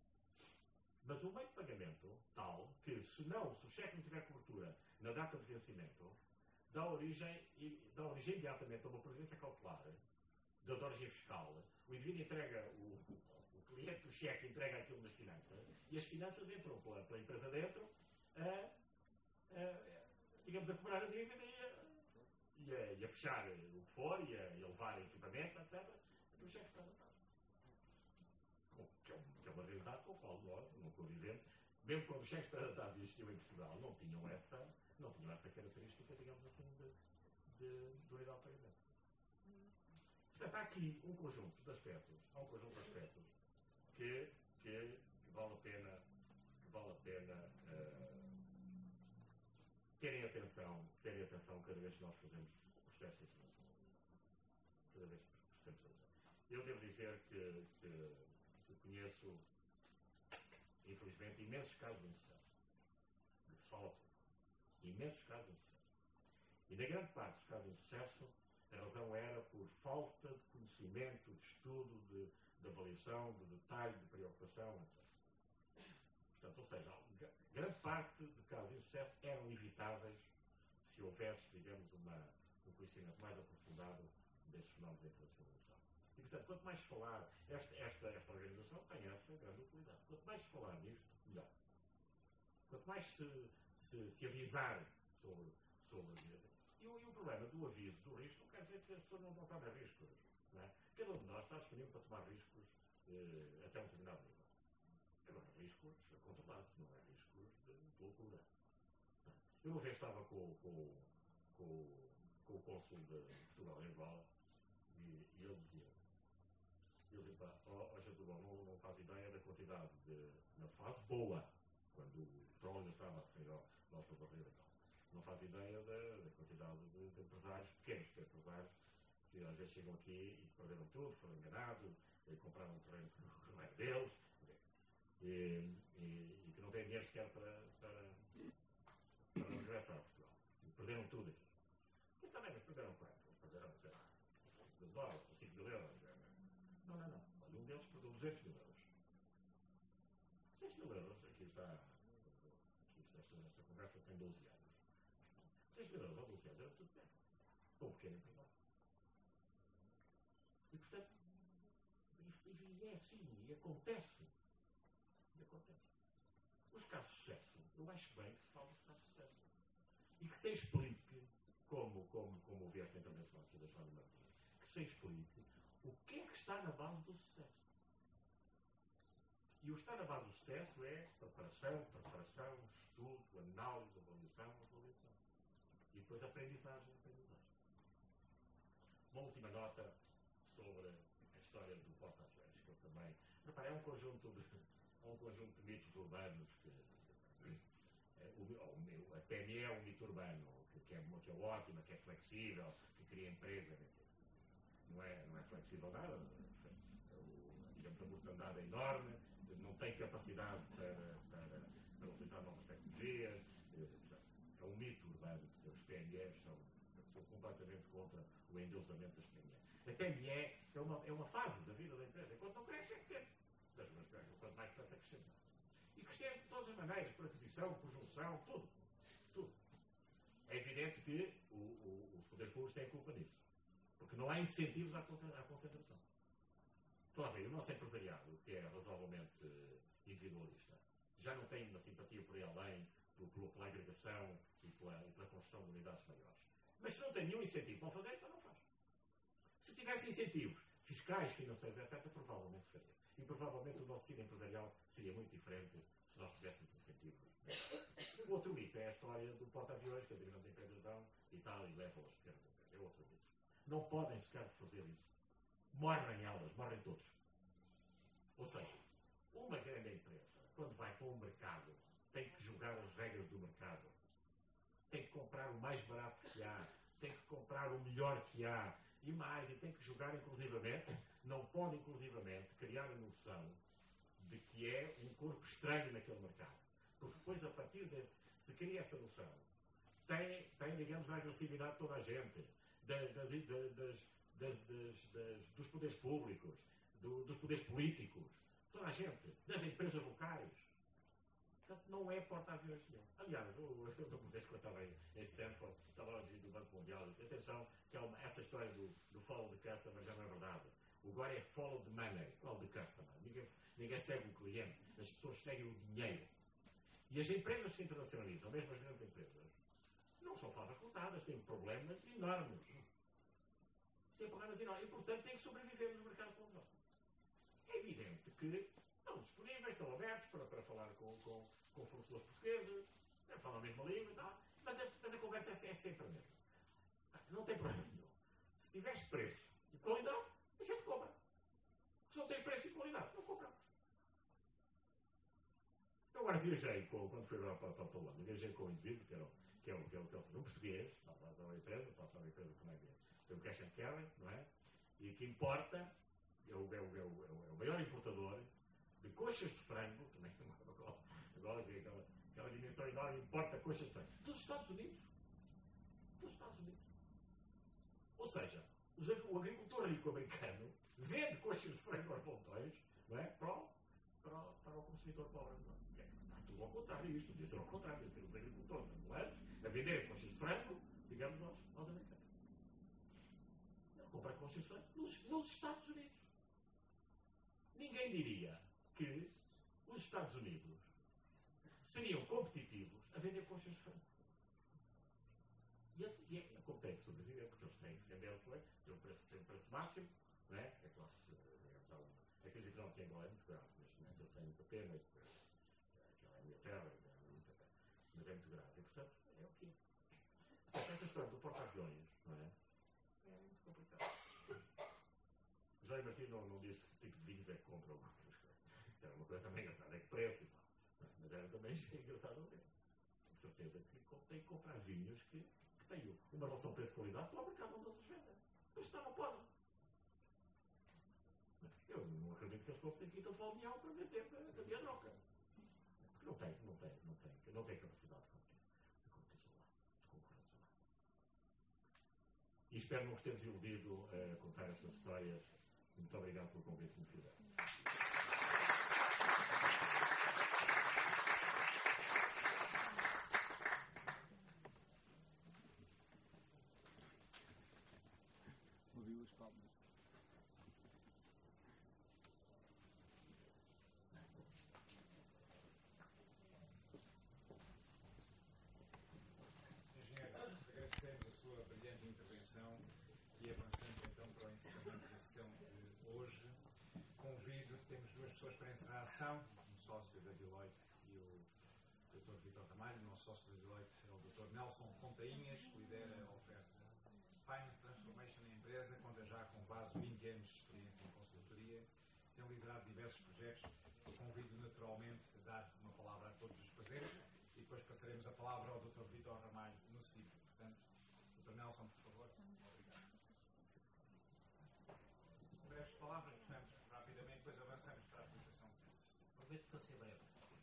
Mas o meio de pagamento tal que, se não, se o cheque não tiver cobertura na data de vencimento, dá origem, dá origem imediatamente a uma providência cautelar de origem fiscal. O indivíduo entrega o, o cliente do cheque entrega aquilo nas finanças e as finanças entram pela, pela empresa dentro a, a, digamos, a cobrar a dívida e a, e a, e a fechar o que for e a, e a levar equipamento, etcétera. O cheque está datado. Que, é que é uma realidade com a qual nós não convivemos. Mesmo quando os cheques pré-datados existiam em Portugal, não tinham essa, não tinham essa característica, digamos assim, de, de, de unidade de pagamento. Portanto, há aqui um conjunto de aspectos, há um conjunto de aspectos que, que, que vale a pena, que vale a pena uh, terem atenção, terem atenção cada vez que nós fazemos processos internacionais. Cada vez que precisamos fazer. Eu devo dizer que, que, que conheço, infelizmente, imensos casos de insucesso. De que se fala pouco. Imensos casos de insucesso. E na grande parte dos casos de insucesso, a razão era por falta de conhecimento, de estudo, de, de avaliação, de detalhe, de preocupação, etcétera. Portanto, ou seja, grande parte de casos de insucesso eram evitáveis se houvesse, digamos, uma, um conhecimento mais aprofundado desses fenómenos de internacionalização. E, portanto, quanto mais se falar, esta, esta, esta organização tem essa grande utilidade. Quanto mais se falar nisto, melhor. Quanto mais se, se, se avisar sobre, sobre E o, e o problema do aviso do risco não quer dizer que as pessoas não vão tomar riscos. Não é? Cada um de nós está disponível para tomar riscos eh, até um determinado nível. Agora, riscos controlados, não é riscos de, de loucura. Não é? Eu uma vez estava com, com, com, com o cônsul de Portugal em Angola e, e ele dizia, ele dizia, pá, ó, ó Jatubal, não, não faz ideia da quantidade de, na fase boa, quando o petróleo estava a sair ao nosso Rio da Cal. Não faz ideia da, da quantidade de, de empresários, pequenos de empresários, que às vezes chegam aqui e perderam tudo, foram enganados, e compraram um terreno que não é deles, e, e, e que não têm dinheiro sequer para, para, para regressar a Portugal. E perderam tudo aqui. Mas também, mas perderam quanto? Perderam, sei lá, cinco mil dólares, cinco mil euros. Não, não, não. Olha, um deles perdeu duzentos mil euros. duzentos mil euros, aqui está, aqui está esta, esta conversa tem doze anos. seis mil euros ou doze anos era tudo bem. Ou um pequeno empresário. E, portanto, e, e é assim, e acontece. E acontece. Os casos de sucesso, eu acho bem que se fala dos casos de sucesso. E que se explique, como, como, como houve esta intervenção aqui da Joana Martins, que se explique o que é que está na base do sucesso. E o que está na base do sucesso é preparação, preparação, estudo, análise, avaliação, avaliação. E depois aprendizagem, aprendizagem. Uma última nota sobre a história do porta-atletas, que eu também... Repare, é um conjunto de, é um conjunto de mitos urbanos que... É, o, o, a P M E é um mito urbano, que, que, é, que é ótima, que é flexível, que cria emprego. Não é, não é flexível nada. O, digamos, a mortandade é enorme, não tem capacidade para, para, para utilizar novas tecnologias. É um mito urbano que os P M Es são, são completamente contra o endeusamento das P M Es. A P M E é uma, é uma fase da vida da empresa. Quando não cresce, é pequeno. Quanto mais cresce, é crescer mais. E crescer de todas as maneiras, por aquisição, por junção, tudo. Tudo. É evidente que o, o, os poderes públicos têm culpa nisso. Porque não há incentivos à, à concentração. Estou a ver, o nosso empresariado, que é razoavelmente uh, individualista, já não tem uma simpatia por ir além, por, por, pela agregação e pela, e pela construção de unidades maiores. Mas se não tem nenhum incentivo para fazer, então não faz. Se tivesse incentivos fiscais, financeiros, etcétera, provavelmente faria. E provavelmente o nosso tecido empresarial seria muito diferente se nós tivéssemos incentivos. O outro mito é a história do porta-aviões que as grandes empresas dão e tal, e levam as pequenas empresas. É outro mito. Não podem sequer fazer isso. Morrem elas, morrem todos. Ou seja, uma grande empresa, quando vai para um mercado, tem que jogar as regras do mercado. Tem que comprar o mais barato que há. Tem que comprar o melhor que há. E mais, e tem que jogar inclusivamente, não pode inclusivamente criar a noção de que é um corpo estranho naquele mercado. Porque depois, a partir desse, se cria essa noção, tem, tem digamos, a agressividade de toda a gente, das, das, das, das, das, dos poderes públicos, do, dos poderes políticos, toda a gente, das empresas locais. Portanto, não é porta-aviões nenhum. Aliás, eu, eu, eu, quando eu estava em Stanford, estava lá do Banco Mundial, e disse, atenção, que é uma, essa história do, do follow the customer já não é verdade. Agora é follow the money, follow the customer. Ninguém, ninguém segue o cliente, as pessoas seguem o dinheiro. E as empresas se internacionalizam, mesmo as grandes empresas, não são favas contadas, têm problemas enormes. Têm problemas enormes e, portanto, têm que sobreviver nos mercados como nós. É evidente que estão disponíveis, estão abertos para, para falar com, com, com fornecedores portugueses, falam a mesma língua e tal, mas a, mas a conversa é, é sempre a mesma. Não tem problema nenhum. Se tiveres preço e qualidade, a gente compra. Se não tens preço e qualidade, não compramos. Eu agora viajei, com, quando fui para, para, para a Polónia, viajei com um indivíduo, que era, que é o, que é o, que é o, um português, estava uma empresa, estava uma empresa como é que é, tem o cash and carry, não é? E que importa, é o, é, o, é, o, é o maior importador de coxas de frango, também agora, agora aquela, aquela dimensão enorme, importa coxas de frango, dos Estados Unidos. Dos Estados Unidos. Ou seja, os, o agricultor rico americano vende coxas de frango aos montões, não é? Para o, para, o, para o consumidor pobre. Não é? Está tudo ao contrário isto, devia ser ao contrário, devia ser os agricultores angolanos a vender coxas de frango, digamos, aos, aos americanos. Não comprar coxas de frango nos, nos Estados Unidos. Ninguém diria que os Estados Unidos seriam competitivos a vender coxas de frango. E, e é, como tem que sobreviver, porque eles têm que vender o que tem um preço, tem um preço máximo, não é? A classe, digamos, há uma, a crise económica em Angola é muito grave, neste momento eu tenho muita pena, e depois, aquela é a minha terra, é muita pena, mas é muito grave, e portanto, é o que é. Portanto, essa história do porta-aviões, não é? É muito complicado. Jorge Martins não, não disse que tipo de vinhos é que compra algumas coisas. Era uma coisa também engraçada, é que preço e tal. Mas era também engraçado ver. Com certeza que tem que comprar vinhos que, que têm uma relação preço-qualidade para o mercado onde eles vendem. Por isso não podem. Eu não acredito que eles comprem quinta de Valmião para vender a minha droga. Porque não tem, não tem, não tem, não tem capacidade de competição lá, de concorrência lá. E espero não vos ter desiludido a contar estas histórias. Muito obrigado pelo convite que me fizeram. Ouviu as palmas. Engenheiro, agradecemos a sua brilhante intervenção e avançamos então para o encerramento da sessão de hoje. Convido, temos duas pessoas para encerrar a sessão, um sócio da Deloitte e o doutor Vítor Ramalho. O nosso sócio da Deloitte é o doutor Nelson Fontainhas, que lidera a oferta Finance Transformation na empresa, conta já com quase vinte anos de experiência em consultoria, tem liderado diversos projetos. Eu convido naturalmente a dar uma palavra a todos os presentes e depois passaremos a palavra ao doutor Vítor Ramalho no seguinte. Portanto, doutor Nelson, por favor. Obrigado. Breves palavras, portanto, rapidamente, depois avançamos para a apresentação. prometo que vou ser breve.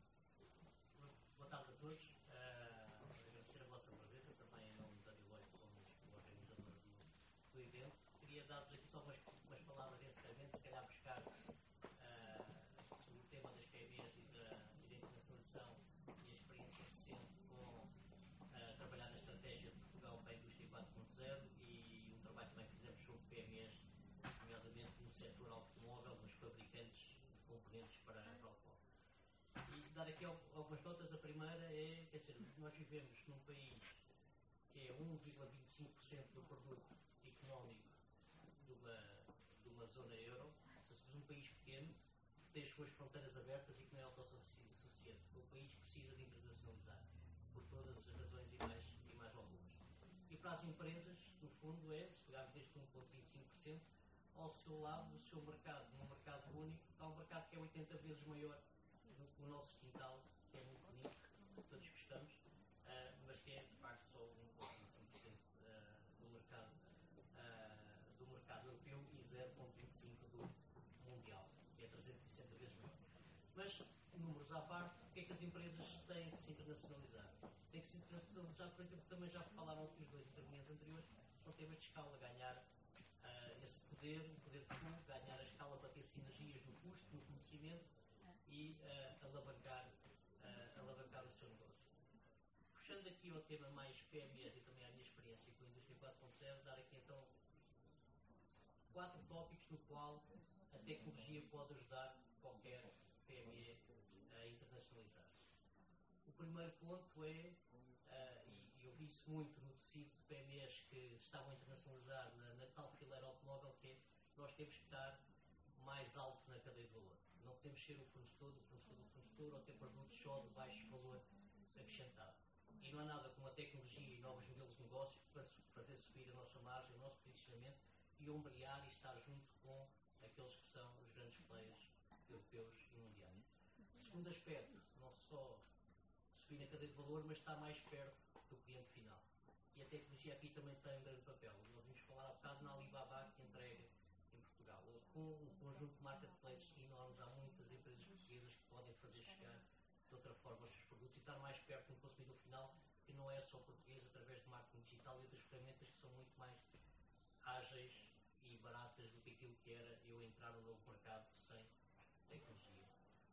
Boa tarde a todos. Uh, agradecer a vossa presença também em nome da Deloitte como organizadora do, do evento. Queria dar-vos aqui só umas, umas palavras de encerramento, se calhar buscar uh, sobre o tema das P M Es e da, e da internacionalização e a experiência recente com uh, trabalhar na estratégia de Portugal para a indústria quatro ponto zero e um trabalho também que fizemos sobre P M Es, nomeadamente no setor automóvel, nos fabricantes de componentes para, para o automóvel. E dar aqui algumas notas. A primeira é, quer dizer, nós vivemos num país que é um vírgula vinte e cinco por cento do produto económico de uma, de uma zona euro. Se somos um país pequeno, que tem as suas fronteiras abertas e que não é autossuficiente. O país precisa de internacionalizar, por todas as razões e mais, e mais algumas. E para as empresas, no fundo, é, se pegarmos deste um vírgula vinte e cinco por cento, ao seu lado, o seu mercado, num mercado único, há um mercado que é oitenta vezes maior do que o nosso quintal, que é muito bonito, que todos gostamos, uh, mas que é, de facto, só um vírgula vinte e cinco por cento uh, do, mercado, uh, do mercado europeu e zero vírgula vinte e cinco por cento do mundial, que é trezentas e sessenta vezes maior. Mas, números à parte, o que é que as empresas têm que se internacionalizar? Têm que se internacionalizar porque também já falaram aqui os dois intervenientes anteriores, são temas de escala, ganhar uh, esse poder, o poder de fundo, ganhar a escala para ter sinergias no custo, no conhecimento e uh, alavancar, uh, alavancar o seu negócio. Puxando aqui ao tema mais P M Es e também à minha experiência com a indústria quatro ponto zero, dar aqui então quatro tópicos no qual a tecnologia pode ajudar qualquer P M E a internacionalizar-se. O primeiro ponto é, uh, e, e eu vi isso muito no tecido de P M Es que estavam a internacionalizar na, na tal fileira automóvel, que é nós temos que estar mais alto na cadeia de valor. Não podemos ser o fornecedor do fornecedor do fornecedor ou ter produtos só de baixo valor acrescentado. E não há nada como a tecnologia e novos modelos de negócio para fazer subir a nossa margem, o nosso posicionamento e ombrear e estar junto com aqueles que são os grandes players europeus e mundiais. Segundo aspecto, não só subir na cadeia de valor, mas estar mais perto do cliente final. E a tecnologia aqui também tem um grande papel. Nós vimos falar há bocado na Alibaba, que entrega em Portugal. Com um conjunto de marketplaces enormes, há muitas empresas portuguesas que podem fazer chegar de outra forma os seus produtos e estar mais perto do consumidor final, que não é só português, através de marketing digital e outras ferramentas que são muito mais ágeis e baratas do que aquilo que era eu entrar no novo mercado sem tecnologia.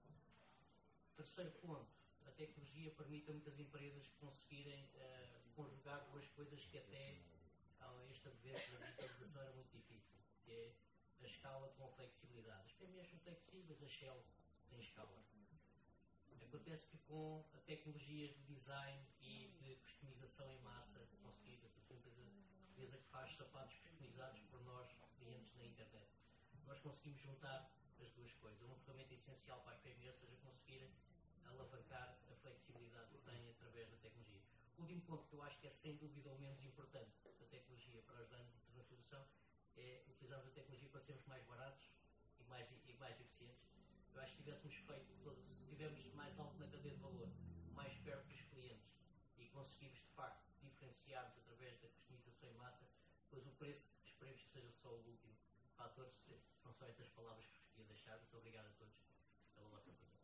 Terceiro ponto, a tecnologia permite a muitas empresas conseguirem uh, conjugar duas coisas que até a este advento da digitalização era muito difícil, que é a escala com a flexibilidade. As P M Es são flexíveis, a Shell tem escala. Acontece que com a tecnologias de design e de customização em massa, conseguida por uma empresa portuguesa que faz sapatos customizados por nós, clientes na internet, nós conseguimos juntar as duas coisas. Uma ferramenta essencial para as P M Es, ou seja, conseguirem alavancar a flexibilidade que têm através da tecnologia. O último ponto que eu acho que é sem dúvida o menos importante da tecnologia para ajudar na internacionalização é utilizarmos a tecnologia para sermos mais baratos e mais, e mais eficientes. Eu acho que tivéssemos feito, se estivermos mais alto na cadeia de valor, mais perto dos clientes e conseguimos de facto diferenciarmos através da customização em massa, pois o preço, esperemos que seja só o último fator. São só estas palavras que vos queria deixar. Muito obrigado a todos pela vossa presença.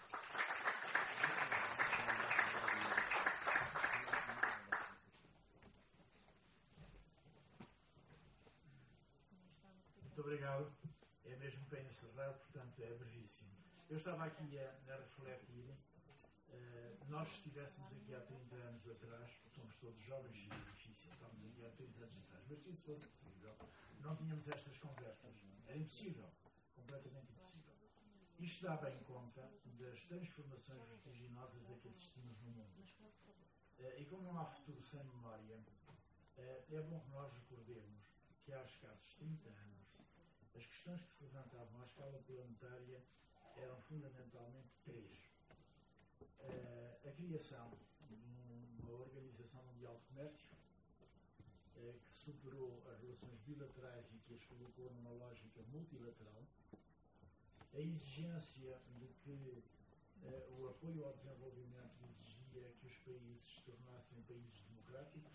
Muito obrigado. É mesmo para encerrar, portanto é brevíssimo. Eu estava aqui a, a refletir, uh, nós se estivéssemos aqui há trinta anos atrás, somos todos jovens e é difícil, estamos aqui há trinta anos atrás, mas se isso fosse possível, não tínhamos estas conversas. Era impossível, completamente impossível. Isto dá bem conta das transformações vertiginosas a que assistimos no mundo. Uh, e como não há futuro sem memória, uh, é bom que nós recordemos que há escassos trinta anos, as questões que se levantavam à escala planetária eram fundamentalmente três. Uh, a criação de uma Organização Mundial de Comércio uh, que superou as relações bilaterais e que as colocou numa lógica multilateral, a exigência de que uh, o apoio ao desenvolvimento exigia que os países se tornassem países democráticos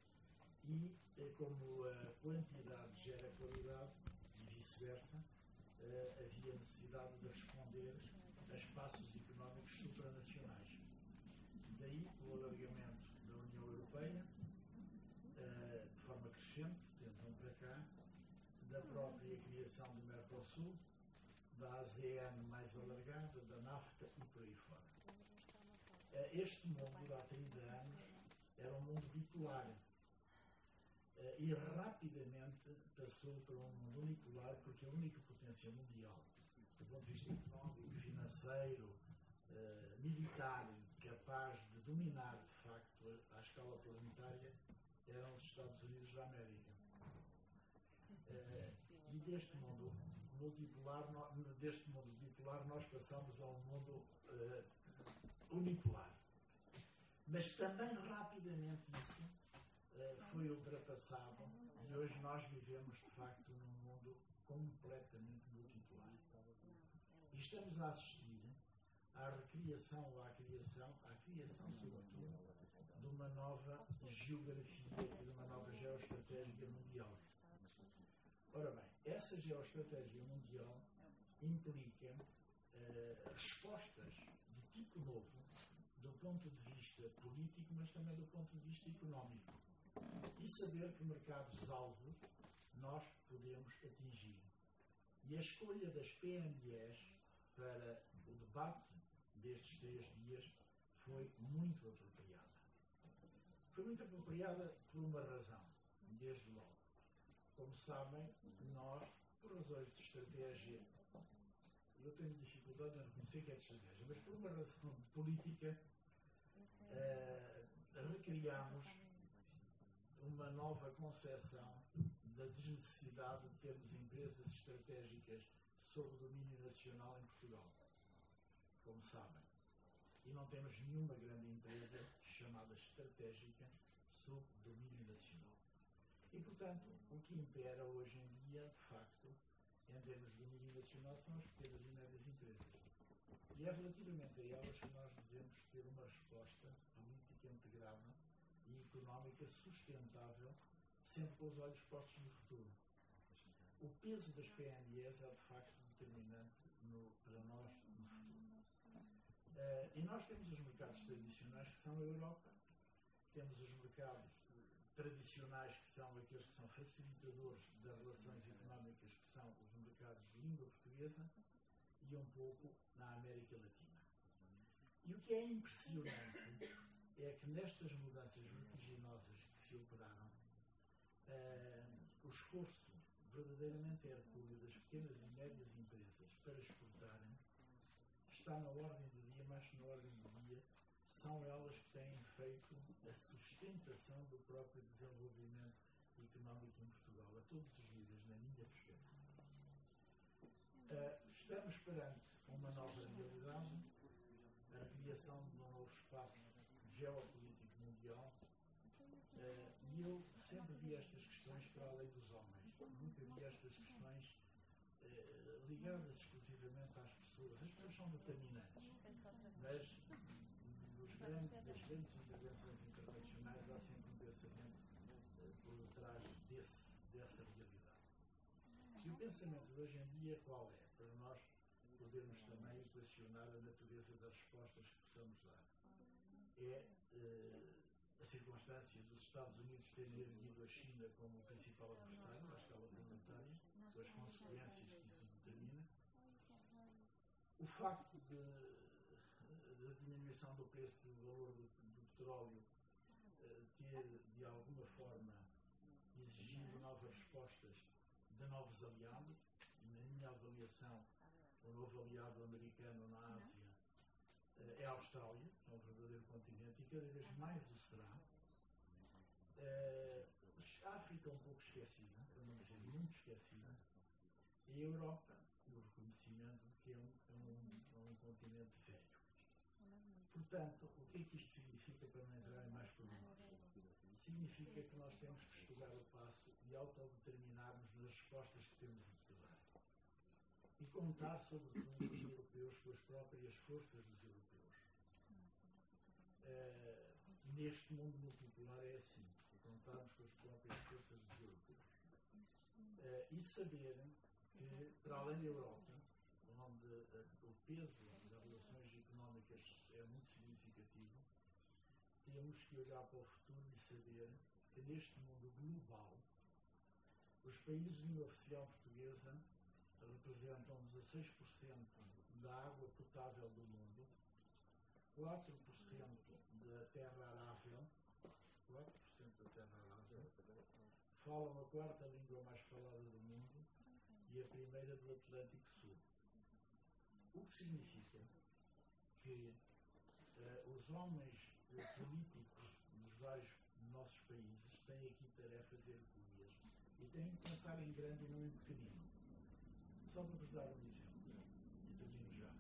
e, uh, como a quantidade gera qualidade, e vice-versa, uh, havia necessidade de responder a espaços económicos supranacionais. Daí o alargamento da União Europeia, uh, de forma crescente, de então para cá, da própria criação do Mercosul, da ASEAN mais alargada, da NAFTA e por aí fora. Uh, este mundo, há trinta anos, era um mundo bipolar. Uh, e rapidamente passou para um mundo unipolar, porque a única potência mundial, do ponto de vista económico, financeiro, uh, militar, capaz de dominar de facto a, a escala planetária, eram os Estados Unidos da América. Uh, e deste mundo multipolar, no, deste mundo bipolar, nós passamos a um mundo uh, unipolar. Mas também rapidamente isso uh, foi ultrapassado e hoje nós vivemos de facto num mundo completamente multipolar. E estamos a assistir à recriação ou à criação, à criação sobretudo, de uma nova geografia e de uma nova geoestratégia mundial. Ora bem, essa geoestratégia mundial implica uh, respostas de tipo novo do ponto de vista político, mas também do ponto de vista económico. E saber que mercados-alvo nós podemos atingir. E a escolha das P M Es para o debate destes três dias foi muito apropriada. Foi muito apropriada por uma razão, desde logo. Como sabem, nós, por razões de estratégia, eu tenho dificuldade em reconhecer que é de estratégia, mas por uma razão política, uh, recriámos uma nova concepção da desnecessidade de termos empresas estratégicas sob domínio nacional em Portugal, como sabem. E não temos nenhuma grande empresa chamada estratégica sob domínio nacional. E, portanto, o que impera hoje em dia, de facto, em termos de domínio nacional, são as pequenas e médias empresas. E é relativamente a elas que nós devemos ter uma resposta política integrada e económica sustentável, sempre com os olhos postos no futuro. O peso das P M Es é, de facto, determinante no, para nós no futuro. Uh, e nós temos os mercados tradicionais, que são a Europa, temos os mercados tradicionais, que são aqueles que são facilitadores das relações económicas, que são os mercados de língua portuguesa, e um pouco na América Latina. E o que é impressionante é que nestas mudanças vertiginosas que se operaram, uh, o esforço verdadeiramente hercúleo das pequenas e médias empresas para exportarem está na ordem do dia, mas na ordem do dia são elas que têm feito a sustentação do próprio desenvolvimento económico em Portugal, a todos os níveis, na minha perspectiva. Uh, estamos perante uma nova realidade, a criação de um novo espaço geopolítico mundial, uh, e eu sempre vi estas questões para além dos homens. Nunca vi estas questões uh, ligadas exclusivamente às pessoas. As pessoas são determinantes, mas nos grandes, das grandes intervenções internacionais há sempre um pensamento uh, por detrás desse, dessa realidade. E o pensamento de hoje em dia qual é? Para nós podermos também equacionar a natureza das respostas que possamos dar. É uh, a circunstância dos Estados Unidos terem erguido a China como o principal adversário à escala planetária, com as consequências que isso determina. O facto da diminuição do preço do valor do, do petróleo uh, ter, de alguma forma, exigido novas respostas de novos aliados, e na minha avaliação, o novo aliado americano na Ásia uh, é a Austrália, que é um verdadeiro continente, e cada vez mais o será. Uh, a África é um pouco esquecida, para não dizer muito esquecida, e a Europa, no reconhecimento de que é um, é um, é um continente velho. Portanto, o que é que isto significa, para não entrar em mais pormenores? Significa que nós temos que estudar o passo e autodeterminarmos nas respostas que temos de dar. E contar, sobretudo, os europeus com as próprias forças dos europeus. Uh, neste mundo multipolar é assim, contarmos com as próprias forças dos europeus. Uh, e saber que, para além da Europa, onde uh, o peso das relações económicas é muito significativo, temos que olhar para o futuro e saber que neste mundo global os países de língua oficial portuguesa representam dezasseis por cento da água potável do mundo, quatro por cento da terra arável, quatro por cento da terra arável, falam a quarta língua mais falada do mundo e a primeira do Atlântico Sul. O que significa que uh, os homens uh, políticos nos vários nossos países têm aqui tarefas hercúleas e têm que pensar em grande e não em pequenino. Só para vos dar um exemplo, e termino já.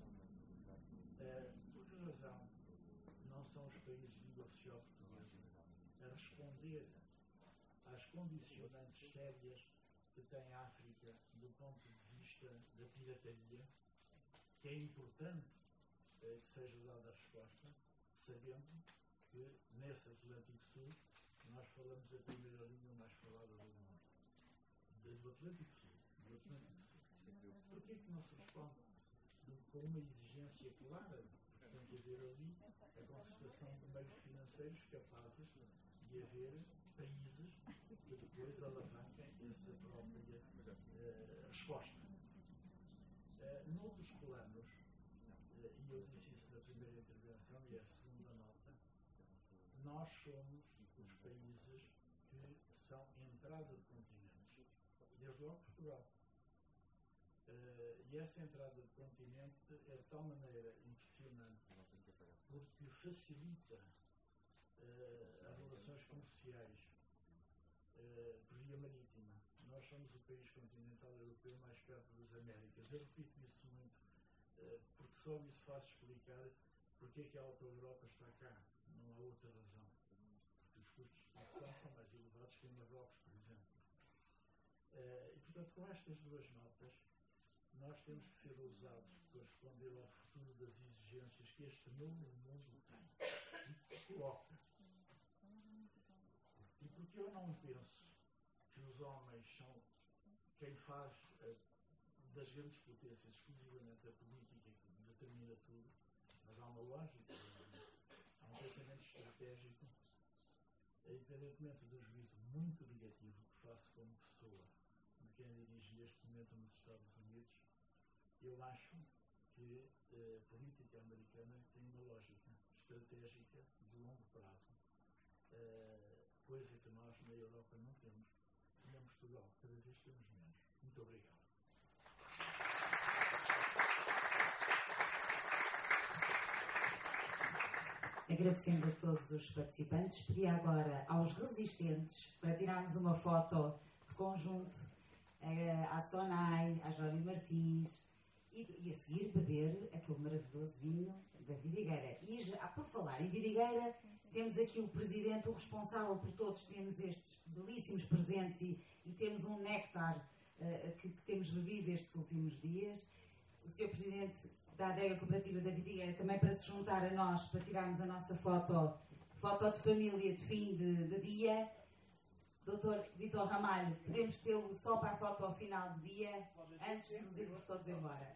Uh, por que razão não são os países de língua oficial portuguesa a responder às condicionantes sérias que tem a África do ponto de vista da pirataria, que é importante uh, que seja dada a resposta, sabendo que nesse Atlântico Sul nós falamos a primeira língua mais falada do mundo. Do Atlântico Sul. Do Atlântico Sul. Porquê que não se responde com uma exigência clara? Porque tem que haver ali a concertação de meios financeiros capazes de haver países que depois alavanquem essa própria uh, resposta. Uh, noutros planos, uh, e eu disse isso na primeira intervenção e é a segunda nota, nós somos os países que são entrada de continentes, desde logo Portugal. Uh, e essa entrada de continente é de tal maneira impressionante porque facilita uh, as relações comerciais uh, por via marítima. Nós somos o país continental europeu mais perto das Américas. Eu repito isso muito uh, porque só isso faz explicar porque é que a Alta Europa está cá. Não há outra razão. Porque os custos de produção são mais elevados que em Marrocos, por exemplo. Uh, e, portanto, com estas duas notas, nós temos que ser ousados para responder ao futuro das exigências que este novo mundo tem e coloca. E porque eu não penso que os homens são quem faz uh, das grandes potências exclusivamente a política que determina tudo, mas há uma lógica, há um pensamento estratégico, independentemente do juízo muito negativo que faço como pessoa de quem dirige neste momento nos Estados Unidos, eu acho que a política americana tem uma lógica estratégica de longo prazo, coisa que nós na Europa não temos e em Portugal cada vez temos menos. Muito obrigado. Agradecendo a todos os participantes, pedi agora aos resistentes para tirarmos uma foto de conjunto à Sonai, à Jório Martins e, e a seguir beber aquele maravilhoso vinho da Vidigueira. E já, por falar em Vidigueira, temos aqui o presidente, o responsável por todos, temos estes belíssimos presentes e, e temos um néctar uh, que, que temos bebido estes últimos dias. O senhor presidente da Adega Cooperativa da Vidigueira também para se juntar a nós, para tirarmos a nossa foto, foto de família de fim de, de dia. doutor Vítor Ramalho, podemos tê-lo só para a foto ao final do dia, antes de nos irmos todos embora.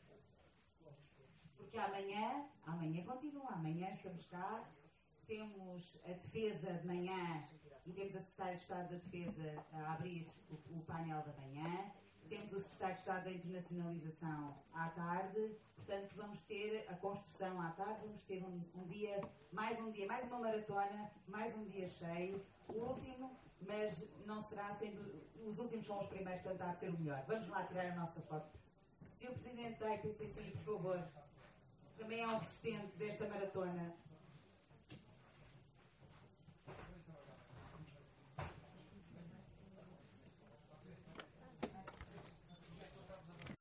Porque amanhã, amanhã continua, amanhã estamos cá, temos a defesa de manhã e temos a Secretária de Estado da Defesa a abrir o, o painel da manhã. Temos o Secretário de Estado da Internacionalização à tarde, portanto vamos ter a construção à tarde, vamos ter um, um dia, mais um dia, mais uma maratona, mais um dia cheio, o último, mas não será sendo, os últimos são os primeiros, portanto há de ser o melhor. Vamos lá tirar a nossa foto. senhor Presidente da I P C C, por favor, também é um assistente desta maratona.